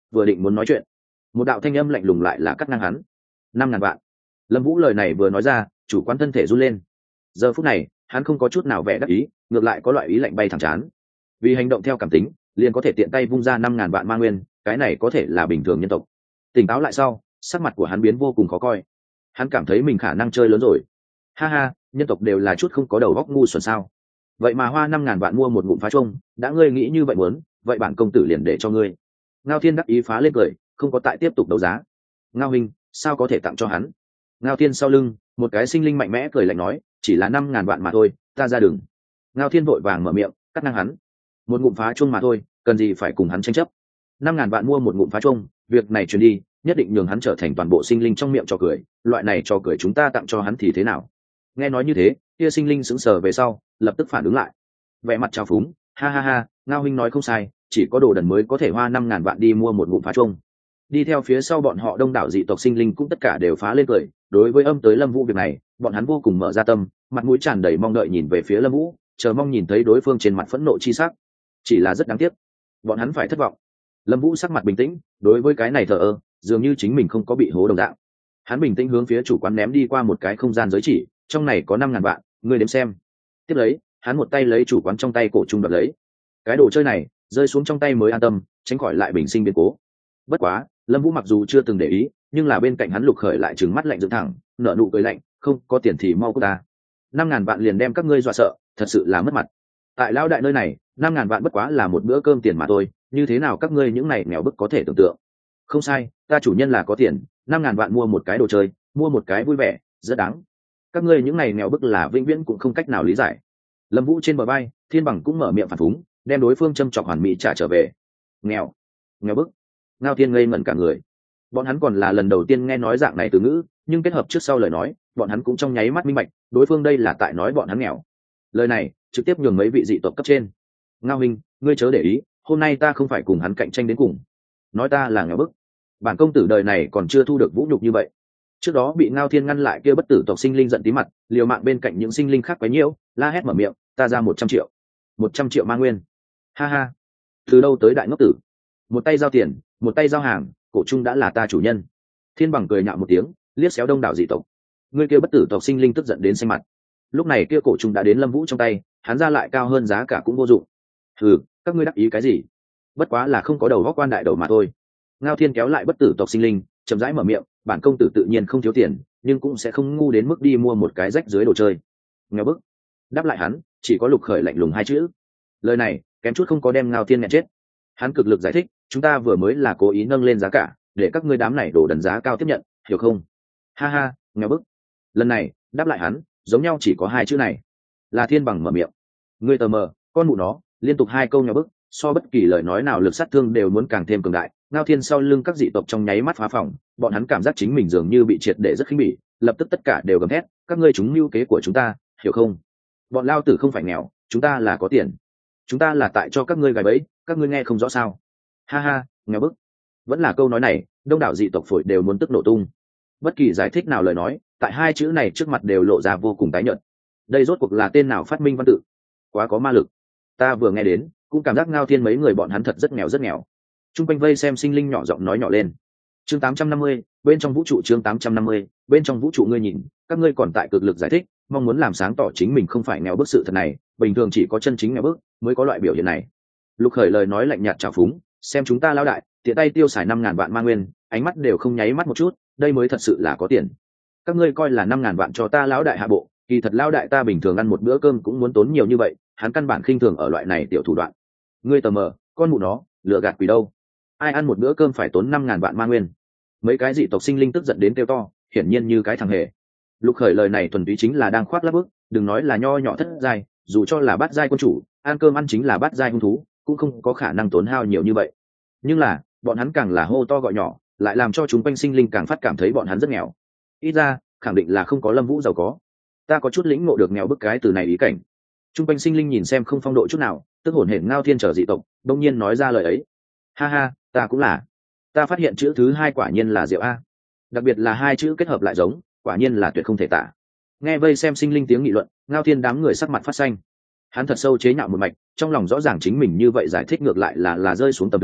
vừa định muốn nói chuyện, một đạo thanh âm lạnh lùng lại là cắt ngang hắn. 5.000 vạn. Lâm Vũ lời này vừa nói ra, chủ quán thân thể run lên. Giờ phút này hắn không có chút nào vẻ đắc ý, ngược lại có loại ý lạnh bay thẳng chán. Vì hành động theo cảm tính liền có thể tiện tay vung ra 5.000 vạn ma nguyên, cái này có thể là bình thường nhân tộc. Tỉnh táo lại sau, sắc mặt của hắn biến vô cùng khó coi. Hắn cảm thấy mình khả năng chơi lớn rồi. Ha ha, nhân tộc đều là chút không có đầu óc ngu xuẩn sao? Vậy mà hoa 5.000 vạn mua một ngụm phá trông, đã ngươi nghĩ như vậy muốn, vậy bản công tử liền để cho ngươi. Ngao Thiên đắc ý phá lên cười, không có tại tiếp tục đấu giá. Ngao huynh, sao có thể tặng cho hắn? Ngao Thiên sau lưng một cái sinh linh mạnh mẽ cười lạnh nói, chỉ là 5.000 vạn mà thôi, ta ra đường. Ngao Thiên vội vàng mở miệng cắt ngang hắn, một ngụm phá chuông mà thôi, cần gì phải cùng hắn tranh chấp. 5.000 vạn mua một ngụm phá chuông, việc này truyền đi nhất định nhường hắn trở thành toàn bộ sinh linh trong miệng trò cười, loại này trò cười chúng ta tặng cho hắn thì thế nào? Nghe nói như thế, kia sinh linh sững sờ về sau lập tức phản ứng lại, vẻ mặt trào phúng, ha ha ha, Ngao huynh nói không sai, chỉ có đồ đần mới có thể hoa 5.000 vạn đi mua một ngụm phá chuông. Đi theo phía sau bọn họ đông đảo dị tộc sinh linh cũng tất cả đều phá lên cười. Đối với âm tới Lâm Vũ việc này, bọn hắn vô cùng mở ra tâm, mặt mũi tràn đầy mong đợi nhìn về phía Lâm Vũ, chờ mong nhìn thấy đối phương trên mặt phẫn nộ chi sắc. Chỉ là rất đáng tiếc, bọn hắn phải thất vọng. Lâm Vũ sắc mặt bình tĩnh, đối với cái này thờ ơ, dường như chính mình không có bị hố đồng dạng. Hắn bình tĩnh hướng phía chủ quán ném đi qua một cái không gian giới chỉ, trong này có 5.000 vạn, ngươi đếm xem. Tiếp lấy, hắn một tay lấy chủ quán trong tay cổ trung đoạt lấy. Cái đồ chơi này rơi xuống trong tay mới an tâm, tránh khỏi lại bình sinh biến cố. Bất quá, Lâm Vũ mặc dù chưa từng để ý, nhưng là bên cạnh hắn Lục Khởi lại trừng mắt lạnh dựng thẳng, nở nụ cười lạnh, không có tiền thì mau cút ta. 5.000 vạn liền đem các ngươi dọa sợ, thật sự là mất mặt. Tại lão đại nơi này, 5.000 vạn bất quá là một bữa cơm tiền mà thôi, như thế nào các ngươi những này nghèo bức có thể tưởng tượng? Không sai, ta chủ nhân là có tiền, 5.000 vạn mua một cái đồ chơi, mua một cái vui vẻ, rất đáng. Các ngươi những này nghèo bức là vĩnh viễn cũng không cách nào lý giải. Lâm Vũ trên bờ vai, Thiên Bằng cũng mở miệng phản phúng, đem đối phương châm chọc hoàn mỹ trả trở về. Nghèo, nghèo bức. Ngao Thiên ngây ngẩn cả người. Bọn hắn còn là lần đầu tiên nghe nói dạng này từ ngữ, nhưng kết hợp trước sau lời nói, bọn hắn cũng trong nháy mắt minh bạch, đối phương đây là tại nói bọn hắn nghèo. Lời này trực tiếp nhường mấy vị dị tộc cấp trên. Ngao huynh, ngươi chớ để ý, hôm nay ta không phải cùng hắn cạnh tranh đến cùng. Nói ta là nghèo bức, bản công tử đời này còn chưa thu được vũ nhục như vậy. Trước đó bị Ngao Thiên ngăn lại kia bất tử tộc sinh linh giận tí mặt, liều mạng bên cạnh những sinh linh khác quấy nhiễu, la hét mở miệng, ta ra 100 triệu. 100 triệu ma nguyên. Ha ha, từ đâu tới đại ngốc tử? Một tay giao tiền, một tay giao hàng, cổ trung đã là ta chủ nhân. Thiên Bằng cười nhạo một tiếng, liếc xéo đông đảo dị tộc. Người kia bất tử tộc sinh linh tức giận đến xanh mặt. Lúc này kia cổ trung đã đến Lâm Vũ trong tay, hắn ra lại cao hơn giá cả cũng vô dụng. Hừ, các ngươi đắc ý cái gì? Bất quá là không có đầu góc quan đại đầu mà thôi. Ngao Thiên kéo lại bất tử tộc sinh linh, chậm rãi mở miệng, bản công tử tự nhiên không thiếu tiền, nhưng cũng sẽ không ngu đến mức đi mua một cái rách dưới đồ chơi. Nghèo bức. Đáp lại hắn, chỉ có Lục Khởi lạnh lùng hai chữ. Lời này kém chút không có đem Ngao Thiên nghẹn chết. Hắn cực lực giải thích, chúng ta vừa mới là cố ý nâng lên giá cả, để các ngươi đám này đổ đần giá cao tiếp nhận, hiểu không? Ha ha, nghèo bức. Lần này đáp lại hắn, giống nhau chỉ có hai chữ này. Là Thiên Bằng mở miệng. Ngươi tờ mờ, con mụ nó, liên tục hai câu nghèo bức, so bất kỳ lời nói nào lực sát thương đều muốn càng thêm cường đại. Ngao Thiên sau lưng các dị tộc trong nháy mắt phá phòng, bọn hắn cảm giác chính mình dường như bị triệt để rất khinh bỉ, lập tức tất cả đều gầm thét, các ngươi chúng mưu kế của chúng ta, hiểu không? Bọn lao tử không phải nghèo, chúng ta là có tiền, chúng ta là tại cho các ngươi gài bẫy, các ngươi nghe không rõ sao? Ha ha, nghèo bức. Vẫn là câu nói này, đông đảo dị tộc phổi đều muốn tức nổ tung. Bất kỳ giải thích nào lời nói, tại hai chữ này trước mặt đều lộ ra vô cùng tái nhợt. Đây rốt cuộc là tên nào phát minh văn tự? Quá có ma lực. Ta vừa nghe đến, cũng cảm giác Ngao Thiên mấy người bọn hắn thật rất nghèo rất nghèo. Trung quanh vây xem sinh linh nhỏ giọng nói nhỏ lên. Chương 850, bên trong vũ trụ. Chương 850, bên trong vũ trụ. Ngươi nhìn, các ngươi còn tại cực lực giải thích, mong muốn làm sáng tỏ chính mình không phải nghèo bức sự thật này, bình thường chỉ có chân chính nghèo bức mới có loại biểu hiện này. Lục Khởi lời nói lạnh nhạt trào phúng, xem chúng ta lão đại, tiện tay tiêu xài 5.000 vạn ma nguyên, ánh mắt đều không nháy mắt một chút, đây mới thật sự là có tiền. Các ngươi coi là 5.000 vạn cho ta lão đại hạ bộ, kỳ thật lão đại ta bình thường ăn một bữa cơm cũng muốn tốn nhiều như vậy, hắn căn bản khinh thường ở loại này tiểu thủ đoạn. Ngươi tờ mờ, con mụ nó, lừa gạt quỷ đâu? Ai ăn một bữa cơm phải tốn 5.000 vạn ma nguyên? Mấy cái dị tộc sinh linh tức giận đến kêu to, hiển nhiên như cái thằng hề. Lục Khởi lời này thuần túy chính là đang khoác lác bức, đừng nói là nho nhỏ thất giai, dù cho là bát giai quân chủ, ăn cơm ăn chính là bát giai hung thú, cũng không có khả năng tốn hao nhiều như vậy. Nhưng là bọn hắn càng là hô to gọi nhỏ, lại làm cho chúng quanh sinh linh càng phát cảm thấy bọn hắn rất nghèo. Ít ra khẳng định là không có Lâm Vũ giàu có. Ta có chút lĩnh ngộ được nghèo bức cái từ này ý cảnh. Trung quanh sinh linh nhìn xem không phong độ chút nào, tức hổn hển Ngao Thiên trở dị tộc, đông nhiên nói ra lời ấy. Ha ha, ta cũng là. Ta phát hiện chữ thứ hai quả nhiên là diệu a. Đặc biệt là hai chữ kết hợp lại giống, quả nhiên là tuyệt không thể tả. Nghe vây xem sinh linh tiếng nghị luận, Ngao Thiên đám người sắc mặt phát xanh. Hắn thật sâu chế nhạo một mạch, trong lòng rõ ràng chính mình như vậy giải thích ngược lại là rơi xuống tầm đường,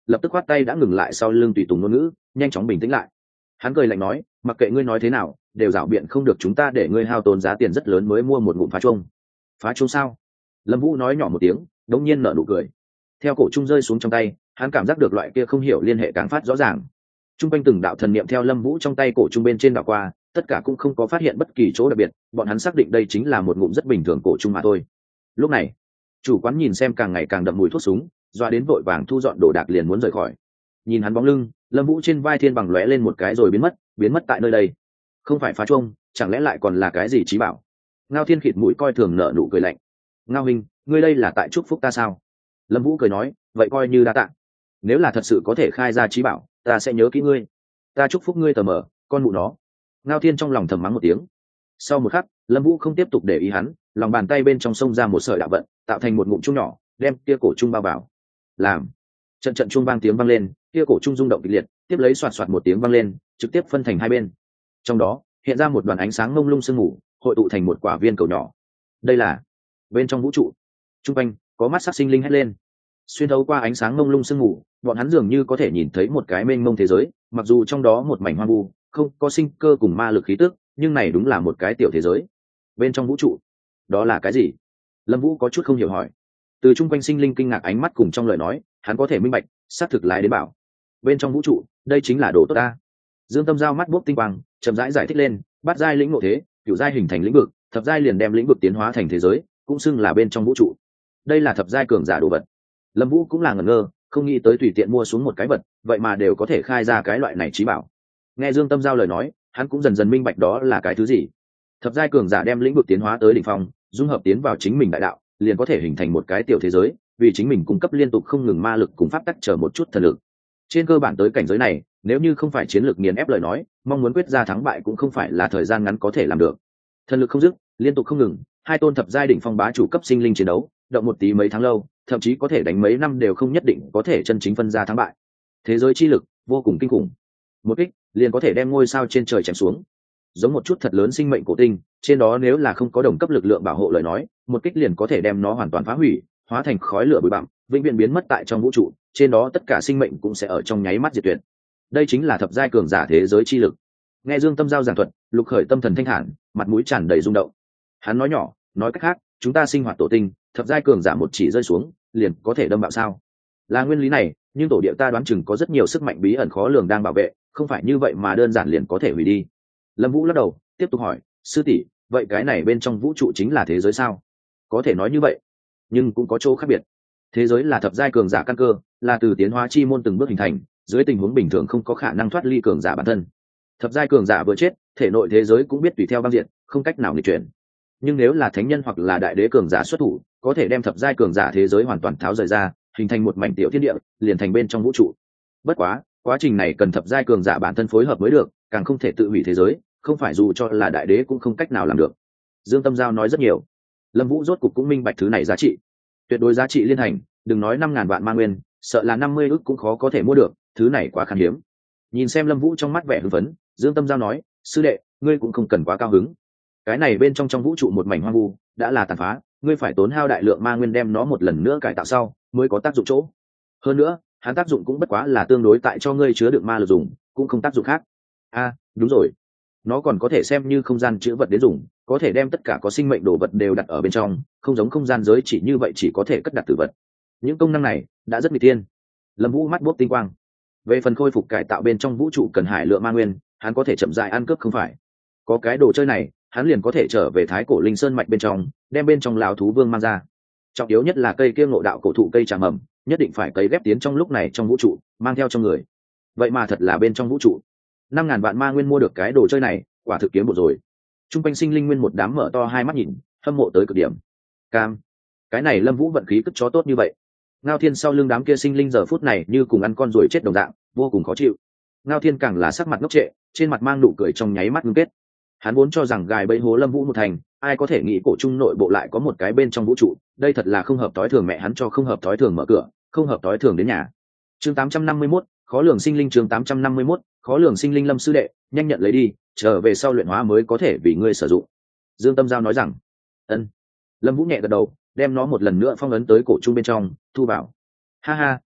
lập tức khoát tay đã ngừng lại sau lưng tùy tùng ngôn ngữ, nhanh chóng bình tĩnh lại. Hắn cười lạnh nói, mặc kệ ngươi nói thế nào, đều rảo biện không được chúng ta để ngươi hao tốn giá tiền rất lớn mới mua một ngụm phá chuông. Phá chuông sao? Lâm Vũ nói nhỏ một tiếng, đống nhiên nở nụ cười. Theo cổ trung rơi xuống trong tay, hắn cảm giác được loại kia không hiểu liên hệ càng phát rõ ràng. Trung quanh từng đạo thần niệm theo Lâm Vũ trong tay cổ trung bên trên đảo qua, tất cả cũng không có phát hiện bất kỳ chỗ đặc biệt, bọn hắn xác định đây chính là một ngụm rất bình thường cổ trung mà thôi. Lúc này, chủ quán nhìn xem càng ngày càng đậm mùi thuốc súng, doa đến vội vàng thu dọn đồ đạc liền muốn rời khỏi. Nhìn hắn bóng lưng, Lâm Vũ trên vai thiên bằng lóe lên một cái rồi biến mất tại nơi đây. Không phải phá chuông, chẳng lẽ lại còn là cái gì trí bảo? Ngao Thiên khịt mũi coi thường nở nụ cười lạnh. Ngao huynh, ngươi đây là tại chúc phúc ta sao? Lâm Vũ cười nói, vậy coi như đa tạ. Nếu là thật sự có thể khai ra trí bảo, ta sẽ nhớ kỹ ngươi. Ta chúc phúc ngươi tờ mờ, con mụ nó. Ngao Thiên trong lòng thầm mắng một tiếng. Sau một khắc, Lâm Vũ không tiếp tục để ý hắn, lòng bàn tay bên trong xông ra một sợi đạo vận, tạo thành một ngụm chuông nhỏ, đem kia cổ trung bao vào. Làm. Trận trận chuông vang tiếng vang lên, kia cổ trung rung động kịch liệt, tiếp lấy xoạt xoạt một tiếng vang lên, trực tiếp phân thành hai bên. Trong đó, hiện ra một đoàn ánh sáng mông lung sương mù, hội tụ thành một quả viên cầu nhỏ. Đây là bên trong vũ trụ. Trung quanh có mắt sắc sinh linh hét lên. Xuyên thấu qua ánh sáng mông lung sương mù, bọn hắn dường như có thể nhìn thấy một cái mênh mông thế giới, mặc dù trong đó một mảnh hoang vu, không có sinh cơ cùng ma lực khí tức, nhưng này đúng là một cái tiểu thế giới. Bên trong vũ trụ, đó là cái gì? Lâm Vũ có chút không hiểu hỏi. Từ trung quanh sinh linh kinh ngạc ánh mắt cùng trong lời nói, hắn có thể minh bạch, xác thực lái đến bảo. Bên trong vũ trụ, đây chính là đồ tốt ta. Dương Tâm Giao mắt bốc tinh quang, chậm rãi giải thích lên, bát giai lĩnh ngộ thế, cửu giai hình thành lĩnh vực, thập giai liền đem lĩnh vực tiến hóa thành thế giới, cũng xưng là bên trong vũ trụ. Đây là thập giai cường giả đồ vật. Lâm Vũ cũng là ngẩn ngơ, không nghĩ tới tùy tiện mua xuống một cái vật, vậy mà đều có thể khai ra cái loại này trí bảo. Nghe Dương Tâm Giao lời nói, hắn cũng dần dần minh bạch đó là cái thứ gì. Thập giai cường giả đem lĩnh vực tiến hóa tới đỉnh phong, dung hợp tiến vào chính mình đại đạo, liền có thể hình thành một cái tiểu thế giới, vì chính mình cung cấp liên tục không ngừng ma lực cùng pháp tắc chờ một chút thần lực. Trên cơ bản tới cảnh giới này, nếu như không phải chiến lược nghiền ép lời nói, mong muốn quyết ra thắng bại cũng không phải là thời gian ngắn có thể làm được. Thần lực không dứt, liên tục không ngừng, hai tôn thập giai đỉnh phong bá chủ cấp sinh linh chiến đấu, động một tí mấy tháng lâu, thậm chí có thể đánh mấy năm đều không nhất định có thể chân chính phân ra thắng bại. Thế giới chi lực vô cùng kinh khủng, một kích liền có thể đem ngôi sao trên trời chém xuống. Giống một chút thật lớn sinh mệnh cổ tinh, trên đó nếu là không có đồng cấp lực lượng bảo hộ lời nói, một kích liền có thể đem nó hoàn toàn phá hủy, hóa thành khói lửa bụi bặm, vĩnh viễn biến mất tại trong vũ trụ, trên đó tất cả sinh mệnh cũng sẽ ở trong nháy mắt diệt tuyệt. Đây chính là thập giai cường giả thế giới chi lực. Nghe Dương Tâm Giao giảng thuật, Lục Khởi tâm thần thanh thản, mặt mũi tràn đầy rung động. Hắn nói nhỏ, nói cách khác, chúng ta sinh hoạt tổ tinh, thập giai cường giả một chỉ rơi xuống, liền có thể đâm bạo sao? Là nguyên lý này, nhưng tổ địa ta đoán chừng có rất nhiều sức mạnh bí ẩn khó lường đang bảo vệ, không phải như vậy mà đơn giản liền có thể hủy đi. Lâm Vũ lắc đầu, tiếp tục hỏi, sư tỷ, vậy cái này bên trong vũ trụ chính là thế giới sao? Có thể nói như vậy, nhưng cũng có chỗ khác biệt. Thế giới là thập giai cường giả căn cơ, là từ tiến hóa chi môn từng bước hình thành, dưới tình huống bình thường không có khả năng thoát ly cường giả bản thân. Thập giai cường giả vừa chết, thể nội thế giới cũng biết tùy theo băng diện, không cách nào nghịch chuyển. Nhưng nếu là thánh nhân hoặc là đại đế cường giả xuất thủ, có thể đem thập giai cường giả thế giới hoàn toàn tháo rời ra, hình thành một mảnh tiểu thiên địa, liền thành bên trong vũ trụ. Bất quá, quá trình này cần thập giai cường giả bản thân phối hợp mới được, càng không thể tự hủy thế giới, không phải dù cho là đại đế cũng không cách nào làm được. Dương Tâm Giao nói rất nhiều. Lâm Vũ rốt cục cũng minh bạch thứ này giá trị. Tuyệt đối giá trị liên hành, đừng nói 5.000 vạn ma nguyên, sợ là 50 ức cũng khó có thể mua được, thứ này quá khan hiếm. Nhìn xem Lâm Vũ trong mắt vẻ hưng phấn, Dương Tâm Giao nói, sư đệ, ngươi cũng không cần quá cao hứng. Cái này bên trong vũ trụ một mảnh hoang vu, đã là tàn phá, ngươi phải tốn hao đại lượng ma nguyên đem nó một lần nữa cải tạo sau, mới có tác dụng chỗ. Hơn nữa, hắn tác dụng cũng bất quá là tương đối tại cho ngươi chứa đựng ma lực dùng, cũng không tác dụng khác. Đúng rồi, nó còn có thể xem như không gian chứa vật đến dùng, có thể đem tất cả có sinh mệnh đồ vật đều đặt ở bên trong, không giống không gian giới chỉ như vậy chỉ có thể cất đặt tử vật. Những công năng này đã rất nguy tiên. Lâm Vũ mắt buốc tinh quang. Về phần khôi phục cải tạo bên trong vũ trụ cần hải lượng ma nguyên, hắn có thể chậm rãi ăn cướp không phải. Có cái đồ chơi này, hắn liền có thể trở về Thái Cổ Linh Sơn mạch bên trong, đem bên trong lão thú vương mang ra. Trọng yếu nhất là cây kia ngộ đạo cổ thụ cây trà mầm, nhất định phải cấy ghép tiến trong lúc này trong vũ trụ, mang theo trong người. Vậy mà thật là bên trong vũ trụ. 5.000 vạn ma nguyên mua được cái đồ chơi này, quả thực kiếm bộ rồi. Trung quanh sinh linh nguyên một đám mở to hai mắt nhìn, hâm mộ tới cực điểm. Cam, cái này Lâm Vũ vận khí cất chó tốt như vậy. Ngao Thiên sau lưng đám kia sinh linh giờ phút này như cùng ăn con ruồi chết đồng dạng, vô cùng khó chịu. Ngao Thiên càng là sắc mặt ngốc trệ, trên mặt mang nụ cười trong nháy mắt ngưng kết. Hắn vốn cho rằng gài bẫy hố Lâm Vũ một thành, ai có thể nghĩ cổ trung nội bộ lại có một cái bên trong vũ trụ, đây thật là không hợp tối thường, mẹ hắn cho không hợp tối thường mở cửa, không hợp tối thường đến nhà. Chương 851, khó lường sinh linh. Chương 851, khó lường sinh linh. Lâm sư đệ, nhanh nhận lấy đi, trở về sau luyện hóa mới có thể vì ngươi sử dụng. Dương Tâm Giao nói rằng. Ân. Lâm Vũ nhẹ gật đầu, đem nó một lần nữa phong ấn tới cổ trung bên trong, thu vào. Ha ha,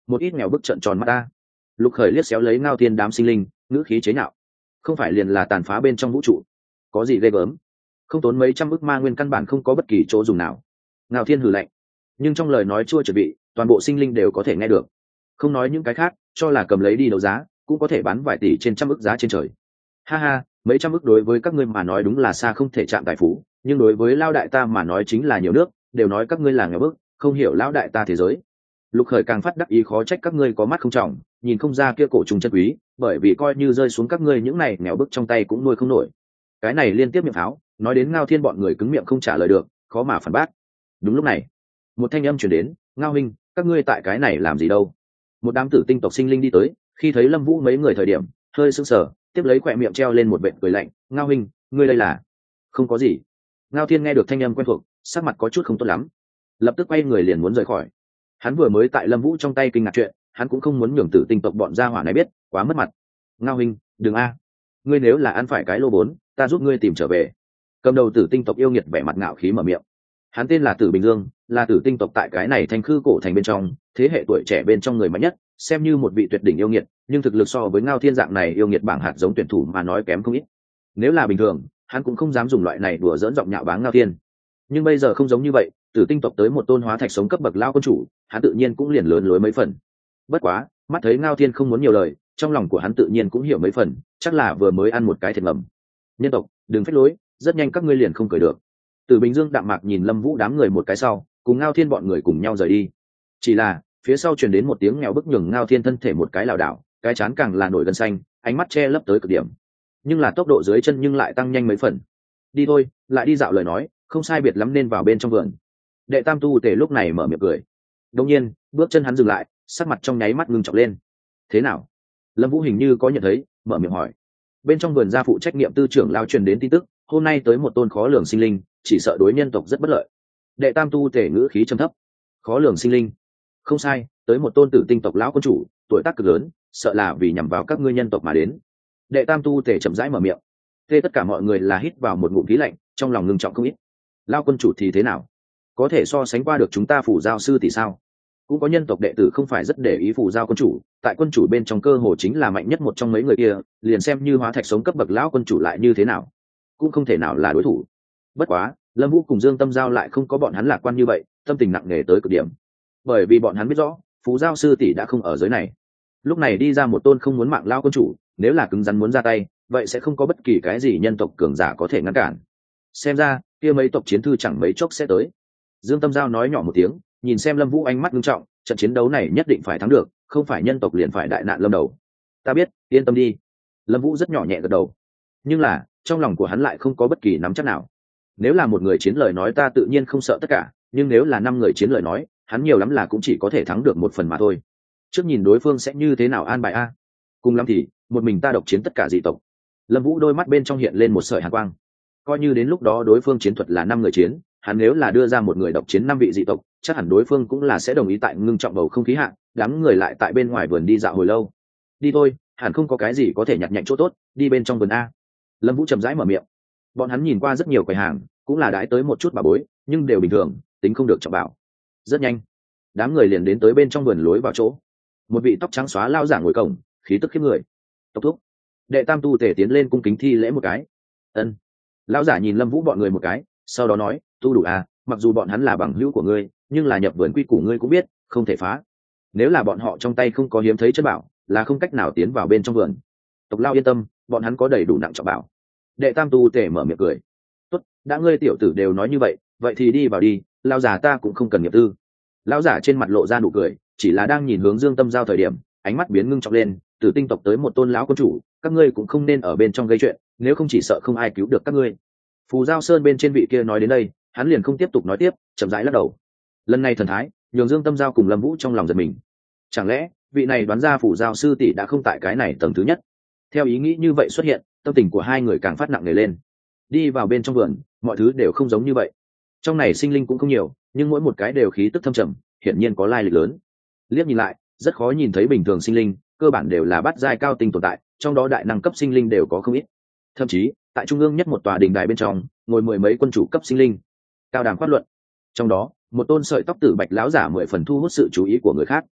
một ít nghèo bức trợn tròn mắt ta. Lục Khởi liếc xéo lấy Ngao Thiên đám sinh linh, ngữ khí chế nhạo. Không phải liền là tàn phá bên trong vũ trụ, có gì ghê gớm? Không tốn mấy trăm ức ma nguyên căn bản không có bất kỳ chỗ dùng nào. Ngao Thiên hừ lạnh, nhưng trong lời nói chua chuẩn bị, toàn bộ sinh linh đều có thể nghe được. Không nói những cái khác, cho là cầm lấy đi đấu giá, cũng có thể bán vài tỷ trên trăm ức giá trên trời. Ha ha, mấy trăm ức đối với các ngươi mà nói đúng là xa không thể chạm tài phú, nhưng đối với lao đại ta mà nói chính là nhiều nước, đều nói các ngươi là nghèo bức, không hiểu lão đại ta thế giới. Lục Khởi càng phát đắc ý, khó trách các ngươi có mắt không trọng, nhìn không ra kia cổ trùng chân quý, bởi vì coi như rơi xuống các ngươi những này nghèo bức trong tay cũng nuôi không nổi. Cái này liên tiếp miệng pháo, nói đến Ngao Thiên bọn người cứng miệng không trả lời được, khó mà phản bác. Đúng lúc này, một thanh âm truyền đến, Ngao huynh, các ngươi tại cái này làm gì đâu? Một đám tử tinh tộc sinh linh đi tới, khi thấy Lâm Vũ mấy người thời điểm, hơi sững sờ, tiếp lấy khỏe miệng treo lên một vệt cười lạnh. Ngao huynh, ngươi đây là? Không có gì. Ngao Thiên nghe được thanh âm quen thuộc, sắc mặt có chút không tốt lắm, lập tức quay người liền muốn rời khỏi. Hắn vừa mới tại Lâm Vũ trong tay kinh ngạc chuyện, hắn cũng không muốn nhường tử tinh tộc bọn gia hỏa này biết, quá mất mặt. Ngao huynh, đừng a, ngươi nếu là ăn phải cái lô vốn, ta giúp ngươi tìm trở về. Cầm đầu tử tinh tộc yêu nghiệt vẻ mặt ngạo khí mở miệng. Hắn tên là Tử Bình Dương, là tử tinh tộc tại cái này thanh khư cổ thành bên trong, thế hệ tuổi trẻ bên trong người mạnh nhất, xem như một vị tuyệt đỉnh yêu nghiệt, nhưng thực lực so với Ngao Thiên dạng này yêu nghiệt bảng hạt giống tuyển thủ mà nói kém không ít. Nếu là bình thường, hắn cũng không dám dùng loại này đùa dỡn giọng nhạo báng Ngao Thiên. Nhưng bây giờ không giống như vậy, tử tinh tộc tới một tôn hóa thạch sống cấp bậc lao quân chủ, hắn tự nhiên cũng liền lớn lối mấy phần. Bất quá, mắt thấy Ngao Thiên không muốn nhiều lời, trong lòng của hắn tự nhiên cũng hiểu mấy phần, chắc là vừa mới ăn một cái thiệt ngầm. Nhân tộc, đừng phách lối, rất nhanh các ngươi liền không cười được. Tử Bình Dương đạm mạc nhìn Lâm Vũ đám người một cái sau, cùng Ngao Thiên bọn người cùng nhau rời đi. Chỉ là, phía sau truyền đến một tiếng nghèo bức, nhường Ngao Thiên thân thể một cái lảo đảo, cái trán càng là nổi gân xanh, ánh mắt che lấp tới cực điểm. Nhưng là tốc độ dưới chân nhưng lại tăng nhanh mấy phần. Đi thôi, lại đi dạo lời nói, không sai biệt lắm nên vào bên trong vườn. Đệ Tam Tu Tề lúc này mở miệng cười. Đột nhiên, bước chân hắn dừng lại, sắc mặt trong nháy mắt ngưng trọng lên. Thế nào? Lâm Vũ hình như có nhận thấy, mở miệng hỏi. Bên trong vườn gia phụ trách nhiệm tư trưởng lao truyền đến tin tức, hôm nay tới một tôn khó lường sinh linh, chỉ sợ đối nhân tộc rất bất lợi. Đệ Tam Tu Tề ngữ khí trầm thấp. Khó lường sinh linh? Không sai, tới một tôn tử tinh tộc lão quân chủ, tuổi tác cực lớn, sợ là vì nhằm vào các ngươi nhân tộc mà đến. Đệ Tam Tu Tề chậm rãi mở miệng. Thế tất cả mọi người là hít vào một ngụm khí lạnh, trong lòng ngưng trọng không ít. Lão quân chủ thì thế nào? Có thể so sánh qua được chúng ta Phủ Giao sư thì sao? Cũng có nhân tộc đệ tử không phải rất để ý Phủ Giao quân chủ, tại quân chủ bên trong cơ hồ chính là mạnh nhất một trong mấy người kia, liền xem như hóa thạch sống cấp bậc lão quân chủ lại như thế nào, cũng không thể nào là đối thủ. Bất quá, Lâm Vũ cùng Dương Tâm Giao lại không có bọn hắn lạc quan như vậy, tâm tình nặng nề tới cực điểm. Bởi vì bọn hắn biết rõ, Phú Giao sư tỷ đã không ở giới này. Lúc này đi ra một tôn không muốn mạng lao quân chủ, nếu là cứng rắn muốn ra tay, vậy sẽ không có bất kỳ cái gì nhân tộc cường giả có thể ngăn cản. Xem ra, kia mấy tộc chiến thư chẳng mấy chốc sẽ tới. Dương Tâm Giao nói nhỏ một tiếng, nhìn xem Lâm Vũ ánh mắt nghiêm trọng, trận chiến đấu này nhất định phải thắng được, không phải nhân tộc liền phải đại nạn lâm đầu. Ta biết, yên tâm đi. Lâm Vũ rất nhỏ nhẹ gật đầu. Nhưng là, trong lòng của hắn lại không có bất kỳ nắm chắc nào. Nếu là một người chiến lời nói ta tự nhiên không sợ tất cả, nhưng nếu là 5 người chiến lời nói, hắn nhiều lắm là cũng chỉ có thể thắng được 1 phần mà thôi. Trước nhìn đối phương sẽ như thế nào an bài a. Cùng lắm thì, một mình ta độc chiến tất cả dị tộc. Lâm Vũ đôi mắt bên trong hiện lên một sợi hàn quang. Coi như đến lúc đó đối phương chiến thuật là 5 người chiến, hắn nếu là đưa ra một người độc chiến 5 vị dị tộc, chắc hẳn đối phương cũng là sẽ đồng ý. Tại ngưng trọng bầu không khí hạ, đám người lại tại bên ngoài vườn đi dạo hồi lâu. Đi thôi, hẳn không có cái gì có thể nhặt nhạnh chỗ tốt, đi bên trong vườn a. Lâm Vũ chậm rãi mở miệng. Bọn hắn nhìn qua rất nhiều quầy hàng, cũng là đãi tới một chút bà bối, nhưng đều bình thường, tính không được trọng bảo. Rất nhanh, đám người liền đến tới bên trong vườn lối vào chỗ. Một vị tóc trắng xóa lao giả ngồi cổng, khí tức khiếp người. Tộc thúc. Đệ Tam Tu Tề tiến lên cung kính thi lễ một cái. Ân. Lão giả nhìn Lâm Vũ bọn người một cái, sau đó nói, tu đủ à, mặc dù bọn hắn là bằng hữu của ngươi, nhưng là nhập vườn quy củ ngươi cũng biết, không thể phá. Nếu là bọn họ trong tay không có hiếm thấy chất bảo, là không cách nào tiến vào bên trong vườn. Tộc Lao yên tâm, bọn hắn có đầy đủ nặng trọng bảo. Đệ Tam Tu Tề mở miệng cười. Tốt, đã ngươi tiểu tử đều nói như vậy, vậy thì đi vào đi, lão giả ta cũng không cần nghiệp tư. Lão giả trên mặt lộ ra nụ cười, chỉ là đang nhìn hướng Dương Tâm Giao thời điểm, ánh mắt biến ngưng trọng lên. Từ tinh tộc tới một tôn lão quân chủ, các ngươi cũng không nên ở bên trong gây chuyện, nếu không chỉ sợ không ai cứu được các ngươi. Phù Giao Sơn bên trên vị kia nói đến đây, hắn liền không tiếp tục nói tiếp, chậm rãi lắc đầu. Lần này thần thái, nhường Dương Tâm Giao cùng Lâm Vũ trong lòng giật mình. Chẳng lẽ vị này đoán ra Phù Giao sư tỷ đã không tại cái này tầng thứ nhất? Theo ý nghĩ như vậy xuất hiện, tâm tình của hai người càng phát nặng nề lên. Đi vào bên trong vườn, mọi thứ đều không giống như vậy. Trong này sinh linh cũng không nhiều, nhưng mỗi một cái đều khí tức thâm trầm, hiển nhiên có lai lịch lớn. Liếc nhìn lại, rất khó nhìn thấy bình thường sinh linh, cơ bản đều là bát giai cao tinh tồn tại, trong đó đại năng cấp sinh linh đều có không ít. Thậm chí, tại trung ương nhất một tòa đình đài bên trong, ngồi 10 mấy quân chủ cấp sinh linh, cao đàm phát luận. Trong đó, một tôn sợi tóc tử bạch lão giả 10 phần thu hút sự chú ý của người khác.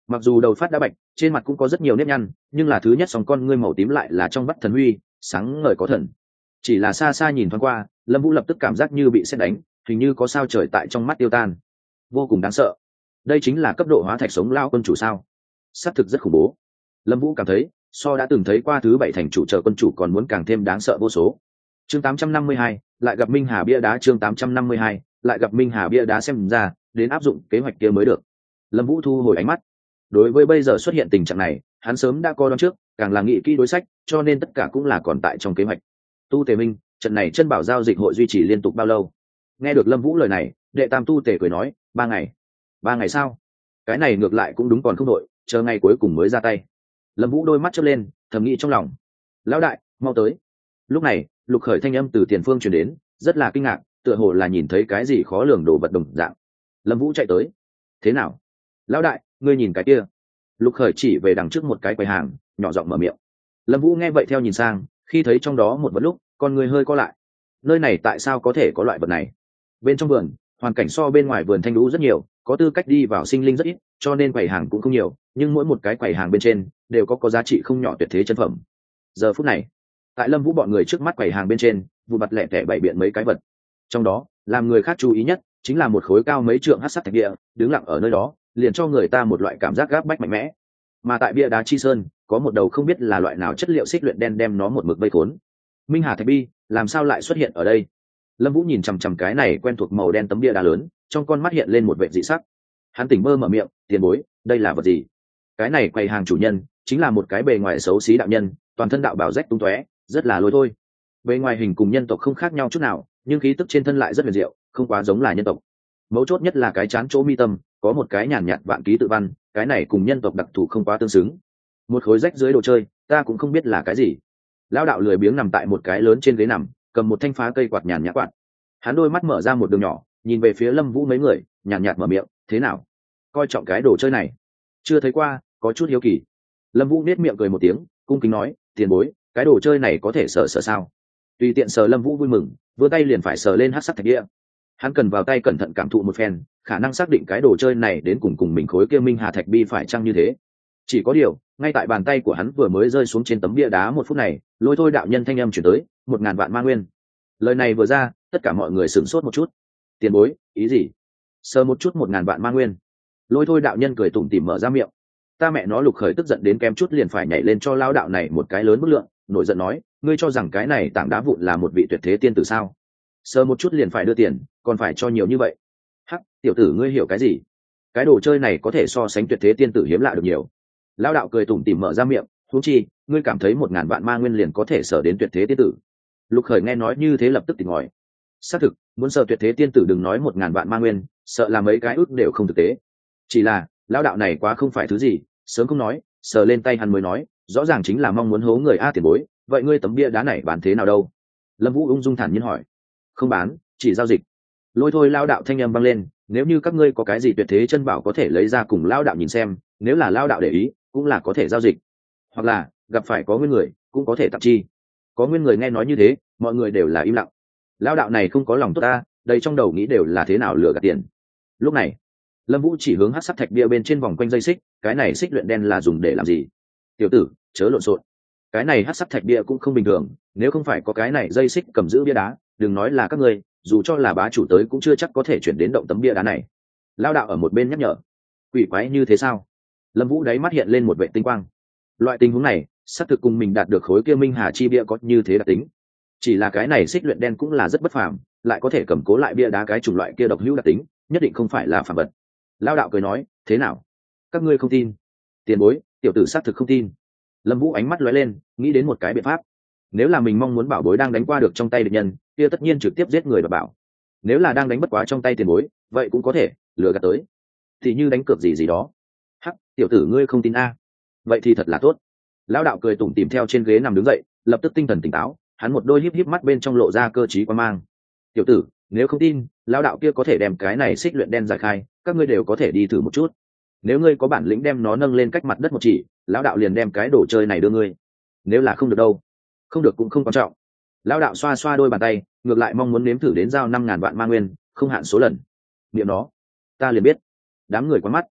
mặc dù đầu phát đã bạch, trên mặt cũng có rất nhiều nếp nhăn, nhưng là thứ nhất sòng con ngươi màu tím lại là trong mắt thần huy, sáng ngời có thần. Chỉ là xa xa nhìn thoáng qua, Lâm Vũ lập tức cảm giác như bị sét đánh, hình như có sao trời tại trong mắt tiêu tan, vô cùng đáng sợ. Đây chính là cấp độ hóa thạch sống lao quân chủ sao? Xác thực rất khủng bố. Lâm Vũ cảm thấy so đã từng thấy qua thứ 7 thành chủ trợ quân chủ còn muốn càng thêm đáng sợ vô số. Chương 852, lại gặp Minh Hà bia đá. Chương 852, lại gặp Minh Hà bia đá. Xem ra đến áp dụng kế hoạch kia mới được. Lâm Vũ thu hồi ánh mắt. Đối với bây giờ xuất hiện tình trạng này, hắn sớm đã coi đoán trước, càng là nghĩ kỹ đối sách, cho nên tất cả cũng là còn tại trong kế hoạch. Tu Tề Minh, trận này chân bảo giao dịch hội duy trì liên tục bao lâu? Nghe được Lâm Vũ lời này, đệ tam Tu Tề cười nói, 3 ngày. 3 ngày sao? Cái này ngược lại cũng đúng, còn không đội, chờ ngày cuối cùng mới ra tay. Lâm Vũ đôi mắt chớp lên, thầm nghĩ trong lòng, lão đại, mau tới. Lúc này, Lục Khởi thanh âm từ tiền phương truyền đến, rất là kinh ngạc, tựa hồ là nhìn thấy cái gì khó lường đồ vật đồng dạng. Lâm Vũ chạy tới. Thế nào? Lão đại, ngươi nhìn cái kia. Lục Khởi chỉ về đằng trước một cái quầy hàng, nhỏ giọng mở miệng. Lâm Vũ nghe vậy theo nhìn sang, khi thấy trong đó một vật lúc, con người hơi co lại. Nơi này tại sao có thể có loại vật này? Bên trong vườn, hoàn cảnh so bên ngoài vườn thanh lũ rất nhiều, có tư cách đi vào sinh linh rất ít, cho nên quầy hàng cũng không nhiều, nhưng mỗi một cái quầy hàng bên trên đều có giá trị không nhỏ tuyệt thế chân phẩm. Giờ phút này, tại Lâm Vũ bọn người trước mắt quầy hàng bên trên, vụ mặt lẻ tẻ bày biện mấy cái vật. Trong đó, làm người khác chú ý nhất chính là một khối cao mấy trượng hắc sắc thạch địa, đứng lặng ở nơi đó, liền cho người ta một loại cảm giác gáp bách mạnh mẽ. Mà tại bia đá chi sơn, có một đầu không biết là loại nào chất liệu xích luyện đen đem nó một mực vây khốn. Minh Hà thạch bi, làm sao lại xuất hiện ở đây? Lâm Vũ nhìn chằm chằm cái này quen thuộc màu đen tấm bia đá lớn, trong con mắt hiện lên một vẻ dị sắc. Hắn tỉnh mơ mở miệng, tiền bối, đây là vật gì? Cái này quầy hàng chủ nhân chính là một cái bề ngoài xấu xí đạo nhân, toàn thân đạo bào rách tung tóe, rất là lôi thôi. Bề ngoài hình cùng nhân tộc không khác nhau chút nào, nhưng khí tức trên thân lại rất huyền diệu, không quá giống là nhân tộc. Mấu chốt nhất là cái trán chỗ mi tâm có một cái nhàn nhạt vạn ký tự văn, cái này cùng nhân tộc đặc thù không quá tương xứng. Một khối rách dưới đồ chơi, ta cũng không biết là cái gì. Lão đạo lười biếng nằm tại một cái lớn trên ghế nằm, cầm một thanh phá cây quạt nhàn nhã quạt. Hắn đôi mắt mở ra một đường nhỏ, nhìn về phía Lâm Vũ mấy người, nhàn nhạt mở miệng, thế nào? Coi trọng cái đồ chơi này? Chưa thấy qua, có chút hiếu kỳ. Lâm Vũ nét miệng cười một tiếng, cung kính nói, tiền bối, cái đồ chơi này có thể sờ sao? Tùy tiện sờ. Lâm Vũ vui mừng, vươn tay liền phải sờ lên hắc sắc thạch địa. Hắn cần vào tay cẩn thận cảm thụ một phen, khả năng xác định cái đồ chơi này đến cùng mình khối kia Minh Hà thạch bi phải chăng như thế. Chỉ có điều, ngay tại bàn tay của hắn vừa mới rơi xuống trên tấm bia đá một phút này, lôi thôi đạo nhân thanh âm chuyển tới, 1000 vạn ma nguyên. Lời này vừa ra, tất cả mọi người sửng sốt một chút. Tiền bối, ý gì? Sờ một chút 1000 vạn ma nguyên. Lôi thôi đạo nhân cười tủm tỉm mở ra miệng. Ta mẹ nó! Lục Khởi tức giận đến kém chút liền phải nhảy lên cho lao đạo này một cái lớn bức lượng, nổi giận nói, ngươi cho rằng cái này tảng đá vụn là một vị tuyệt thế tiên tử sao? Sờ một chút liền phải đưa tiền, còn phải cho nhiều như vậy? Hắc, tiểu tử ngươi hiểu cái gì? Cái đồ chơi này có thể so sánh tuyệt thế tiên tử hiếm lạ được nhiều. Lao đạo cười tủm tỉm mở ra miệng, huống chi, ngươi cảm thấy 1000 vạn ma nguyên liền có thể sở đến tuyệt thế tiên tử? Lục Khởi nghe nói như thế lập tức tỉnh ngòi. Xác thực, muốn sở tuyệt thế tiên tử đừng nói 1000 vạn ma nguyên, sợ là mấy cái ước đều không thực tế. Chỉ là, lão đạo này quá không phải thứ gì, sớm không nói, sờ lên tay hắn mới nói, rõ ràng chính là mong muốn hố người a. Tiền bối, vậy ngươi tấm bia đá này bán thế nào đâu? Lâm Vũ ung dung thản nhiên hỏi. Không bán, chỉ giao dịch. Lôi thôi lão đạo thanh âm vang lên, nếu như các ngươi có cái gì tuyệt thế chân bảo có thể lấy ra cùng lão đạo nhìn xem, nếu là lão đạo để ý, cũng là có thể giao dịch. Hoặc là, gặp phải có nguyên người, cũng có thể tặng chi. Có nguyên người nghe nói như thế, mọi người đều là im lặng. Lão đạo này không có lòng tốt ta, đây trong đầu nghĩ đều là thế nào lừa gạt tiền. Lúc này, Lâm Vũ chỉ hướng hắc sắc thạch bia bên trên vòng quanh dây xích, cái này xích luyện đen là dùng để làm gì? Tiểu tử, chớ lộn xộn. Cái này hắc sắc thạch bia cũng không bình thường, nếu không phải có cái này dây xích cầm giữ bia đá, đừng nói là các ngươi, dù cho là bá chủ tới cũng chưa chắc có thể chuyển đến động tấm bia đá này. Lão đạo ở một bên nhắc nhở. Quỷ quái như thế sao? Lâm Vũ đáy mắt hiện lên một vệ tinh quang. Loại tình huống này, xác thực cùng mình đạt được khối kia Minh Hà chi bia có như thế đặc tính. Chỉ là cái này xích luyện đen cũng là rất bất phàm, lại có thể cầm cố lại bia đá cái chủng loại kia độc hữu đặc tính, nhất định không phải là phàm vật. Lão đạo cười nói, thế nào? Các ngươi không tin? Tiền bối, tiểu tử xác thực không tin. Lâm Vũ ánh mắt lóe lên, nghĩ đến một cái biện pháp. Nếu là mình mong muốn bảo bối đang đánh qua được trong tay địch nhân, kia tất nhiên trực tiếp giết người và bảo. Nếu là đang đánh bất quá trong tay tiền bối, vậy cũng có thể lừa gạt tới. Thì như đánh cược gì gì đó. Hắc, tiểu tử ngươi không tin a? Vậy thì thật là tốt. Lão đạo cười tủm tỉm theo trên ghế nằm đứng dậy, lập tức tinh thần tỉnh táo, hắn một đôi híp híp mắt bên trong lộ ra cơ trí quan mang. Tiểu tử, nếu không tin, lão đạo kia có thể đem cái này xích luyện đen giải khai, các ngươi đều có thể đi thử một chút. Nếu ngươi có bản lĩnh đem nó nâng lên cách mặt đất một chỉ, lão đạo liền đem cái đồ chơi này đưa ngươi. Nếu là không được đâu? Không được cũng không quan trọng. Lão đạo xoa xoa đôi bàn tay, ngược lại mong muốn nếm thử đến giao 5000 vạn ma nguyên, không hạn số lần. Niệm nó, ta liền biết. Đám người quá mắt.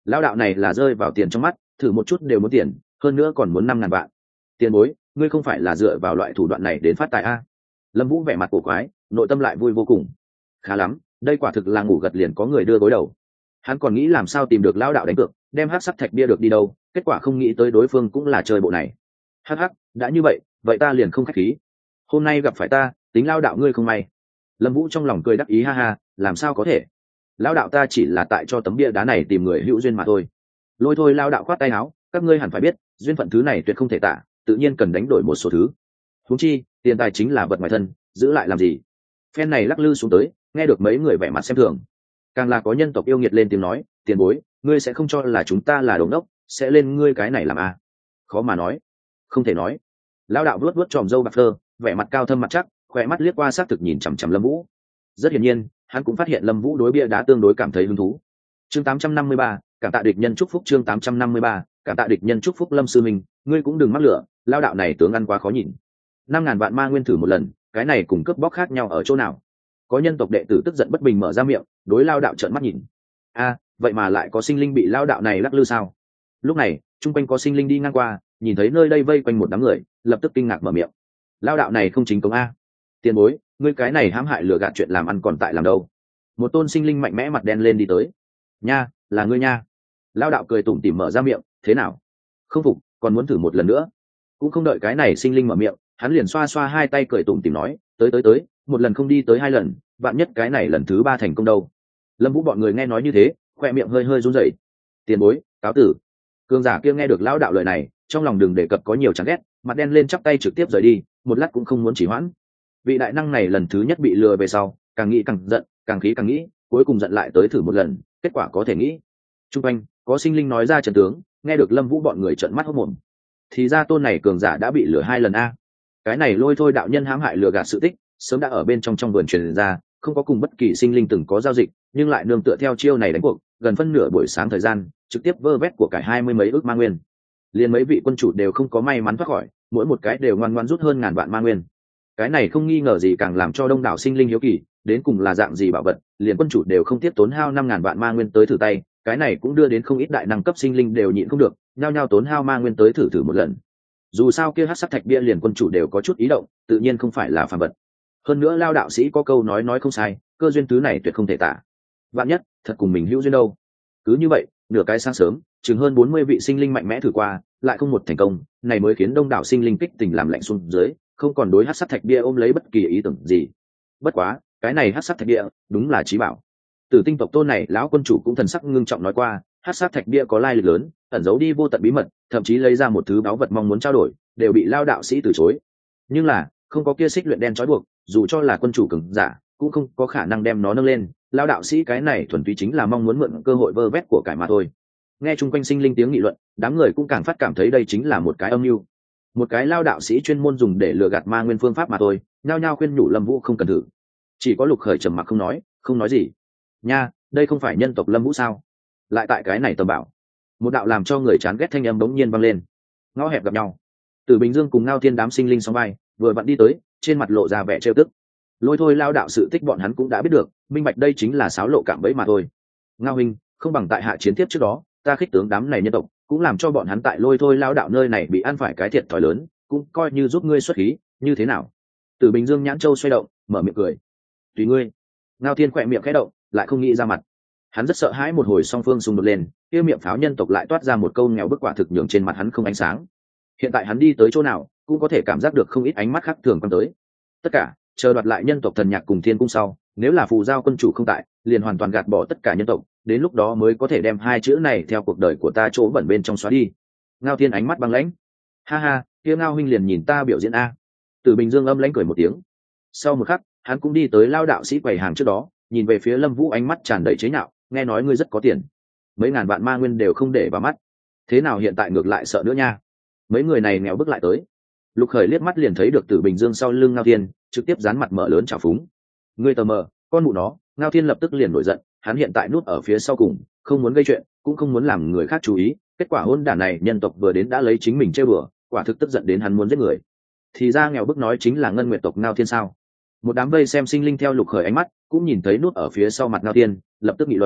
Lão đạo này là rơi vào tiền trong mắt, thử một chút đều muốn tiền, hơn nữa còn muốn 5.000 vạn. Tiền bối, ngươi không phải là dựa vào loại thủ đoạn này đến phát tài a? Lâm Vũ vẻ mặt cổ quái, nội tâm lại vui vô cùng. Khá lắm, đây quả thực là ngủ gật liền có người đưa gối đầu. Hắn còn nghĩ làm sao tìm được lão đạo đánh cược, đem hắc sắc thạch bia được đi đâu, kết quả không nghĩ tới đối phương cũng là chơi bộ này. Hắc hắc, đã như vậy, vậy ta liền không khách khí. Hôm nay gặp phải ta, tính lão đạo ngươi không may. Lâm Vũ trong lòng cười đắc ý ha ha, làm sao có thể? Lão đạo ta chỉ là tại cho tấm bia đá này tìm người hữu duyên mà thôi. Lôi thôi lão đạo khoát tay áo, các ngươi hẳn phải biết, duyên phận thứ này tuyệt không thể tả, tự nhiên cần đánh đổi một số thứ. Huống chi, tiền tài chính là vật ngoài thân, giữ lại làm gì? Phen này lắc lư xuống tới, nghe được mấy người vẻ mặt xem thường. Càng là có nhân tộc yêu nghiệt lên tiếng nói, tiền bối, ngươi sẽ không cho là chúng ta là đồ ngốc, sẽ lên ngươi cái này làm a? Khó mà nói, không thể nói. Lão đạo vuốt vuốt tròm râu bạc phơ, vẻ mặt cao thâm mặt chắc, khỏe mắt liếc qua sát thực nhìn chằm chằm Lâm Vũ. Rất hiển nhiên, hắn cũng phát hiện Lâm Vũ đối bia đá tương đối cảm thấy hứng thú. Chương 853, cảm tạ địch nhân chúc phúc. Chương 853, cảm tạ địch nhân chúc phúc. Lâm sư minh, ngươi cũng đừng mắc lửa, lao đạo này tướng ăn quá khó nhìn. 5.000 vạn ma nguyên thử một lần, cái này cùng cướp bóc khác nhau ở chỗ nào? Có nhân tộc đệ tử tức giận bất bình mở ra miệng, đối lao đạo trợn mắt nhìn. A, vậy mà lại có sinh linh bị lao đạo này lắc lư sao? Lúc này, chung quanh có sinh linh đi ngang qua, nhìn thấy nơi đây vây quanh một đám người, lập tức kinh ngạc mở miệng. Lao đạo này không chính công a? Tiền bối, ngươi cái này hãm hại lừa gạt chuyện làm ăn còn tại làm đâu? Một tôn sinh linh mạnh mẽ mặt đen lên đi tới. Nha, là ngươi nha. Lao đạo cười tủm tỉm mở ra miệng, thế nào? Không phục, còn muốn thử một lần nữa? Cũng không đợi cái này sinh linh mở miệng, hắn liền xoa xoa hai tay cười tủm tỉm nói, tới, một lần không đi tới 2 lần, vạn nhất cái này lần thứ 3 thành công đâu. Lâm Vũ bọn người nghe nói như thế, khoe miệng hơi hơi run rẩy. Tiền bối, cáo tử. Cường giả kia nghe được lão đạo lời này, trong lòng đừng đề cập có nhiều chán ghét, mặt đen lên chắp tay trực tiếp rời đi, một lát cũng không muốn chỉ hoãn. Vị đại năng này lần thứ nhất bị lừa về sau, càng nghĩ càng giận, càng khí càng nghĩ, cuối cùng giận lại tới thử một lần, kết quả có thể nghĩ. Trung quanh có sinh linh nói ra trận tướng, nghe được Lâm Vũ bọn người trợn mắt hốt mồm. Thì ra tôn này cường giả đã bị lừa 2 lần a. Cái này lôi thôi đạo nhân hãm hại lừa gạt sự tích, sớm đã ở bên trong vườn truyền ra, không có cùng bất kỳ sinh linh từng có giao dịch, nhưng lại nương tựa theo chiêu này đánh cuộc, gần phân nửa buổi sáng thời gian, trực tiếp vơ vét của cải 20 mấy ức ma nguyên. Liên mấy vị quân chủ đều không có may mắn thoát khỏi, mỗi một cái đều ngoan ngoãn rút hơn 1.000 vạn ma nguyên. Cái này không nghi ngờ gì càng làm cho đông đảo sinh linh hiếu kỳ, đến cùng là dạng gì bảo vật, liền quân chủ đều không tiếp tốn hao 5.000 vạn ma nguyên tới thử tay, cái này cũng đưa đến không ít đại năng cấp sinh linh đều nhịn không được, nhao nhao tốn hao ma nguyên tới thử một lần. Dù sao kia hắc sắc thạch bia liền quân chủ đều có chút ý động, tự nhiên không phải là phàm vật. Hơn nữa lao đạo sĩ có câu nói không sai, cơ duyên thứ này tuyệt không thể tả. Vạn nhất thật cùng mình hữu duyên đâu. Cứ như vậy, nửa cái sáng sớm, chừng hơn 40 vị sinh linh mạnh mẽ thử qua, lại không một thành công, này mới khiến đông đảo sinh linh kích tình làm lạnh xuống dưới, không còn đối hắc sắc thạch bia ôm lấy bất kỳ ý tưởng gì. Bất quá, cái này hắc sắc thạch bia đúng là chí bảo. Tử Tinh tộc tôn này lão quân chủ cũng thần sắc ngưng trọng nói qua, hắc sắc thạch bia có lai lịch lớn, ẩn giấu đi vô tận bí mật, thậm chí lấy ra một thứ báu vật mong muốn trao đổi, đều bị lao đạo sĩ từ chối. Nhưng là, không có kia xích luyện đen trói buộc, dù cho là quân chủ cường giả, cũng không có khả năng đem nó nâng lên. Lao đạo sĩ cái này thuần túy chính là mong muốn mượn cơ hội vơ vét của cải mà thôi. Nghe chung quanh sinh linh tiếng nghị luận, đám người cũng càng phát cảm thấy đây chính là một cái âm mưu, một cái lao đạo sĩ chuyên môn dùng để lừa gạt ma nguyên phương pháp mà thôi. Nhao nhao khuyên nhủ Lâm Vũ không cần thử. Chỉ có Lục Khởi trầm mặc không nói gì. Nha, đây không phải nhân tộc Lâm Vũ sao? Lại tại cái này tầm bảo. Một đạo làm cho người chán ghét thanh âm bỗng nhiên vang lên. Ngõ hẹp gặp nhau. Tử Bình Dương cùng Ngao Thiên đám sinh linh song vai, vừa vặn đi tới, trên mặt lộ ra vẻ trêu tức. Lôi thôi lao đạo sự tích bọn hắn cũng đã biết được, minh bạch đây chính là sáo lộ cạm bẫy mà thôi. Ngao huynh, không bằng tại hạ chiến tiếp trước đó, ta khích tướng đám này nhân tộc, cũng làm cho bọn hắn tại lôi thôi lao đạo nơi này bị ăn phải cái thiệt thòi lớn, cũng coi như giúp ngươi xuất khí, như thế nào? Tử Bình Dương nhãn châu xoay động, mở miệng cười. Tùy ngươi. Ngao Thiên khỏe miệng khẽ động, lại không nghĩ ra mặt. Hắn rất sợ hãi một hồi song phương xung đột lên, kia miệng pháo nhân tộc lại toát ra một câu nghèo bức quả thực nhường trên mặt hắn không ánh sáng. Hiện tại hắn đi tới chỗ nào, cũng có thể cảm giác được không ít ánh mắt khác thường quan tới. Tất cả chờ đoạt lại nhân tộc thần nhạc cùng thiên cung sau, nếu là phù giao quân chủ không tại, liền hoàn toàn gạt bỏ tất cả nhân tộc, đến lúc đó mới có thể đem 2 chữ này theo cuộc đời của ta chỗ bẩn bên trong xóa đi. Ngao Thiên ánh mắt băng lãnh. Ha ha, kia Ngao huynh liền nhìn ta biểu diễn a. Tử Bình Dương âm lãnh cười một tiếng. Sau một khắc, hắn cũng đi tới lao đạo sĩ quầy hàng trước đó, nhìn về phía Lâm Vũ ánh mắt tràn đầy chế nhạo, nghe nói ngươi rất có tiền, mấy ngàn vạn ma nguyên đều không để vào mắt, thế nào hiện tại ngược lại sợ nữa nha? Mấy người này nghèo bước lại tới. Lục Khởi liếc mắt liền thấy được Tử Bình Dương sau lưng Ngao Thiên, trực tiếp dán mặt mở lớn chào phúng. Ngươi tờ mờ, con mụ nó! Ngao Thiên lập tức liền nổi giận, hắn hiện tại núp ở phía sau cùng, không muốn gây chuyện, cũng không muốn làm người khác chú ý. Kết quả hôn đản này nhân tộc vừa đến đã lấy chính mình chơi bừa, quả thực tức giận đến hắn muốn giết người. Thì ra nghèo bức nói chính là Ngân Nguyệt tộc Ngao Thiên sao? Một đám vây xem sinh linh theo Lục Khởi ánh mắt, cũng nhìn thấy núp ở phía sau mặt Ngao Thiên, lập tức nghị luận.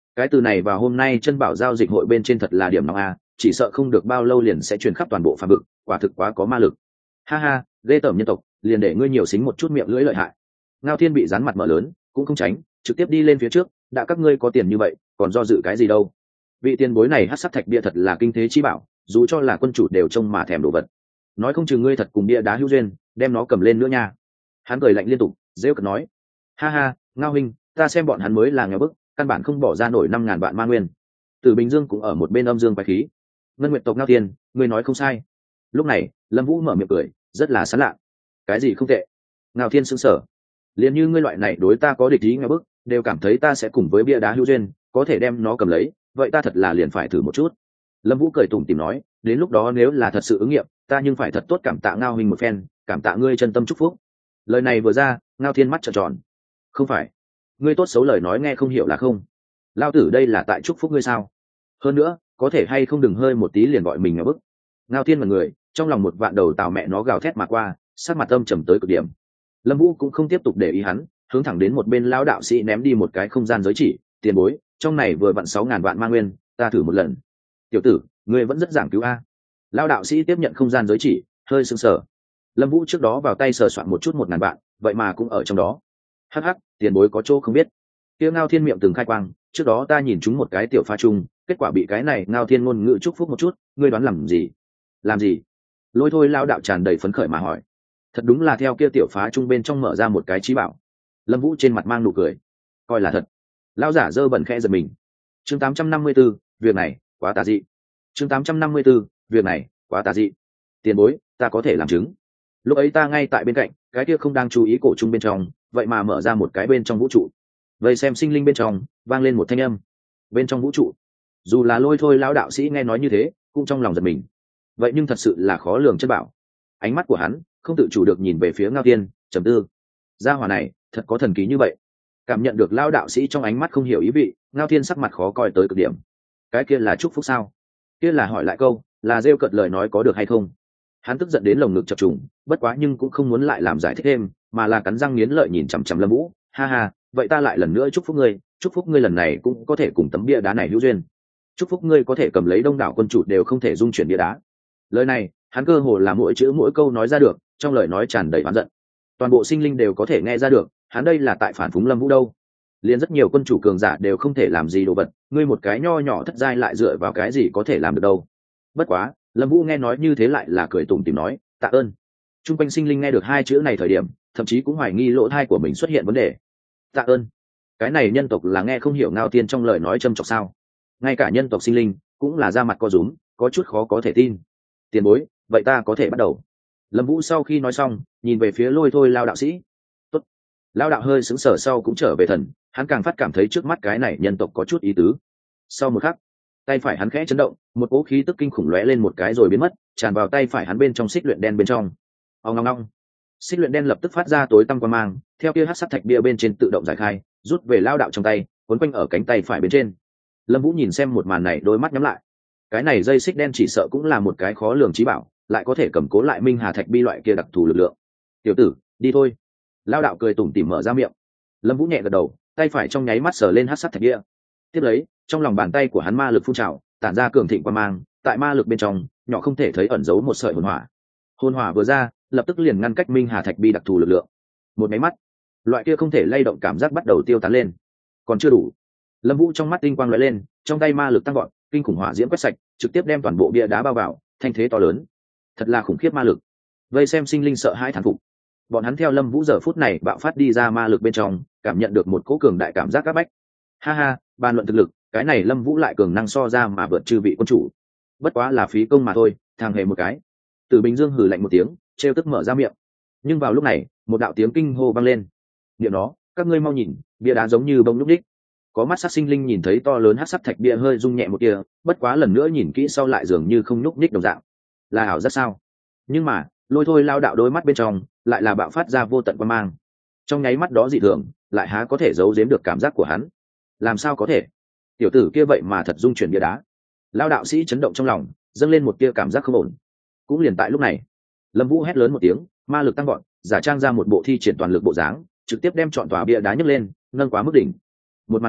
Cái từ này vào hôm nay chân bảo giao dịch hội bên trên thật là điểm nóng a, chỉ sợ không được bao lâu liền sẽ truyền khắp toàn bộ phàm vực, quả thực quá có ma lực. Ha ha, ghê tởm nhân tộc, liền để ngươi nhiều xính một chút miệng lưỡi lợi hại. Ngao Thiên bị dán mặt mở lớn, cũng không tránh, trực tiếp đi lên phía trước, đã các ngươi có tiền như vậy, còn do dự cái gì đâu. Vị tiền bối này hắc sắc thạch bia thật là kinh thế chi bảo, dù cho là quân chủ đều trông mà thèm đồ vật. Nói không chừng ngươi thật cùng bia đá hữu duyên, đem nó cầm lên nữa nha. Hắn cười lạnh liên tục, rêu cợt nói: ha ha, Ngao huynh, ta xem bọn hắn mới là nghèo bức, căn bản không bỏ ra nổi 5.000 vạn ma nguyên. Từ Bình Dương cũng ở một bên âm dương quái khí: Ngân Nguyệt tộc Ngao Thiên, ngươi nói không sai. Lúc này Lâm Vũ mở miệng cười, rất là sán lạ: cái gì không tệ? Ngao Thiên sững sờ: liền như ngươi loại này đối ta có địch ý nghèo bức, đều cảm thấy ta sẽ cùng với bia đá hữu duyên, có thể đem nó cầm lấy, vậy ta thật là liền phải thử một chút. Lâm Vũ cười tủm tỉm nói: đến lúc đó nếu là thật sự ứng nghiệm, ta nhưng phải thật tốt cảm tạ Ngao huynh một phen, cảm tạ ngươi chân tâm chúc phúc. Lời này vừa ra, Ngao Thiên mắt trợn tròn: không phải, ngươi tốt xấu lời nói nghe không hiểu là không? Lao tử đây là tại chúc phúc ngươi sao? Hơn nữa, có thể hay không đừng hơi một tí liền gọi mình ngờ bức. Ngao Thiên là người, trong lòng một vạn đầu tào mẹ nó gào thét mà qua, sắc mặt âm trầm tới cực điểm. Lâm Vũ cũng không tiếp tục để ý hắn, hướng thẳng đến một bên lão đạo sĩ ném đi một cái không gian giới chỉ: tiền bối, trong này vừa vặn 6.000 vạn ma nguyên, ta thử một lần. Tiểu tử, ngươi vẫn rất giảng cứu a. Lão đạo sĩ tiếp nhận không gian giới chỉ, hơi sững sờ. Lâm Vũ trước đó vào tay sờ soạn một chút 1.000 vạn, vậy mà cũng ở trong đó. Hắc hắc, tiền bối có chỗ không biết. Kia Ngao Thiên miệng từng khai quang, trước đó ta nhìn chúng một cái tiểu pha trung, kết quả bị cái này Ngao Thiên ngôn ngữ chúc phúc một chút, ngươi đoán làm gì? Làm gì? Lôi thôi lão đạo tràn đầy phấn khởi mà hỏi. Thật đúng là theo kia tiểu phá trung bên trong mở ra một cái trí bảo. Lâm Vũ trên mặt mang nụ cười, coi là thật. Lão giả dơ bẩn khẽ giật mình. Chương 854, việc này quá tà dị. Chương 854, việc này quá tà dị. Tiền bối, ta có thể làm chứng. Lúc ấy ta ngay tại bên cạnh, cái kia không đang chú ý cổ trung bên trong, vậy mà mở ra một cái bên trong vũ trụ. Vậy xem sinh linh bên trong, vang lên một thanh âm. Bên trong vũ trụ. Dù là lôi thôi lão đạo sĩ nghe nói như thế, cũng trong lòng giật mình. Vậy nhưng thật sự là khó lường chân bảo. Ánh mắt của hắn không tự chủ được nhìn về phía Ngao Thiên, trầm tư. Gia hỏa này, thật có thần kỳ như vậy. Cảm nhận được lão đạo sĩ trong ánh mắt không hiểu ý vị, Ngao Thiên sắc mặt khó coi tới cực điểm. Cái kia là chúc phúc sao? Kia là hỏi lại câu, là rêu cợt lời nói có được hay không? Hắn tức giận đến lồng ngực chập trùng, bất quá nhưng cũng không muốn lại làm giải thích thêm, mà là cắn răng nghiến lợi nhìn chằm chằm Lâm Vũ. Ha ha, vậy ta lại lần nữa chúc phúc ngươi lần này cũng có thể cùng tấm bia đá này hữu duyên. Chúc phúc ngươi có thể cầm lấy đông đảo quân chủ đều không thể dung chuyển bia đá. Lời này, hắn cơ hồ là mỗi chữ mỗi câu nói ra được, trong lời nói tràn đầy oán giận. Toàn bộ sinh linh đều có thể nghe ra được, hắn đây là tại phản phúng Lâm Vũ đâu. Liền rất nhiều quân chủ cường giả đều không thể làm gì đồ vật, ngươi một cái nho nhỏ thất giai lại dựa vào cái gì có thể làm được đâu. Bất quá, Lâm Vũ nghe nói như thế lại là cười tủm tỉm nói, tạ ơn. Trung quanh sinh linh nghe được hai chữ này thời điểm, thậm chí cũng hoài nghi lỗ tai của mình xuất hiện vấn đề. Tạ ơn? Cái này nhân tộc là nghe không hiểu Ngao Thiên trong lời nói châm chọc sao? Ngay cả nhân tộc sinh linh cũng là ra mặt co rúm, có chút khó có thể tin. Tiền bối, vậy ta có thể bắt đầu. Lâm Vũ sau khi nói xong, nhìn về phía lôi thôi lao đạo sĩ. Tốt. Lao đạo hơi sững sờ sau cũng trở về thần, hắn càng phát cảm thấy trước mắt cái này nhân tộc có chút ý tứ. Sau một khắc, tay phải hắn khẽ chấn động, một cỗ khí tức kinh khủng lóe lên một cái rồi biến mất, tràn vào tay phải hắn bên trong xích luyện đen bên trong. Ong ong ong. Xích luyện đen lập tức phát ra tối tăm quang mang, theo kia hắc sắt thạch bia bên trên tự động giải khai, rút về lao đạo trong tay, cuốn quanh ở cánh tay phải bên trên. Lâm Vũ nhìn xem một màn này, đôi mắt nhắm lại. Cái này dây xích đen chỉ sợ cũng là một cái khó lường trí bảo, lại có thể cầm cố lại minh hà thạch bi loại kia đặc thù lực lượng. Tiểu tử, đi thôi. Lao đạo cười tủm tỉm mở ra miệng. Lâm Vũ nhẹ gật đầu, tay phải trong nháy mắt sờ lên hắc sắt thạch bia. Tiếp lấy, trong lòng bàn tay của hắn ma lực phun trào, tản ra cường thịnh quang mang, tại ma lực bên trong, nhỏ không thể thấy ẩn giấu một sợi hồn hỏa. Hồn hỏa vừa ra, lập tức liền ngăn cách minh hà thạch bi đặc thù lực lượng. Một máy mắt, loại kia không thể lay động cảm giác bắt đầu tiêu tán lên. Còn chưa đủ. Lâm Vũ trong mắt tinh quang lóe lên, trong tay ma lực tăng vọt, kinh khủng hỏa diễm quét sạch, trực tiếp đem toàn bộ bia đá bao vào, thanh thế to lớn. Thật là khủng khiếp ma lực. Vây xem sinh linh sợ hãi thán phục. Bọn hắn theo Lâm Vũ giờ phút này bạo phát đi ra ma lực bên trong, cảm nhận được một cỗ cường đại cảm giác áp bách. Ha ha, bàn luận thực lực, cái này Lâm Vũ lại cường năng so ra mà vượt chư vị quân chủ. Bất quá là phí công mà thôi, thằng hề một cái. Từ Bình Dương hừ lạnh một tiếng, trêu tức mở ra miệng. Nhưng vào lúc này, một đạo tiếng kinh hô vang lên. Niệm nó, các ngươi mau nhìn, bia đá giống như bông lúc đích. Có mắt sát sinh linh nhìn thấy to lớn hắc sắc thạch bia hơi rung nhẹ một kia, bất quá lần nữa nhìn kỹ sau lại dường như không nhúc nhích đồng dạng. Là ảo giác sao? Nhưng mà, lôi thôi lao đạo đôi mắt bên trong, lại là bạo phát ra vô tận quan mang. Trong nháy mắt đó dị thường, lại há có thể giấu giếm được cảm giác của hắn. Làm sao có thể? Tiểu tử kia vậy mà thật dung chuyển bia đá. Lao đạo sĩ chấn động trong lòng, dâng lên một tia cảm giác không ổn. Cũng liền tại lúc này, Lâm Vũ hét lớn một tiếng, ma lực tăng vọt, giả trang ra một bộ thi triển toàn lực bộ dáng, trực tiếp đem trọn tòa bia đá nhấc lên, nâng quá mức đỉnh. Một màn này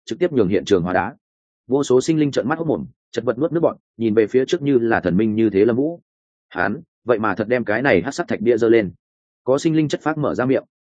trực tiếp nhường hiện trường hóa đá. Vô số sinh linh trợn mắt hốt mồm, chật vật nuốt nước bọn, nhìn về phía trước như là thần minh như thế Lâm Vũ. Hắn vậy mà thật đem cái này hắc sắc thạch bia giơ lên. Có sinh linh chất phác mở ra miệng.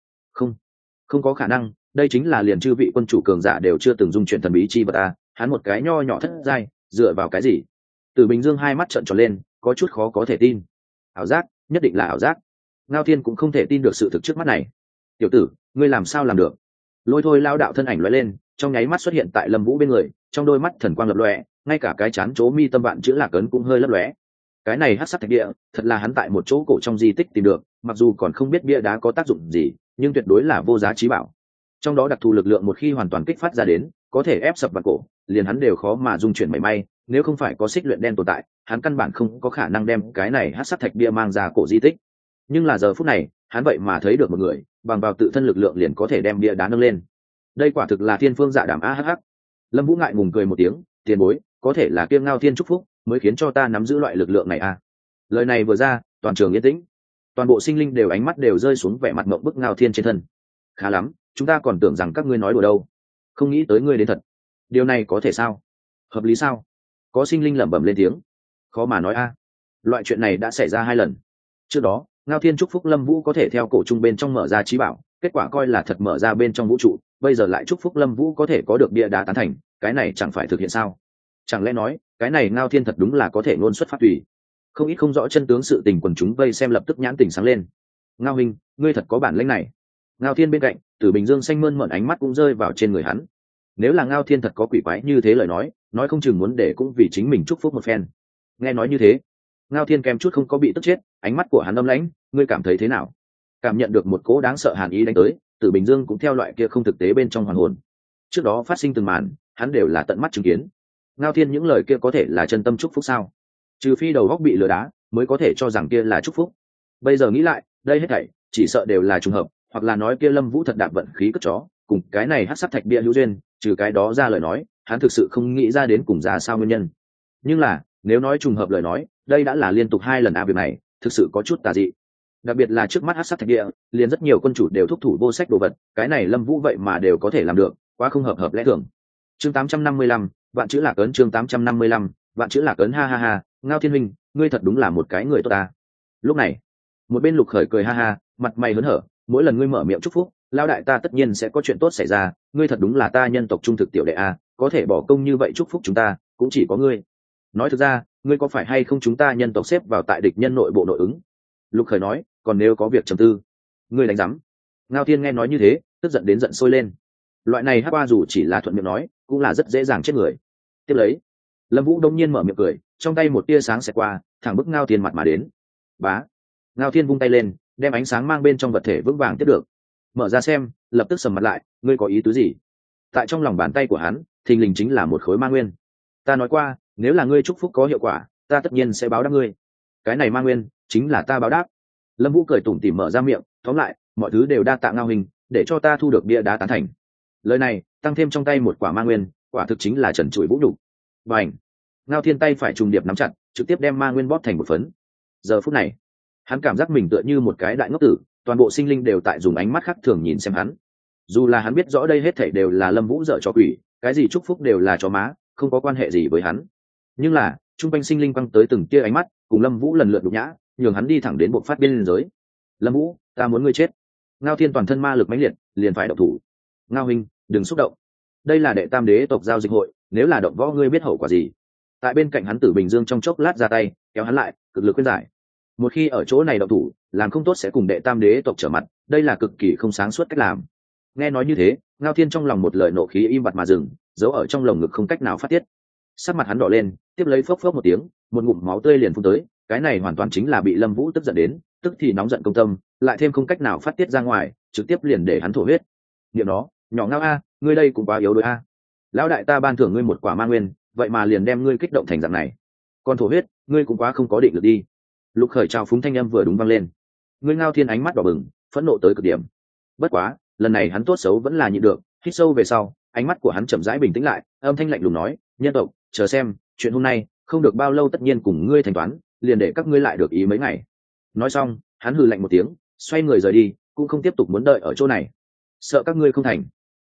Không có khả năng, đây chính là liền chư vị quân chủ cường giả đều chưa từng dung chuyển thần bí chi vật ta, hắn một cái nho nhỏ thất giai, dựa vào cái gì? Từ Bình Dương hai mắt trợn tròn lên, có chút khó có thể tin. Ảo giác, nhất định là ảo giác. Ngao Thiên cũng không thể tin được sự thực trước mắt này. Tiểu tử, ngươi làm sao làm được? Lôi thôi lao đạo thân ảnh lóe lên, trong nháy mắt xuất hiện tại Lâm Vũ bên người, trong đôi mắt thần quang lập lòe, ngay cả cái chán chỗ mi tâm vạn chữ Lạc Ấn cũng hơi lấp lóe. Cái này hắc sắc thạch địa, thật là hắn tại một chỗ cổ trong di tích tìm được, mặc dù còn không biết bia đá có tác dụng gì, nhưng tuyệt đối là vô giá trí bảo. Trong đó đặc thù lực lượng một khi hoàn toàn kích phát ra đến, có thể ép sập vạn cổ, liền hắn đều khó mà dung chuyển mảy may, nếu không phải có xích luyện đen tồn tại, hắn căn bản không có khả năng đem cái này hắc sắc thạch bia mang ra cổ di tích. Nhưng là giờ phút này, hắn vậy mà thấy được một người, bằng vào tự thân lực lượng liền có thể đem bia đá nâng lên. Đây quả thực là thiên phương dạ đảm a hh. Lâm Vũ ngại ngùng cười một tiếng, tiền bối, có thể là Kiêm Ngao Thiên chúc phúc, mới khiến cho ta nắm giữ loại lực lượng này a. Lời này vừa ra, toàn trường yên tĩnh, toàn bộ sinh linh đều ánh mắt đều rơi xuống vẻ mặt ngậm bức Ngao Thiên trên thân. Khá lắm, chúng ta còn tưởng rằng các ngươi nói đùa đâu, không nghĩ tới ngươi đến thật. Điều này có thể sao? Hợp lý sao? Có sinh linh lẩm bẩm lên tiếng. Khó mà nói a. Loại chuyện này đã xảy ra 2 lần. Trước đó, Ngao Thiên chúc phúc Lâm Vũ có thể theo cổ trung bên trong mở ra trí bảo, kết quả coi là thật mở ra bên trong vũ trụ, bây giờ lại chúc phúc Lâm Vũ có thể có được bia đá tán thành, cái này chẳng phải thực hiện sao? Chẳng lẽ nói, cái này Ngao Thiên thật đúng là có thể ngôn xuất phát tùy? Không ít không rõ chân tướng sự tình quần chúng vây xem lập tức nhãn tình sáng lên. Ngao huynh, ngươi thật có bản lĩnh này. Ngao Thiên bên cạnh, Tử Bình Dương xanh mơn mởn ánh mắt cũng rơi vào trên người hắn. Nếu là Ngao Thiên thật có quỷ quái như thế lời nói không chừng muốn để cũng vì chính mình chúc phúc một phen. Nghe nói như thế, Ngao Thiên kèm chút không có bị tức chết, ánh mắt của hắn âm lãnh, ngươi cảm thấy thế nào? Cảm nhận được một cỗ đáng sợ hàn ý đánh tới, Tử Bình Dương cũng theo loại kia không thực tế bên trong hoàn hồn. Trước đó phát sinh từng màn, hắn đều là tận mắt chứng kiến. Ngao Thiên những lời kia có thể là chân tâm chúc phúc sao? Trừ phi đầu góc bị lừa đá, mới có thể cho rằng kia là chúc phúc. Bây giờ nghĩ lại, đây hết thảy chỉ sợ đều là trùng hợp, hoặc là nói kia Lâm Vũ thật đạp vận khí cất chó, cùng cái này hắc sắc thạch bia hữu duyên, trừ cái đó ra lời nói, hắn thực sự không nghĩ ra đến cùng ra sao nguyên nhân. Nhưng là, nếu nói trùng hợp lời nói, đây đã là liên tục 2 lần việc này, thực sự có chút tà dị. Đặc biệt là trước mắt hắc sắc thạch địa, liền rất nhiều quân chủ đều thúc thủ vô sách đồ vật, cái này Lâm Vũ vậy mà đều có thể làm được, quá không hợp lẽ thường. Chương 855, vạn chữ Lạc Ấn. Chương 855, vạn chữ Lạc Ấn. Ha ha ha, Ngao Thiên huynh, ngươi thật đúng là một cái người tốt ta. Lúc này, một bên Lục Khởi cười ha ha, mặt mày hớn hở, mỗi lần ngươi mở miệng chúc phúc, lão đại ta tất nhiên sẽ có chuyện tốt xảy ra, ngươi thật đúng là ta nhân tộc trung thực tiểu đệ a, có thể bỏ công như vậy chúc phúc chúng ta, cũng chỉ có ngươi. Nói thực ra, ngươi có phải hay không chúng ta nhân tộc xếp vào tại địch nhân nội bộ nội ứng? Lục Khởi nói, còn nếu có việc trầm tư, ngươi đánh rắm. Ngao Thiên nghe nói như thế, tức giận đến giận sôi lên. Loại này hắc qua dù chỉ là thuận miệng nói, cũng là rất dễ dàng chết người. Tiếp lấy, Lâm Vũ đông nhiên mở miệng cười, trong tay một tia sáng xẹt qua, thẳng bức Ngao Thiên mặt mà đến. Bá. Ngao Thiên vung tay lên, đem ánh sáng mang bên trong vật thể vững vàng tiếp được. Mở ra xem, lập tức sầm mặt lại, ngươi có ý tứ gì? Tại trong lòng bàn tay của hắn, thình lình chính là một khối ma nguyên. Ta nói qua, nếu là ngươi chúc phúc có hiệu quả, ta tất nhiên sẽ báo đáp ngươi. Cái này ma nguyên, chính là ta báo đáp. Lâm Vũ cười tủm tỉm mở ra miệng, tóm lại, mọi thứ đều đa tạ Ngao hình, để cho ta thu được bia đá tán thành. Lời này, tăng thêm trong tay một quả ma nguyên, quả thực chính là trần trụi vũ nhục. Bành! Ngao Thiên tay phải trùng điệp nắm chặt, trực tiếp đem ma nguyên bóp thành một phấn. Giờ phút này, hắn cảm giác mình tựa như một cái đại ngốc tử, toàn bộ sinh linh đều tại dùng ánh mắt khác thường nhìn xem hắn. Dù là hắn biết rõ đây hết thảy đều là Lâm Vũ dở trò quỷ, cái gì chúc phúc đều là cho má, không có quan hệ gì với hắn. Nhưng là, trung quanh sinh linh quăng tới từng tia ánh mắt, cùng Lâm Vũ lần lượt nhục nhã, nhường hắn đi thẳng đến bộ phát biên giới. Lâm Vũ, ta muốn ngươi chết. Ngao Thiên toàn thân ma lực mãnh liệt, liền phải động thủ. Ngao huynh, đừng xúc động. Đây là đệ tam đế tộc giao dịch hội, nếu là động võ ngươi biết hậu quả gì. Tại bên cạnh hắn Tử Bình Dương trong chốc lát ra tay, kéo hắn lại, cực lực khuyên giải. Một khi ở chỗ này động thủ, làm không tốt sẽ cùng đệ tam đế tộc trở mặt, đây là cực kỳ không sáng suốt cách làm. Nghe nói như thế, Ngao Thiên trong lòng một lời nộ khí im bặt mà dừng, giấu ở trong lồng ngực không cách nào phát tiết. Sắc mặt hắn đỏ lên, tiếp lấy phốc phốc một tiếng, một ngụm máu tươi liền phun tới, cái này hoàn toàn chính là bị Lâm Vũ tức giận đến, tức thì nóng giận công tâm, lại thêm không cách nào phát tiết ra ngoài, trực tiếp liền để hắn thổ huyết. Niệm nó, nhỏ Ngao a, ngươi đây cũng quá yếu đuối a. Lão đại ta ban thưởng ngươi một quả ma nguyên, vậy mà liền đem ngươi kích động thành dạng này. Còn thổ huyết, ngươi cũng quá không có định lực đi. Lục Khởi trao phúng thanh âm vừa đúng vang lên. Ngươi Ngao Thiên ánh mắt đỏ bừng, phẫn nộ tới cực điểm. Bất quá, lần này hắn tốt xấu vẫn là nhịn được, hít sâu về sau, ánh mắt của hắn chậm rãi bình tĩnh lại, âm thanh lạnh lùng nói, nhân tộc, chờ xem, chuyện hôm nay, không được bao lâu tất nhiên cùng ngươi thanh toán, liền để các ngươi lại được ý mấy ngày. Nói xong, hắn hừ lạnh một tiếng, xoay người rời đi, cũng không tiếp tục muốn đợi ở chỗ này. Sợ các ngươi không thành.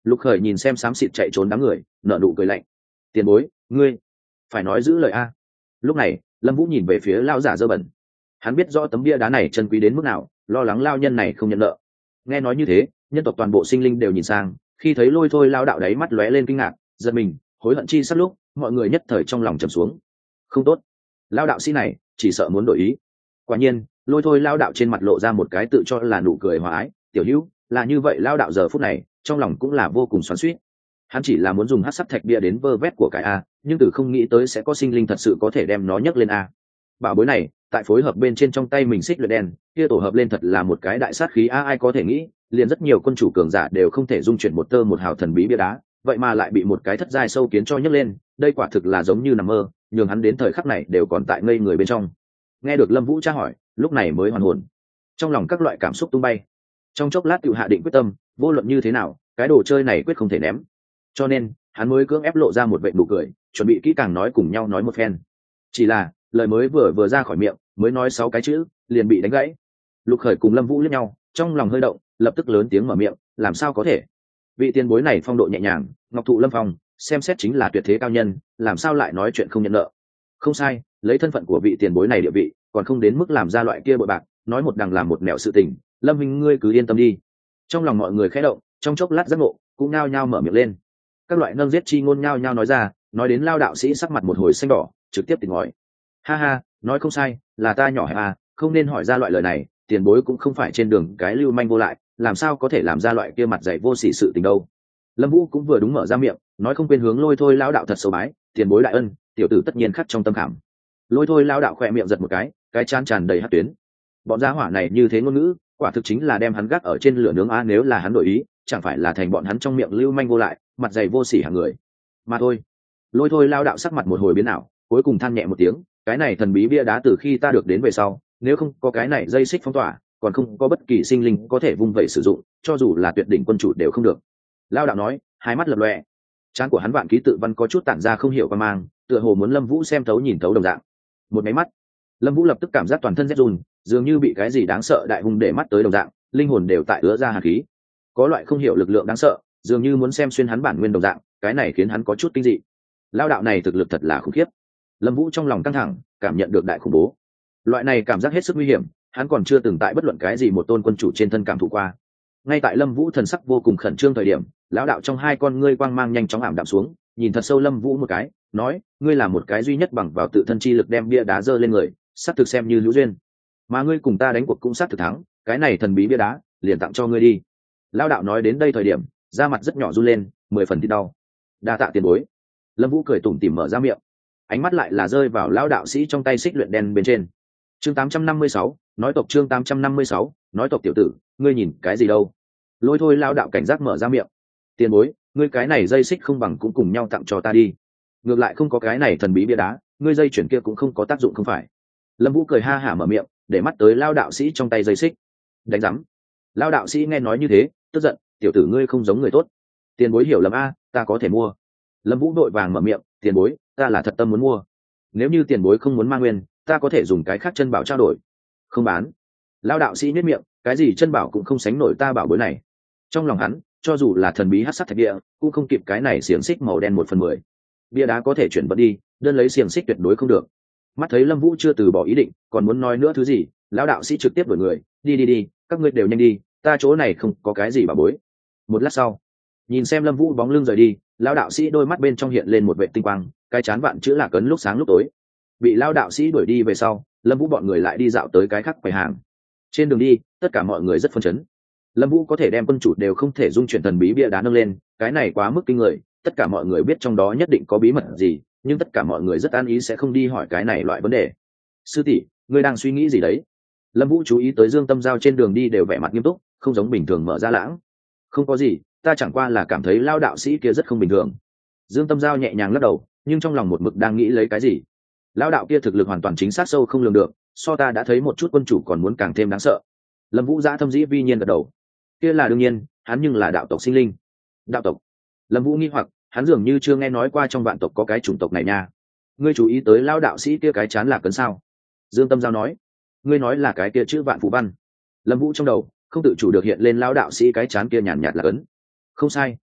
Lục Khởi nhìn xem xám xịt chạy trốn đám người, nở nụ cười lạnh. Tiền bối, ngươi phải nói giữ lời a. Lúc này, Lâm Vũ nhìn về phía lao giả dơ bẩn. Hắn biết rõ tấm bia đá này chân quý đến mức nào, lo lắng lao nhân này không nhận nợ. Nghe nói như thế, nhân tộc toàn bộ sinh linh đều nhìn sang, khi thấy Lôi Thôi lao đạo đáy mắt lóe lên kinh ngạc, giật mình, hối hận chi sắp lúc, mọi người nhất thời trong lòng trầm xuống. Không tốt, lao đạo sĩ này chỉ sợ muốn đổi ý. Quả nhiên, Lôi Thôi lao đạo trên mặt lộ ra một cái tự cho là nụ cười hòa ái. Tiểu hữu, là như vậy lao đạo giờ phút này trong lòng cũng là vô cùng xoắn xuýt. Hắn chỉ là muốn dùng hắc sắc thạch bia đến vơ vét của cái a, nhưng từ không nghĩ tới sẽ có sinh linh thật sự có thể đem nó nhấc lên a. Bảo bối này tại phối hợp bên trên trong tay mình xích luyện đen kia tổ hợp lên thật là một cái đại sát khí a, ai có thể nghĩ liền rất nhiều quân chủ cường giả đều không thể dung chuyển một tơ một hào thần bí bia đá, vậy mà lại bị một cái thất giai sâu kiến cho nhấc lên, đây quả thực là giống như nằm mơ, nhường hắn đến thời khắc này đều còn tại ngây người bên trong. Nghe được Lâm Vũ tra hỏi, lúc này mới hoàn hồn, trong lòng các loại cảm xúc tung bay, trong chốc lát tự hạ định quyết tâm, vô luận như thế nào cái đồ chơi này quyết không thể ném, cho nên hắn mới cưỡng ép lộ ra một vệt nụ cười, chuẩn bị kỹ càng nói cùng nhau nói một phen. Chỉ là lời mới vừa ra khỏi miệng, mới nói 6 cái chữ liền bị đánh gãy. Lục Khởi cùng Lâm Vũ liếc nhau, trong lòng hơi động, lập tức lớn tiếng mở miệng, làm sao có thể? Vị tiền bối này phong độ nhẹ nhàng, ngọc thụ lâm phong, xem xét chính là tuyệt thế cao nhân, làm sao lại nói chuyện không nhận nợ? Không sai, lấy thân phận của vị tiền bối này địa vị, còn không đến mức làm ra loại kia bội bạc, nói một đằng làm một nẻo sự tình, Lâm huynh ngươi cứ yên tâm đi. Trong lòng mọi người khẽ động, trong chốc lát giác ngộ, cũng nhao nhao mở miệng lên. Các loại nâng giết chi ngôn nhao nhao nói ra, nói đến lao đạo sĩ sắc mặt một hồi xanh đỏ, trực tiếp tỉnh ngòi. Ha ha, nói không sai, là ta nhỏ hẹp à, không nên hỏi ra loại lời này, tiền bối cũng không phải trên đường cái lưu manh vô lại, làm sao có thể làm ra loại kia mặt dày vô sỉ sự tình đâu. Lâm Vũ cũng vừa đúng mở ra miệng, nói không quên hướng Lôi Thôi lão đạo thật sâu bái, tiền bối đại ân, tiểu tử tất nhiên khắc trong tâm khảm. Lôi Thôi lão đạo khẽ miệng giật một cái trán tràn đầy hắc tuyến. Bọn gia hỏa này như thế ngôn ngữ, quả thực chính là đem hắn gác ở trên lửa nướng a, nếu là hắn đổi ý, chẳng phải là thành bọn hắn trong miệng lưu manh vô lại, mặt dày vô sỉ hàng người. Mà thôi. Lôi Thôi lão đạo sắc mặt một hồi biến ảo, cuối cùng than nhẹ một tiếng, cái này thần bí bia đá từ khi ta được đến về sau, nếu không có cái này dây xích phong tỏa, còn không có bất kỳ sinh linh có thể vung vẩy sử dụng, cho dù là tuyệt đỉnh quân chủ đều không được. Lão đạo nói, hai mắt lập lòe, trán của hắn vạn ký tự văn có chút tản ra không hiểu qua mang, tựa hồ muốn Lâm Vũ xem thấu nhìn thấu đồng dạng. Một máy mắt, Lâm Vũ lập tức cảm giác toàn thân rét run, dường như bị cái gì đáng sợ đại hung để mắt tới đồng dạng, linh hồn đều tại ứa ra hàn khí. Có loại không hiểu lực lượng đáng sợ, dường như muốn xem xuyên hắn bản nguyên đồng dạng, cái này khiến hắn có chút kinh dị. Lão đạo này thực lực thật là khủng khiếp. Lâm Vũ trong lòng căng thẳng, cảm nhận được đại khủng bố. Loại này cảm giác hết sức nguy hiểm, hắn còn chưa từng tại bất luận cái gì một tôn quân chủ trên thân cảm thụ qua. Ngay tại Lâm Vũ thần sắc vô cùng khẩn trương thời điểm, lão đạo trong hai con ngươi quang mang nhanh chóng ảm đạm xuống, nhìn thật sâu Lâm Vũ một cái, nói, ngươi là một cái duy nhất bằng vào tự thân chi lực đem bia đá giơ lên người, sắp thực xem như hữu duyên. Mà ngươi cùng ta đánh cuộc cũng sắp thực thắng, cái này thần bí bia đá, liền tặng cho ngươi đi. Lão đạo nói đến đây thời điểm, da mặt rất nhỏ run lên, 10 phần thì đau. Đa tạ tiền bối. Lâm Vũ cười tủm tỉm mở ra miệng, ánh mắt lại là rơi vào lão đạo sĩ trong tay xích luyện đen bên trên. Chương 856, nói tộc chương 856, nói tộc tiểu tử, ngươi nhìn cái gì đâu? Lôi Thôi lão đạo cảnh giác mở ra miệng. Tiền bối, ngươi cái này dây xích không bằng cũng cùng nhau tặng cho ta đi. Ngược lại không có cái này thần bí bia đá, ngươi dây chuyển kia cũng không có tác dụng không phải? Lâm Vũ cười ha hả mở miệng, để mắt tới lão đạo sĩ trong tay dây xích. Đánh rắm. Lão đạo sĩ nghe nói như thế, tức giận, tiểu tử ngươi không giống người tốt. Tiền bối hiểu lầm a, ta có thể mua. Lâm Vũ vội vàng mở miệng, tiền bối, ta là thật tâm muốn mua. Nếu như tiền bối không muốn mang nguyên, ta có thể dùng cái khác chân bảo trao đổi. Không bán. Lão đạo sĩ nhếch miệng, cái gì chân bảo cũng không sánh nổi ta bảo bối này. Trong lòng hắn, cho dù là thần bí hắc sắc thạch địa, cũng không kịp cái này xiềng xích màu đen 1/10. Bia đá có thể chuyển vật đi, đơn lấy xiềng xích tuyệt đối không được. Mắt thấy Lâm Vũ chưa từ bỏ ý định, còn muốn nói nữa thứ gì, lão đạo sĩ trực tiếp đuổi người, đi, các ngươi đều nhanh đi, ta chỗ này không có cái gì bảo bối. Một lát sau, nhìn xem Lâm Vũ bóng lưng rời đi, lão đạo sĩ đôi mắt bên trong hiện lên một vệt tinh quang, cái chán vạn chữ lạc ấn lúc sáng lúc tối. Bị lão đạo sĩ đuổi đi về sau, Lâm Vũ bọn người lại đi dạo tới cái khác quầy hàng. Trên đường đi, tất cả mọi người rất phấn chấn. Lâm Vũ có thể đem quân chủ đều không thể dung chuyển thần bí bia đá nâng lên, cái này quá mức kinh người, tất cả mọi người biết trong đó nhất định có bí mật gì, nhưng tất cả mọi người rất an ý sẽ không đi hỏi cái này loại vấn đề. Sư tỷ, ngươi đang suy nghĩ gì đấy? Lâm Vũ chú ý tới Dương Tâm Giao trên đường đi đều vẻ mặt nghiêm túc, không giống bình thường mở ra lãng. Không có gì, ta chẳng qua là cảm thấy lao đạo sĩ kia rất không bình thường. Dương Tâm Giao nhẹ nhàng lắc đầu, nhưng trong lòng một mực đang nghĩ lấy cái gì. Lao đạo kia thực lực hoàn toàn chính xác sâu không lường được, so ta đã thấy một chút quân chủ còn muốn càng thêm đáng sợ. Lâm Vũ giã thâm dĩ vi nhiên gật đầu. Kia là đương nhiên, hắn nhưng là đạo tộc sinh linh. Đạo tộc? Lâm Vũ nghi hoặc, hắn dường như chưa nghe nói qua trong vạn tộc có cái chủng tộc này nha. Ngươi chú ý tới lao đạo sĩ kia cái chán là cấn sao? Dương Tâm Giao nói. Ngươi nói là cái kia chữ Vạn Phù Văn. Lâm Vũ trong đầu không tự chủ được hiện lên lao đạo sĩ cái chán kia nhàn nhạt là cấn. Không sai,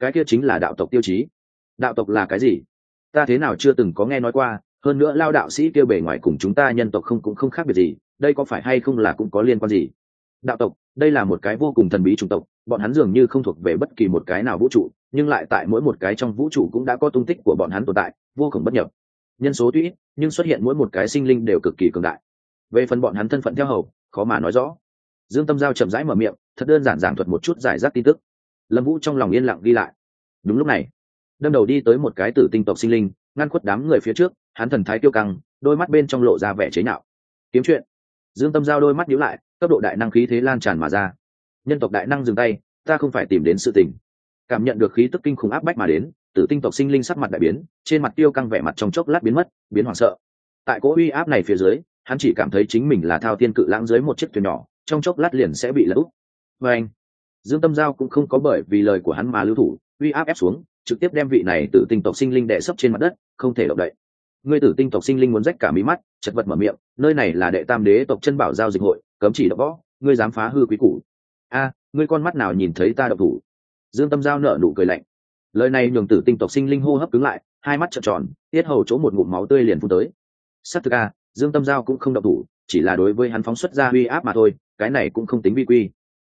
cái kia chính là đạo tộc tiêu chí. Đạo tộc là cái gì? Ta thế nào chưa từng có nghe nói qua, hơn nữa lao đạo sĩ kêu bề ngoài cùng chúng ta nhân tộc cũng không khác biệt gì, đây có phải hay không là cũng có liên quan gì? Đạo tộc, đây là một cái vô cùng thần bí chủng tộc, bọn hắn dường như không thuộc về bất kỳ một cái nào vũ trụ, nhưng lại tại mỗi một cái trong vũ trụ cũng đã có tung tích của bọn hắn tồn tại, vô cùng bất nhập. Nhân số tuy ít, nhưng xuất hiện mỗi một cái sinh linh đều cực kỳ cường đại. Về phần bọn hắn thân phận theo hầu, khó mà nói rõ. Dương Tâm Giao chậm rãi mở miệng, thật đơn giản giảng thuật một chút giải rác tin tức. Lâm Vũ trong lòng yên lặng ghi lại. Đúng lúc này, đâm đầu đi tới một cái tử tinh tộc sinh linh, ngăn khuất đám người phía trước, hắn thần thái kiêu căng, đôi mắt bên trong lộ ra vẻ chế nhạo. Kiếm chuyện. Dương Tâm Giao đôi mắt nhíu lại, cấp độ đại năng khí thế lan tràn mà ra. Nhân tộc đại năng dừng tay, ta không phải tìm đến sự tình. Cảm nhận được khí tức kinh khủng áp bách mà đến, tử tinh tộc sinh linh sắc mặt đại biến, trên mặt tiêu căng vẻ mặt trong chốc lát biến mất, biến hoảng sợ. Tại cỗ uy áp này phía dưới, hắn chỉ cảm thấy chính mình là thao tiên cự lãng dưới một chiếc thuyền nhỏ, trong chốc lát liền sẽ bị lật úp. Và anh, Dương Tâm Giao cũng không có bởi vì lời của hắn mà lưu thủ, uy áp ép xuống, trực tiếp đem vị này tử tinh tộc sinh linh đè sấp trên mặt đất, không thể động đậy. Ngươi tử tinh tộc sinh linh muốn rách cả mí mắt, chật vật mở miệng, nơi này là đệ tam đế tộc chân bảo giao dịch hội, cấm chỉ động võ, ngươi dám phá hư quý củ. A, ngươi con mắt nào nhìn thấy ta động thủ? Dương Tâm Giao nở nụ cười lạnh. Lời này nhường tử tinh tộc sinh linh hô hấp cứng lại, hai mắt trợn tròn, tiết hầu chỗ một ngụm máu tươi liền phun tới. Sát thực a, Dương Tâm Giao cũng không động thủ, chỉ là đối với hắn phóng xuất ra uy áp mà thôi, cái này cũng không tính vi quy.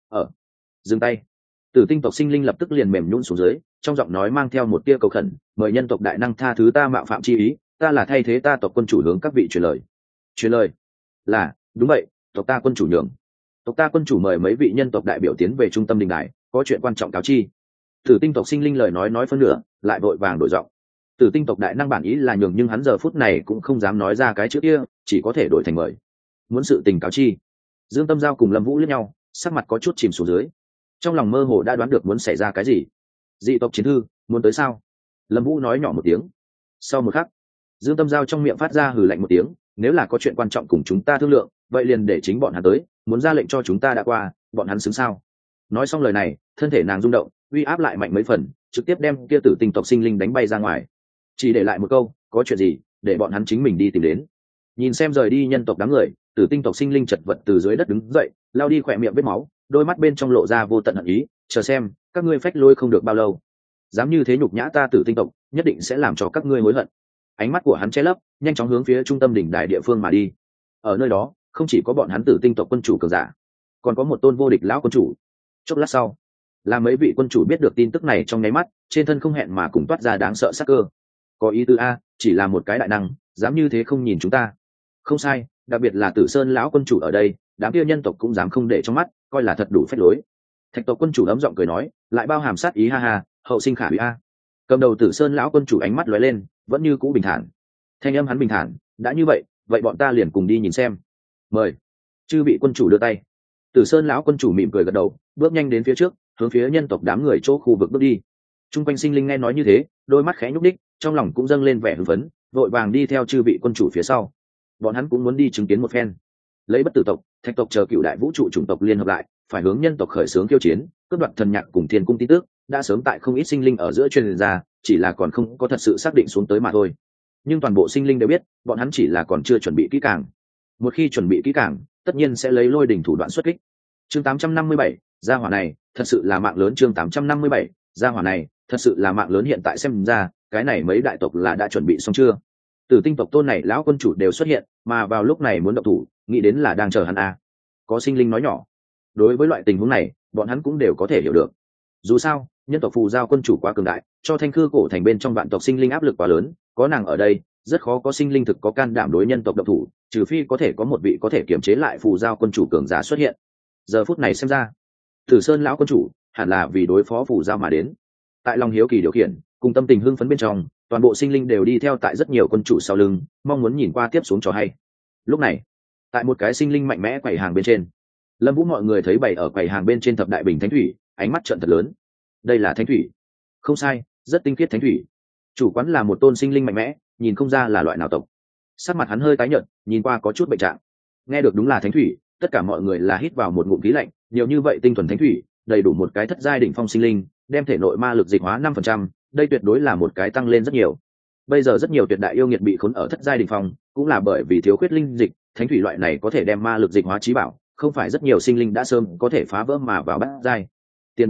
Dừng tay. Tử tinh tộc sinh linh lập tức liền mềm nhũn xuống dưới, trong giọng nói mang theo một tia cầu khẩn, mời nhân tộc đại năng tha thứ ta mạo phạm chi ý, ta là thay thế ta tộc quân chủ hướng các vị truyền lời. Truyền lời? Là, đúng vậy, tộc ta quân chủ nhường. Tộc ta quân chủ mời mấy vị nhân tộc đại biểu tiến về trung tâm đình đài, có chuyện quan trọng cáo chi. Tử tinh tộc sinh linh lời nói phân nửa, lại vội vàng đổi giọng. Tử tinh tộc đại năng bản ý là nhường, nhưng hắn giờ phút này cũng không dám nói ra cái chữ kia, chỉ có thể đổi thành mời. Muốn sự tình cáo chi. Dương Tâm Giao cùng Lâm Vũ liếc nhau, sắc mặt có chút chìm xuống dưới. Trong lòng mơ hồ đã đoán được muốn xảy ra cái gì. Dị tộc chiến thư, muốn tới sao? Lâm Vũ nói nhỏ một tiếng. Sau một khắc, Dương Tâm Giao trong miệng phát ra hừ lạnh một tiếng, nếu là có chuyện quan trọng cùng chúng ta thương lượng, vậy liền để chính bọn hắn tới, muốn ra lệnh cho chúng ta đã qua, bọn hắn xứng sao? Nói xong lời này, thân thể nàng rung động, uy áp lại mạnh mấy phần, trực tiếp đem kia tử tinh tộc sinh linh đánh bay ra ngoài. Chỉ để lại một câu, có chuyện gì, để bọn hắn chính mình đi tìm đến. Nhìn xem rời đi nhân tộc đám người, tử tinh tộc sinh linh chật vật từ dưới đất đứng dậy, lao đi khỏe miệng vết máu, đôi mắt bên trong lộ ra vô tận hận ý, chờ xem, các ngươi phách lôi không được bao lâu. Dám như thế nhục nhã ta tử tinh tộc, nhất định sẽ làm cho các ngươi hối hận. Ánh mắt của hắn che lấp, nhanh chóng hướng phía trung tâm đỉnh đài địa phương mà đi. Ở nơi đó, không chỉ có bọn hắn tử tinh tộc quân chủ cường giả, còn có một tôn vô địch lão quân chủ. Chốc lát sau, là mấy vị quân chủ biết được tin tức này trong nháy mắt, trên thân không hẹn mà cùng toát ra đáng sợ sắc cơ. Có ý tứ a, chỉ là một cái đại năng, dám như thế không nhìn chúng ta. Không sai, đặc biệt là Tử Sơn lão quân chủ ở đây, đám kia nhân tộc cũng dám không để trong mắt, coi là thật đủ phách lối. Thạch tộc quân chủ ấm giọng cười nói, lại bao hàm sát ý, ha ha, hậu sinh khả hủy a. Cầm đầu Tử Sơn lão quân chủ ánh mắt lóe lên, vẫn như cũ bình thản. Thanh âm hắn bình thản, đã như vậy, vậy bọn ta liền cùng đi nhìn xem. Mời. Chư vị quân chủ đưa tay. Tử Sơn lão quân chủ mỉm cười gật đầu, bước nhanh đến phía trước, hướng phía nhân tộc đám người chỗ khu vực bước đi. Trung quanh sinh linh nghe nói như thế, đôi mắt khẽ nhúc đích, trong lòng cũng dâng lên vẻ hưng phấn, vội vàng đi theo chư vị quân chủ phía sau. Bọn hắn cũng muốn đi chứng kiến một phen. Lấy bất tử tộc, thạch tộc chờ cựu đại vũ trụ chủng tộc liên hợp lại, phải hướng nhân tộc khởi xướng khiêu chiến, cướp đoạt thần nhạc cùng thiên cung tin tức, đã sớm tại không ít sinh linh ở giữa truyền ra, chỉ là còn không có thật sự xác định xuống tới mà thôi. Nhưng toàn bộ sinh linh đều biết, bọn hắn chỉ là còn chưa chuẩn bị kỹ càng. Một khi chuẩn bị kỹ càng, tất nhiên sẽ lấy lôi đỉnh thủ đoạn xuất kích. Chương 857, gia hỏa này, thật sự là mạng lớn. Chương 857, gia hỏa này, thật sự là mạng lớn. Hiện tại xem ra, cái này mấy đại tộc là đã chuẩn bị xong chưa? Tử tinh tộc tôn này lão quân chủ đều xuất hiện, mà vào lúc này muốn động thủ, nghĩ đến là đang chờ hắn a. Có sinh linh nói nhỏ. Đối với loại tình huống này, bọn hắn cũng đều có thể hiểu được. Dù sao, nhân tộc phù giao quân chủ quá cường đại, cho thanh khư cổ thành bên trong vạn tộc sinh linh áp lực quá lớn, có nàng ở đây, rất khó có sinh linh thực có can đảm đối nhân tộc động thủ, trừ phi có thể có một vị có thể kiềm chế lại phù giao quân chủ cường giả xuất hiện. Giờ phút này xem ra, Tử Sơn lão quân chủ hẳn là vì đối phó phù giao mà đến. Tại lòng hiếu kỳ điều khiển, cùng tâm tình hưng phấn bên trong, toàn bộ sinh linh đều đi theo tại rất nhiều quân chủ sau lưng, mong muốn nhìn qua tiếp xuống trò hay. Lúc này, tại một cái sinh linh mạnh mẽ quầy hàng bên trên, Lâm Vũ mọi người thấy bày ở quầy hàng bên trên thập đại bình thánh thủy, ánh mắt trợn thật lớn. Đây là thánh thủy? Không sai, rất tinh khiết thánh thủy. Chủ quán là một tôn sinh linh mạnh mẽ, nhìn không ra là loại nào tộc. Sắc mặt hắn hơi tái nhợt, nhìn qua có chút bệnh trạng. Nghe được đúng là thánh thủy, tất cả mọi người là hít vào một ngụm khí lạnh, nhiều như vậy tinh thuần thánh thủy, đầy đủ một cái thất giai đỉnh phong sinh linh, đem thể nội ma lực dịch hóa 5%, đây tuyệt đối là một cái tăng lên rất nhiều. Bây giờ rất nhiều tuyệt đại yêu nghiệt bị khốn ở thất giai đỉnh phong, cũng là bởi vì thiếu khuyết linh dịch, thánh thủy loại này có thể đem ma lực dịch hóa chí bảo, không phải rất nhiều sinh linh đã sớm có thể phá vỡ mà vào bát giai. Tiền bối,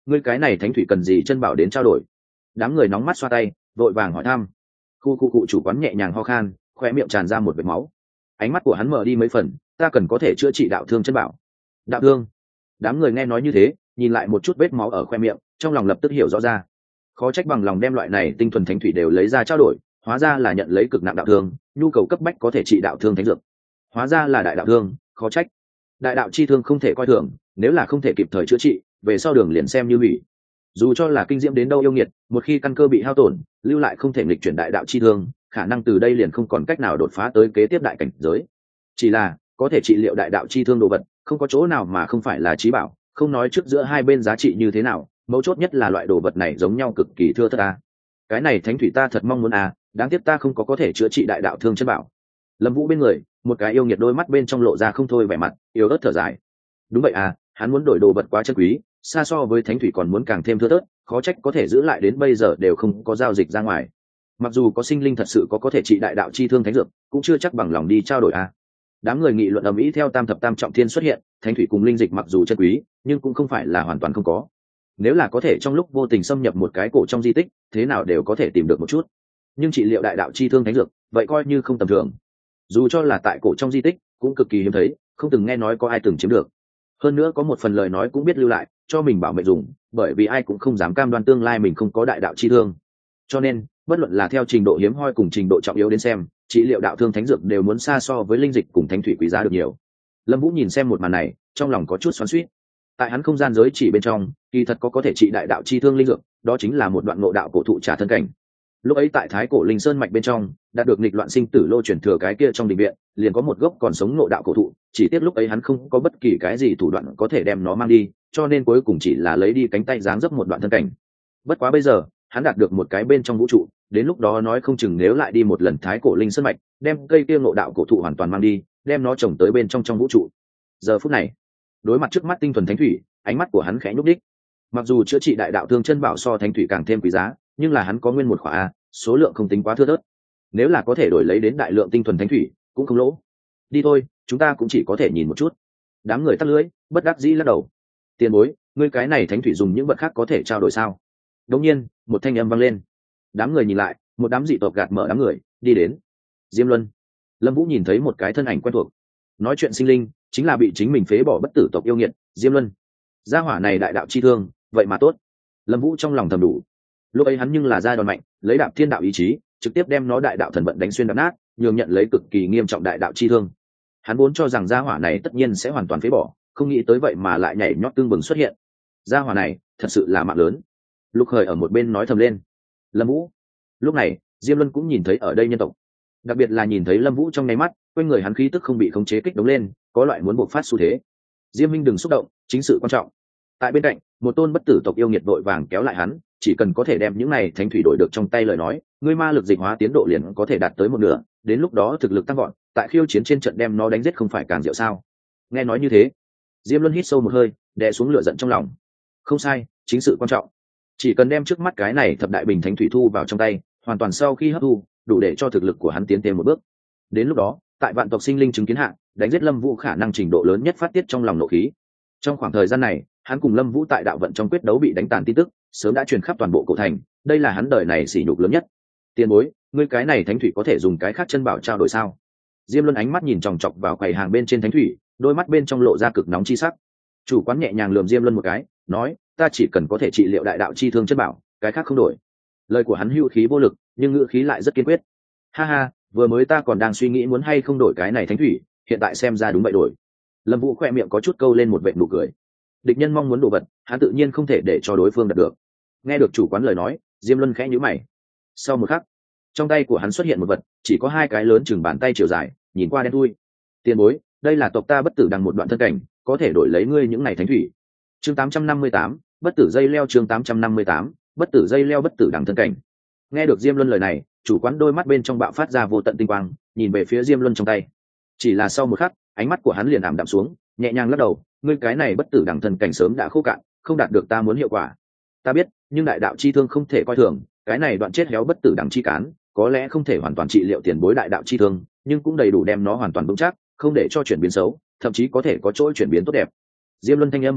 ngươi cái này thánh thủy cần gì chân bảo đến trao đổi? Đám người nóng mắt xoa tay vội vàng hỏi thăm. Khu cụ chủ quán nhẹ nhàng ho khan, khoe miệng tràn ra một vệt máu. Ánh mắt của hắn mở đi mấy phần, ta cần có thể chữa trị đạo thương chân bảo. Đạo thương? Đám người nghe nói như thế, nhìn lại một chút vết máu ở khoe miệng, trong lòng lập tức hiểu rõ ra. Khó trách bằng lòng đem loại này tinh thuần thánh thủy đều lấy ra trao đổi, hóa ra là nhận lấy cực nặng đạo thương, nhu cầu cấp bách có thể trị đạo thương thánh dược. Hóa ra là đại đạo thương, khó trách. Đại đạo chi thương không thể coi thường, nếu là không thể kịp thời chữa trị, về sau đường liền xem như hủy. Dù cho là kinh diễm đến đâu yêu nghiệt, một khi căn cơ bị hao tổn, lưu lại không thể nghịch chuyển đại đạo chi thương, khả năng từ đây liền không còn cách nào đột phá tới kế tiếp đại cảnh giới. Chỉ là có thể trị liệu đại đạo chi thương đồ vật, không có chỗ nào mà không phải là chí bảo, không nói trước giữa hai bên giá trị như thế nào, mấu chốt nhất là loại đồ vật này giống nhau cực kỳ thưa thớt a. Cái này thánh thủy ta thật mong muốn a, đáng tiếc ta không có thể chữa trị đại đạo thương chân bảo. Lâm Vũ bên người, một cái yêu nghiệt đôi mắt bên trong lộ ra không thôi vẻ mặt yếu ớt thở dài. Đúng vậy à, hắn muốn đổi đồ vật quá chân quý, xa so với thánh thủy còn muốn càng thêm thưa thớt, khó trách có thể giữ lại đến bây giờ đều không có giao dịch ra ngoài. Mặc dù có sinh linh thật sự có thể trị đại đạo chi thương thánh dược, cũng chưa chắc bằng lòng đi trao đổi a. Đám người nghị luận ầm ĩ theo tam thập tam trọng thiên xuất hiện, thánh thủy cùng linh dịch mặc dù chân quý, nhưng cũng không phải là hoàn toàn không có. Nếu là có thể trong lúc vô tình xâm nhập một cái cổ trong di tích, thế nào đều có thể tìm được một chút. Nhưng trị liệu đại đạo chi thương thánh dược, vậy coi như không tầm thường. Dù cho là tại cổ trong di tích, cũng cực kỳ hiếm thấy, không từng nghe nói có ai từng chiếm được. Hơn nữa có một phần lời nói cũng biết lưu lại, cho mình bảo mệnh dùng, bởi vì ai cũng không dám cam đoan tương lai mình không có đại đạo chi thương. Cho nên, bất luận là theo trình độ hiếm hoi cùng trình độ trọng yếu đến xem, trị liệu đạo thương thánh dược đều muốn xa so với linh dịch cùng thánh thủy quý giá được nhiều. Lâm Vũ nhìn xem một màn này, trong lòng có chút xoắn xuýt. Tại hắn không gian giới chỉ bên trong, kỳ thật có thể trị đại đạo chi thương linh dược, đó chính là một đoạn ngộ đạo cổ thụ trà thân cảnh. Lúc ấy tại Thái Cổ Linh Sơn mạch bên trong, đạt được nghịch loạn sinh tử lô chuyển thừa cái kia trong đình viện, liền có một gốc còn sống ngộ đạo cổ thụ, chỉ tiếc lúc ấy hắn không có bất kỳ cái gì thủ đoạn có thể đem nó mang đi, cho nên cuối cùng chỉ là lấy đi cánh tay dáng dấp một đoạn thân cảnh. Bất quá bây giờ, hắn đạt được một cái bên trong vũ trụ, đến lúc đó nói không chừng nếu lại đi một lần Thái Cổ Linh Sơn mạch, đem cây kia ngộ đạo cổ thụ hoàn toàn mang đi, đem nó trồng tới bên trong vũ trụ. Giờ phút này, đối mặt trước mắt tinh thuần thánh thủy, ánh mắt của hắn khẽ nhúc đích. Mặc dù chữa trị đại đạo thương chân bảo so thánh thủy càng thêm quý giá, nhưng là hắn có nguyên một khỏa a, số lượng không tính quá thưa thớt. Nếu là có thể đổi lấy đến đại lượng tinh thuần thánh thủy, cũng không lỗ. Đi thôi, chúng ta cũng chỉ có thể nhìn một chút. Đám người tắt lưới, bất đắc dĩ lắc đầu. Tiền bối, ngươi cái này thánh thủy dùng những vật khác có thể trao đổi sao? Đột nhiên, một thanh âm vang lên. Đám người nhìn lại, một đám dị tộc gạt mở đám người, đi đến. Diêm Luân. Lâm Vũ nhìn thấy một cái thân ảnh quen thuộc. Nói chuyện sinh linh, chính là bị chính mình phế bỏ bất tử tộc yêu nghiệt, Diêm Luân. Gia hỏa này đại đạo chi thương, vậy mà tốt. Lâm Vũ trong lòng thầm đủ. Lúc ấy hắn nhưng là ra đòn mạnh, lấy đạp thiên đạo ý chí, trực tiếp đem nó đại đạo thần vận đánh xuyên đập nát, nhường nhận lấy cực kỳ nghiêm trọng đại đạo chi thương. Hắn vốn cho rằng gia hỏa này tất nhiên sẽ hoàn toàn phế bỏ, không nghĩ tới vậy mà lại nhảy nhót tương bừng xuất hiện. Gia hỏa này, thật sự là mạng lớn. Lục Khởi ở một bên nói thầm lên. Lâm Vũ. Lúc này, Diêm Luân cũng nhìn thấy ở đây nhân tộc, đặc biệt là nhìn thấy Lâm Vũ trong nháy mắt, quanh người hắn khí tức không bị khống chế kích động lên, có loại muốn bộc phát xu thế. Diêm Minh đừng xúc động, chính sự quan trọng. Tại bên cạnh, một tôn bất tử tộc yêu nghiệt vội vàng kéo lại hắn, chỉ cần có thể đem những này thánh thủy đổi được trong tay lời nói, ngươi ma lực dịch hóa tiến độ liền có thể đạt tới một nửa, đến lúc đó thực lực tăng vọt, tại khiêu chiến trên trận đem nó đánh giết không phải càng diệu sao? Nghe nói như thế, Diêm Luân hít sâu một hơi, đè xuống lửa giận trong lòng. Không sai, chính sự quan trọng. Chỉ cần đem trước mắt cái này thập đại bình thánh thủy thu vào trong tay, hoàn toàn sau khi hấp thu, đủ để cho thực lực của hắn tiến thêm một bước. Đến lúc đó, tại vạn tộc sinh linh chứng kiến hạ, đánh giết Lâm Vũ khả năng trình độ lớn nhất phát tiết trong lòng nộ khí. Trong khoảng thời gian này, hắn cùng Lâm Vũ tại đạo vận trong quyết đấu bị đánh tàn tin tức, sớm đã truyền khắp toàn bộ cổ thành, đây là hắn đời này sỉ nhục lớn nhất. Tiền bối, ngươi cái này thánh thủy có thể dùng cái khác chân bảo trao đổi sao? Diêm Luân ánh mắt nhìn chòng chọc vào quầy hàng bên trên thánh thủy, đôi mắt bên trong lộ ra cực nóng chi sắc. Chủ quán nhẹ nhàng lườm Diêm Luân một cái, nói, ta chỉ cần có thể trị liệu đại đạo chi thương chân bảo, cái khác không đổi. Lời của hắn hữu khí vô lực, nhưng ngữ khí lại rất kiên quyết. Ha ha, vừa mới ta còn đang suy nghĩ muốn hay không đổi cái này thánh thủy, hiện tại xem ra đúng vậy đổi. Lâm Vũ khẽ miệng có chút câu lên một vệt nụ cười. Địch nhân mong muốn đồ vật, hắn tự nhiên không thể để cho đối phương đạt được. Nghe được chủ quán lời nói, Diêm Luân khẽ nhíu mày. Sau một khắc, trong tay của hắn xuất hiện một vật, chỉ có hai cái lớn chừng bàn tay chiều dài, nhìn qua đen thui. Tiền bối, đây là tộc ta bất tử đằng một đoạn thân cảnh, có thể đổi lấy ngươi những này thánh thủy. Chương 858, bất tử dây leo. Chương 858, bất tử dây leo bất tử đằng thân cảnh. Nghe được Diêm Luân lời này, chủ quán đôi mắt bên trong bạo phát ra vô tận tinh quang, nhìn về phía Diêm Luân trong tay. Chỉ là sau một khắc, ánh mắt của hắn liền ảm đạm xuống, nhẹ nhàng lắc đầu, ngươi cái này bất tử đằng thân cảnh sớm đã khô cạn, không đạt được ta muốn hiệu quả. Ta biết, nhưng đại đạo chi thương không thể coi thường, cái này đoạn chết héo bất tử đằng chi cán, có lẽ không thể hoàn toàn trị liệu tiền bối đại đạo chi thương, nhưng cũng đầy đủ đem nó hoàn toàn vững chắc, không để cho chuyển biến xấu, thậm chí có thể có chỗ chuyển biến tốt đẹp. Diêm Luân thanh âm bình tĩnh,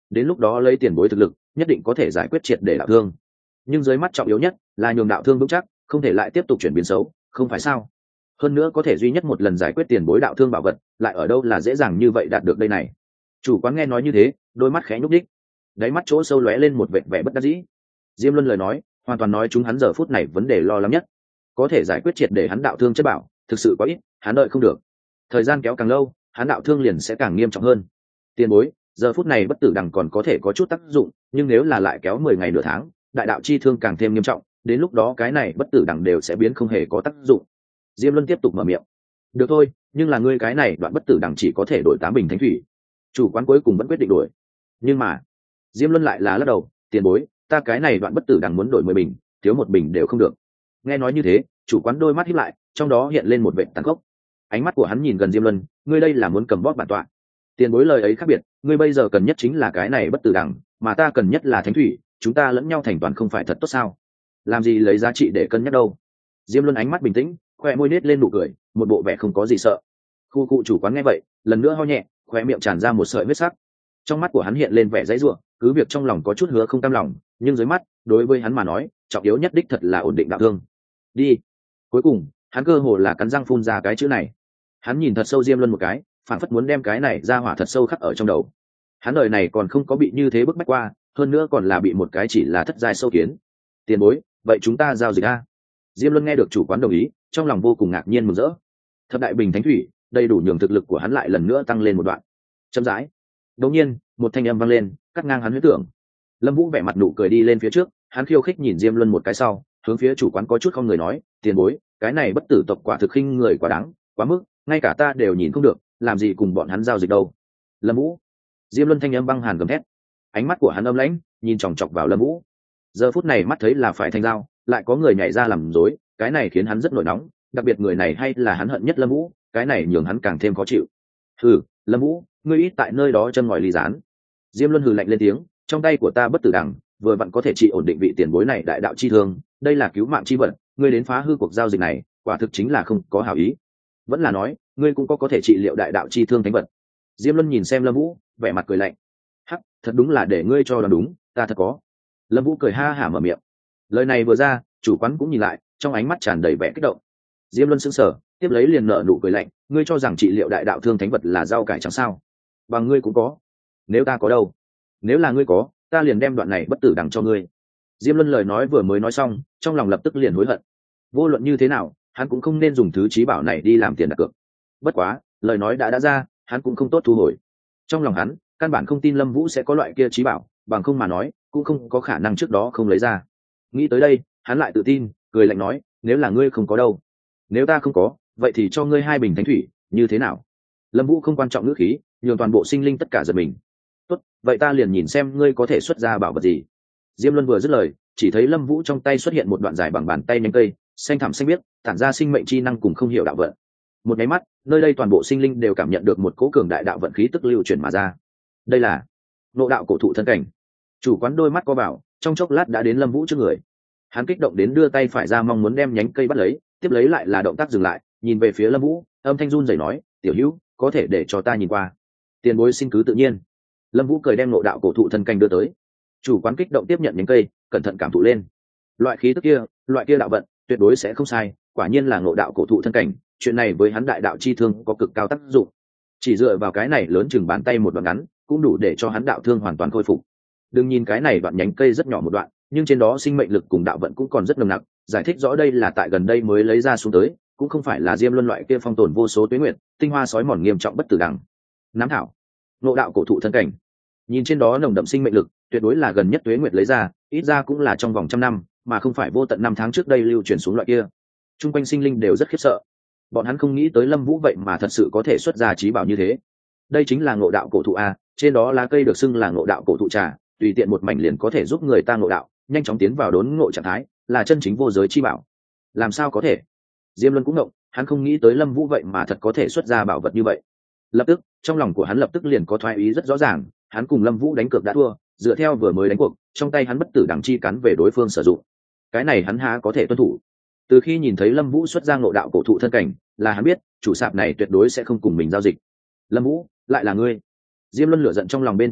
đến lúc đó lấy tiền bối thực lực nhất định có thể giải quyết triệt để đạo thương, nhưng dưới mắt trọng yếu nhất là nhường đạo thương vững chắc, không thể lại tiếp tục chuyển biến xấu, không phải sao? Hơn nữa có thể duy nhất một lần giải quyết tiền bối đạo thương bảo vật, lại ở đâu là dễ dàng như vậy đạt được đây này. Chủ quán nghe nói như thế, đôi mắt khẽ nhúc đích, đáy mắt chỗ sâu lóe lên một vẻ vẻ bất đắc dĩ. Diêm Luân lời nói hoàn toàn nói chúng hắn giờ phút này vấn đề lo lắng nhất, có thể giải quyết triệt để hắn đạo thương chất bảo thực sự quá ít, hắn đợi không được, thời gian kéo càng lâu hắn đạo thương liền sẽ càng nghiêm trọng hơn. Tiền bối, giờ phút này bất tử đằng còn có thể có chút tác dụng, nhưng nếu là lại kéo 10 ngày nửa tháng, đại đạo chi thương càng thêm nghiêm trọng, đến lúc đó cái này bất tử đằng đều sẽ biến không hề có tác dụng. Diêm Luân tiếp tục mở miệng. Được thôi, nhưng là ngươi cái này đoạn bất tử đằng chỉ có thể đổi 8 bình thánh thủy. Chủ quán cuối cùng vẫn quyết định đổi. Nhưng mà, Diêm Luân lại là lắc đầu, tiền bối, ta cái này đoạn bất tử đằng muốn đổi 10 bình, thiếu 1 bình đều không được. Nghe nói như thế, chủ quán đôi mắt híp lại, trong đó hiện lên một vẻ tàn khốc. Ánh mắt của hắn nhìn gần Diêm Luân, ngươi đây là muốn cầm bóp bản tọa. Tiền bối lời ấy khác biệt, ngươi bây giờ cần nhất chính là cái này bất tử đằng, mà ta cần nhất là thánh thủy, chúng ta lẫn nhau thành toàn không phải thật tốt sao? Làm gì lấy giá trị để cân nhắc đâu? Diêm Luân ánh mắt bình tĩnh, khoe môi nết lên nụ cười, một bộ vẻ không có gì sợ. Khu cụ chủ quán nghe vậy, lần nữa ho nhẹ, khoe miệng tràn ra một sợi huyết sắc. Trong mắt của hắn hiện lên vẻ dãy rủa, cứ việc trong lòng có chút hứa không cam lòng, nhưng dưới mắt, đối với hắn mà nói, trọng yếu nhất đích thật là ổn định đạo thương. Đi. Cuối cùng, hắn cơ hồ là cắn răng phun ra cái chữ này. Hắn nhìn thật sâu Diêm Luân một cái, phản phất muốn đem cái này ra hỏa thật sâu khắc ở trong đầu. Hắn đời này còn không có bị như thế bức bách qua, hơn nữa còn là bị một cái chỉ là thất giai sâu kiến. Tiền bối, vậy chúng ta giao dịch a? Diêm Luân nghe được chủ quán đồng ý, trong lòng vô cùng ngạc nhiên mừng rỡ. Thập đại bình thánh thủy, đầy đủ nhường thực lực của hắn lại lần nữa tăng lên một đoạn. Chậm rãi, đột nhiên, một thanh âm vang lên, cắt ngang hắn huyết tưởng. Lâm Vũ vẻ mặt nụ cười đi lên phía trước, hắn khiêu khích nhìn Diêm Luân một cái sau, hướng phía chủ quán có chút không người nói, tiền bối, cái này bất tử tộc quả thực khinh người quá đáng, quá mức, ngay cả ta đều nhìn không được, làm gì cùng bọn hắn giao dịch đâu. Lâm Vũ. Diêm Luân thanh âm băng hàn gầm thét, ánh mắt của hắn âm lãnh, nhìn chòng chọc vào Lâm Vũ. Giờ phút này mắt thấy là phải thành dao, lại có người nhảy ra làm rối, cái này khiến hắn rất nổi nóng, đặc biệt người này hay là hắn hận nhất Lâm Vũ, cái này nhường hắn càng thêm khó chịu. Hừ, Lâm Vũ, ngươi ít tại nơi đó chân ngòi ly gián. Diêm Luân hừ lạnh lên tiếng, trong tay của ta bất tử đằng, vừa vặn có thể trị ổn định vị tiền bối này đại đạo chi thương, đây là cứu mạng chi vật, ngươi đến phá hư cuộc giao dịch này, quả thực chính là không có hảo ý. Vẫn là nói, ngươi cũng có thể trị liệu đại đạo chi thương thánh vật. Diêm Luân nhìn xem Lâm Vũ, vẻ mặt cười lạnh. Hắc, thật đúng là để ngươi cho là đúng, ta thật có. Lâm Vũ cười ha hả mở miệng. Lời này vừa ra, chủ quán cũng nhìn lại, trong ánh mắt tràn đầy vẻ kích động. Diêm Luân sững sờ, tiếp lấy liền nở nụ cười lạnh, ngươi cho rằng trị liệu đại đạo thương thánh vật là rau cải trắng sao? Bằng ngươi cũng có. Nếu ta có đâu? Nếu là ngươi có, ta liền đem đoạn này bất tử đằng cho ngươi. Diêm Luân lời nói vừa mới nói xong, trong lòng lập tức liền hối hận. Vô luận như thế nào, hắn cũng không nên dùng thứ chí bảo này đi làm tiền đặt cược. Bất quá, lời nói đã ra, hắn cũng không tốt thu hồi. Trong lòng hắn, căn bản không tin Lâm Vũ sẽ có loại kia chí bảo, bằng không mà nói, cũng không có khả năng trước đó không lấy ra. Nghĩ tới đây, hắn lại tự tin, cười lạnh nói, nếu là ngươi không có đâu, nếu ta không có, vậy thì cho ngươi 2 bình thánh thủy, như thế nào? Lâm Vũ không quan trọng ngữ khí, nhường toàn bộ sinh linh tất cả giật mình. Tốt, vậy ta liền nhìn xem ngươi có thể xuất ra bảo vật gì. Diêm Luân vừa dứt lời, chỉ thấy Lâm Vũ trong tay xuất hiện một đoạn dài bằng bàn tay nhánh cây, xanh thẳm xanh biếc, tản ra sinh mệnh chi năng cùng không hiểu đạo vận. Một cái mắt, nơi đây toàn bộ sinh linh đều cảm nhận được một cỗ cường đại đạo vận khí tức lưu chuyển mà ra. Đây là Ngộ đạo cổ thụ thân cảnh. Chủ quán đôi mắt co vào, trong chốc lát đã đến Lâm Vũ trước người. Hắn kích động đến đưa tay phải ra mong muốn đem nhánh cây bắt lấy, tiếp lấy lại là động tác dừng lại, nhìn về phía Lâm Vũ, âm thanh run rẩy nói, "Tiểu Hữu, có thể để cho ta nhìn qua?" Tiền bối xin cứ tự nhiên. Lâm Vũ cười đem ngộ đạo cổ thụ thân cảnh đưa tới. Chủ quán kích động tiếp nhận nhánh cây, cẩn thận cảm thụ lên. Loại khí tức kia, loại kia đạo vận, tuyệt đối sẽ không sai, quả nhiên là ngộ đạo cổ thụ thân cảnh, chuyện này với hắn đại đạo chi thương có cực cao tác dụng. Chỉ dựa vào cái này lớn chừng bàn tay một đoạn ngắn, cũng đủ để cho hắn đạo thương hoàn toàn khôi phục. Đừng nhìn cái này đoạn nhánh cây rất nhỏ một đoạn, nhưng trên đó sinh mệnh lực cùng đạo vận cũng còn rất nồng nặc, giải thích rõ đây là tại gần đây mới lấy ra xuống tới, cũng không phải là Diêm Luân loại kia phong tồn vô số tuế nguyệt, tinh hoa sói mòn nghiêm trọng bất tử đẳng. Nắm thảo, ngộ đạo cổ thụ thân cảnh. Nhìn trên đó nồng đậm sinh mệnh lực, tuyệt đối là gần nhất tuế nguyệt lấy ra, ít ra cũng là trong vòng 100 năm, mà không phải vô tận năm tháng trước đây lưu truyền xuống loại kia. Trung quanh sinh linh đều rất khiếp sợ. Bọn hắn không nghĩ tới Lâm Vũ vậy mà thật sự có thể xuất ra trí bảo như thế. Đây chính là ngộ đạo cổ thụ a, trên đó lá cây được xưng là ngộ đạo cổ thụ trà, tùy tiện một mảnh liền có thể giúp người ta ngộ đạo, nhanh chóng tiến vào đốn ngộ trạng thái, là chân chính vô giới chi bảo. Làm sao có thể? Diêm Luân cũng ngộng, hắn không nghĩ tới Lâm Vũ vậy mà thật có thể xuất ra bảo vật như vậy. Lập tức, trong lòng của hắn lập tức liền có thoái ý rất rõ ràng, hắn cùng Lâm Vũ đánh cược đã thua, dựa theo vừa mới đánh cuộc, trong tay hắn bất tử đằng chi cắn về đối phương sử dụng. Cái này hắn há có thể tuân thủ. Từ khi nhìn thấy Lâm Vũ xuất ra ngộ đạo cổ thụ thân cảnh, là hắn biết, chủ sạp này tuyệt đối sẽ không cùng mình giao dịch. Lâm Vũ, lại là ngươi. Diêm Luân lửa giận trong lòng bên trong đốt,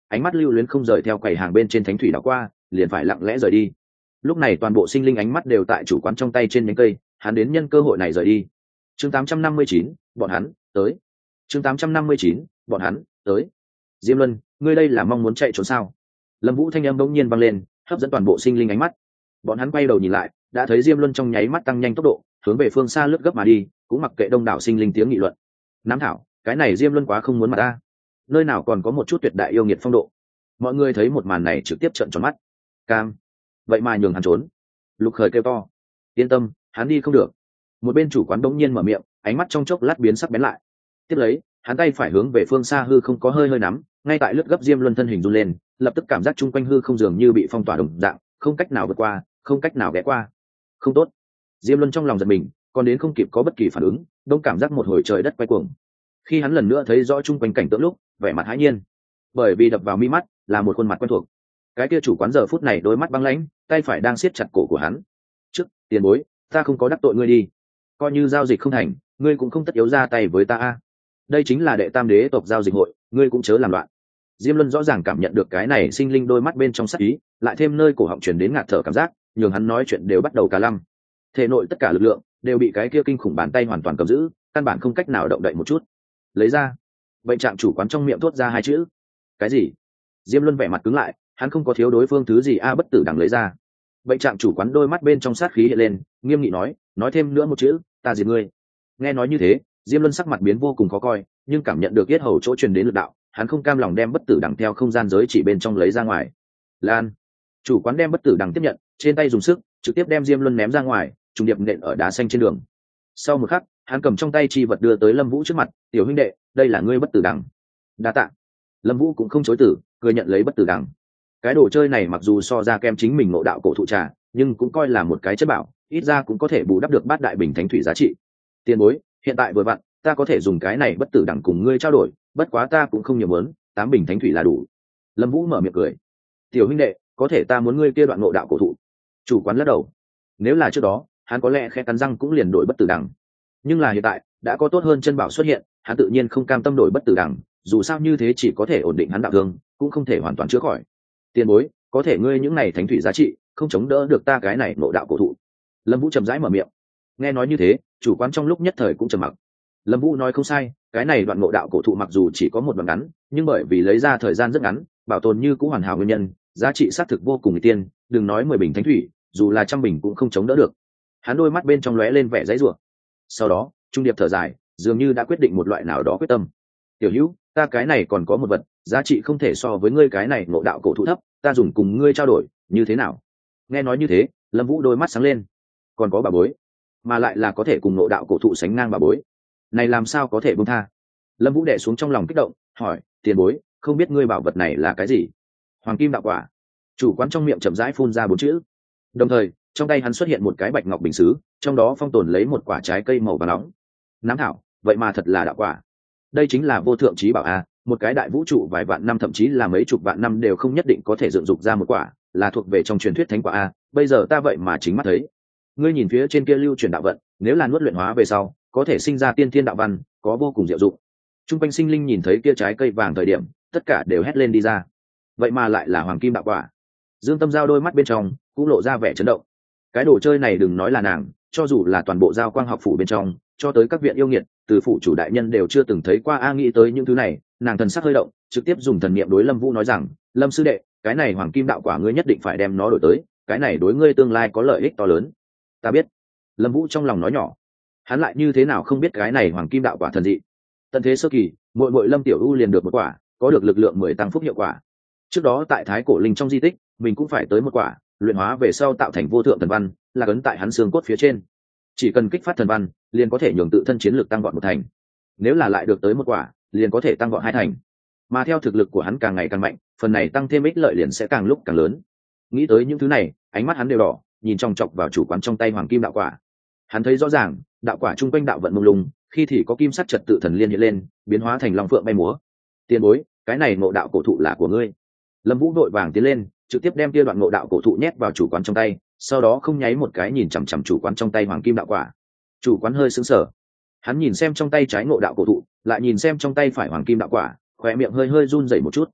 ánh mắt lưu luyến không rời theo quầy hàng bên trên thánh thủy đảo qua, liền phải lặng lẽ rời đi. Lúc này toàn bộ sinh linh ánh mắt đều tại chủ quán trong tay trên nhánh cây, hắn đến nhân cơ hội này rời đi. Chương 859, bọn hắn tới. Chương 859, bọn hắn tới. Diêm Luân, ngươi đây là mong muốn chạy trốn sao? Lâm Vũ thanh âm bỗng nhiên vang lên, hấp dẫn toàn bộ sinh linh ánh mắt. Bọn hắn quay đầu nhìn lại, đã thấy Diêm Luân trong nháy mắt tăng nhanh tốc độ, hướng về phương xa lướt gấp mà đi, cũng mặc kệ đông đảo sinh linh tiếng nghị luận. Nám thảo, cái này Diêm Luân quá không muốn mặt ta. Nơi nào còn có một chút tuyệt đại yêu nghiệt phong độ. Mọi người thấy một màn này trực tiếp trợn tròn mắt. Cam, vậy mà nhường hắn trốn. Lục Khởi kêu to, yên tâm, hắn đi không được. Một bên chủ quán bỗng nhiên mở miệng, ánh mắt trong chốc lát biến sắc bén lại. Tiếp lấy, hắn tay phải hướng về phương xa hư không có hơi nắm, ngay tại lướt gấp Diêm Luân thân hình run lên, lập tức cảm giác chung quanh hư không dường như bị phong tỏa đồng dạng, không cách nào vượt qua, không cách nào ghé qua. Không tốt. Diêm Luân trong lòng giật mình, còn đến không kịp có bất kỳ phản ứng, đông cảm giác một hồi trời đất quay cuồng. Khi hắn lần nữa thấy rõ chung quanh cảnh tượng lúc, vẻ mặt hãi nhiên, bởi vì đập vào mi mắt là một khuôn mặt quen thuộc. Cái kia chủ quán giờ phút này đôi mắt băng lãnh, tay phải đang siết chặt cổ của hắn. "Trước, tiền bối, ta không có đắc tội ngươi đi. Coi như giao dịch không thành, ngươi cũng không tất yếu ra tay với ta a. Đây chính là đệ tam đế tộc giao dịch hội, ngươi cũng chớ làm loạn." Diêm Luân rõ ràng cảm nhận được cái này sinh linh đôi mắt bên trong sắc ý, lại thêm nơi cổ họng truyền đến ngạt thở cảm giác, nhường hắn nói chuyện đều bắt đầu cả lăm. Thể nội tất cả lực lượng đều bị cái kia kinh khủng bàn tay hoàn toàn cầm giữ, căn bản không cách nào động đậy một chút. Lấy ra. Bệnh trạng chủ quán trong miệng thốt ra hai chữ. Cái gì? Diêm Luân vẻ mặt cứng lại, hắn không có thiếu đối phương thứ gì bất tử đằng lấy ra. Bệnh trạng chủ quán đôi mắt bên trong sát khí hiện lên, nghiêm nghị nói thêm nữa một chữ, ta diệt ngươi. Nghe nói như thế, Diêm Luân sắc mặt biến vô cùng khó coi, nhưng cảm nhận được yết hầu chỗ truyền đến lực đạo, hắn không cam lòng đem bất tử đằng theo không gian giới chỉ bên trong lấy ra ngoài. Lan. Chủ quán đem bất tử đằng tiếp nhận, trên tay dùng sức, trực tiếp đem Diêm Luân ném ra ngoài, trùng điệp nện ở đá xanh trên đường. Sau một khắc, hắn cầm trong tay chi vật đưa tới Lâm Vũ trước mặt, "Tiểu huynh đệ, đây là ngươi bất tử đằng." "Đa tạ." Lâm Vũ cũng không chối từ, cười nhận lấy bất tử đằng. Cái đồ chơi này mặc dù so ra kem chính mình ngộ đạo cổ thụ trà, nhưng cũng coi là một cái chất bảo, ít ra cũng có thể bù đắp được bát đại bình thánh thủy giá trị. "Tiền bối, hiện tại vừa vặn, ta có thể dùng cái này bất tử đằng cùng ngươi trao đổi, bất quá ta cũng không nhiều muốn, 8 bình thánh thủy là đủ." Lâm Vũ mở miệng cười. "Tiểu huynh đệ, có thể ta muốn ngươi kia đoạn ngộ đạo cổ thụ." Chủ quán lắc đầu. Nếu là trước đó, hắn có lẽ khẽ cắn răng cũng liền đổi bất tử đằng. Nhưng là hiện tại, đã có tốt hơn chân bảo xuất hiện, hắn tự nhiên không cam tâm đổi bất tử đằng, dù sao như thế chỉ có thể ổn định hắn đạo thương, cũng không thể hoàn toàn chữa khỏi. "Tiền bối, có thể ngươi những này thánh thủy giá trị, không chống đỡ được ta cái này ngộ đạo cổ thụ." Lâm Vũ chậm rãi mở miệng. Nghe nói như thế, chủ quán trong lúc nhất thời cũng trầm mặc. Lâm Vũ nói không sai, cái này đoạn ngộ đạo cổ thụ mặc dù chỉ có một đoạn ngắn, nhưng bởi vì lấy ra thời gian rất ngắn, bảo tồn như cũng hoàn hảo nguyên nhân, giá trị xác thực vô cùng nghịch tiên, đừng nói 10 bình thánh thủy, dù là 100 bình cũng không chống đỡ được. Hắn đôi mắt bên trong lóe lên vẻ giãy giụa. Sau đó, trung điệp thở dài, dường như đã quyết định một loại nào đó quyết tâm. "Tiểu Hữu, ta cái này còn có một vật, giá trị không thể so với ngươi cái này ngộ đạo cổ thụ thấp, ta dùng cùng ngươi trao đổi, như thế nào?" Nghe nói như thế, Lâm Vũ đôi mắt sáng lên. Còn có bà bối, mà lại là có thể cùng ngộ đạo cổ thụ sánh ngang bà bối. Này làm sao có thể buông tha? Lâm Vũ đè xuống trong lòng kích động, hỏi, "Tiền bối, không biết ngươi bảo vật này là cái gì?" "Hoàng kim đạo quả." Chủ quán trong miệng chậm rãi phun ra 4 chữ. Đồng thời, trong tay hắn xuất hiện một cái bạch ngọc bình sứ, trong đó phong tồn lấy một quả trái cây màu vàng nóng. Nám thảo, vậy mà thật là đạo quả. Đây chính là vô thượng trí bảo a, một cái đại vũ trụ vài vạn năm thậm chí là mấy chục vạn năm đều không nhất định có thể dựng dục ra một quả, là thuộc về trong truyền thuyết thánh quả a, bây giờ ta vậy mà chính mắt thấy. Ngươi nhìn phía trên kia lưu truyền đạo vận, nếu là nuốt luyện hóa về sau, có thể sinh ra tiên thiên đạo văn, có vô cùng diệu dụng. Trung quanh sinh linh nhìn thấy kia trái cây vàng thời điểm, tất cả đều hét lên đi ra. Vậy mà lại là hoàng kim đạo quả. Dương Tâm Giao đôi mắt bên trong cũng lộ ra vẻ chấn động. Cái đồ chơi này đừng nói là nàng, cho dù là toàn bộ Giao Quang học phủ bên trong, cho tới các viện yêu nghiệt, từ phủ chủ đại nhân đều chưa từng thấy qua nghĩ tới những thứ này, nàng thần sắc hơi động, trực tiếp dùng thần niệm đối Lâm Vũ nói rằng, "Lâm sư đệ, cái này hoàng kim đạo quả ngươi nhất định phải đem nó đổi tới, cái này đối ngươi tương lai có lợi ích to lớn." "Ta biết." Lâm Vũ trong lòng nói nhỏ. Hắn lại như thế nào không biết cái này hoàng kim đạo quả thần dị. Tận thế sơ kỳ, muội Lâm Tiểu U liền được một quả, có được lực lượng 10 tăng phúc hiệu quả. Trước đó tại Thái Cổ Linh trong di tích, mình cũng phải tới một quả, luyện hóa về sau tạo thành vô thượng thần văn, là ấn tại hắn xương cốt phía trên. Chỉ cần kích phát thần văn, liền có thể nhường tự thân chiến lực tăng vọt 1 thành. Nếu là lại được tới một quả, liền có thể tăng vọt 2 thành. Mà theo thực lực của hắn càng ngày càng mạnh, phần này tăng thêm ích lợi liền sẽ càng lúc càng lớn. Nghĩ tới những thứ này, ánh mắt hắn đều đỏ, nhìn chòng chọc vào chủ quán trong tay hoàng kim đạo quả. Hắn thấy rõ ràng, đạo quả trung quanh đạo vận mông lung, khi thì có kim sắc trật tự thần liên hiện lên, biến hóa thành long phượng bay múa. "Tiền bối, cái này ngộ đạo cổ thụ là của ngươi." Lâm Vũ vội vàng tiến lên, trực tiếp đem kia đoạn ngộ đạo cổ thụ nhét vào chủ quán trong tay, sau đó không nháy một cái nhìn chằm chằm chủ quán trong tay hoàng kim đạo quả. Chủ quán hơi sững sờ. Hắn nhìn xem trong tay trái ngộ đạo cổ thụ, lại nhìn xem trong tay phải hoàng kim đạo quả, khóe miệng hơi hơi run rẩy một chút.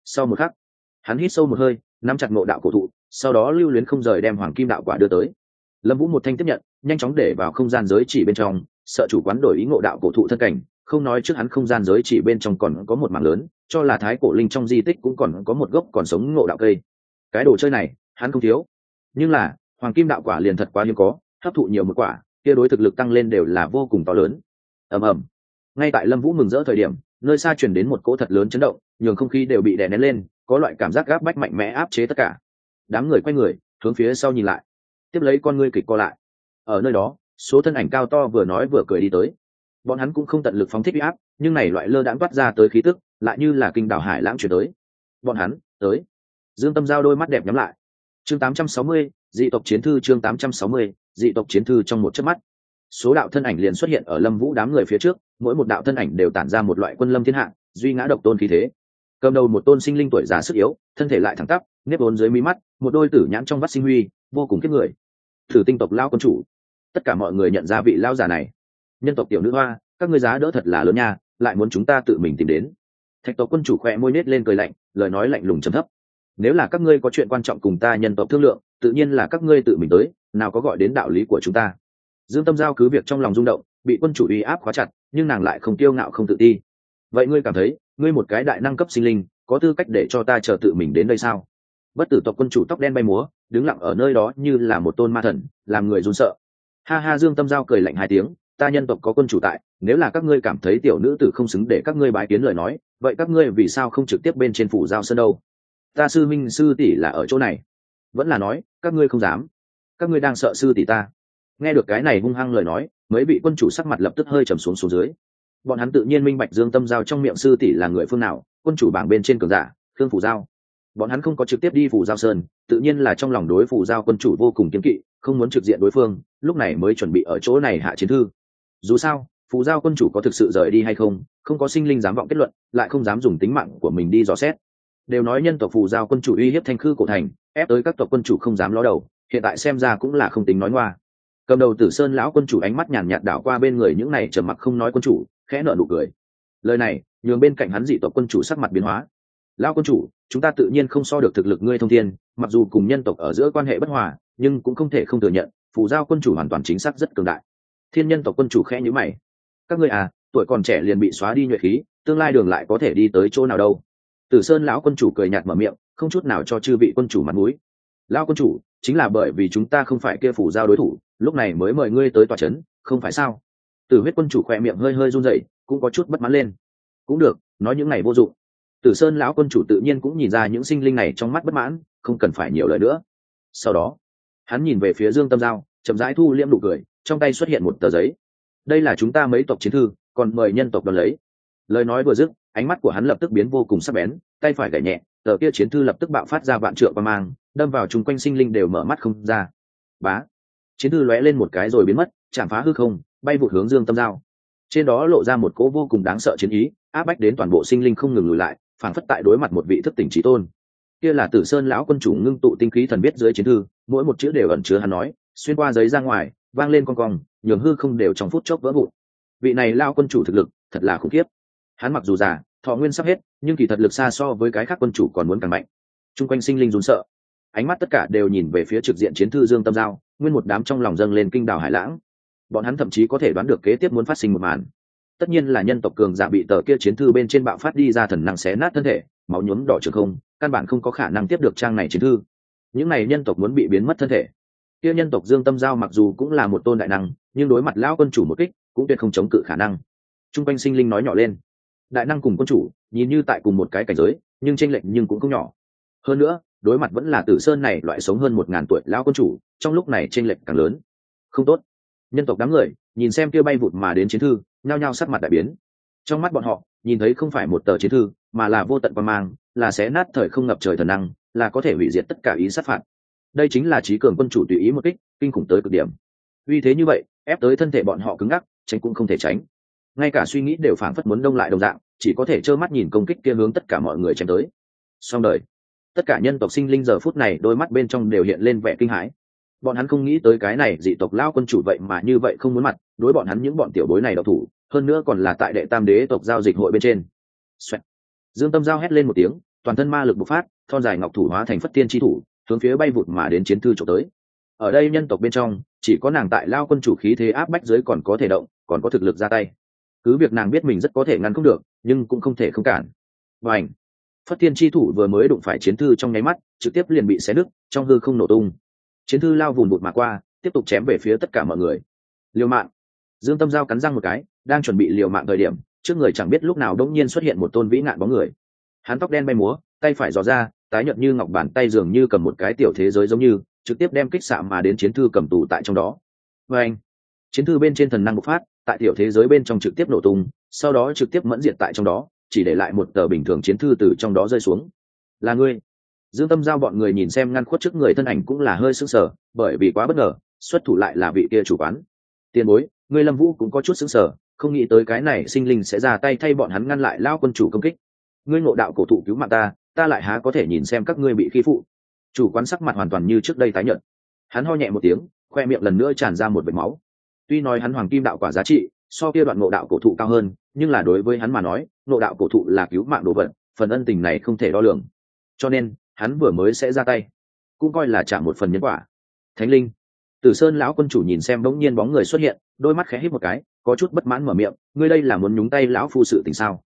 Sau một khắc, hắn hít sâu một hơi, nắm chặt ngộ đạo cổ thụ, sau đó lưu luyến không rời đem hoàng kim đạo quả đưa tới. Lâm Vũ một thanh tiếp nhận, nhanh chóng để vào không gian giới chỉ bên trong, sợ chủ quán đổi ý ngộ đạo cổ thụ thân cảnh, không nói trước hắn không gian giới chỉ bên trong còn có một mảng lớn, cho là thái cổ linh trong di tích cũng còn có một gốc còn sống ngộ đạo cây. Cái đồ chơi này, hắn không thiếu. Nhưng là, hoàng kim đạo quả liền thật quá hiếm có, hấp thụ nhiều một quả, kia đối thực lực tăng lên đều là vô cùng to lớn. Ầm ầm. Ngay tại Lâm Vũ mừng rỡ thời điểm, nơi xa truyền đến một cỗ thật lớn chấn động, nhường không khí đều bị đè nén lên, có loại cảm giác gáp bách mạnh mẽ áp chế tất cả. Đám người quay người, hướng phía sau nhìn lại, tiếp lấy con ngươi kịch co lại. Ở nơi đó, số thân ảnh cao to vừa nói vừa cười đi tới. Bọn hắn cũng không tận lực phóng thích uy áp, nhưng này loại lơ đãng toát ra tới khí tức, lại như là kinh đảo hải lãng chuyển tới. Bọn hắn, tới. Dương Tâm Giao đôi mắt đẹp nhắm lại. Chương 860, dị tộc chiến thư. Chương 860, dị tộc chiến thư. Trong một chớp mắt, số đạo thân ảnh liền xuất hiện ở Lâm Vũ đám người phía trước, mỗi một đạo thân ảnh đều tản ra một loại quân lâm thiên hạ, duy ngã độc tôn khí thế. Cầm đầu một tôn sinh linh tuổi già sức yếu, thân thể lại thẳng tắp, nếp vốn dưới mí mắt, một đôi tử nhãn trong vắt sinh huy, vô cùng kiếp người. Thử Tinh tộc lão quân chủ. Tất cả mọi người nhận ra vị lão giả này. Nhân tộc tiểu nữ hoa, các ngươi giá đỡ thật là lớn nha, lại muốn chúng ta tự mình tìm đến. Thạch tộc quân chủ khẽ môi nết lên cười lạnh, lời nói lạnh lùng trầm thấp. Nếu là các ngươi có chuyện quan trọng cùng ta nhân tộc thương lượng, tự nhiên là các ngươi tự mình tới, nào có gọi đến đạo lý của chúng ta. Dương Tâm Giao cứ việc trong lòng rung động, bị quân chủ uy áp khóa chặt, nhưng nàng lại không kiêu ngạo không tự ti. Vậy ngươi cảm thấy, ngươi một cái đại năng cấp sinh linh, có tư cách để cho ta chờ tự mình đến đây sao? Bất tử tộc quân chủ tóc đen bay múa, đứng lặng ở nơi đó như là một tôn ma thần, làm người run sợ. Ha ha, Dương Tâm Giao cười lạnh hai tiếng, ta nhân tộc có quân chủ tại, nếu là các ngươi cảm thấy tiểu nữ tử không xứng để các ngươi bái kiến lời nói, vậy các ngươi vì sao không trực tiếp bên trên phủ giao sơn đâu? Ta sư minh sư tỷ là ở chỗ này. Vẫn là nói, các ngươi không dám. Các ngươi đang sợ sư tỷ ta. Nghe được cái này hung hăng lời nói, mấy vị quân chủ sắc mặt lập tức hơi trầm xuống dưới. Bọn hắn tự nhiên minh bạch Dương Tâm Giao trong miệng sư tỷ là người phương nào, quân chủ bảng bên trên cường giả, Khương Phủ Giao. Bọn hắn không có trực tiếp đi Phủ Giao Sơn, tự nhiên là trong lòng đối Phủ Giao quân chủ vô cùng kiêng kỵ, không muốn trực diện đối phương, lúc này mới chuẩn bị ở chỗ này hạ chiến thư. Dù sao, Phủ Giao quân chủ có thực sự rời đi hay không, không có sinh linh dám vọng kết luận, lại không dám dùng tính mạng của mình đi dò xét. Đều nói nhân tộc Phủ Giao quân chủ uy hiếp Thanh Khư cổ thành, ép tới các tộc quân chủ không dám ló đầu, hiện tại xem ra cũng là không tính nói ngoa. Cầm đầu Tử Sơn lão quân chủ ánh mắt nhàn nhạt đảo qua bên người những này trầm mặc không nói quân chủ, khẽ nở nụ cười. Lời này nhường bên cạnh hắn dị tộc quân chủ sắc mặt biến hóa. Lão quân chủ, chúng ta tự nhiên không so được thực lực ngươi thông thiên, mặc dù cùng nhân tộc ở giữa quan hệ bất hòa, nhưng cũng không thể không thừa nhận, Phủ Giao quân chủ hoàn toàn chính xác rất cường đại. Thiên nhân tộc quân chủ khẽ nhíu mày. Các ngươi à, tuổi còn trẻ liền bị xóa đi nhuệ khí, tương lai đường lại có thể đi tới chỗ nào đâu? Tử Sơn lão quân chủ cười nhạt mở miệng, không chút nào cho chư vị quân chủ mặt mũi. Lão quân chủ, chính là bởi vì chúng ta không phải kia Phủ Giao đối thủ, lúc này mới mời ngươi tới tòa trấn, không phải sao? Tử Huyết quân chủ khẽ miệng hơi hơi run rẩy, cũng có chút bất mãn lên. Cũng được, nói những này vô dụng. Tử Sơn lão quân chủ tự nhiên cũng nhìn ra những sinh linh này trong mắt bất mãn, không cần phải nhiều lời nữa. Sau đó, hắn nhìn về phía Dương Tâm Giao, chậm rãi thu liễm nụ cười, trong tay xuất hiện một tờ giấy. Đây là chúng ta mấy tộc chiến thư, còn mời nhân tộc đón lấy. Lời nói vừa dứt, ánh mắt của hắn lập tức biến vô cùng sắc bén, tay phải gảy nhẹ, tờ kia chiến thư lập tức bạo phát ra vạn trượng quang mang, đâm vào chúng quanh sinh linh đều mở mắt không ra. Bá, chiến thư lóe lên một cái rồi biến mất, chạm phá hư không, bay vụt hướng Dương Tâm Giao. Trên đó lộ ra một cỗ vô cùng đáng sợ chiến ý, áp bách đến toàn bộ sinh linh không ngừng lùi lại, phảng phất tại đối mặt một vị thức tỉnh chí tôn. Kia là Tử Sơn lão quân chủ ngưng tụ tinh khí thần viết dưới chiến thư, mỗi một chữ đều ẩn chứa hắn nói, xuyên qua giấy ra ngoài, vang lên cong cong, nhường hư không đều trong phút chốc vỡ vụn. Vị này lão quân chủ thực lực thật là khủng khiếp. Hắn mặc dù già, thọ nguyên sắp hết, nhưng kỳ thật lực xa so với cái khác quân chủ còn muốn càng mạnh. Trung quanh sinh linh run sợ, ánh mắt tất cả đều nhìn về phía trực diện chiến thư Dương Tâm Giao, nguyên một đám trong lòng dâng lên kinh đảo hải lãng. Bọn hắn thậm chí có thể đoán được kế tiếp muốn phát sinh một màn. Tất nhiên là nhân tộc cường giả bị tờ kia chiến thư bên trên bạo phát đi ra thần năng xé nát thân thể, máu nhuốm đỏ trường không, căn bản không có khả năng tiếp được trang này chiến thư. Những này nhân tộc muốn bị biến mất thân thể. Kia nhân tộc Dương Tâm Giao mặc dù cũng là một tôn đại năng, nhưng đối mặt lão quân chủ một kích, cũng tuyệt không chống cự khả năng. Trung quanh sinh linh nói nhỏ lên. Đại năng cùng quân chủ, nhìn như tại cùng một cái cảnh giới, nhưng chênh lệch nhưng cũng không nhỏ. Hơn nữa, đối mặt vẫn là Tử Sơn này loại sống hơn 1000 tuổi lão quân chủ, trong lúc này chênh lệch càng lớn. Không tốt. Nhân tộc đám người nhìn xem kia bay vụt mà đến chiến thư, nhao nhao sắc mặt đại biến. Trong mắt bọn họ, nhìn thấy không phải một tờ chiến thư, mà là vô tận quang mang, là xé nát thời không ngập trời thần năng, là có thể hủy diệt tất cả ý sát phạt. Đây chính là trí cường quân chủ tùy ý một kích, kinh khủng tới cực điểm. Uy thế như vậy, ép tới thân thể bọn họ cứng ngắc, tránh cũng không thể tránh. Ngay cả suy nghĩ đều phảng phất muốn đông lại đồng dạng, chỉ có thể trơ mắt nhìn công kích kia hướng tất cả mọi người chém tới. Xong đời. Tất cả nhân tộc sinh linh giờ phút này đôi mắt bên trong đều hiện lên vẻ kinh hãi. Bọn hắn không nghĩ tới cái này dị tộc lão quân chủ vậy mà như vậy không muốn mặt, đối bọn hắn những bọn tiểu bối này độc thủ, hơn nữa còn là tại đệ tam đế tộc giao dịch hội bên trên. Xoẹt. Dương Tâm Giao hét lên một tiếng, toàn thân ma lực bộc phát, thon dài ngọc thủ hóa thành phất tiên chi thủ, hướng phía bay vụt mà đến chiến thư trộm tới. Ở đây nhân tộc bên trong, chỉ có nàng tại lao quân chủ khí thế áp bách dưới còn có thể động, còn có thực lực ra tay. Cứ việc nàng biết mình rất có thể ngăn không được, nhưng cũng không thể không cản. Và ảnh, phất tiên chi thủ vừa mới đụng phải chiến thư trong nháy mắt, trực tiếp liền bị xé nứt, trong hư không nổ tung. Chiến thư lao vùn vụt mà qua, tiếp tục chém về phía tất cả mọi người. Liều mạng. Dương Tâm Giao cắn răng một cái, đang chuẩn bị liều mạng thời điểm, trước người chẳng biết lúc nào đống nhiên xuất hiện một tôn vĩ ngạn bóng người. Hắn tóc đen bay múa, tay phải giò ra, tái nhợt như ngọc bàn tay dường như cầm một cái tiểu thế giới giống như, trực tiếp đem kích xạ mà đến chiến thư cầm tù tại trong đó. Và anh, chiến thư bên trên thần năng bộc phát, tại tiểu thế giới bên trong trực tiếp nổ tung, sau đó trực tiếp mẫn diệt tại trong đó, chỉ để lại một tờ bình thường chiến thư từ trong đó rơi xuống. Là ngươi? Dương Tâm Giao bọn người nhìn xem ngăn khuất trước người thân ảnh cũng là hơi sững sờ, bởi vì quá bất ngờ, xuất thủ lại là vị kia chủ quán. Tiền bối, ngươi Lâm Vũ cũng có chút sững sờ, không nghĩ tới cái này sinh linh sẽ ra tay thay bọn hắn ngăn lại lao quân chủ công kích. Ngươi ngộ đạo cổ thụ cứu mạng ta, ta lại há có thể nhìn xem các ngươi bị khi phụ. Chủ quán sắc mặt hoàn toàn như trước đây tái nhợt. Hắn ho nhẹ một tiếng, khoe miệng lần nữa tràn ra một vệt máu. Tuy nói hắn hoàng kim đạo quả giá trị so kia đoạn ngộ đạo cổ thụ cao hơn, nhưng là đối với hắn mà nói, ngộ đạo cổ thụ là cứu mạng đồ vật, phần ân tình này không thể đo lường. Cho nên, hắn vừa mới sẽ ra tay, cũng coi là trả một phần nhân quả. Thánh linh. Tử Sơn lão quân chủ nhìn xem bỗng nhiên bóng người xuất hiện, đôi mắt khẽ híp một cái, có chút bất mãn mở miệng, ngươi đây là muốn nhúng tay lão phu sự tình sao?